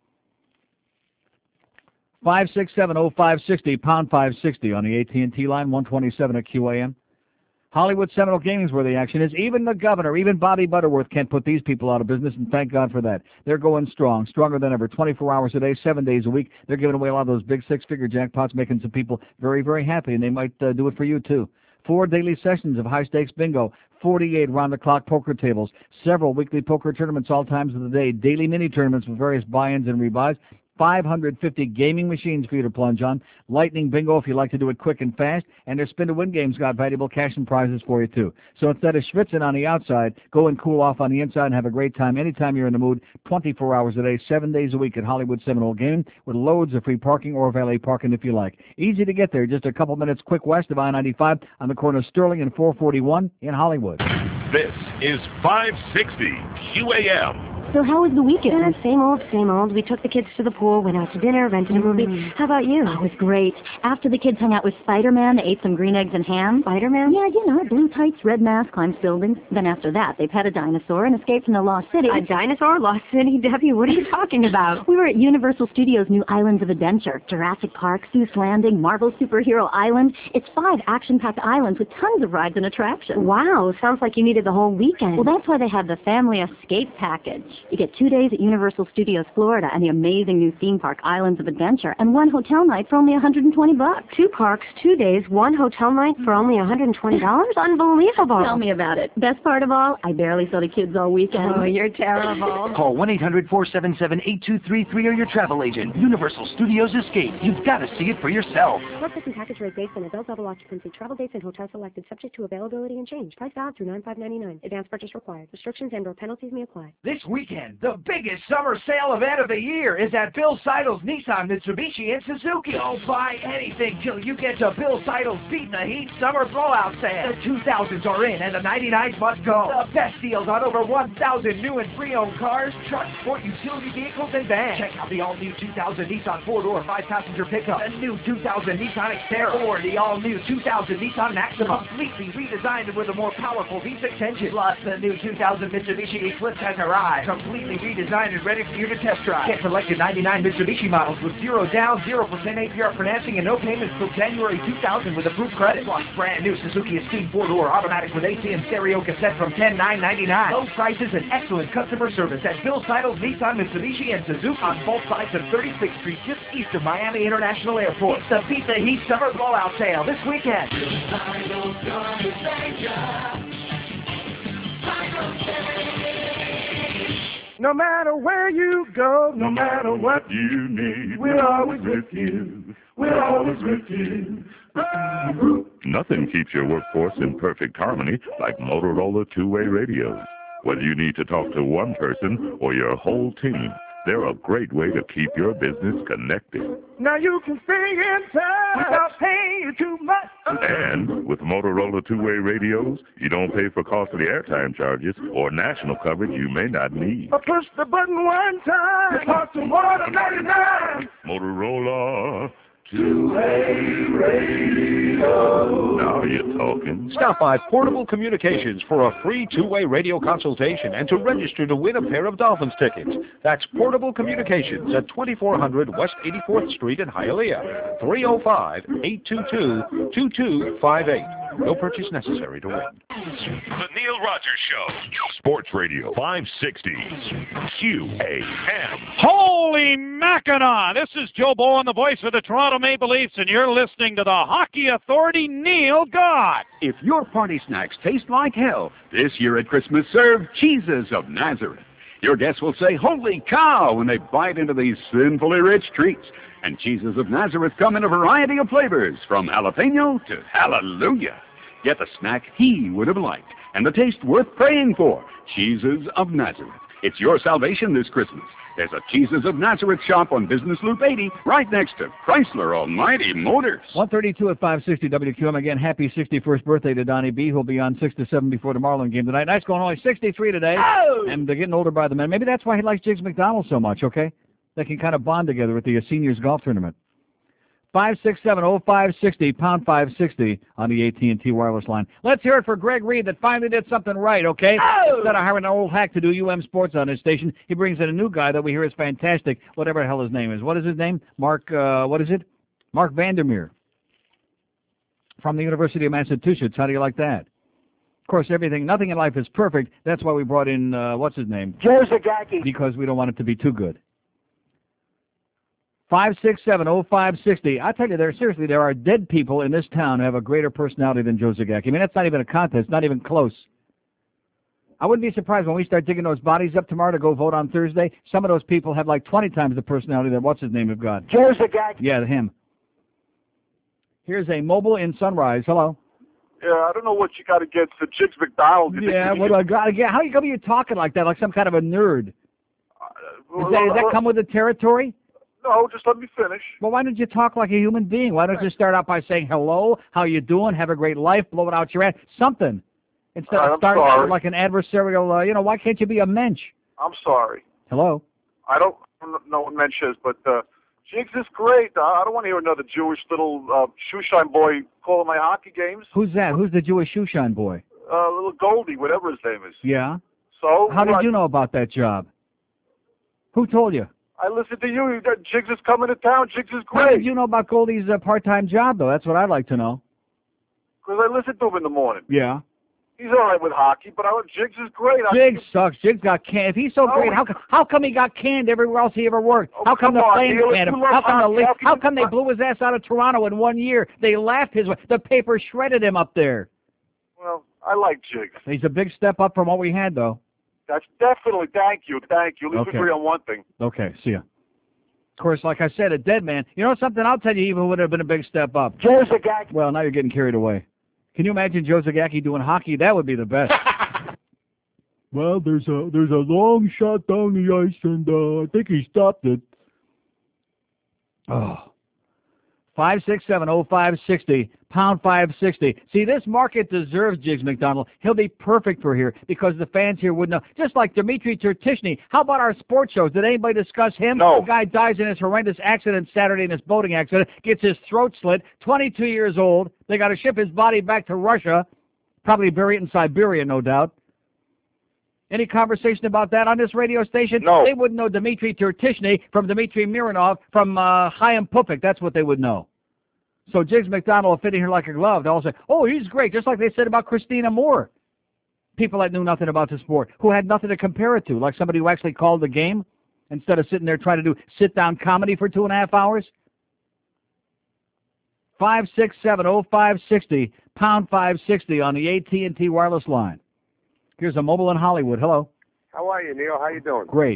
five six seven oh five six oh, pound five sixty on the A T and T line, one twenty-seven at Q A M. Hollywood Seminole Gaming's where the action is. Even the governor, even Bobby Butterworth can't put these people out of business, and thank God for that. They're going strong, stronger than ever, twenty-four hours a day, seven days a week. They're giving away a lot of those big six-figure jackpots, making some people very, very happy, and they might uh, do it for you, too. Four daily sessions of high-stakes bingo, forty-eight round-the-clock poker tables, several weekly poker tournaments all times of the day, daily mini-tournaments with various buy-ins and rebuys, five hundred fifty gaming machines for you to plunge on, lightning bingo if you like to do it quick and fast, and their spin-to-win games got valuable cash and prizes for you, too. So instead of schwitzing on the outside, go and cool off on the inside and have a great time anytime you're in the mood, twenty-four hours a day, seven days a week at Hollywood Seminole Gaming, with loads of free parking or valet parking if you like. Easy to get there, just a couple minutes quick west of I ninety-five on the corner of Sterling and four forty-one in Hollywood. This is five sixty Q A M. So how was the weekend? Uh, same old, same old. We took the kids to the pool, went out to dinner, rented a movie. Mm. How about you? Oh, it was great. After the kids hung out with Spider-Man, they ate some green eggs and ham. Spider-Man? Yeah, you know, blue tights, red mask, climbs buildings. Then after that, they pet a dinosaur and escaped from the Lost City. A dinosaur? Lost City? Debbie, what are you talking about? We were at Universal Studios' new Islands of Adventure. Jurassic Park, Seuss Landing, Marvel Superhero Island. It's five action-packed islands with tons of rides and attractions. Wow, sounds like you needed the whole weekend. Well, that's why they have the Family Escape Package. You get two days at Universal Studios Florida and the amazing new theme park Islands of Adventure, and one hotel night for only one hundred twenty bucks. Two parks, two days, one hotel night for only one hundred twenty dollars? Unbelievable. Tell me about it. Best part of all, I barely saw the kids all weekend. Oh, you're terrible. Call one eight hundred four seven seven eight two three three or your travel agent. Universal Studios Escape. You've got to see it for yourself. Purpose and package rate based on adult double occupancy. Travel dates and hotel selected subject to availability and change. Price valid through nine five ninety-nine. Advance purchase required. Restrictions and or penalties may apply. This weekend, the biggest summer sale event of the year is at Bill Seidel's Nissan, Mitsubishi, and Suzuki. Don't buy anything till you get to Bill Seidel's Beat the Heat Summer Blowout Sale. The two thousands are in and the ninety-nines must go. The best deals on over one thousand new and pre-owned cars, trucks, sport utility vehicles, and vans. Check out the all-new two thousand Nissan four-door five-passenger pickup, the new two thousand Nissan Xterra, or the all-new two thousand Nissan Maxima, completely redesigned with a more powerful V six engine. Plus, the new two thousand Mitsubishi Eclipse has arrived, completely redesigned and ready for you to test drive. Get selected ninety-nine Mitsubishi models with zero down, zero percent A P R financing, and no payments till January two thousand with approved credit. Plus, brand new Suzuki Esteem four-door automatic with A C and stereo cassette from ten nine ninety-nine. Low prices and excellent customer service at Bill Seidel's Nissan, Mitsubishi, and Suzuki on both sides of thirty-sixth Street, just east of Miami International Airport. It's the Beat the Heat Summer Blowout Sale this weekend. No matter where you go, no matter what you need, we're always with you. we're always with you. Nothing keeps your workforce in perfect harmony like Motorola two-way radios. Whether you need to talk to one person or your whole team, they're a great way to keep your business connected. Now you can stay in touch without paying too much. And with Motorola two-way radios, you don't pay for costly airtime charges or national coverage you may not need. I push the button one time, talk to more than ninety-nine. Motorola two-way radio. Now you're talking. Stop by Portable Communications for a free two-way radio consultation and to register to win a pair of Dolphins tickets. That's Portable Communications at twenty-four hundred West eighty-fourth Street in Hialeah. three oh five, eight two two, two two five eight. No purchase necessary to win. The Neil Rogers Show. Sports Radio five sixty Q A M. Holy Mackinac! This is Joe Bowen, the voice of the Toronto Maple Leafs, and you're listening to the Hockey Authority, Neil God. If your party snacks taste like hell, this year at Christmas, serve Cheeses of Nazareth. Your guests will say, holy cow, when they bite into these sinfully rich treats. And Cheeses of Nazareth come in a variety of flavors, from jalapeno to hallelujah. Get the snack he would have liked, and the taste worth praying for. Cheeses of Nazareth. It's your salvation this Christmas. There's a Cheeses of Nazareth shop on Business Loop eighty, right next to Chrysler Almighty Motors. one thirty-two at five sixty W Q M. Again, happy sixty-first birthday to Donnie B, who'll be on six to seven before the Marlin game tonight. Knight's going only sixty-three today, oh! and they're getting older by the minute. Maybe that's why he likes Jiggs McDonald so much, okay? They can kind of bond together at the uh, seniors golf tournament. five six seven, oh five six oh, pound five sixty on the A T and T wireless line. Let's hear it for Greg Reed that finally did something right, okay? Oh! Instead of hiring an old hack to do U M Sports on his station, he brings in a new guy that we hear is fantastic, whatever the hell his name is. What is his name? Mark, uh, what is it? Mark Vandermeer from the University of Massachusetts. How do you like that? Of course, everything, nothing in life is perfect. That's why we brought in, uh, what's his name? Joe Zagacki. Because we don't want it to be too good. five six seven, oh five six oh. I tell you, there seriously, there are dead people in this town who have a greater personality than Joe Zagacki. I mean, that's not even a contest, not even close. I wouldn't be surprised when we start digging those bodies up tomorrow to go vote on Thursday. Some of those people have like twenty times the personality that what's his name have got. Joe Zagacki. Yeah, him. Here's a mobile in Sunrise. Hello. Yeah, I don't know what you got against the Jiggs McDonald. You Yeah, think what do I got again? How come you talking like that, like some kind of a nerd? Does that, does that come with the territory? No, just let me finish. Well, why don't you talk like a human being? Why don't you start out by saying hello, how you doing, have a great life, blow it out your ass, something. Instead All right, of I'm starting out sorry. with like an adversarial, uh, you know, why can't you be a mensch? I'm sorry. Hello? I don't know what mensch is, but uh, Jiggs is great. I I don't want to hear another Jewish little uh, shoeshine boy calling my hockey games. Who's that? Who's the Jewish shoeshine boy? Uh, little Goldie, whatever his name is. Yeah? So How did what? you know about that job? Who told you? I listened to you. That Jiggs is coming to town. Jiggs is How great. did you know about Goldie's uh, part-time job, though? That's what I'd like to know. Because I listen to him in the morning. Yeah. He's all right with hockey, but I, Jiggs is great. I- Jiggs sucks. Jiggs got canned. If he's so No, great, he- how, co- how come he got canned everywhere else he ever worked? Oh, how come, come the on, Flames Neil, if canned him? you love How come, the hockey, Le- how can how you- come they blew his ass out of Toronto in one year? They laughed his way. The paper shredded him up there. Well, I like Jiggs. He's a big step up from what we had, though. That's definitely. Thank you. Thank you. Let's Okay. agree on one thing. Okay, see ya. Of course, like I said, a dead man. You know something? I'll tell you, even would have been a big step up. Joe Zagacki. Well, now you're getting carried away. Can you imagine Joe Zagacki doing hockey? That would be the best. Well, there's a there's a long shot down the ice, and uh, I think he stopped it. Oh. Five six seven oh five sixty, pound five sixty. See, this market deserves Jiggs McDonald. He'll be perfect for here because the fans here would know. Just like Dmitry Turtishny. How about our sports shows? Did anybody discuss him? No. The guy dies in his horrendous accident Saturday in his boating accident, gets his throat slit, twenty-two years old. They got to ship his body back to Russia, probably bury it in Siberia, no doubt. Any conversation about that on this radio station? No. They wouldn't know Dmitry Turtishny from Dmitry Mironov from uh, Chaim Pupik. That's what they would know. So Jiggs McDonald will fit in here like a glove. They'll all say, oh, he's great, just like they said about Christina Moore. People that knew nothing about the sport, who had nothing to compare it to, like somebody who actually called the game instead of sitting there trying to do sit-down comedy for two and a half hours. five six seven oh five sixty, pound five sixty on the A T and T wireless line. Here's a mobile in Hollywood. Hello. How are you, Neil? How you doing? Great.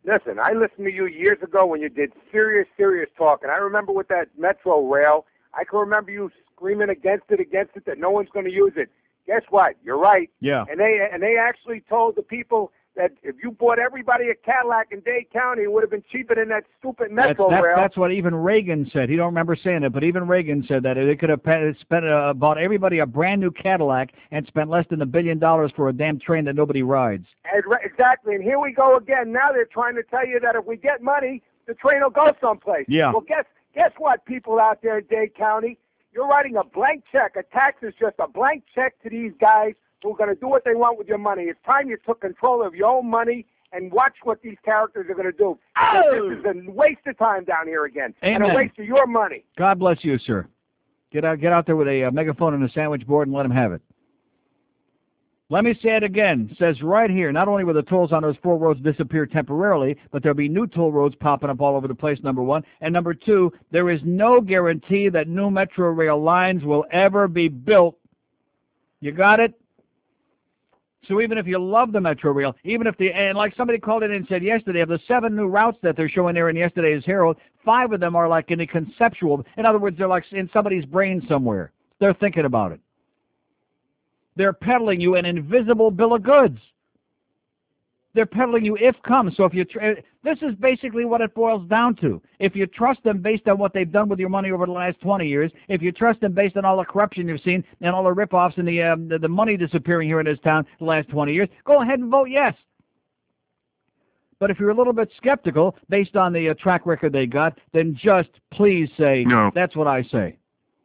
Listen, I listened to you years ago when you did serious, serious talk, and I remember with that Metro Rail, I can remember you screaming against it, against it, that no one's going to use it. Guess what? You're right. Yeah. And they and they actually told the people that if you bought everybody a Cadillac in Dade County, it would have been cheaper than that stupid Metro That's, that's, Rail. that's what even Reagan said. He don't remember saying it, but even Reagan said that they could have pa- spent uh, bought everybody a brand new Cadillac and spent less than a billion dollars for a damn train that nobody rides. And re- exactly. And here we go again. Now they're trying to tell you that if we get money, the train will go someplace. Yeah. Well, guess guess what, people out there in Dade County? You're writing a blank check. A tax is just a blank check to these guys who are going to do what they want with your money. It's time you took control of your own money and watch what these characters are going to do. Oh! This is a waste of time down here again. Amen. And a waste of your money. God bless you, sir. Get out, get out there with a uh, megaphone and a sandwich board and let him have it. Let me say it again. It says right here, not only will the tolls on those four roads disappear temporarily, but there'll be new toll roads popping up all over the place, number one. And number two, there is no guarantee that new Metro Rail lines will ever be built. You got it? So even if you love the Metro Rail, even if the, and like somebody called in and said yesterday, of the seven new routes that they're showing there in yesterday's Herald, five of them are like in a conceptual, in other words, they're like in somebody's brain somewhere. They're thinking about it. They're peddling you an invisible bill of goods. They're peddling you if come. So if you, tr- this is basically what it boils down to. If you trust them based on what they've done with your money over the last twenty years, if you trust them based on all the corruption you've seen and all the rip-offs and the, um, the, the money disappearing here in this town the last twenty years, go ahead and vote yes. But if you're a little bit skeptical based on the uh, track record they got, then just please say, no. That's what I say.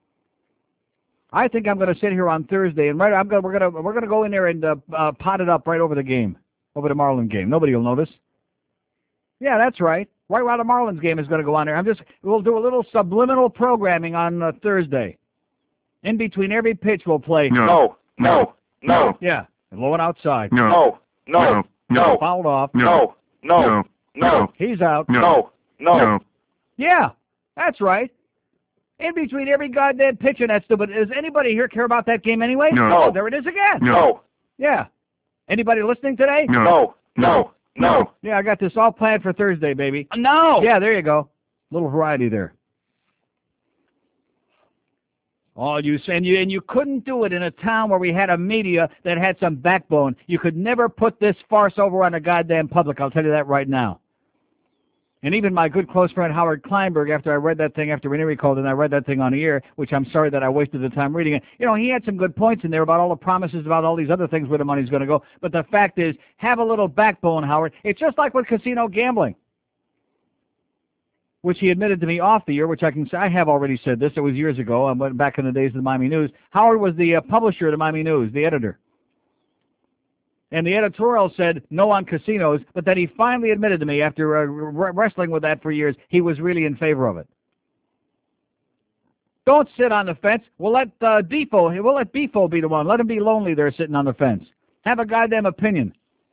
I think I'm going to sit here on Thursday and right, I'm going. We're going to we're going to go in there and uh, uh, pot it up right over the game, over the Marlin game. Nobody will notice. Yeah, that's right. Right while the Marlins game is going to go on there. I'm just. We'll do a little subliminal programming on uh, Thursday. In between every pitch, we'll play. No. No. No. Yeah, and low and outside. No. No. No. Fouled off. No. No. No. He's out. No. No. Yeah, that's right. In between every goddamn pitch in that stupid. Does anybody here care about that game anyway? No. Oh, there it is again. No. Yeah. Anybody listening today? No. No. No. Yeah, I got this all planned for Thursday, baby. No. Yeah, there you go. Little variety there. All you and you and you couldn't do it in a town where we had a media that had some backbone. You could never put this farce over on the goddamn public. I'll tell you that right now. And even my good close friend Howard Kleinberg, after I read that thing, after Renee called and I read that thing on the air, which I'm sorry that I wasted the time reading it, you know, he had some good points in there about all the promises about all these other things where the money's going to go. But the fact is, have a little backbone, Howard. It's just like with casino gambling, which he admitted to me off the air, which I can say, I have already said this. It was years ago. I went back in the days of the Miami News. Howard was the uh, publisher of the Miami News, the editor. And the editorial said no on casinos, but then he finally admitted to me after uh, wrestling with that for years, he was really in favor of it. Don't sit on the fence. We'll let uh, Defoe, we'll let Defoe be the one. Let him be lonely there sitting on the fence. Have a goddamn opinion.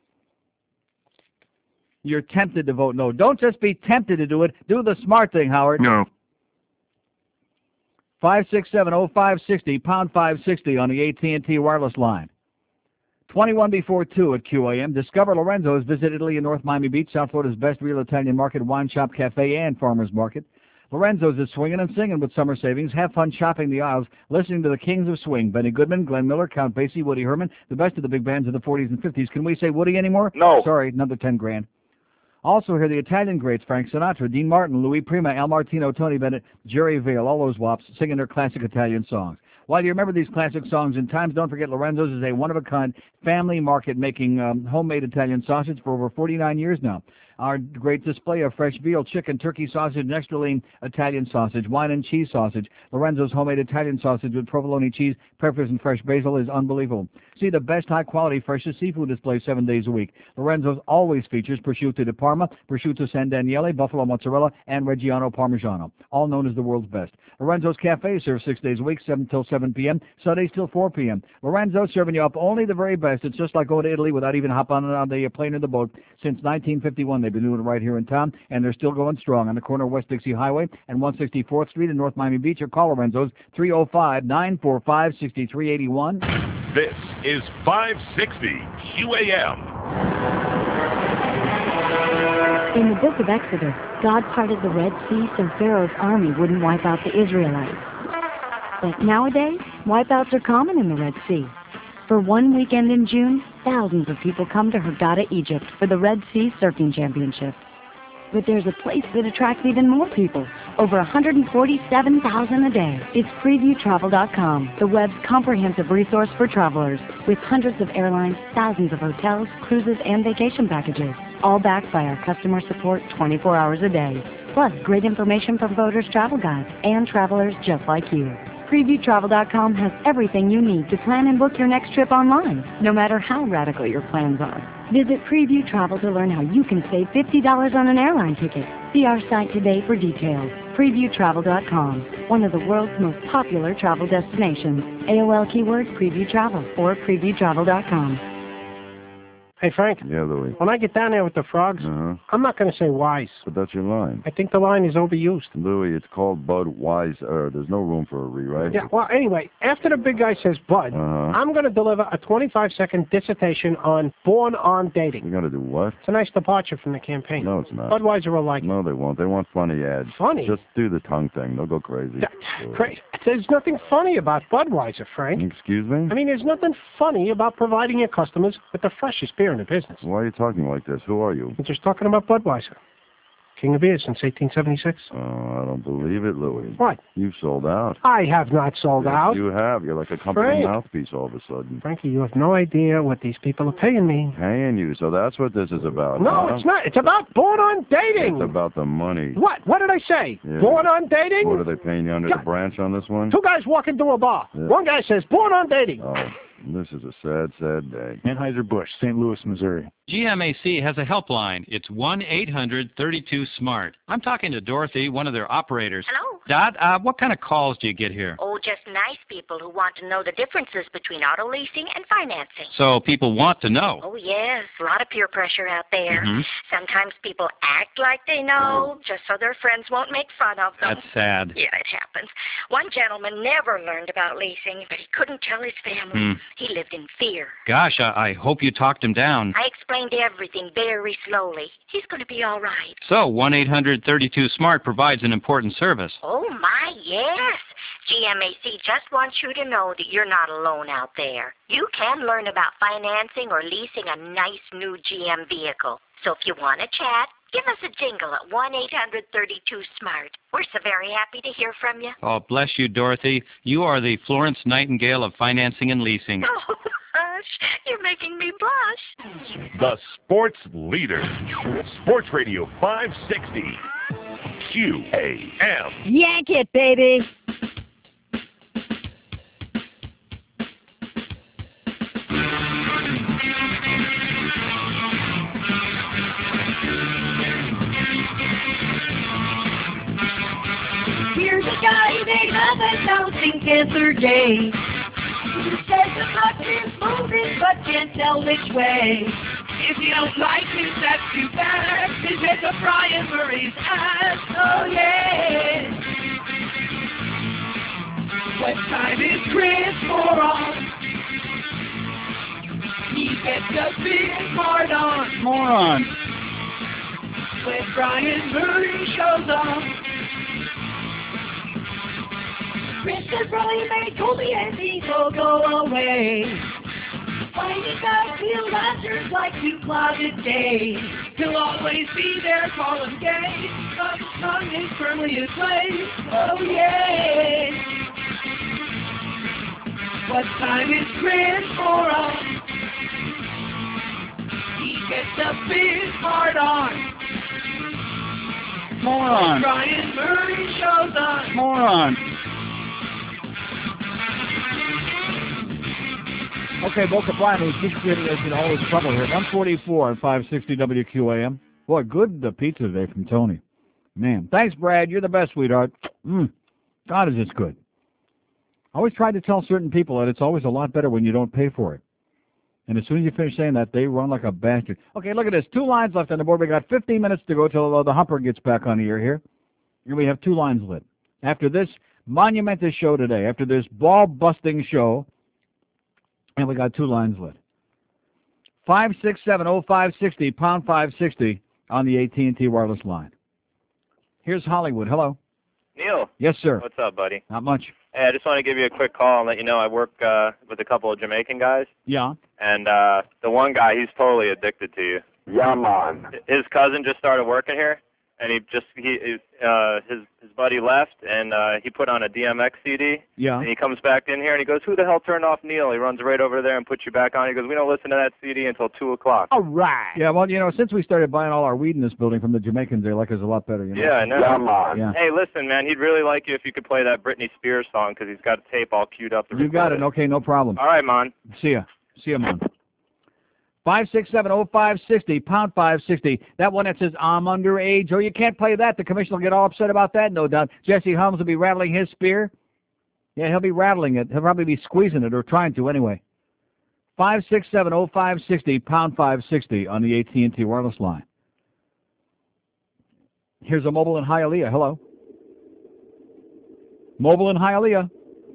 You're tempted to vote no. Don't just be tempted to do it. Do the smart thing, Howard. No. five six seven oh five six oh, pound five sixty on the A T and T wireless line. twenty-one before two at Q A M. Discover Lorenzo's. Visit Italy in North Miami Beach, South Florida's best real Italian market, wine shop, cafe, and farmer's market. Lorenzo's is swinging and singing with summer savings. Have fun shopping the aisles, listening to the kings of swing. Benny Goodman, Glenn Miller, Count Basie, Woody Herman, the best of the big bands of the forties and fifties. Can we say Woody anymore? No. Sorry, another ten grand. Also hear the Italian greats, Frank Sinatra, Dean Martin, Louis Prima, Al Martino, Tony Bennett, Jerry Vale, all those wops singing their classic Italian songs. While you remember these classic songs in times, don't forget Lorenzo's is a one-of-a-kind family market making um, homemade Italian sausage for over forty-nine years now. Our great display of fresh veal, chicken, turkey sausage, and extra lean Italian sausage, wine and cheese sausage. Lorenzo's homemade Italian sausage with provolone cheese, peppers, and fresh basil is unbelievable. See the best high-quality, freshest seafood display seven days a week. Lorenzo's always features prosciutto di Parma, prosciutto San Daniele, buffalo mozzarella, and Reggiano Parmigiano, all known as the world's best. Lorenzo's Cafe serves six days a week, seven till seven p.m., Sundays till four p.m. Lorenzo's serving you up only the very best. It's just like going to Italy without even hopping on the plane or the boat. Since nineteen fifty-one, they've been doing it right here in town, and they're still going strong on the corner of West Dixie Highway and one sixty-fourth Street in North Miami Beach, or call Lorenzo's three oh five, nine four five, six three eight one. This is five sixty Q A M. In the book of Exodus, God parted the Red Sea so Pharaoh's army wouldn't wipe out the Israelites. But nowadays, wipeouts are common in the Red Sea. For one weekend in June, thousands of people come to Hurghada, Egypt for the Red Sea Surfing Championship. But there's a place that attracts even more people, over one hundred forty-seven thousand a day. It's preview travel dot com, the web's comprehensive resource for travelers, with hundreds of airlines, thousands of hotels, cruises, and vacation packages, all backed by our customer support twenty-four hours a day. Plus, great information from voters, travel guides, and travelers just like you. preview travel dot com has everything you need to plan and book your next trip online, no matter how radical your plans are. Visit Preview Travel to learn how you can save fifty dollars on an airline ticket. See our site today for details. preview travel dot com, one of the world's most popular travel destinations. A O L keyword Preview Travel or preview travel dot com. Hey, Frank. Yeah, Louis. When I get down there with the frogs, Uh-huh. I'm not going to say wise. But that's your line. I think the line is overused. Louis, it's called Budweiser. There's no room for a rewrite. Yeah, well, anyway, after the big guy says Bud, Uh-huh. I'm going to deliver a twenty-five second dissertation on Born on Dating. You're going to do what? It's a nice departure from the campaign. No, it's not. Budweiser will like it. No, they won't. They want funny ads. Funny? Just do the tongue thing. They'll go crazy. Great. There's nothing funny about Budweiser, Frank. Excuse me? I mean, there's nothing funny about providing your customers with the freshest beer in the business. Why are you talking like this? Who are you? I'm just talking about Budweiser. King of beers since eighteen seventy-six. Oh, I don't believe it, Louis. What? You've sold out. I have not sold Yes, out. You have. You're like a company Frank. mouthpiece all of a sudden. Frankie, you have no idea what these people are paying me. Paying you, so that's what this is about. No, huh? it's not. It's about Born on Dating. It's about the money. What? What did I say? Yeah. Born on Dating? What are they paying you under Yeah. the branch on this one? Two guys walk into a bar. Yeah. One guy says, Born on Dating. Oh, this is a sad, sad day. Anheuser-Busch, Saint Louis, Missouri. G M A C has a helpline. It's one eight hundred thirty-two SMART. I'm talking to Dorothy, one of their operators. Hello? Dot, uh, what kind of calls do you get here? Oh, just nice people who want to know the differences between auto leasing and financing. So people want to know. Oh, yes. A lot of peer pressure out there. Mhm. Sometimes people act like they know just so their friends won't make fun of them. That's sad. Yeah, it happens. One gentleman never learned about leasing, but he couldn't tell his family. Hmm. He lived in fear. Gosh, I, I hope you talked him down. I explained everything very slowly. He's going to be all right. So one eight hundred thirty-two SMART provides an important service. Oh, my, yes. G M A C just wants you to know that you're not alone out there. You can learn about financing or leasing a nice new G M vehicle. So if you want to chat, give us a jingle at one eight hundred thirty-two SMART. We're so very happy to hear from you. Oh, bless you, Dorothy. You are the Florence Nightingale of financing and leasing. Oh, hush. You're making me blush. The sports leader. Sports Radio five sixty. Q A M. Yank it, baby. Here's a guy they love announcing Panther Day. Who says the puck is moving but can't tell which way. If you don't like him, that's too bad. His head's a Brian Murray's ass. Oh yeah. What time is Chris Moron? He gets a big hard on. Moron. When Brian Murray shows up. Chris says Brian Murray told me and he will go away. Fighting backfield answers like two closet days. He'll always be there, call him gay. But his tongue is firmly in place. Oh yeah. What time is Chris Moron? He gets a big hard on. Moron. Brian Murray shows up. Moron. Okay, Boca Raton, keep is in always trouble here. one forty-four and five sixty W Q A M. Boy, good uh, pizza today from Tony. Man, thanks, Brad. You're the best, sweetheart. Mm. God, is this good. I always try to tell certain people that it's always a lot better when you don't pay for it. And as soon as you finish saying that, they run like a bastard. Okay, look at this. Two lines left on the board. We got fifteen minutes to go till uh, the humper gets back on the air here. And we have two lines lit. After this monumentous show today, after this ball-busting show, and we got two lines lit. five six seven oh five sixty, pound five sixty, on the A T and T wireless line. Here's Hollywood. Hello. Neil. Yes, sir. What's up, buddy? Not much. Hey, I just want to give you a quick call and let you know I work uh, with a couple of Jamaican guys, Yeah. and uh, the one guy, he's totally addicted to you. Yeah, man. His cousin just started working here, and he just he uh, his his buddy left, and uh, he put on a D M X C D. Yeah. And he comes back in here and he goes, "Who the hell turned off Neil?" He runs right over there and puts you back on. He goes, "We don't listen to that C D until two o'clock." All right. Yeah, well, you know, since we started buying all our weed in this building from the Jamaicans, they like us a lot better, you know? Yeah, I know. Yeah, man. Yeah. Hey, listen, man, he'd really like you if you could play that Britney Spears song because he's got a tape all queued up. To You got record it. Okay, no problem. All right, man. See ya. See ya, man. five six seven oh five sixty, pound five sixty. That one that says, I'm underage. Oh, you can't play that. The commission will get all upset about that, no doubt. Jesse Helms will be rattling his spear. Yeah, he'll be rattling it. He'll probably be squeezing it or trying to anyway. five six seven oh five sixty, pound five sixty on the A T and T wireless line. Here's a mobile in Hialeah. Hello. Mobile in Hialeah.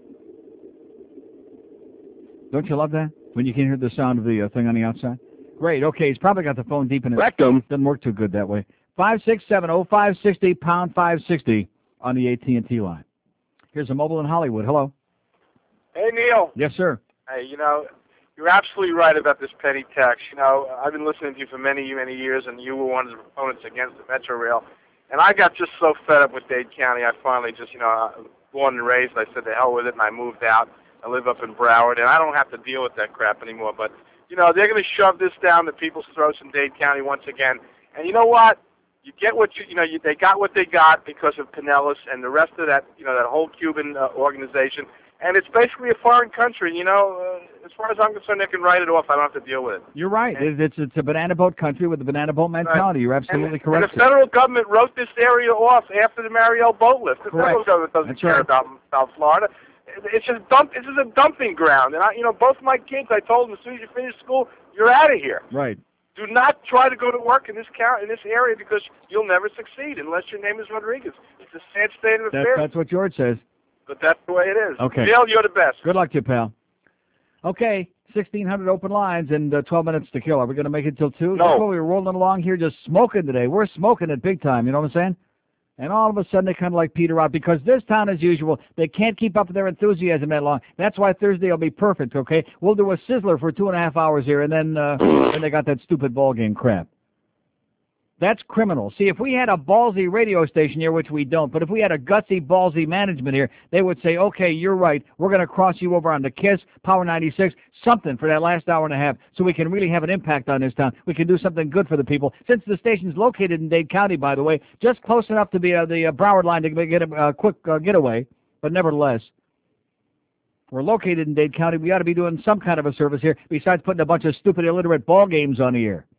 Don't you love that? When you can hear the sound of the uh, thing on the outside? Great. Okay, he's probably got the phone deep in his rectum. Doesn't work too good that way. five six seven oh five sixty, pound five sixty on the A T and T line. Here's a mobile in Hollywood. Hello. Hey, Neil. Yes, sir. Hey, you know, you're absolutely right about this petty tax. You know, I've been listening to you for many, many years, and you were one of the proponents against the Metro Rail. And I got just so fed up with Dade County, I finally just, you know, born and raised, I said, the hell with it, and I moved out. I live up in Broward, and I don't have to deal with that crap anymore. But, you know, they're going to shove this down the people's throats in Dade County once again. And you know what? You get what you, you know, you, they got what they got because of Pinellas and the rest of that, you know, that whole Cuban uh, organization. And it's basically a foreign country, you know. Uh, as far as I'm concerned, they can write it off. I don't have to deal with it. You're right. And, it's it's a banana boat country with a banana boat mentality. Right. You're absolutely and, correct. And the federal government wrote this area off after the Mariel boat lift. The Correct. federal government doesn't That's care right. about South Florida. It's just dump. This is a dumping ground, and I, you know, both my kids. I told them as soon as you finish school, you're out of here. Right. Do not try to go to work in this count in this area because you'll never succeed unless your name is Rodriguez. It's a sad state of That, affairs, that's what George says. but that's the way it is. Okay. Neil, you're the best. Good luck to you, pal. Okay, sixteen hundred open lines and uh, twelve minutes to kill. Are we going to make it till two? No. That's why we were rolling along here just smoking today. We're smoking it big time, you know what I'm saying? And all of a sudden they kind of like peter out because this town, as usual, they can't keep up with their enthusiasm that long. That's why Thursday will be perfect, okay? We'll do a sizzler for two and a half hours here, and then, uh, then they got that stupid ball game crap. That's criminal. See, if we had a ballsy radio station here, which we don't, but if we had a gutsy, ballsy management here, they would say, okay, you're right. We're going to cross you over on the KISS, Power ninety-six, something for that last hour and a half so we can really have an impact on this town. We can do something good for the people. Since the station's located in Dade County, by the way, just close enough to be uh, the uh, Broward line to get a uh, quick uh, getaway, but nevertheless, we're located in Dade County. We ought to be doing some kind of a service here besides putting a bunch of stupid, illiterate ball games on the air.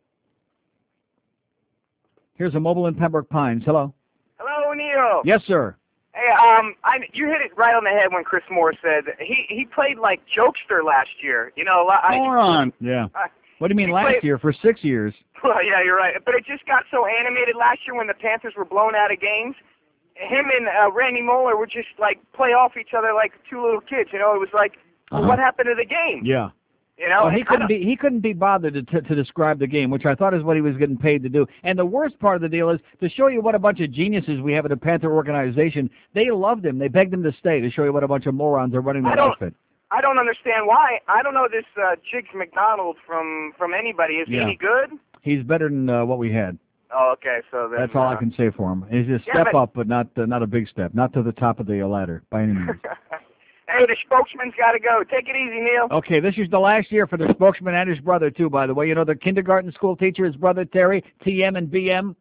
Here's a mobile in Pembroke Pines. Hello. Hello, Neil. Yes, sir. Hey, um, I, you hit it right on the head when Chris Moore said he he played like jokester last year. You know, I, Moron. Yeah. I, What do you mean he last played- year? For six years. Well, yeah, you're right. But it just got so animated last year when the Panthers were blown out of games. Him and uh, Randy Moeller would just like play off each other like two little kids. You know, it was like, well, Uh-huh. what happened to the game? Yeah. You know, Well, he And I couldn't don't- be he couldn't be bothered to, to to describe the game, which I thought is what he was getting paid to do. And the worst part of the deal is to show you what a bunch of geniuses we have at the Panther organization. They loved him. They begged him to stay to show you what a bunch of morons are running I that don't- outfit. I don't understand why. I don't know this uh, Jiggs McDonald from from anybody. Is Yeah. he any good? He's better than uh, what we had. Oh, okay. So then, That's all I uh, can say for him. He's a Yeah, step but- up, but not uh, not a big step, not to the top of the uh, ladder by any means. Hey, the spokesman's got to go. Take it easy, Neil. Okay, this is the last year for the spokesman and his brother, too, by the way. You know, the kindergarten school teacher, his brother Terry, T M and B M.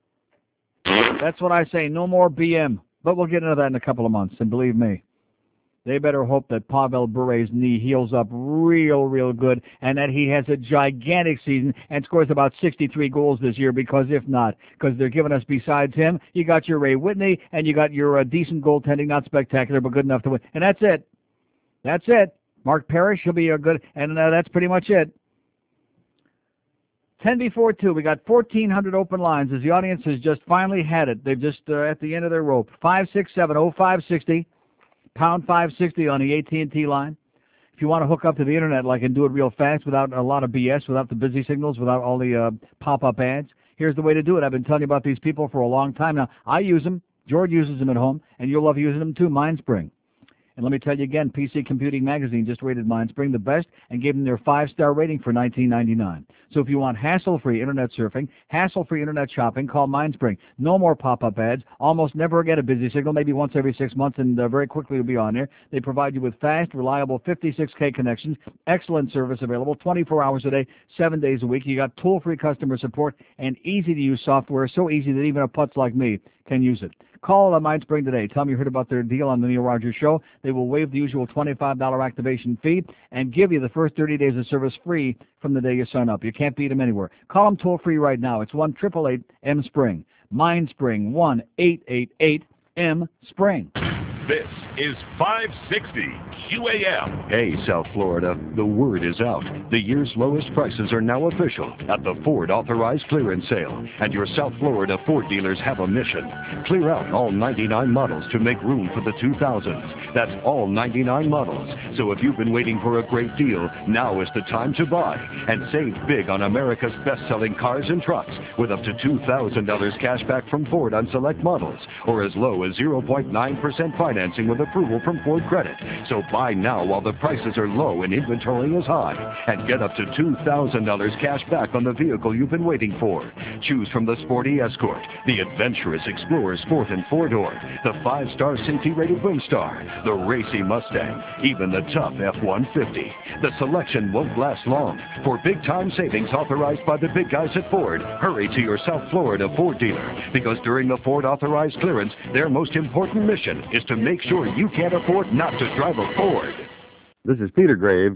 That's what I say, no more B M. But we'll get into that in a couple of months, and believe me, they better hope that Pavel Bure's knee heals up real, real good, and that he has a gigantic season and scores about sixty-three goals this year, because if not, because they're giving us, besides him, you got your Ray Whitney, and you got your uh, decent goaltending, not spectacular, but good enough to win. And that's it. That's it. Mark Parrish, he'll be a good, and uh, that's pretty much it. ten before two, we got fourteen hundred open lines as the audience has just finally had it. They've just uh, at the end of their rope. five six seven oh five sixty, pound five sixty on the A T and T line. If you want to hook up to the internet like and do it real fast without a lot of B S, without the busy signals, without all the uh, pop-up ads, Here's the way to do it. I've been telling you about these people for a long time now. I use them. George uses them at home, and you'll love using them too, MindSpring. And let me tell you again, P C Computing Magazine just rated MindSpring the best and gave them their five-star rating for nineteen ninety-nine. So if you want hassle-free internet surfing, hassle-free internet shopping, call MindSpring. No more pop-up ads. Almost never get a busy signal, maybe once every six months, and uh, very quickly you'll be on there. They provide you with fast, reliable fifty-six K connections, excellent service available twenty-four hours a day, seven days a week. You got toll-free customer support and easy-to-use software, so easy that even a putz like me can use it. Call uh, MindSpring today. Tell them you heard about their deal on the Neil Rogers Show. They will waive the usual twenty-five dollar activation fee and give you the first thirty days of service free from the day you sign up. You can't beat them anywhere. Call them toll-free right now. It's one eight eight eight M spring. MindSpring, one eight eight eight M spring. This is five sixty Q A M. Hey, South Florida, the word is out. The year's lowest prices are now official at the Ford Authorized Clearance Sale. And your South Florida Ford dealers have a mission. Clear out all ninety-nine models to make room for the two thousands. That's all ninety-nine models. So if you've been waiting for a great deal, now is the time to buy. And save big on America's best-selling cars and trucks with up to two thousand dollars cash back from Ford on select models, or as low as zero point nine percent financing with approval from Ford Credit. So buy now while the prices are low and inventory is high, and get up to two thousand dollars cash back on the vehicle you've been waiting for. Choose from the sporty Escort, the adventurous Explorer Sport and four-door, the five-star safety-rated Wingstar, the racy Mustang, even the tough F one fifty. The selection won't last long. For big-time savings authorized by the big guys at Ford, hurry to your South Florida Ford dealer, because during the Ford Authorized Clearance, their most important mission is to make sure you can't afford not to drive a Ford. This is Peter Graves.